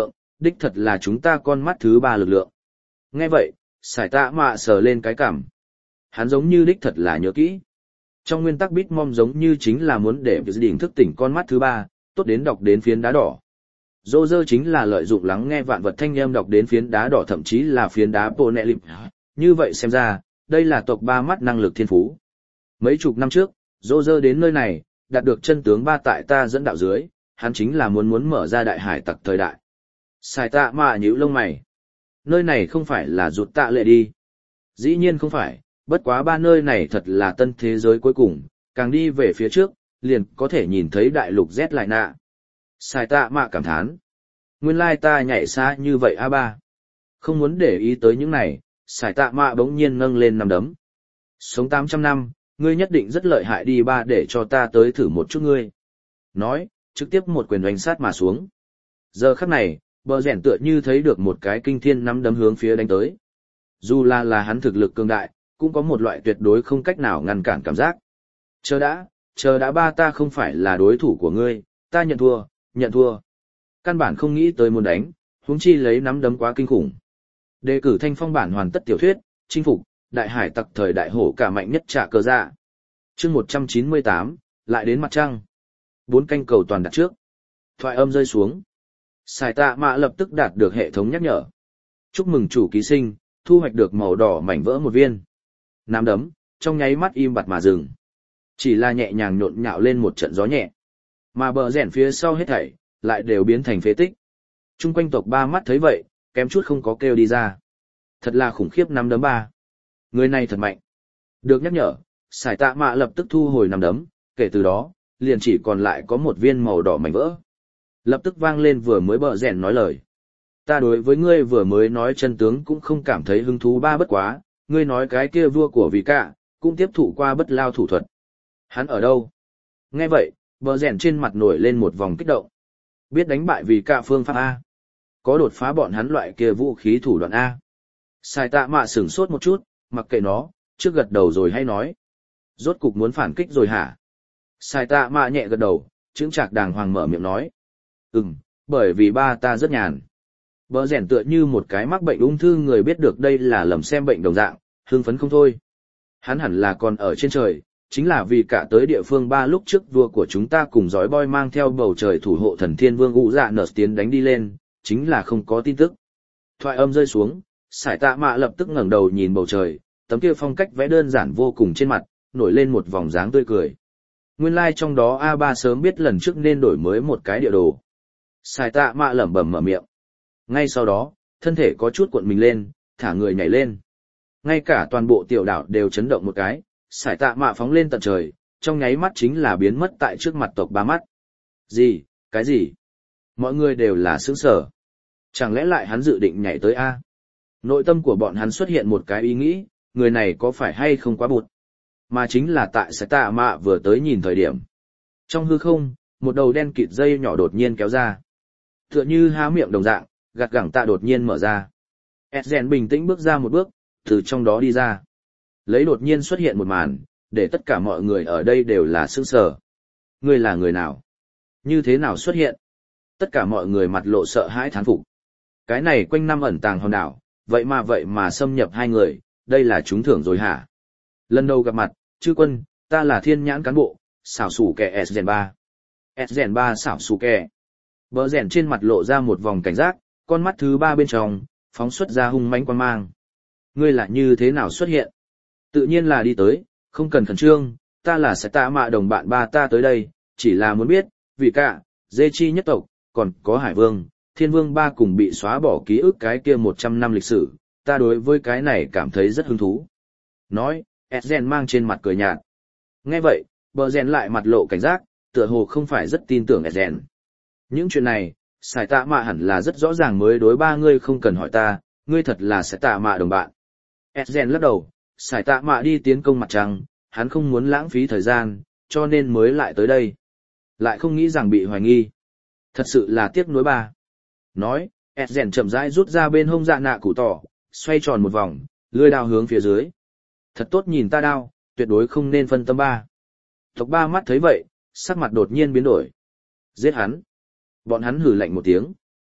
đích thật là chúng ta con mắt thứ ba lực lượng. Nghe vậy, sải tạ mạ sờ lên cái cằm. Hắn giống như đích thật là nhớ kỹ. Trong nguyên tắc Bitmom giống như chính là muốn để dự định thức tỉnh con mắt thứ ba, tốt đến đọc đến phiến đá đỏ. Dô dơ chính là lợi dụng lắng nghe vạn vật thanh âm đọc đến phiến đá đỏ, thậm chí là phiến đá bồ nẹ lịp. Như vậy xem ra, đây là tộc ba mắt năng lực thiên phú. Mấy chục năm trước, dô dơ đến nơi này, đạt được chân tướng ba tại ta dẫn đạo dưới, hắn chính là muốn muốn mở ra đại hải tặc thời đại. Sải tạ mạ nhíu lông mày. Nơi này không phải là rụt tạ lệ đi. Dĩ nhiên không phải, bất quá ba nơi này thật là tân thế giới cuối cùng, càng đi về phía trước, liền có thể nhìn thấy đại lục Z lại nạ. Sải tạ mạ cảm thán. Nguyên lai ta nhảy xa như vậy a ba. Không muốn để ý tới những này, sải tạ mạ bỗng nhiên nâng lên nằm đấm. Sống tám trăm năm, ngươi nhất định rất lợi hại đi ba, để cho ta tới thử một chút ngươi. Nói, trực tiếp một quyền đánh sát mà xuống. Giờ khắc này, bờ rèn tựa như thấy được một cái kinh thiên nắm đấm hướng phía đánh tới. Dù là là hắn thực lực cường đại, cũng có một loại tuyệt đối không cách nào ngăn cản cảm giác. Chờ đã, chờ đã ba, ta không phải là đối thủ của ngươi, ta nhận thua, nhận thua. Căn bản không nghĩ tới muốn đánh, huống chi lấy nắm đấm quá kinh khủng. Đề cử thanh phong bản hoàn tất tiểu thuyết, chinh phục, đại hải tặc thời đại hổ cả mạnh nhất trả cờ dạ. Chương một trăm chín mươi tám, lại đến mặt trăng. Bốn canh cầu toàn đặt trước. Thoại âm rơi xuống. Sải tạ mạ lập tức đạt được hệ thống nhắc nhở. Chúc mừng chủ ký sinh, thu hoạch được màu đỏ mảnh vỡ một viên. Nắm đấm, trong nháy mắt im bặt mà dừng. Chỉ là nhẹ nhàng nhộn nhạo lên một trận gió nhẹ. Mà bờ rèn phía sau hết thảy, lại đều biến thành phế tích. Trung quanh tộc ba mắt thấy vậy, kém chút không có kêu đi ra. Thật là khủng khiếp nắm đấm ba. Người này thật mạnh. Được nhắc nhở, sải tạ mạ lập tức thu hồi nắm đấm, kể từ đó, liền chỉ còn lại có một viên màu đỏ mảnh vỡ. Lập tức vang lên vừa mới bờ rèn nói lời. Ta đối với ngươi vừa mới nói chân tướng cũng không cảm thấy hứng thú ba, bất quá, ngươi nói cái kia vua của vì cả, cũng tiếp thụ qua bất lao thủ thuật. Hắn ở đâu? Nghe vậy, bờ rèn trên mặt nổi lên một vòng kích động. Biết đánh bại vì cả phương pháp A. Có đột phá bọn hắn loại kia vũ khí thủ đoạn A. Sải tạ mạ sửng sốt một chút, mặc kệ nó, trước gật đầu rồi hay nói. Rốt cục muốn phản kích rồi hả? Sải tạ mạ nhẹ gật đầu, chững chạc đàng hoàng mở miệng nói. Ừm, bởi vì ba ta rất nhàn. Bờ rèn tựa như một cái mắc bệnh ung thư người biết được đây là lầm xem bệnh đồng dạng, hưng phấn không thôi. Hắn hẳn là còn ở trên trời, chính là vì cả tới địa phương ba lúc trước vua của chúng ta cùng dõi boy mang theo bầu trời thủ hộ thần thiên vương ụ dạ nở tiến đánh đi lên, chính là không có tin tức. Thoại âm rơi xuống, sải tạ mạ lập tức ngẩng đầu nhìn bầu trời, tấm kia phong cách vẽ đơn giản vô cùng trên mặt, nổi lên một vòng dáng tươi cười. Nguyên lai like trong đó a ba sớm biết lần trước nên đổi mới một cái địa đồ. Sải tạ mạ lẩm bẩm mở miệng. Ngay sau đó, thân thể có chút cuộn mình lên, thả người nhảy lên. Ngay cả toàn bộ tiểu đảo đều chấn động một cái, sải tạ mạ phóng lên tận trời, trong nháy mắt chính là biến mất tại trước mặt tộc ba mắt. Gì, cái gì? Mọi người đều là sững sờ. Chẳng lẽ lại hắn dự định nhảy tới A? Nội tâm của bọn hắn xuất hiện một cái ý nghĩ, người này có phải hay không quá bụt? Mà chính là tại sải tạ mạ vừa tới nhìn thời điểm. Trong hư không, một đầu đen kịt dây nhỏ đột nhiên kéo ra. Tựa như há miệng đồng dạng, gạt gẳng tạ đột nhiên mở ra. Edgen bình tĩnh bước ra một bước, từ trong đó đi ra. Lấy đột nhiên xuất hiện một màn, để tất cả mọi người ở đây đều là sững sờ. Ngươi là người nào? Như thế nào xuất hiện? Tất cả mọi người mặt lộ sợ hãi thán phục. Cái này quanh năm ẩn tàng hòn đảo, vậy mà vậy mà xâm nhập hai người, đây là trúng thưởng rồi hả? Lần đầu gặp mặt, chư quân, ta là thiên nhãn cán bộ, xảo xù kẻ Edgen ba. Edgen ba xảo xù kẻ. Bờ rèn trên mặt lộ ra một vòng cảnh giác, con mắt thứ ba bên trong, phóng xuất ra hung mãnh quan mang. Ngươi là như thế nào xuất hiện? Tự nhiên là đi tới, không cần khẩn trương, ta là sải tạ mạ đồng bạn ba ta tới đây, chỉ là muốn biết, vì cả, dê chi nhất tộc, còn có hải vương, thiên vương ba cùng bị xóa bỏ ký ức cái kia một trăm năm lịch sử, ta đối với cái này cảm thấy rất hứng thú. Nói, Edgen mang trên mặt cười nhạt. Nghe vậy, bờ rèn lại mặt lộ cảnh giác, tựa hồ không phải rất tin tưởng Edgen. Những chuyện này, sải tạ mạ hẳn là rất rõ ràng mới đối ba ngươi không cần hỏi ta, ngươi thật là sải tạ mạ đồng bạn. Edgen lắc đầu, sải tạ mạ đi tiến công mặt trăng, hắn không muốn lãng phí thời gian, cho nên mới lại tới đây. Lại không nghĩ rằng bị hoài nghi. Thật sự là tiếc nuối ba. Nói, Edgen chậm rãi rút ra bên hông dạ nạ cụ tỏ, xoay tròn một vòng, lưỡi đao hướng phía dưới. Thật tốt nhìn ta đao, tuyệt đối không nên phân tâm ba. Tộc ba mắt thấy vậy, sắc mặt đột nhiên biến đổi. Giết hắn. Bọn hắn hừ lạnh một tiếng.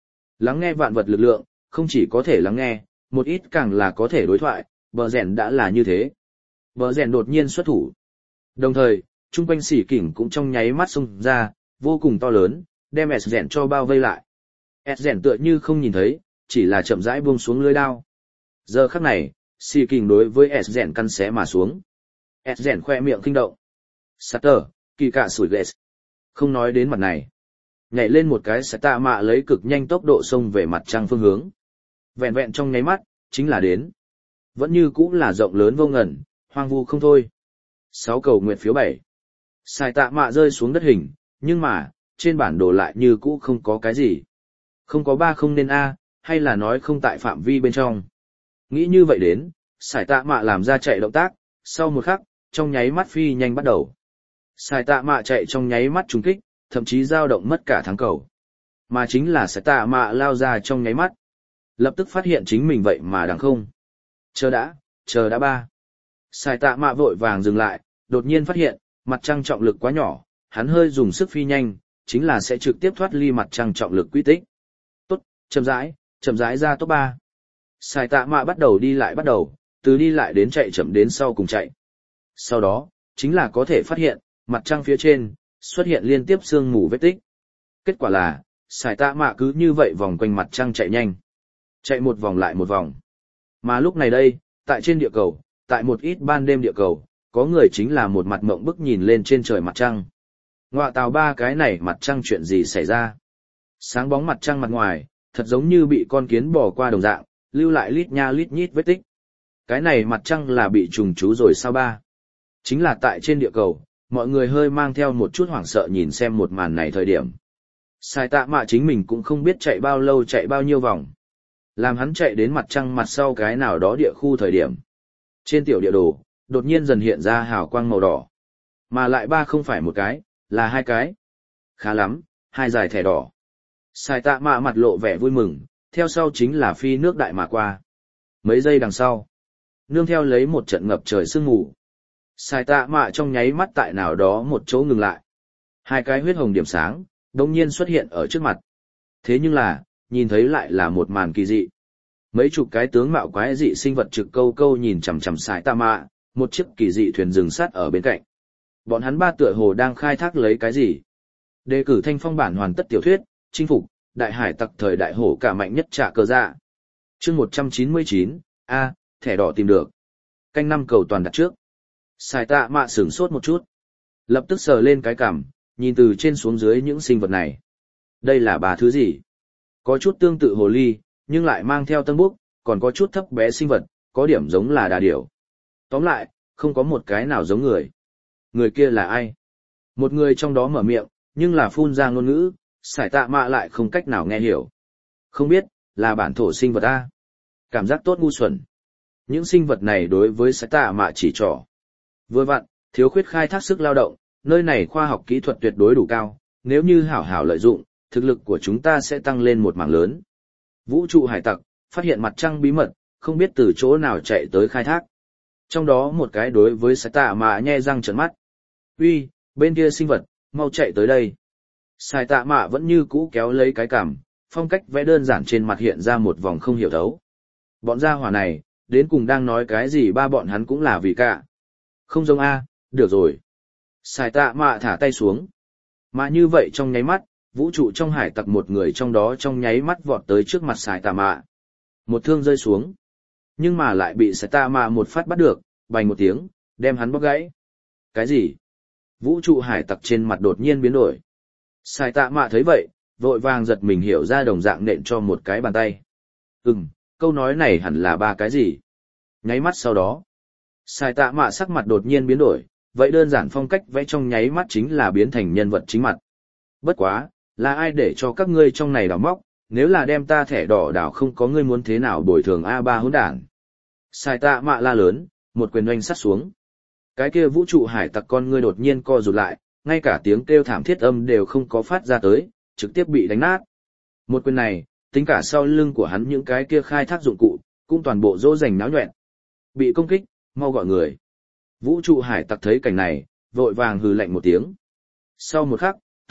Lắng nghe vạn vật lực lượng, không chỉ có thể lắng nghe, một ít càng là có thể đối thoại, bờ rèn đã là như thế. Bờ rèn đột nhiên xuất thủ. Đồng thời, chung quanh xỉ kỉnh cũng trong nháy mắt xông ra, vô cùng to lớn, đem S rèn cho bao vây lại. S rèn tựa như không nhìn thấy, chỉ là chậm rãi buông xuống lưỡi đao. Giờ khắc này, xỉ kỉnh đối với S rèn căn xé mà xuống. S rèn khoe miệng kinh động. Sutter, kỳ cạ sủi ghét. Không nói đến mặt này. Nhảy lên một cái sẽ tạ mạ lấy cực nhanh tốc độ xông về mặt trăng phương hướng. Vẹn vẹn trong nháy mắt, chính là đến. Vẫn như cũng là rộng lớn vô ngần, hoang vu không thôi. Sáu cầu nguyệt phiếu bảy. Sai tạ mạ rơi xuống đất hình, nhưng mà, trên bản đồ lại như cũ không có cái gì. Không có ba không nên A, hay là nói không tại phạm vi bên trong. Nghĩ như vậy đến, sải tạ mạ làm ra chạy động tác, sau một khắc, trong nháy mắt phi nhanh bắt đầu. Sải tạ mạ chạy trong nháy mắt trúng kích, thậm chí dao động mất cả thắng cầu. Mà chính là sải tạ mạ lao ra trong nháy mắt. Lập tức phát hiện chính mình vậy mà đằng không. Chờ đã, chờ đã ba. Sải tạ mạ vội vàng dừng lại, đột nhiên phát hiện, mặt trăng trọng lực quá nhỏ, hắn hơi dùng sức phi nhanh, chính là sẽ trực tiếp thoát ly mặt trăng trọng lực quy tích. Tốt, chậm rãi, chậm rãi ra top ba. Sải tạ mạ bắt đầu đi lại bắt đầu, từ đi lại đến chạy chậm đến sau cùng chạy. Sau đó, chính là có thể phát hiện, mặt trăng phía trên, xuất hiện liên tiếp sương mù vết tích. Kết quả là, sải tạ mạ cứ như vậy vòng quanh mặt trăng chạy nhanh. Chạy một vòng lại một vòng. Mà lúc này đây, tại trên địa cầu, tại một ít ban đêm địa cầu, có người chính là một mặt mộng bức nhìn lên trên trời mặt trăng. Ngoạ tào ba cái này mặt trăng chuyện gì xảy ra? Sáng bóng mặt trăng mặt ngoài, thật giống như bị con kiến bò qua đồng dạng, lưu lại lít nha lít nhít vết tích. Cái này mặt trăng là bị trùng chú rồi sao ba? Chính là tại trên địa cầu, mọi người hơi mang theo một chút hoảng sợ nhìn xem một màn này thời điểm. Sai tạ mạ chính mình cũng không biết chạy bao lâu chạy bao nhiêu vòng. Làm hắn chạy đến mặt trăng mặt sau cái nào đó địa khu thời điểm. Trên tiểu địa đồ, đột nhiên dần hiện ra hào quang màu đỏ. Mà lại ba không phải một cái, là hai cái. Khá lắm, hai dải thẻ đỏ. Sai tạ mạ mặt lộ vẻ vui mừng, theo sau chính là phi nước đại mà qua. Mấy giây đằng sau, nương theo lấy một trận ngập trời sương mù. Sai tạ mạ trong nháy mắt tại nào đó một chỗ ngừng lại. Hai cái huyết hồng điểm sáng, đồng nhiên xuất hiện ở trước mặt. Thế nhưng là, nhìn thấy lại là một màn kỳ dị. Mấy chục cái tướng mạo quái dị sinh vật trực câu câu nhìn chằm chằm Sai tạ mạ, một chiếc kỳ dị thuyền dừng sát ở bên cạnh. Bọn hắn ba tựa hồ đang khai thác lấy cái gì? Đề cử thanh phong bản hoàn tất tiểu thuyết, chinh phục, đại hải tặc thời đại hổ cả mạnh nhất trả cơ dạ. Chương một trăm chín mươi chín, A, thẻ đỏ tìm được. Canh năm cầu toàn đặt trước. Sai tạ mạ sửng sốt một chút. Lập tức sờ lên cái cằm, nhìn từ trên xuống dưới những sinh vật này. Đây là ba thứ gì? Có chút tương tự hồ ly, nhưng lại mang theo tân búc, còn có chút thấp bé sinh vật, có điểm giống là đà điểu. Tóm lại, không có một cái nào giống người. Người kia là ai? Một người trong đó mở miệng, nhưng là phun ra ngôn ngữ, sải tạ mạ lại không cách nào nghe hiểu. Không biết, là bản thổ sinh vật A. Cảm giác tốt ngu xuẩn. Những sinh vật này đối với sải tạ mạ chỉ trỏ. Vừa vặn, thiếu khuyết khai thác sức lao động, nơi này khoa học kỹ thuật tuyệt đối đủ cao, nếu như hảo hảo lợi dụng, thực lực của chúng ta sẽ tăng lên một mảng lớn. Vũ trụ hải tặc, phát hiện mặt trăng bí mật, không biết từ chỗ nào chạy tới khai thác. Trong đó một cái đối với sải tạ mạ nhe răng trợn mắt. Uy, bên kia sinh vật, mau chạy tới đây. Sải tạ mạ vẫn như cũ kéo lấy cái cằm, phong cách vẽ đơn giản trên mặt hiện ra một vòng không hiểu thấu. Bọn gia hỏa này, đến cùng đang nói cái gì ba bọn hắn cũng là vì cả. Không giống A, được rồi. Sải tạ mạ thả tay xuống. Mà như vậy trong nháy mắt, vũ trụ trong hải tặc một người trong đó trong nháy mắt vọt tới trước mặt sải tạ mạ. Một thương rơi xuống. Nhưng mà lại bị sải tạ mạ một phát bắt được, bành một tiếng, đem hắn bóc gãy. Cái gì? Vũ trụ hải tặc trên mặt đột nhiên biến đổi. Sải tạ mạ thấy vậy, vội vàng giật mình hiểu ra đồng dạng nện cho một cái bàn tay. Ừm, câu nói này hẳn là ba cái gì? Nháy mắt sau đó, sải tạ mạ sắc mặt đột nhiên biến đổi, vậy đơn giản phong cách vẽ trong nháy mắt chính là biến thành nhân vật chính mặt. Bất quá, là ai để cho các ngươi trong này đào móc, nếu là đem ta thẻ đỏ đảo không có ngươi muốn thế nào bồi thường A ba hỗn đản. Sải tạ mạ la lớn, một quyền oanh sắt xuống. Cái kia vũ trụ hải tặc con ngươi đột nhiên co rụt lại, ngay cả tiếng kêu thảm thiết âm đều không có phát ra tới, trực tiếp bị đánh nát. Một quyền này, tính cả sau lưng của hắn những cái kia khai thác dụng cụ, cũng toàn bộ dỗ dành náo nhoẹn. Bị công kích, mau gọi người. Vũ trụ hải tặc thấy cảnh này, vội vàng hừ lạnh một tiếng. Sau một khắc,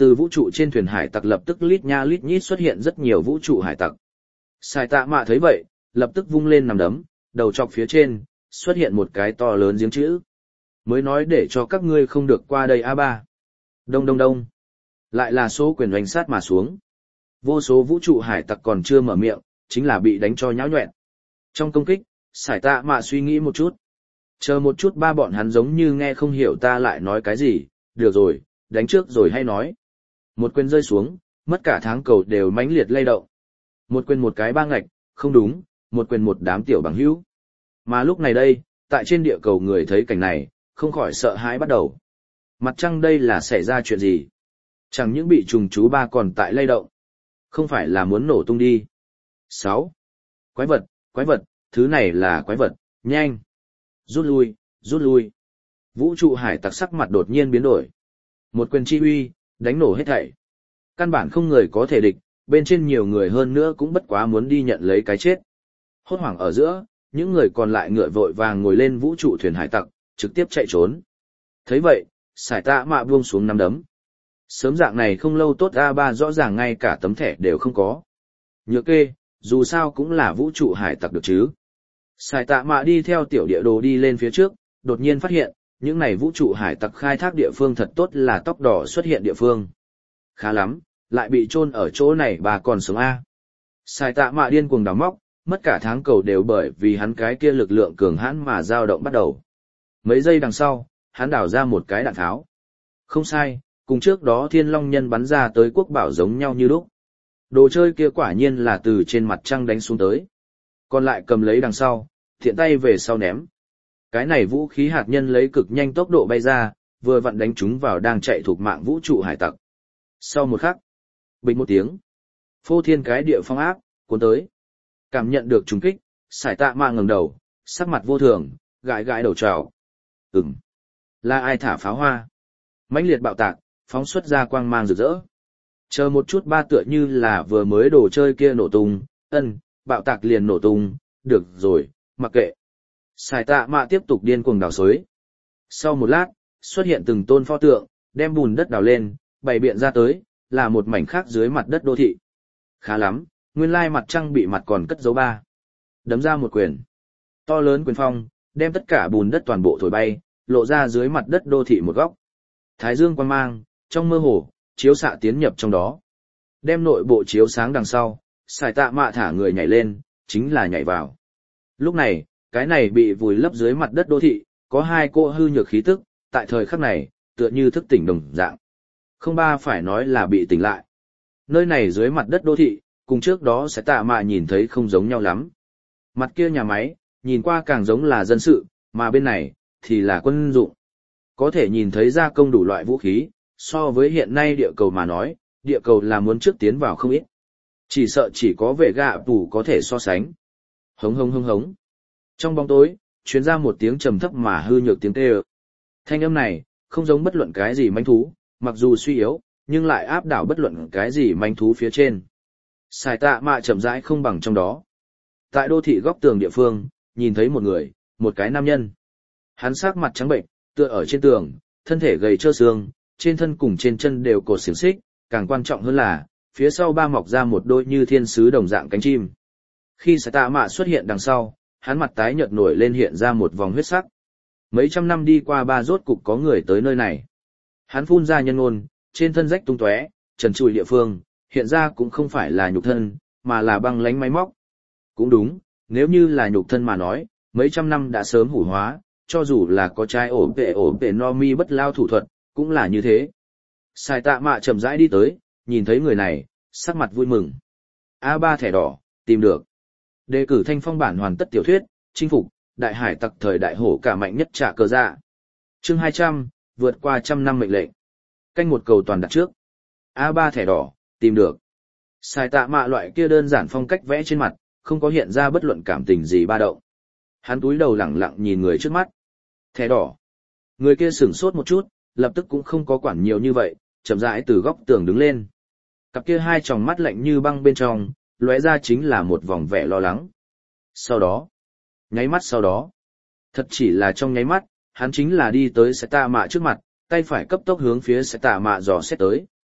từ vũ trụ trên thuyền hải tặc lập tức lít nha lít nhít xuất hiện rất nhiều vũ trụ hải tặc. Sai Tạ Mạ thấy vậy, lập tức vung lên nằm đấm, đầu chọc phía trên, xuất hiện một cái to lớn giếng chữ. Mới nói để cho các ngươi không được qua đây a ba. Đông đông đông. Lại là số quyền oanh sát mà xuống. Vô số vũ trụ hải tặc còn chưa mở miệng, chính là bị đánh cho nhão nhoẹn. Trong công kích, Sai Tạ Mạ suy nghĩ một chút. Chờ một chút ba bọn hắn giống như nghe không hiểu ta lại nói cái gì, được rồi, đánh trước rồi hay nói. Một quyền rơi xuống, mất cả tháng cầu đều mãnh liệt lay động. Một quyền một cái ba ngạch, không đúng, một quyền một đám tiểu bằng hữu. Mà lúc này đây, tại trên địa cầu người thấy cảnh này, không khỏi sợ hãi bắt đầu. Mặt trăng đây là xảy ra chuyện gì? Chẳng những bị trùng chú ba còn tại lay động. Không phải là muốn nổ tung đi. sáu. Quái vật, quái vật, thứ này là quái vật, nhanh. Rút lui, rút lui. Vũ trụ hải tặc sắc mặt đột nhiên biến đổi. Một quyền chi uy, đánh nổ hết thảy. Căn bản không người có thể địch, bên trên nhiều người hơn nữa cũng bất quá muốn đi nhận lấy cái chết. Hốt hoảng ở giữa, những người còn lại ngựa vội vàng ngồi lên vũ trụ thuyền hải tặc, trực tiếp chạy trốn. Thấy vậy, Sai Tạ Mạ buông xuống nắm đấm. Sớm dạng này không lâu tốt a ba rõ ràng ngay cả tấm thẻ đều không có. Nhược kê, dù sao cũng là vũ trụ hải tặc được chứ. Sai Tạ Mạ đi theo tiểu địa đồ đi lên phía trước, đột nhiên phát hiện, những này vũ trụ hải tặc khai thác địa phương thật tốt là tóc đỏ xuất hiện địa phương. Khá lắm, lại bị chôn ở chỗ này bà còn sống a. Sai Tạ Mạ điên cuồng đào móc, mất cả tháng cầu đều bởi vì hắn cái kia lực lượng cường hãn mà dao động bắt đầu. Mấy giây đằng sau, hắn đào ra một cái đạn tháo. Không sai, cùng trước đó Thiên Long Nhân bắn ra tới quốc bảo giống nhau như lúc. Đồ chơi kia quả nhiên là từ trên mặt trăng đánh xuống tới. Còn lại cầm lấy đằng sau, thiện tay về sau ném. Cái này vũ khí hạt nhân lấy cực nhanh tốc độ bay ra, vừa vặn đánh chúng vào đang chạy thuộc mạng vũ trụ hải tặc. Sau một khắc, bịch một tiếng, phô thiên cái địa phong áp, cuốn tới. Cảm nhận được trùng kích, Sai Tạ Mạ ngẩng đầu, sắc mặt vô thường, gãi gãi đầu trào. Ừm, là ai thả pháo hoa? Mãnh liệt bạo tạc, phóng xuất ra quang mang rực rỡ. Chờ một chút ba tựa như là vừa mới đồ chơi kia nổ tung, ân, bạo tạc liền nổ tung, được rồi, mặc kệ. Sai Tạ Mạ tiếp tục điên cuồng đào xới. Sau một lát, xuất hiện từng tôn pho tượng, đem bùn đất đào lên, bày biện ra tới, là một mảnh khác dưới mặt đất đô thị. Khá lắm, nguyên lai mặt trăng bị mặt còn cất dấu ba. Đấm ra một quyền. To lớn quyền phong, đem tất cả bùn đất toàn bộ thổi bay, lộ ra dưới mặt đất đô thị một góc. Thái dương quang mang, trong mơ hồ, chiếu xạ tiến nhập trong đó. Đem nội bộ chiếu sáng đằng sau, Sai Tạ Mạ thả người nhảy lên, chính là nhảy vào. Lúc này, cái này bị vùi lấp dưới mặt đất đô thị, có hai cô hư nhược khí tức, tại thời khắc này, tựa như thức tỉnh đồng dạng. Không ba phải nói là bị tỉnh lại. Nơi này dưới mặt đất đô thị, cùng trước đó Sai Tạ Mạ nhìn thấy không giống nhau lắm. Mặt kia nhà máy, nhìn qua càng giống là dân sự, mà bên này, thì là quân dụng. Có thể nhìn thấy gia công đủ loại vũ khí, so với hiện nay địa cầu mà nói, địa cầu là muốn trước tiến vào không ít. Chỉ sợ chỉ có vệ gạ tủ có thể so sánh. Hống hống hống hống. Trong bóng tối, truyền ra một tiếng trầm thấp mà hư nhược tiếng kêu. Thanh âm này, không giống bất luận cái gì manh thú, mặc dù suy yếu, nhưng lại áp đảo bất luận cái gì manh thú phía trên. Sai Tạ Mạ chậm rãi không bằng trong đó. Tại đô thị góc tường địa phương, nhìn thấy một người, một cái nam nhân. Hắn sắc mặt trắng bệnh, tựa ở trên tường, thân thể gầy trơ xương, trên thân cùng trên chân đều cột xiềng xích, càng quan trọng hơn là, phía sau ba mọc ra một đôi như thiên sứ đồng dạng cánh chim. Khi Sai Tạ Mạ xuất hiện đằng sau, hắn mặt tái nhợt nổi lên hiện ra một vòng huyết sắc. Mấy trăm năm đi qua ba rốt cục có người tới nơi này. Hắn phun ra nhân ngôn, trên thân rách tung tóe, trần trụi địa phương, hiện ra cũng không phải là nhục thân, mà là băng lánh máy móc. Cũng đúng, nếu như là nhục thân mà nói, mấy trăm năm đã sớm hủ hóa, cho dù là có trai ổ vệ ổ vệ no mi bất lao thủ thuật, cũng là như thế. Sai Tạ Mạ chậm rãi đi tới, nhìn thấy người này, sắc mặt vui mừng. a ba thẻ đỏ, tìm được. Đề cử thanh phong bản hoàn tất tiểu thuyết, chinh phục, đại hải tặc thời đại hổ cả mạnh nhất trả cờ dạ. Chương hai trăm, vượt qua trăm năm mệnh lệnh. Canh một cầu toàn đặt trước. a ba thẻ đỏ, tìm được. Sai Tạ Mạ loại kia đơn giản phong cách vẽ trên mặt, không có hiện ra bất luận cảm tình gì ba động. Hắn túi đầu lẳng lặng nhìn người trước mắt. Thẻ đỏ. Người kia sửng sốt một chút, lập tức cũng không có quản nhiều như vậy, chậm rãi từ góc tường đứng lên. Cặp kia hai tròng mắt lạnh như băng bên trong, lóe ra chính là một vòng vẻ lo lắng. Sau đó, nháy mắt sau đó, thật chỉ là trong nháy mắt, hắn chính là đi tới Sai Tạ Mạ trước mặt, tay phải cấp tốc hướng phía Sai Tạ Mạ dò xét tới.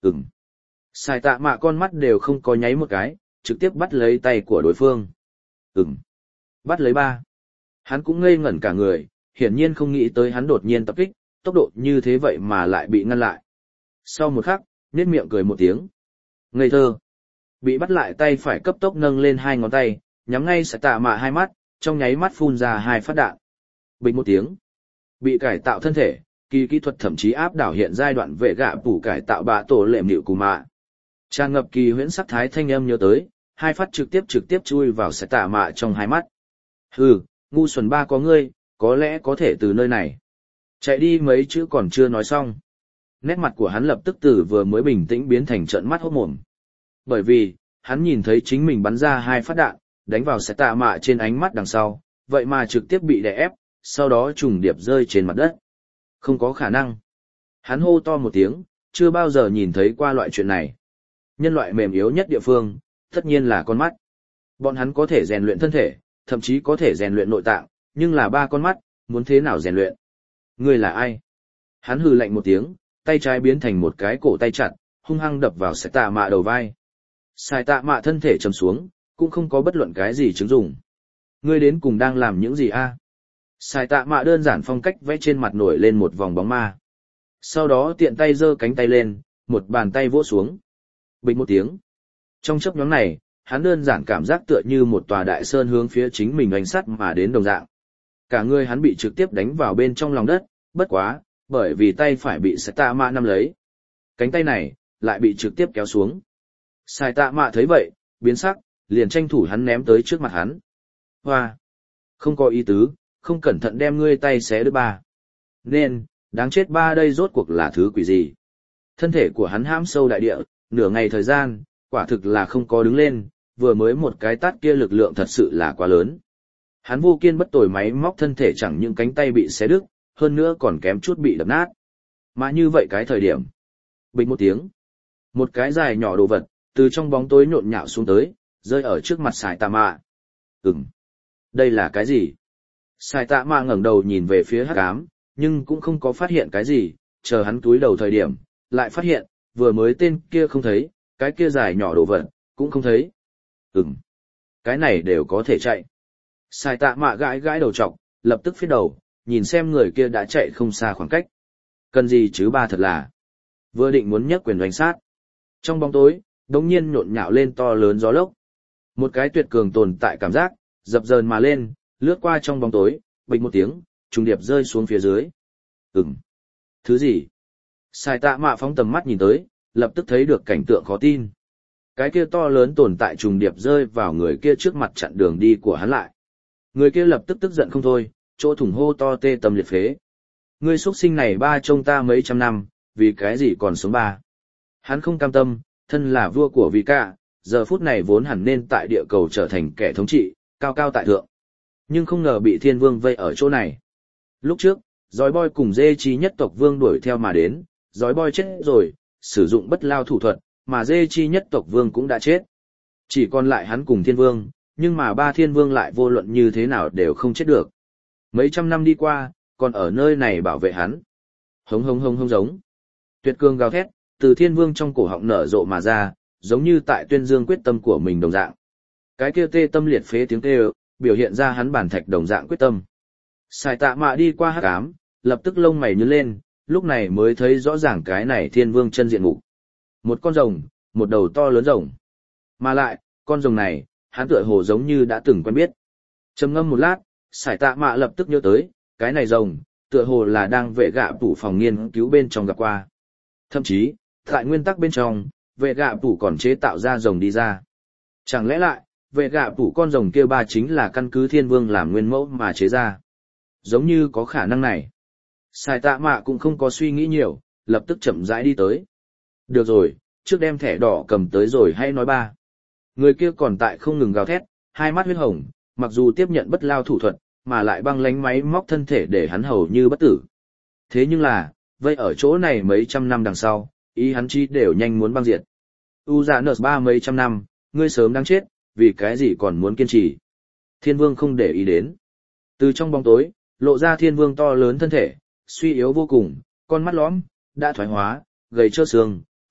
Ừm. Sai tạ mạ con mắt đều không có nháy một cái, trực tiếp bắt lấy tay của đối phương. Ừm. Bắt lấy ba. Hắn cũng ngây ngẩn cả người, hiển nhiên không nghĩ tới hắn đột nhiên tập kích, tốc độ như thế vậy mà lại bị ngăn lại. Sau một khắc, nhếch miệng cười một tiếng. Ngây thơ. Bị bắt lại tay phải cấp tốc nâng lên hai ngón tay, nhắm ngay Sai tạ mạ hai mắt, trong nháy mắt phun ra hai phát đạn. Bình một tiếng. Bị cải tạo thân thể, kỳ kỹ thuật thậm chí áp đảo hiện giai đoạn vệ gạ phủ cải tạo bạ tổ lệm nịu cù mạ. Tràn ngập kỳ huyễn sắc thái thanh âm nhớ tới, hai phát trực tiếp trực tiếp chui vào Sai tạ mạ trong hai mắt. Hừ, ngu xuẩn ba có ngươi, có lẽ có thể từ nơi này. Chạy đi mấy chữ còn chưa nói xong. Nét mặt của hắn lập tức từ vừa mới bình tĩnh biến thành trợn mắt hốt mồm. Bởi vì, hắn nhìn thấy chính mình bắn ra hai phát đạn, đánh vào Sai tạ mạ trên ánh mắt đằng sau, vậy mà trực tiếp bị đè ép, sau đó trùng điệp rơi trên mặt đất. Không có khả năng. Hắn hô to một tiếng, chưa bao giờ nhìn thấy qua loại chuyện này. Nhân loại mềm yếu nhất địa phương, tất nhiên là con mắt. Bọn hắn có thể rèn luyện thân thể, thậm chí có thể rèn luyện nội tạng, nhưng là ba con mắt, muốn thế nào rèn luyện? Ngươi là ai? Hắn hừ lạnh một tiếng, tay trái biến thành một cái cổ tay chặt, hung hăng đập vào Sai tạ mạ đầu vai. Sai tạ mạ thân thể trầm xuống, cũng không có bất luận cái gì chứng dụng. Ngươi đến cùng đang làm những gì a? Sai tạ mạ đơn giản phong cách vẽ trên mặt nổi lên một vòng bóng ma. Sau đó tiện tay giơ cánh tay lên, một bàn tay vỗ xuống. Bình một tiếng. Trong chớp nhoáng này, hắn đơn giản cảm giác tựa như một tòa đại sơn hướng phía chính mình oanh sắt mà đến đồng dạng. Cả người hắn bị trực tiếp đánh vào bên trong lòng đất, bất quá, bởi vì tay phải bị Sai tạ mạ nắm lấy. Cánh tay này, lại bị trực tiếp kéo xuống. Sai tạ mạ thấy vậy, biến sắc, liền tranh thủ hắn ném tới trước mặt hắn. Hoa! Không có ý tứ, không cẩn thận đem ngươi tay xé đứt ba. Nên, đáng chết ba đây rốt cuộc là thứ quỷ gì? Thân thể của hắn hãm sâu đại địa, nửa ngày thời gian, quả thực là không có đứng lên, vừa mới một cái tát kia lực lượng thật sự là quá lớn. Hắn vô kiên bất tồi máy móc thân thể chẳng những cánh tay bị xé đứt, hơn nữa còn kém chút bị đập nát. Mà như vậy cái thời điểm. Bình một tiếng. Một cái dài nhỏ đồ vật, từ trong bóng tối nhộn nhạo xuống tới, rơi ở trước mặt Sai tạ mạ. Ừm. Đây là cái gì? Sai tạ mạ ngẩng đầu nhìn về phía hắc ám, nhưng cũng không có phát hiện cái gì, chờ hắn túi đầu thời điểm, lại phát hiện, vừa mới tên kia không thấy, cái kia dài nhỏ đồ vật, cũng không thấy. Ừm. Cái này đều có thể chạy. Sai tạ mạ gãi gãi đầu trọc, lập tức phía đầu, nhìn xem người kia đã chạy không xa khoảng cách. Cần gì chứ ba thật là. Vừa định muốn nhấc quyền đánh sát. Trong bóng tối, đống nhiên nhộn nhạo lên to lớn gió lốc. Một cái tuyệt cường tồn tại cảm giác, dập dờn mà lên, lướt qua trong bóng tối, bịch một tiếng, trùng điệp rơi xuống phía dưới. Ừm. Thứ gì? Sai tạ mạ phóng tầm mắt nhìn tới, lập tức thấy được cảnh tượng khó tin. Cái kia to lớn tồn tại trùng điệp rơi vào người kia trước mặt chặn đường đi của hắn lại. Người kia lập tức tức giận không thôi, chỗ thủng hô to tê tâm liệt phế. Ngươi xuất sinh này ba trông ta mấy trăm năm, vì cái gì còn sống ba? Hắn không cam tâm, thân là vua của vì cả, giờ phút này vốn hẳn nên tại địa cầu trở thành kẻ thống trị, cao cao tại thượng. Nhưng không ngờ bị thiên vương vây ở chỗ này. Lúc trước, Giói Boy cùng Dê Chi nhất tộc vương đuổi theo mà đến, Giói Boy chết rồi, sử dụng bất lao thủ thuật, mà Dê Chi nhất tộc vương cũng đã chết. Chỉ còn lại hắn cùng thiên vương, nhưng mà ba thiên vương lại vô luận như thế nào đều không chết được. Mấy trăm năm đi qua, còn ở nơi này bảo vệ hắn. Hống hống hống hống giống. Tuyệt cương gào thét, từ thiên vương trong cổ họng nở rộ mà ra, giống như tại tuyên dương quyết tâm của mình đồng dạng. Cái kia tê tâm liệt phế tiếng kêu, biểu hiện ra hắn bản thạch đồng dạng quyết tâm. Sai tạ mạ đi qua hắc ám, lập tức lông mày nhướng lên, lúc này mới thấy rõ ràng cái này thiên vương chân diện mục. Một con rồng, một đầu to lớn rồng. Mà lại, con rồng này, hắn tựa hồ giống như đã từng quen biết. Trầm ngâm một lát, Sai tạ mạ lập tức nhớ tới, cái này rồng, tựa hồ là đang vệ gạ tủ phòng nghiên cứu bên trong gặp qua. Thậm chí, tại nguyên tắc bên trong, vệ gạ tủ còn chế tạo ra rồng đi ra. Chẳng lẽ lại, vệ gạ tủ con rồng kia ba chính là căn cứ thiên vương làm nguyên mẫu mà chế ra. Giống như có khả năng này. Sai tạ mạ cũng không có suy nghĩ nhiều, lập tức chậm rãi đi tới. Được rồi, trước đem thẻ đỏ cầm tới rồi hay nói ba. Người kia còn tại không ngừng gào thét, hai mắt huyết hồng, mặc dù tiếp nhận bất lao thủ thuật, mà lại băng lánh máy móc thân thể để hắn hầu như bất tử. Thế nhưng là, vậy ở chỗ này mấy trăm năm đằng sau, ý hắn chi đều nhanh muốn băng diệt. U dạ nợ ba mấy trăm năm, ngươi sớm đang chết, vì cái gì còn muốn kiên trì. Thiên vương không để ý đến. Từ trong bóng tối, lộ ra thiên vương to lớn thân thể, suy yếu vô cùng, con mắt lõm, đã thoái hóa, gầy trơ xương,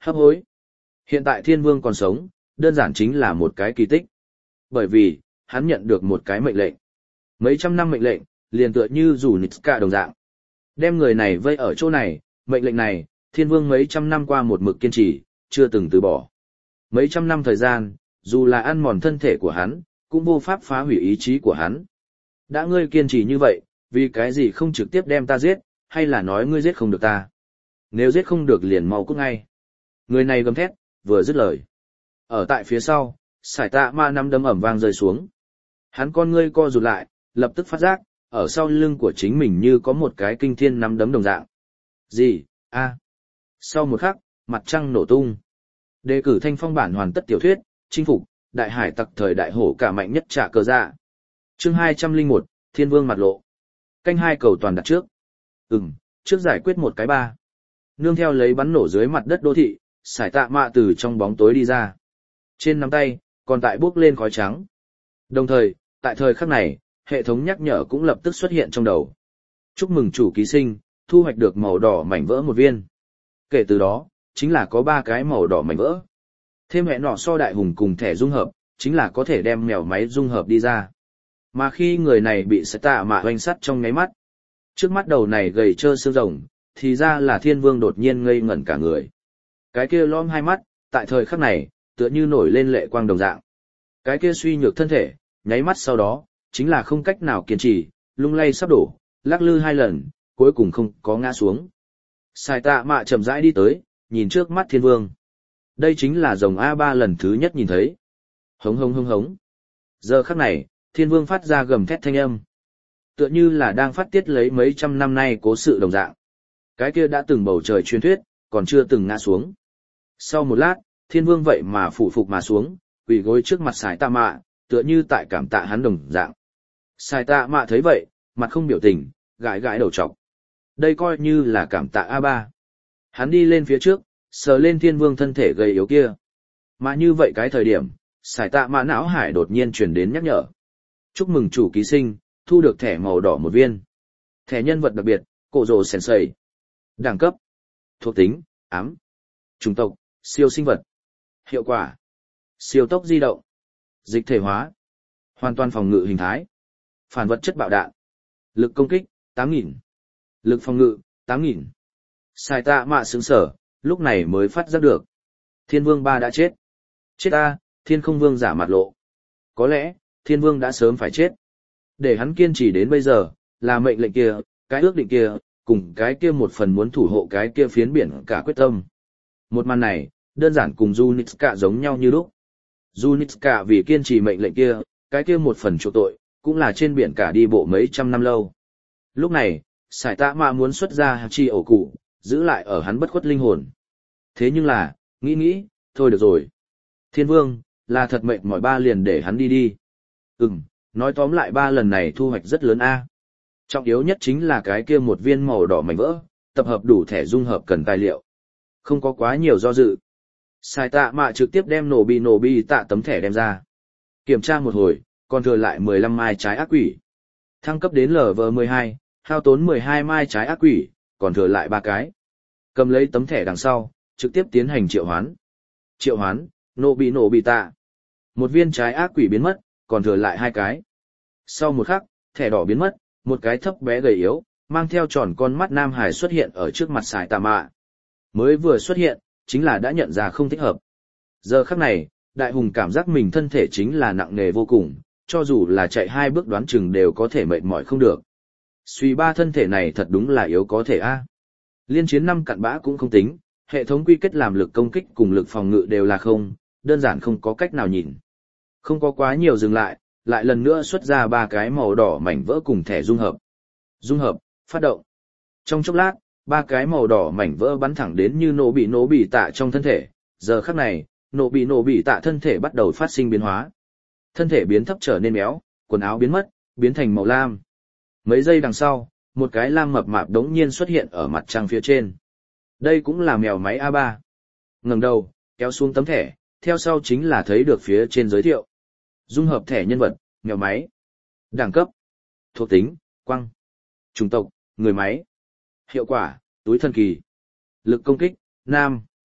Hấp hối. Hiện tại thiên vương còn sống, đơn giản chính là một cái kỳ tích. Bởi vì, hắn nhận được một cái mệnh lệnh. Mấy trăm năm mệnh lệnh, liền tựa như dù Nitska đồng dạng. Đem người này vây ở chỗ này, mệnh lệnh này, thiên vương mấy trăm năm qua một mực kiên trì, chưa từng từ bỏ. Mấy trăm năm thời gian, dù là ăn mòn thân thể của hắn, cũng vô pháp phá hủy ý chí của hắn. Đã ngươi kiên trì như vậy, vì cái gì không trực tiếp đem ta giết, hay là nói ngươi giết không được ta? Nếu giết không được liền mau cút ngay. Người này gầm thét, vừa dứt lời. Ở tại phía sau, sải tạ ma năm đấm ẩm vang rơi xuống. Hắn con ngươi co rụt lại, lập tức phát giác, ở sau lưng của chính mình như có một cái kinh thiên nắm đấm đồng dạng. Gì? A. Sau một khắc, mặt trăng nổ tung. Đề cử thanh phong bản hoàn tất tiểu thuyết, chinh phục, đại hải tặc thời đại hổ cả mạnh nhất trả cờ dạ. Chương hai trăm lẻ một, Thiên Vương mặt lộ. Canh hai cầu toàn đặt trước. Ừm, trước giải quyết một cái ba. Nương theo lấy bắn nổ dưới mặt đất đô thị, sải tạ mạ từ trong bóng tối đi ra. Trên nắm tay, còn tại bốc lên khói trắng. Đồng thời, tại thời khắc này, hệ thống nhắc nhở cũng lập tức xuất hiện trong đầu. Chúc mừng chủ ký sinh, thu hoạch được màu đỏ mảnh vỡ một viên. Kể từ đó, chính là có ba cái màu đỏ mảnh vỡ. Thêm hệ nọ so đại hùng cùng thẻ dung hợp, chính là có thể đem mèo máy dung hợp đi ra. Mà khi người này bị sải tạ mạ oanh sắt trong ngáy mắt, trước mắt đầu này gầy trơ xương rồng, thì ra là thiên vương đột nhiên ngây ngẩn cả người. Cái kia lom hai mắt, tại thời khắc này, tựa như nổi lên lệ quang đồng dạng. Cái kia suy nhược thân thể, nháy mắt sau đó, chính là không cách nào kiên trì, lung lay sắp đổ, lắc lư hai lần, cuối cùng không có ngã xuống. Sải tạ mạ chậm rãi đi tới, nhìn trước mắt thiên vương. Đây chính là rồng a ba lần thứ nhất nhìn thấy. Hống hống hống hống. Giờ khắc này, thiên vương phát ra gầm thét thanh âm. Tựa như là đang phát tiết lấy mấy trăm năm nay cố sự đồng dạng. Cái kia đã từng bầu trời truyền thuyết, còn chưa từng ngã xuống. Sau một lát, thiên vương vậy mà phủ phục mà xuống, quỳ gối trước mặt sải tạ mạ, tựa như tại cảm tạ hắn đồng dạng. Sải tạ mạ thấy vậy, mặt không biểu tình, gãi gãi đầu trọc. Đây coi như là cảm tạ a ba. Hắn đi lên phía trước, sờ lên thiên vương thân thể gầy yếu kia. Mà như vậy cái thời điểm, sải tạ mạ não hải đột nhiên truyền đến nhắc nhở. Chúc mừng chủ ký sinh, thu được thẻ màu đỏ một viên. Thẻ nhân vật đặc biệt, cổ rồ sensei. Đẳng cấp, thuộc tính, ám. Chủng tộc, siêu sinh vật. Hiệu quả, siêu tốc di động. Dịch thể hóa. Hoàn toàn phòng ngự hình thái. Phản vật chất bạo đạn. Lực công kích, tám nghìn. Lực phòng ngự, tám nghìn. Sải tạ mạ sướng sở, lúc này mới phát giác được. Thiên vương ba đã chết. Chết ta, thiên không vương giả mặt lộ. Có lẽ, thiên vương đã sớm phải chết. Để hắn kiên trì đến bây giờ, là mệnh lệnh kia, cái ước định kia, cùng cái kia một phần muốn thủ hộ cái kia phiến biển cả quyết tâm. Một màn này, đơn giản cùng Junitska giống nhau như lúc. Junitska vì kiên trì mệnh lệnh kia, cái kia một phần chỗ tội, cũng là trên biển cả đi bộ mấy trăm năm lâu. Lúc này, sải tạ mạ muốn xuất ra chi ổ cụ, giữ lại ở hắn bất khuất linh hồn. Thế nhưng là, nghĩ nghĩ, thôi được rồi. Thiên vương, là thật mệnh mỏi ba liền để hắn đi đi. Ừm, nói tóm lại ba lần này thu hoạch rất lớn a. Trọng yếu nhất chính là cái kia một viên màu đỏ mảnh vỡ, tập hợp đủ thẻ dung hợp cần tài liệu. Không có quá nhiều do dự. Sải tạ mạ trực tiếp đem nổ bi nổ bi tạ tấm thẻ đem ra. Kiểm tra một hồi, còn thừa lại mười lăm mai trái ác quỷ. Thăng cấp đến lv mười hai, hao tốn mười hai mai trái ác quỷ, còn thừa lại ba cái. Cầm lấy tấm thẻ đằng sau, trực tiếp tiến hành triệu hoán. Triệu hoán, nổ bị nổ bị tạ. Một viên trái ác quỷ biến mất, còn thừa lại hai cái. Sau một khắc, thẻ đỏ biến mất, một cái thấp bé gầy yếu, mang theo tròn con mắt nam hải xuất hiện ở trước mặt sải tạ mạ. Mới vừa xuất hiện, chính là đã nhận ra không thích hợp. Giờ khắc này, đại hùng cảm giác mình thân thể chính là nặng nề vô cùng, cho dù là chạy hai bước đoán chừng đều có thể mệt mỏi không được. Suy ba thân thể này thật đúng là yếu có thể a. Liên chiến năm cặn bã cũng không tính, hệ thống quy kết làm lực công kích cùng lực phòng ngự đều là không, đơn giản không có cách nào nhìn. Không có quá nhiều dừng lại, lại lần nữa xuất ra ba cái màu đỏ mảnh vỡ cùng thẻ dung hợp. Dung hợp, phát động. Trong chốc lát, ba cái màu đỏ mảnh vỡ bắn thẳng đến như nổ bị nổ bị tạ trong thân thể. Giờ khắc này, nổ bị nổ bị tạ thân thể bắt đầu phát sinh biến hóa. Thân thể biến thấp trở nên méo, quần áo biến mất, biến thành màu lam. Mấy giây đằng sau, một cái lam mập mạp đống nhiên xuất hiện ở mặt trăng phía trên. Đây cũng là mèo máy a ba. Ngẩng đầu, kéo xuống tấm thẻ, theo sau chính là thấy được phía trên giới thiệu. Dung hợp thẻ nhân vật, mèo máy. Đẳng cấp, thuộc tính, quăng. Chủng tộc, người máy. Hiệu quả, túi thần kỳ. Lực công kích, nam.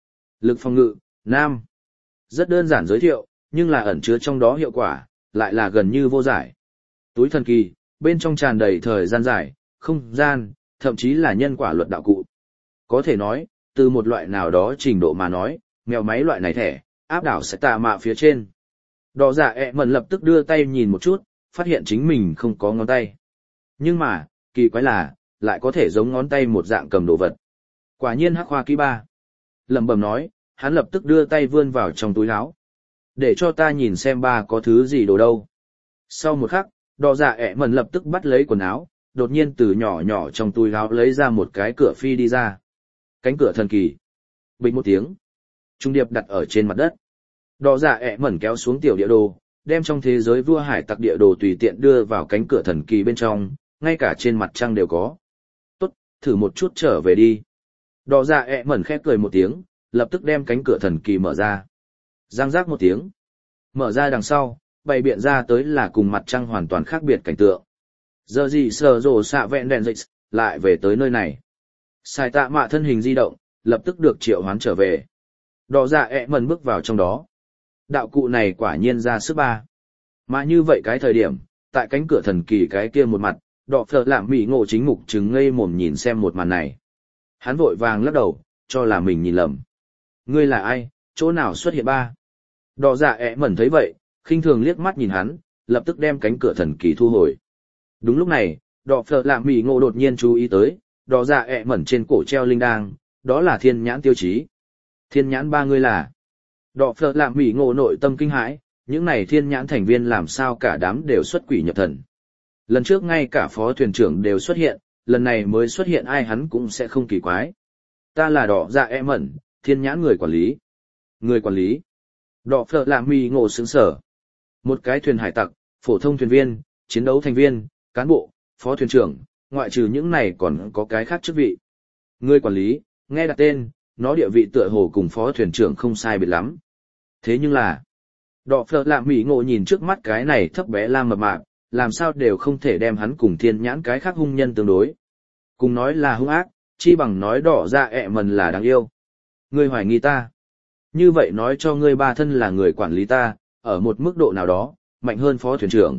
Lực phòng ngự, nam. Rất đơn giản giới thiệu, nhưng là ẩn chứa trong đó hiệu quả, lại là gần như vô giải. Túi thần kỳ, bên trong tràn đầy thời gian dài, không gian, thậm chí là nhân quả luật đạo cụ. Có thể nói, từ một loại nào đó trình độ mà nói, mèo máy loại này thẻ, áp đảo sẽ tạ mạ phía trên. Đỏ dạ ẹ mẩn lập tức đưa tay nhìn một chút, phát hiện chính mình không có ngón tay. Nhưng mà, kỳ quái là, lại có thể giống ngón tay một dạng cầm đồ vật. Quả nhiên hắc hoa kỹ ba. Lẩm bẩm nói, hắn lập tức đưa tay vươn vào trong túi áo. Để cho ta nhìn xem ba có thứ gì đồ đâu. Sau một khắc, đỏ dạ ẹ mẩn lập tức bắt lấy quần áo, đột nhiên từ nhỏ nhỏ trong túi áo lấy ra một cái cửa phi đi ra. Cánh cửa thần kỳ. Bịch một tiếng. Trung điệp đặt ở trên mặt đất. Đỏ dạ ẹ mẩn kéo xuống tiểu địa đồ, đem trong thế giới vua hải tặc địa đồ tùy tiện đưa vào cánh cửa thần kỳ bên trong, ngay cả trên mặt trăng đều có. Tốt, thử một chút trở về đi. Đỏ dạ ẹ mẩn khép cười một tiếng, lập tức đem cánh cửa thần kỳ mở ra. Giang giác một tiếng. Mở ra đằng sau, bày biện ra tới là cùng mặt trăng hoàn toàn khác biệt cảnh tượng. Giờ gì sờ rồ xạ vẹn đèn dịch, lại về tới nơi này. Sai tạ mạ thân hình di động, lập tức được triệu hoán trở về. Đỏ dạ ẹ mẩn bước vào trong đó. Đạo cụ này quả nhiên ra sức ba. Mà như vậy cái thời điểm, tại cánh cửa thần kỳ cái kia một mặt, đỏ phở làm mỉ ngộ chính mục trừng ngây mồm nhìn xem một màn này. Hắn vội vàng lắc đầu, cho là mình nhìn lầm. Ngươi là ai, chỗ nào xuất hiện ba? Đỏ dạ ẹ mẩn thấy vậy, khinh thường liếc mắt nhìn hắn, lập tức đem cánh cửa thần kỳ thu hồi. Đúng lúc này, đỏ phở làm mỉ ngộ đột nhiên chú ý tới, đỏ dạ ẹ mẩn trên cổ treo linh đang, đó là thiên nhãn tiêu chí. Thiên nhãn ba ngươi là? Đỏ phở làm mỉ ngộ nội tâm kinh hãi, những này thiên nhãn thành viên làm sao cả đám đều xuất quỷ nhập thần. Lần trước ngay cả phó thuyền trưởng đều xuất hiện, lần này mới xuất hiện ai hắn cũng sẽ không kỳ quái. Ta là đỏ dạ ẹ mẩn, thiên nhãn người quản lý. Người quản lý. Đỏ phở làm mỉ ngộ sướng sở. Một cái thuyền hải tặc, phổ thông thuyền viên, chiến đấu thành viên, cán bộ, phó thuyền trưởng, ngoại trừ những này còn có cái khác chức vị. Người quản lý, nghe đặt tên, nó địa vị tựa hồ cùng phó thuyền trưởng không sai biệt lắm. Thế nhưng là, đỏ phở làm mỉ ngộ nhìn trước mắt cái này thấp bé lam mập mạp, làm sao đều không thể đem hắn cùng thiên nhãn cái khác hung nhân tương đối. Cùng nói là hung ác, chi bằng nói đỏ dạ ẹ mẩn là đáng yêu. Ngươi hoài nghi ta. Như vậy nói cho ngươi ba thân là người quản lý ta, ở một mức độ nào đó, mạnh hơn phó thuyền trưởng.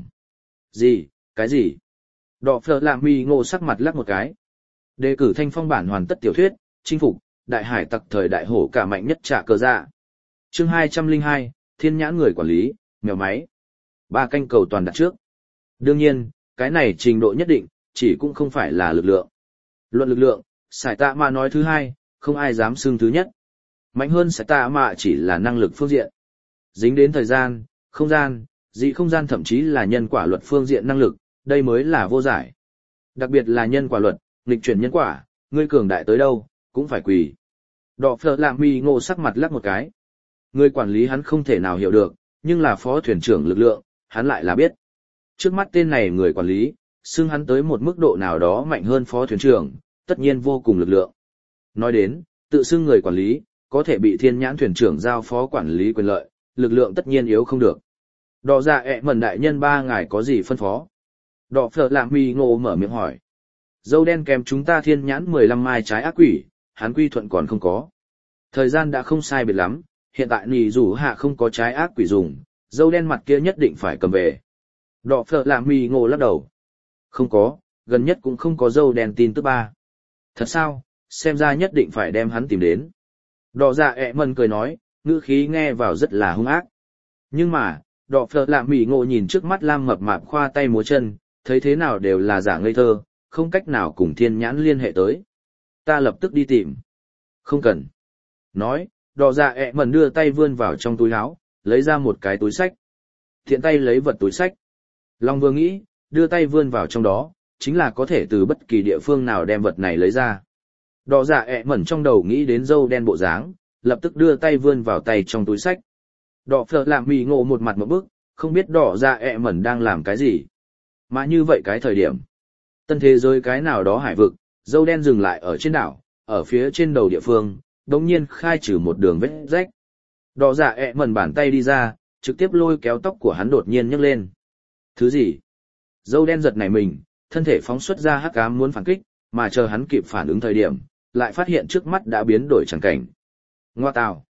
Gì, cái gì? Đỏ phở làm mỉ ngộ sắc mặt lắc một cái. Đề cử thanh phong bản hoàn tất tiểu thuyết, chinh phục, đại hải tặc thời đại hổ cả mạnh nhất trả cờ dạ. Chương hai trăm lẻ hai, thiên nhãn người quản lý, mèo máy. Ba canh cầu toàn đặt trước. Đương nhiên, cái này trình độ nhất định, chỉ cũng không phải là lực lượng. Luận lực lượng, Sải Tạ Mạ nói thứ hai, không ai dám xưng thứ nhất. Mạnh hơn Sải Tạ Mạ chỉ là năng lực phương diện. Dính đến thời gian, không gian, dị không gian thậm chí là nhân quả luật phương diện năng lực, đây mới là vô giải. Đặc biệt là nhân quả luật, nghịch chuyển nhân quả, ngươi cường đại tới đâu, cũng phải quỳ. Đỏ phở làm mỉ ngộ sắc mặt lắc một cái. Người quản lý hắn không thể nào hiểu được, nhưng là phó thuyền trưởng lực lượng, hắn lại là biết. Trước mắt tên này người quản lý, xưng hắn tới một mức độ nào đó mạnh hơn phó thuyền trưởng, tất nhiên vô cùng lực lượng. Nói đến, tự xưng người quản lý, có thể bị thiên nhãn thuyền trưởng giao phó quản lý quyền lợi, lực lượng tất nhiên yếu không được. Đỏ dạ ẹ mẩn đại nhân ba ngài có gì phân phó? Đỏ phở làm mỉ ngộ mở miệng hỏi. Dâu đen kèm chúng ta thiên nhãn mười lăm mai trái ác quỷ, hắn quy thuận còn không có. Thời gian đã không sai biệt lắm, hiện tại nì rủ hạ không có trái ác quỷ dùng, dâu đen mặt kia nhất định phải cầm về. Đỏ phở làm mỉ ngộ lắc đầu. Không có, gần nhất cũng không có dâu đen tin tức ba. Thật sao, xem ra nhất định phải đem hắn tìm đến. Đỏ dạ ẹ mẩn cười nói, ngữ khí nghe vào rất là hung ác. Nhưng mà, đỏ phở làm mỉ ngộ nhìn trước mắt lam mập mạp khoa tay múa chân, thấy thế nào đều là giả ngây thơ, không cách nào cùng thiên nhãn liên hệ tới. Ta lập tức đi tìm. Không cần. Nói, đỏ dạ ẹ mẩn đưa tay vươn vào trong túi áo, lấy ra một cái túi sách. Thiện tay lấy vật túi sách. Long vừa nghĩ, đưa tay vươn vào trong đó, chính là có thể từ bất kỳ địa phương nào đem vật này lấy ra. Đỏ dạ ẹ mẩn trong đầu nghĩ đến dâu đen bộ dáng, lập tức đưa tay vươn vào tay trong túi sách. Đỏ phở làm mỉ ngộ một mặt một bức, không biết đỏ dạ ẹ mẩn đang làm cái gì. Mà như vậy cái thời điểm, tân thế giới cái nào đó hải vực, dâu đen dừng lại ở trên đảo, ở phía trên đầu địa phương, đống nhiên khai trừ một đường vết rách. Đỏ dạ ẹ mẩn bàn tay đi ra, trực tiếp lôi kéo tóc của hắn đột nhiên nhấc lên. Thứ gì? Dâu đen giật nảy mình, thân thể phóng xuất ra hắc ám muốn phản kích, mà chờ hắn kịp phản ứng thời điểm, lại phát hiện trước mắt đã biến đổi chẳng cảnh. Ngoa tào!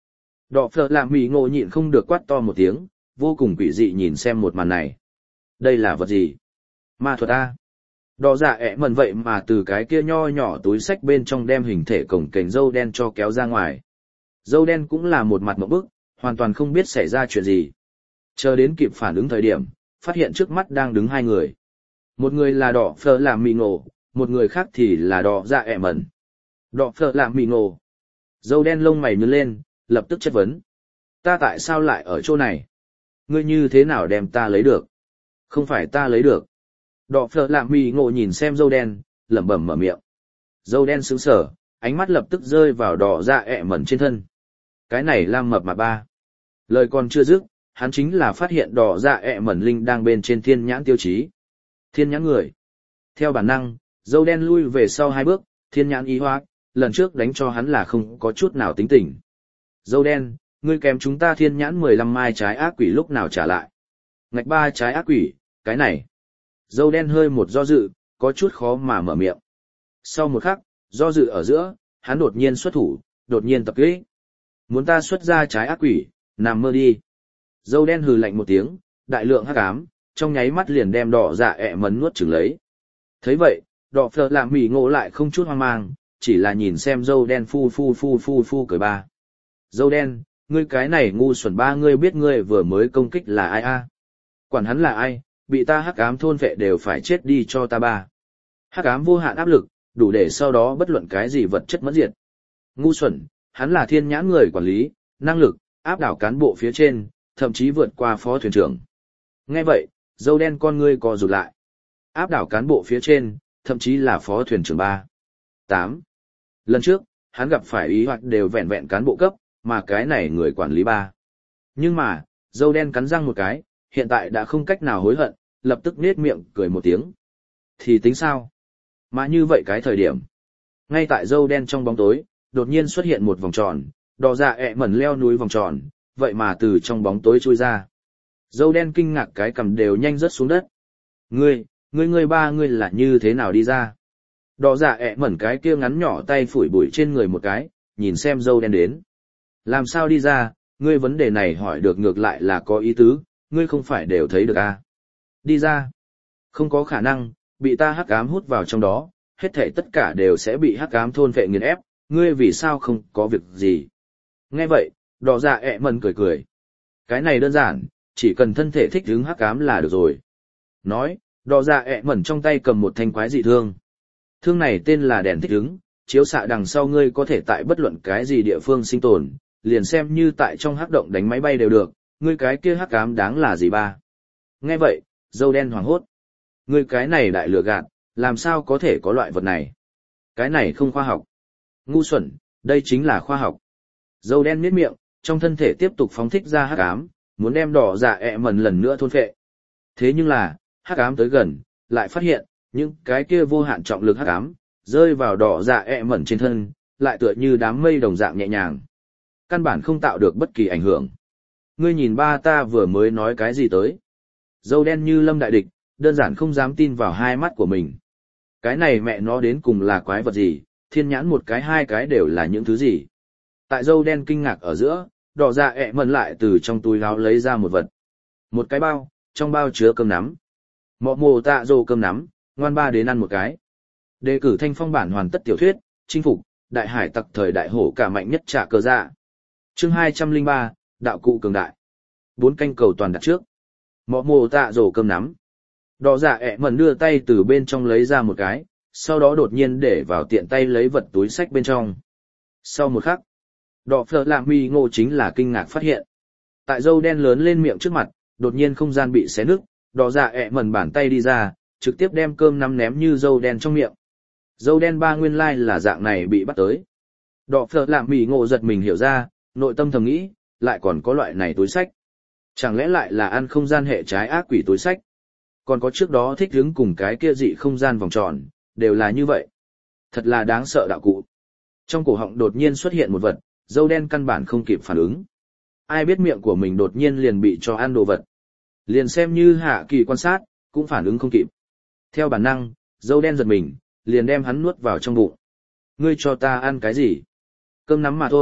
Đỏ phở làm mì ngộ nhịn không được quát to một tiếng, vô cùng quỷ dị nhìn xem một màn này. Đây là vật gì? Ma thuật A. Đỏ dạ ẹ mần vậy mà từ cái kia nho nhỏ túi sách bên trong đem hình thể cổng kềnh dâu đen cho kéo ra ngoài. Dâu đen cũng là một mặt mộng bức, hoàn toàn không biết xảy ra chuyện gì. Chờ đến kịp phản ứng thời điểm, phát hiện trước mắt đang đứng hai người. Một người là đỏ phở làm mì ngộ, một người khác thì là đỏ dạ ẹ mần. Đỏ phở làm mì ngộ. Dâu đen lông mày nhướng lên, lập tức chất vấn. Ta tại sao lại ở chỗ này? Ngươi như thế nào đem ta lấy được? Không phải ta lấy được. Đỏ phở làm mì ngộ nhìn xem dâu đen, lẩm bẩm mở miệng. Dâu đen sững sờ, ánh mắt lập tức rơi vào đỏ dạ ẹ mẩn trên thân. Cái này lam mập mà ba. Lời còn chưa dứt, hắn chính là phát hiện đỏ dạ ẹ mẩn linh đang bên trên thiên nhãn tiêu chí. Thiên nhãn người. Theo bản năng, dâu đen lui về sau hai bước, thiên nhãn ý hoác, lần trước đánh cho hắn là không có chút nào tính tình. Dâu đen, ngươi kèm chúng ta thiên nhãn mười lăm mai trái ác quỷ lúc nào trả lại. Ngạch ba trái ác quỷ, cái này. Dâu đen hơi một do dự, có chút khó mà mở miệng. Sau một khắc, do dự ở giữa, hắn đột nhiên xuất thủ, đột nhiên tập kích. Muốn ta xuất ra trái ác quỷ, nằm mơ đi. Dâu đen hừ lạnh một tiếng, đại lượng hắc ám, trong nháy mắt liền đem đỏ dạ ẹ mấn nuốt chửng lấy. Thấy vậy, đỏ phở làm mì ngộ lại không chút hoang mang, chỉ là nhìn xem dâu đen phu phu phu phu phu cười ba. Dâu đen, ngươi cái này ngu xuẩn ba, ngươi biết ngươi vừa mới công kích là ai a? Quản hắn là ai, bị ta hắc ám thôn vệ đều phải chết đi cho ta ba. Hắc ám vô hạn áp lực, đủ để sau đó bất luận cái gì vật chất mất diệt. Ngu xuẩn, hắn là thiên nhãn người quản lý, năng lực, áp đảo cán bộ phía trên, thậm chí vượt qua phó thuyền trưởng. Nghe vậy, dâu đen con ngươi co rụt lại. Áp đảo cán bộ phía trên, thậm chí là phó thuyền trưởng ba. tám. Lần trước, hắn gặp phải ý hoạch đều vẹn vẹn cán bộ cấp, mà cái này người quản lý ba. Nhưng mà, dâu đen cắn răng một cái, hiện tại đã không cách nào hối hận, lập tức nết miệng cười một tiếng. Thì tính sao? Mà như vậy cái thời điểm, ngay tại dâu đen trong bóng tối, đột nhiên xuất hiện một vòng tròn, đỏ dạ ẹ mẩn leo núi vòng tròn, vậy mà từ trong bóng tối chui ra. Dâu đen kinh ngạc cái cầm đều nhanh rớt xuống đất. Ngươi, ngươi ngươi ba ngươi là như thế nào đi ra? Đỏ dạ ẹ mẩn cái kia ngắn nhỏ tay phủi bụi trên người một cái, nhìn xem dâu đen đến. Làm sao đi ra, ngươi vấn đề này hỏi được ngược lại là có ý tứ, ngươi không phải đều thấy được à? Đi ra. Không có khả năng, bị ta hắc ám hút vào trong đó, hết thảy tất cả đều sẽ bị hắc ám thôn phệ nghiền ép, ngươi vì sao không có việc gì? Nghe vậy, đỏ dạ ẹ mẩn cười cười. Cái này đơn giản, chỉ cần thân thể thích ứng hắc ám là được rồi. Nói, đỏ dạ ẹ mẩn trong tay cầm một thanh quái dị thương. Thương này tên là đèn thích ứng, chiếu xạ đằng sau ngươi có thể tại bất luận cái gì địa phương sinh tồn, liền xem như tại trong hắc động đánh máy bay đều được, ngươi cái kia hắc ám đáng là gì ba? Nghe vậy, dâu đen hoảng hốt. Ngươi cái này đại lừa gạt, làm sao có thể có loại vật này? Cái này không khoa học. Ngu xuẩn, đây chính là khoa học. Dâu đen miết miệng, trong thân thể tiếp tục phóng thích ra hắc ám, muốn đem đỏ dạ ẹ mẩn lần nữa thôn phệ. Thế nhưng là, hắc ám tới gần, lại phát hiện, những cái kia vô hạn trọng lực hắc ám, rơi vào đỏ dạ ẹ mẩn trên thân, lại tựa như đám mây đồng dạng nhẹ nhàng. Căn bản không tạo được bất kỳ ảnh hưởng. Ngươi nhìn ba ta vừa mới nói cái gì tới. Dâu đen như lâm đại địch, đơn giản không dám tin vào hai mắt của mình. Cái này mẹ nó đến cùng là quái vật gì, thiên nhãn một cái hai cái đều là những thứ gì. Tại dâu đen kinh ngạc ở giữa, đỏ dạ ẹ mẩn lại từ trong túi áo lấy ra một vật. Một cái bao, trong bao chứa cơm nắm. Mọ mồ tạ dô cơm nắm, ngoan ba đến ăn một cái. Đề cử thanh phong bản hoàn tất tiểu thuyết, chinh phục, đại hải tặc thời đại hổ cả mạnh nhất trả cờ dạ. Chương hai trăm lẻ ba, đạo cụ cường đại. Bốn canh cầu toàn đặt trước. Mọ mồ tạ dô cơm nắm. Đỏ dạ ẹ mẩn đưa tay từ bên trong lấy ra một cái, sau đó đột nhiên để vào tiện tay lấy vật túi sách bên trong. Sau một khắc, đỏ phở làm mì ngộ chính là kinh ngạc phát hiện. Tại dâu đen lớn lên miệng trước mặt, đột nhiên không gian bị xé nứt, đỏ dạ ẹ mẩn bàn tay đi ra, trực tiếp đem cơm nắm ném như dâu đen trong miệng. Dâu đen ba nguyên lai là dạng này bị bắt tới. Đỏ phở làm mì ngộ giật mình hiểu ra, nội tâm thầm nghĩ, lại còn có loại này túi sách. Chẳng lẽ lại là ăn không gian hệ trái ác quỷ túi sách? Còn có trước đó thích hứng cùng cái kia dị không gian vòng tròn, đều là như vậy. Thật là đáng sợ đạo cụ. Trong cổ họng đột nhiên xuất hiện một vật, dâu đen căn bản không kịp phản ứng. Ai biết miệng của mình đột nhiên liền bị cho ăn đồ vật. Liền xem như hạ kỳ quan sát, cũng phản ứng không kịp. Theo bản năng, dâu đen giật mình, liền đem hắn nuốt vào trong bụng. Ngươi cho ta ăn cái gì? Cơm nắm mà thôi,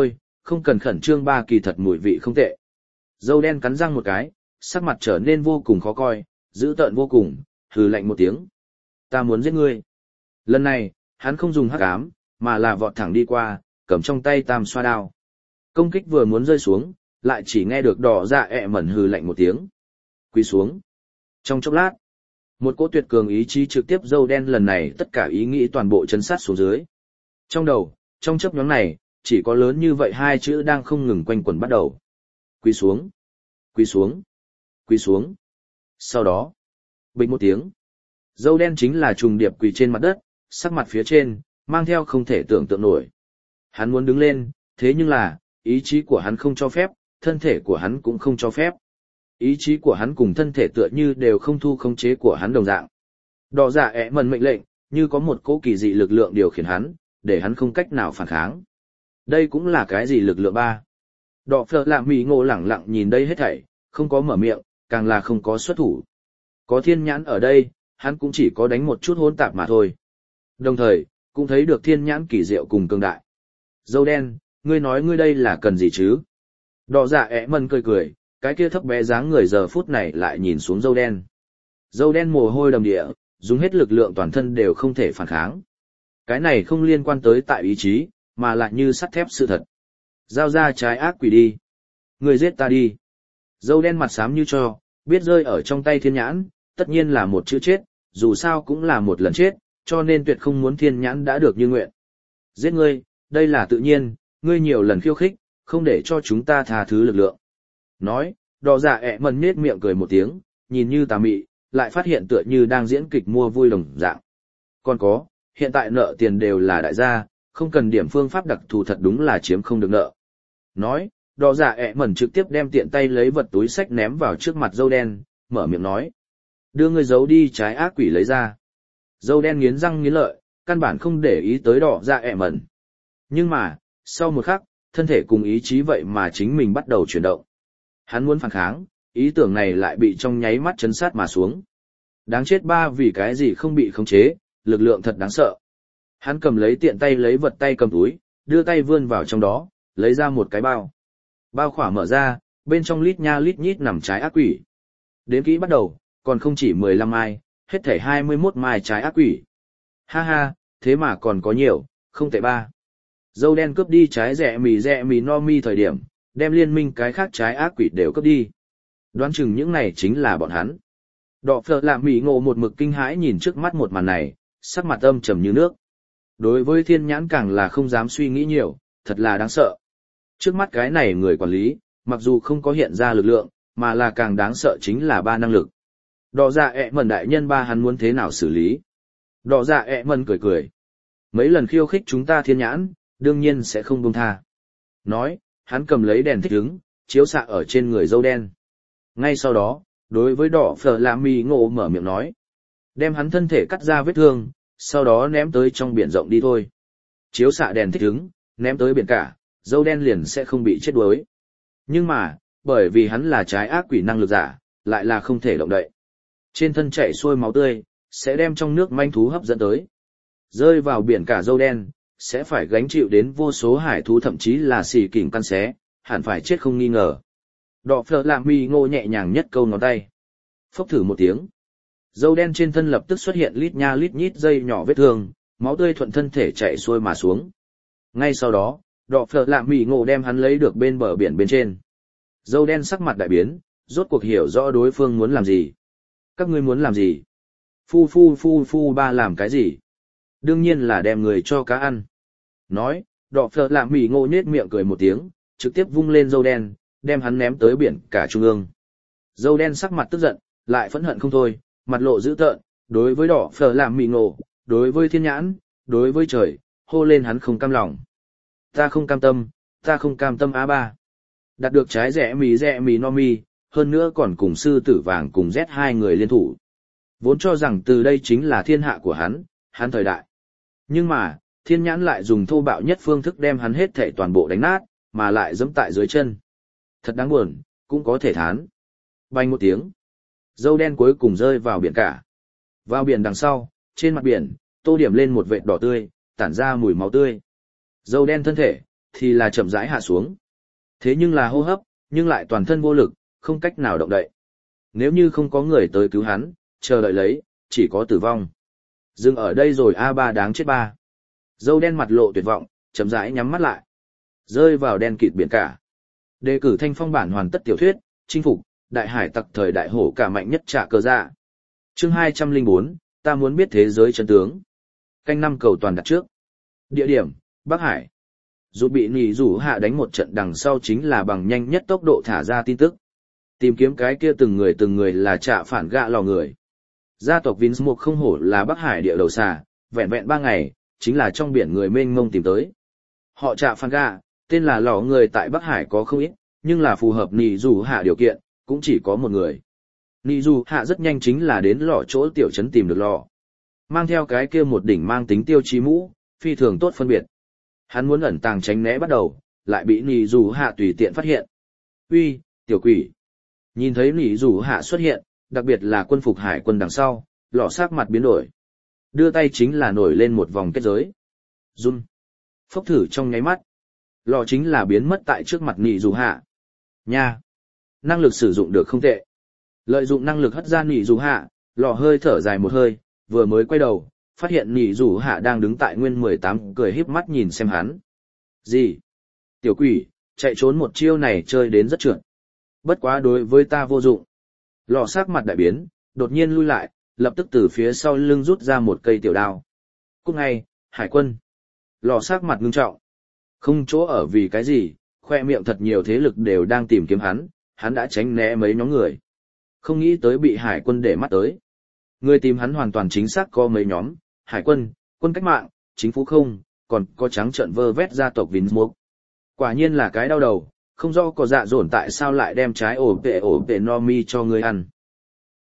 không cần khẩn trương ba kỳ thật mùi vị không tệ. Dâu đen cắn răng một cái, sắc mặt trở nên vô cùng khó coi, dữ tợn vô cùng, hừ lạnh một tiếng. Ta muốn giết ngươi. Lần này, hắn không dùng hắc ám, mà là vọt thẳng đi qua, cầm trong tay tam xoa đao. Công kích vừa muốn rơi xuống, lại chỉ nghe được đỏ dạ ẹ mẩn hừ lạnh một tiếng. Quỳ xuống. Trong chốc lát, một cỗ tuyệt cường ý chí trực tiếp dâu đen lần này tất cả ý nghĩ toàn bộ chấn sát xuống dưới. Trong đầu, trong chớp nhoáng này, chỉ có lớn như vậy hai chữ đang không ngừng quanh quẩn bắt đầu. Quỳ xuống. Quỳ xuống. Quỳ xuống. Sau đó, bịch một tiếng. Dâu đen chính là trùng điệp quỳ trên mặt đất, sắc mặt phía trên, mang theo không thể tưởng tượng nổi. Hắn muốn đứng lên, thế nhưng là, ý chí của hắn không cho phép, thân thể của hắn cũng không cho phép. Ý chí của hắn cùng thân thể tựa như đều không thu khống chế của hắn đồng dạng. Đỏ dạ ẹ mần mệnh lệnh, như có một cỗ kỳ dị lực lượng điều khiển hắn, để hắn không cách nào phản kháng. Đây cũng là cái gì lực lượng ba? Đỏ phở lạ mì ngộ lẳng lặng nhìn đây hết thảy, không có mở miệng, càng là không có xuất thủ. Có thiên nhãn ở đây, hắn cũng chỉ có đánh một chút hỗn tạp mà thôi. Đồng thời, cũng thấy được thiên nhãn kỳ diệu cùng cường đại. Dâu đen, ngươi nói ngươi đây là cần gì chứ? Đỏ dạ ẹ mần cười cười, cái kia thấp bé dáng người giờ phút này lại nhìn xuống dâu đen. Dâu đen mồ hôi đầm địa, dùng hết lực lượng toàn thân đều không thể phản kháng. Cái này không liên quan tới tại ý chí, mà lại như sắt thép sự thật. Giao ra trái ác quỷ đi. Người giết ta đi. Dâu đen mặt xám như cho, biết rơi ở trong tay thiên nhãn, tất nhiên là một chữ chết, dù sao cũng là một lần chết, cho nên tuyệt không muốn thiên nhãn đã được như nguyện. Giết ngươi, đây là tự nhiên, ngươi nhiều lần khiêu khích, không để cho chúng ta tha thứ lực lượng. Nói, đỏ dạ ẹ mần nết miệng cười một tiếng, nhìn như tà mị, lại phát hiện tựa như đang diễn kịch mua vui đồng dạng. Còn có, hiện tại nợ tiền đều là đại gia, không cần điểm phương pháp đặc thù thật đúng là chiếm không được nợ. Nói, đỏ dạ ẹ mần trực tiếp đem tiện tay lấy vật túi sách ném vào trước mặt dâu đen, mở miệng nói. Đưa ngươi giấu đi trái ác quỷ lấy ra. Dâu đen nghiến răng nghiến lợi, căn bản không để ý tới đỏ dạ ẹ mần. Nhưng mà, sau một khắc, thân thể cùng ý chí vậy mà chính mình bắt đầu chuyển động. Hắn muốn phản kháng, ý tưởng này lại bị trong nháy mắt chấn sát mà xuống. Đáng chết ba vì cái gì không bị khống chế, lực lượng thật đáng sợ. Hắn cầm lấy tiện tay lấy vật tay cầm túi, đưa tay vươn vào trong đó, lấy ra một cái bao. Bao khỏa mở ra, bên trong lít nha lít nhít nằm trái ác quỷ. Đến kỹ bắt đầu, còn không chỉ mười lăm mai, hết thảy hai mươi mốt mai trái ác quỷ. Ha ha, thế mà còn có nhiều, không tệ ba. Dâu đen cướp đi trái rẻ mì rẻ mì no mi thời điểm, đem liên minh cái khác trái ác quỷ đều cướp đi. Đoán chừng những này chính là bọn hắn. Đỏ phở làm mì ngộ một mực kinh hãi nhìn trước mắt một màn này, sắc mặt âm trầm như nước. Đối với thiên nhãn càng là không dám suy nghĩ nhiều, thật là đáng sợ. Trước mắt cái này người quản lý, mặc dù không có hiện ra lực lượng, mà là càng đáng sợ chính là ba năng lực. Đỏ dạ ẹ mần đại nhân ba hắn muốn thế nào xử lý? Đỏ dạ ẹ mần cười cười. Mấy lần khiêu khích chúng ta thiên nhãn, đương nhiên sẽ không buông tha. Nói, hắn cầm lấy đèn thích ứng, chiếu xạ ở trên người dâu đen. Ngay sau đó, đối với đỏ phở làm mì ngộ mở miệng nói. Đem hắn thân thể cắt ra vết thương, sau đó ném tới trong biển rộng đi thôi. Chiếu xạ đèn thích ứng, ném tới biển cả, dâu đen liền sẽ không bị chết đuối. Nhưng mà, bởi vì hắn là trái ác quỷ năng lực giả, lại là không thể động đậy. Trên thân chảy xuôi máu tươi, sẽ đem trong nước manh thú hấp dẫn tới. Rơi vào biển cả dâu đen, sẽ phải gánh chịu đến vô số hải thú thậm chí là xì kình căn xé, hẳn phải chết không nghi ngờ. Đỏ phở làm mì ngộ nhẹ nhàng nhất câu ngón tay. Phốc thử một tiếng. Dâu đen trên thân lập tức xuất hiện lít nha lít nhít dây nhỏ vết thương, máu tươi thuận thân thể chạy xuôi mà xuống. Ngay sau đó, đỏ phở làm mì ngộ đem hắn lấy được bên bờ biển bên trên. Dâu đen sắc mặt đại biến, rốt cuộc hiểu rõ đối phương muốn làm gì. Các ngươi muốn làm gì? Phu phu phu phu ba làm cái gì? Đương nhiên là đem người cho cá ăn. Nói, đỏ phở làm mì ngộ nhếch miệng cười một tiếng, trực tiếp vung lên dâu đen, đem hắn ném tới biển cả trung ương. Dâu đen sắc mặt tức giận, lại phẫn hận không thôi, mặt lộ dữ tợn, đối với đỏ phở làm mì ngộ, đối với thiên nhãn, đối với trời, hô lên hắn không cam lòng. Ta không cam tâm, ta không cam tâm á ba. Đạt được trái rẻ mì rẻ mì no mi, hơn nữa còn cùng sư tử vàng cùng Z hai người liên thủ. Vốn cho rằng từ đây chính là thiên hạ của hắn, hắn thời đại. Nhưng mà, thiên nhãn lại dùng thô bạo nhất phương thức đem hắn hết thảy toàn bộ đánh nát, mà lại giẫm tại dưới chân. Thật đáng buồn, cũng có thể thán. Bành một tiếng. Dâu đen cuối cùng rơi vào biển cả. Vào biển đằng sau, trên mặt biển, tô điểm lên một vệt đỏ tươi, tản ra mùi máu tươi. Dâu đen thân thể, thì là chậm rãi hạ xuống. Thế nhưng là hô hấp, nhưng lại toàn thân vô lực, không cách nào động đậy. Nếu như không có người tới cứu hắn, chờ đợi lấy, chỉ có tử vong. Dừng ở đây rồi a ba đáng chết ba. Dâu đen mặt lộ tuyệt vọng, chậm rãi nhắm mắt lại. Rơi vào đen kịt biển cả. Đề cử Thanh Phong bản hoàn tất tiểu thuyết, chinh phục, đại hải tặc thời đại hổ cả mạnh nhất trả cơ dạ. Chương hai trăm lẻ bốn, ta muốn biết thế giới chân tướng. Canh năm cầu toàn đặt trước. Địa điểm, Bắc Hải. Dù bị nỉ rủ hạ đánh một trận đằng sau chính là bằng nhanh nhất tốc độ thả ra tin tức. Tìm kiếm cái kia từng người từng người là trả phản gạ lò người. Gia tộc Vince một không hổ là Bắc Hải địa đầu xà, vẹn vẹn ba ngày, chính là trong biển người mênh mông tìm tới. Họ trả phản gạ, tên là lò người tại Bắc Hải có không ít, nhưng là phù hợp nỉ rủ hạ điều kiện, cũng chỉ có một người. Nỉ rủ hạ rất nhanh chính là đến lò chỗ tiểu trấn tìm được lò. Mang theo cái kia một đỉnh mang tính tiêu chí mũ, phi thường tốt phân biệt. Hắn muốn ẩn tàng tránh né bắt đầu, lại bị nỉ rủ hạ tùy tiện phát hiện. Uy, tiểu quỷ. Nhìn thấy nỉ rủ hạ xuất hiện, đặc biệt là quân phục hải quân đằng sau, lọ sắc mặt biến đổi. Đưa tay chính là nổi lên một vòng kết giới. Run. Phốc thử trong nháy mắt. Lọ chính là biến mất tại trước mặt nỉ rủ hạ. Nha. Năng lực sử dụng được không tệ. Lợi dụng năng lực hất ra nỉ rủ hạ, lọ hơi thở dài một hơi, vừa mới quay đầu, phát hiện nỉ rủ hạ đang đứng tại nguyên mười tám cười híp mắt nhìn xem hắn. Gì? Tiểu quỷ, chạy trốn một chiêu này chơi đến rất trượt. Bất quá đối với ta vô dụng. Lò sắc mặt đại biến, đột nhiên lui lại, lập tức từ phía sau lưng rút ra một cây tiểu đao. Cúc ngay, hải quân. Lò sắc mặt ngưng trọng. Không chỗ ở vì cái gì, khoe miệng thật nhiều thế lực đều đang tìm kiếm hắn, hắn đã tránh né mấy nhóm người. Không nghĩ tới bị hải quân để mắt tới. Người tìm hắn hoàn toàn chính xác có mấy nhóm, hải quân, quân cách mạng, chính phủ không, còn có trắng trợn vơ vét gia tộc Vinsmoke. Quả nhiên là cái đau đầu, không rõ có dạ dồn tại sao lại đem trái ổ vệ ổ vệ no mi cho người ăn.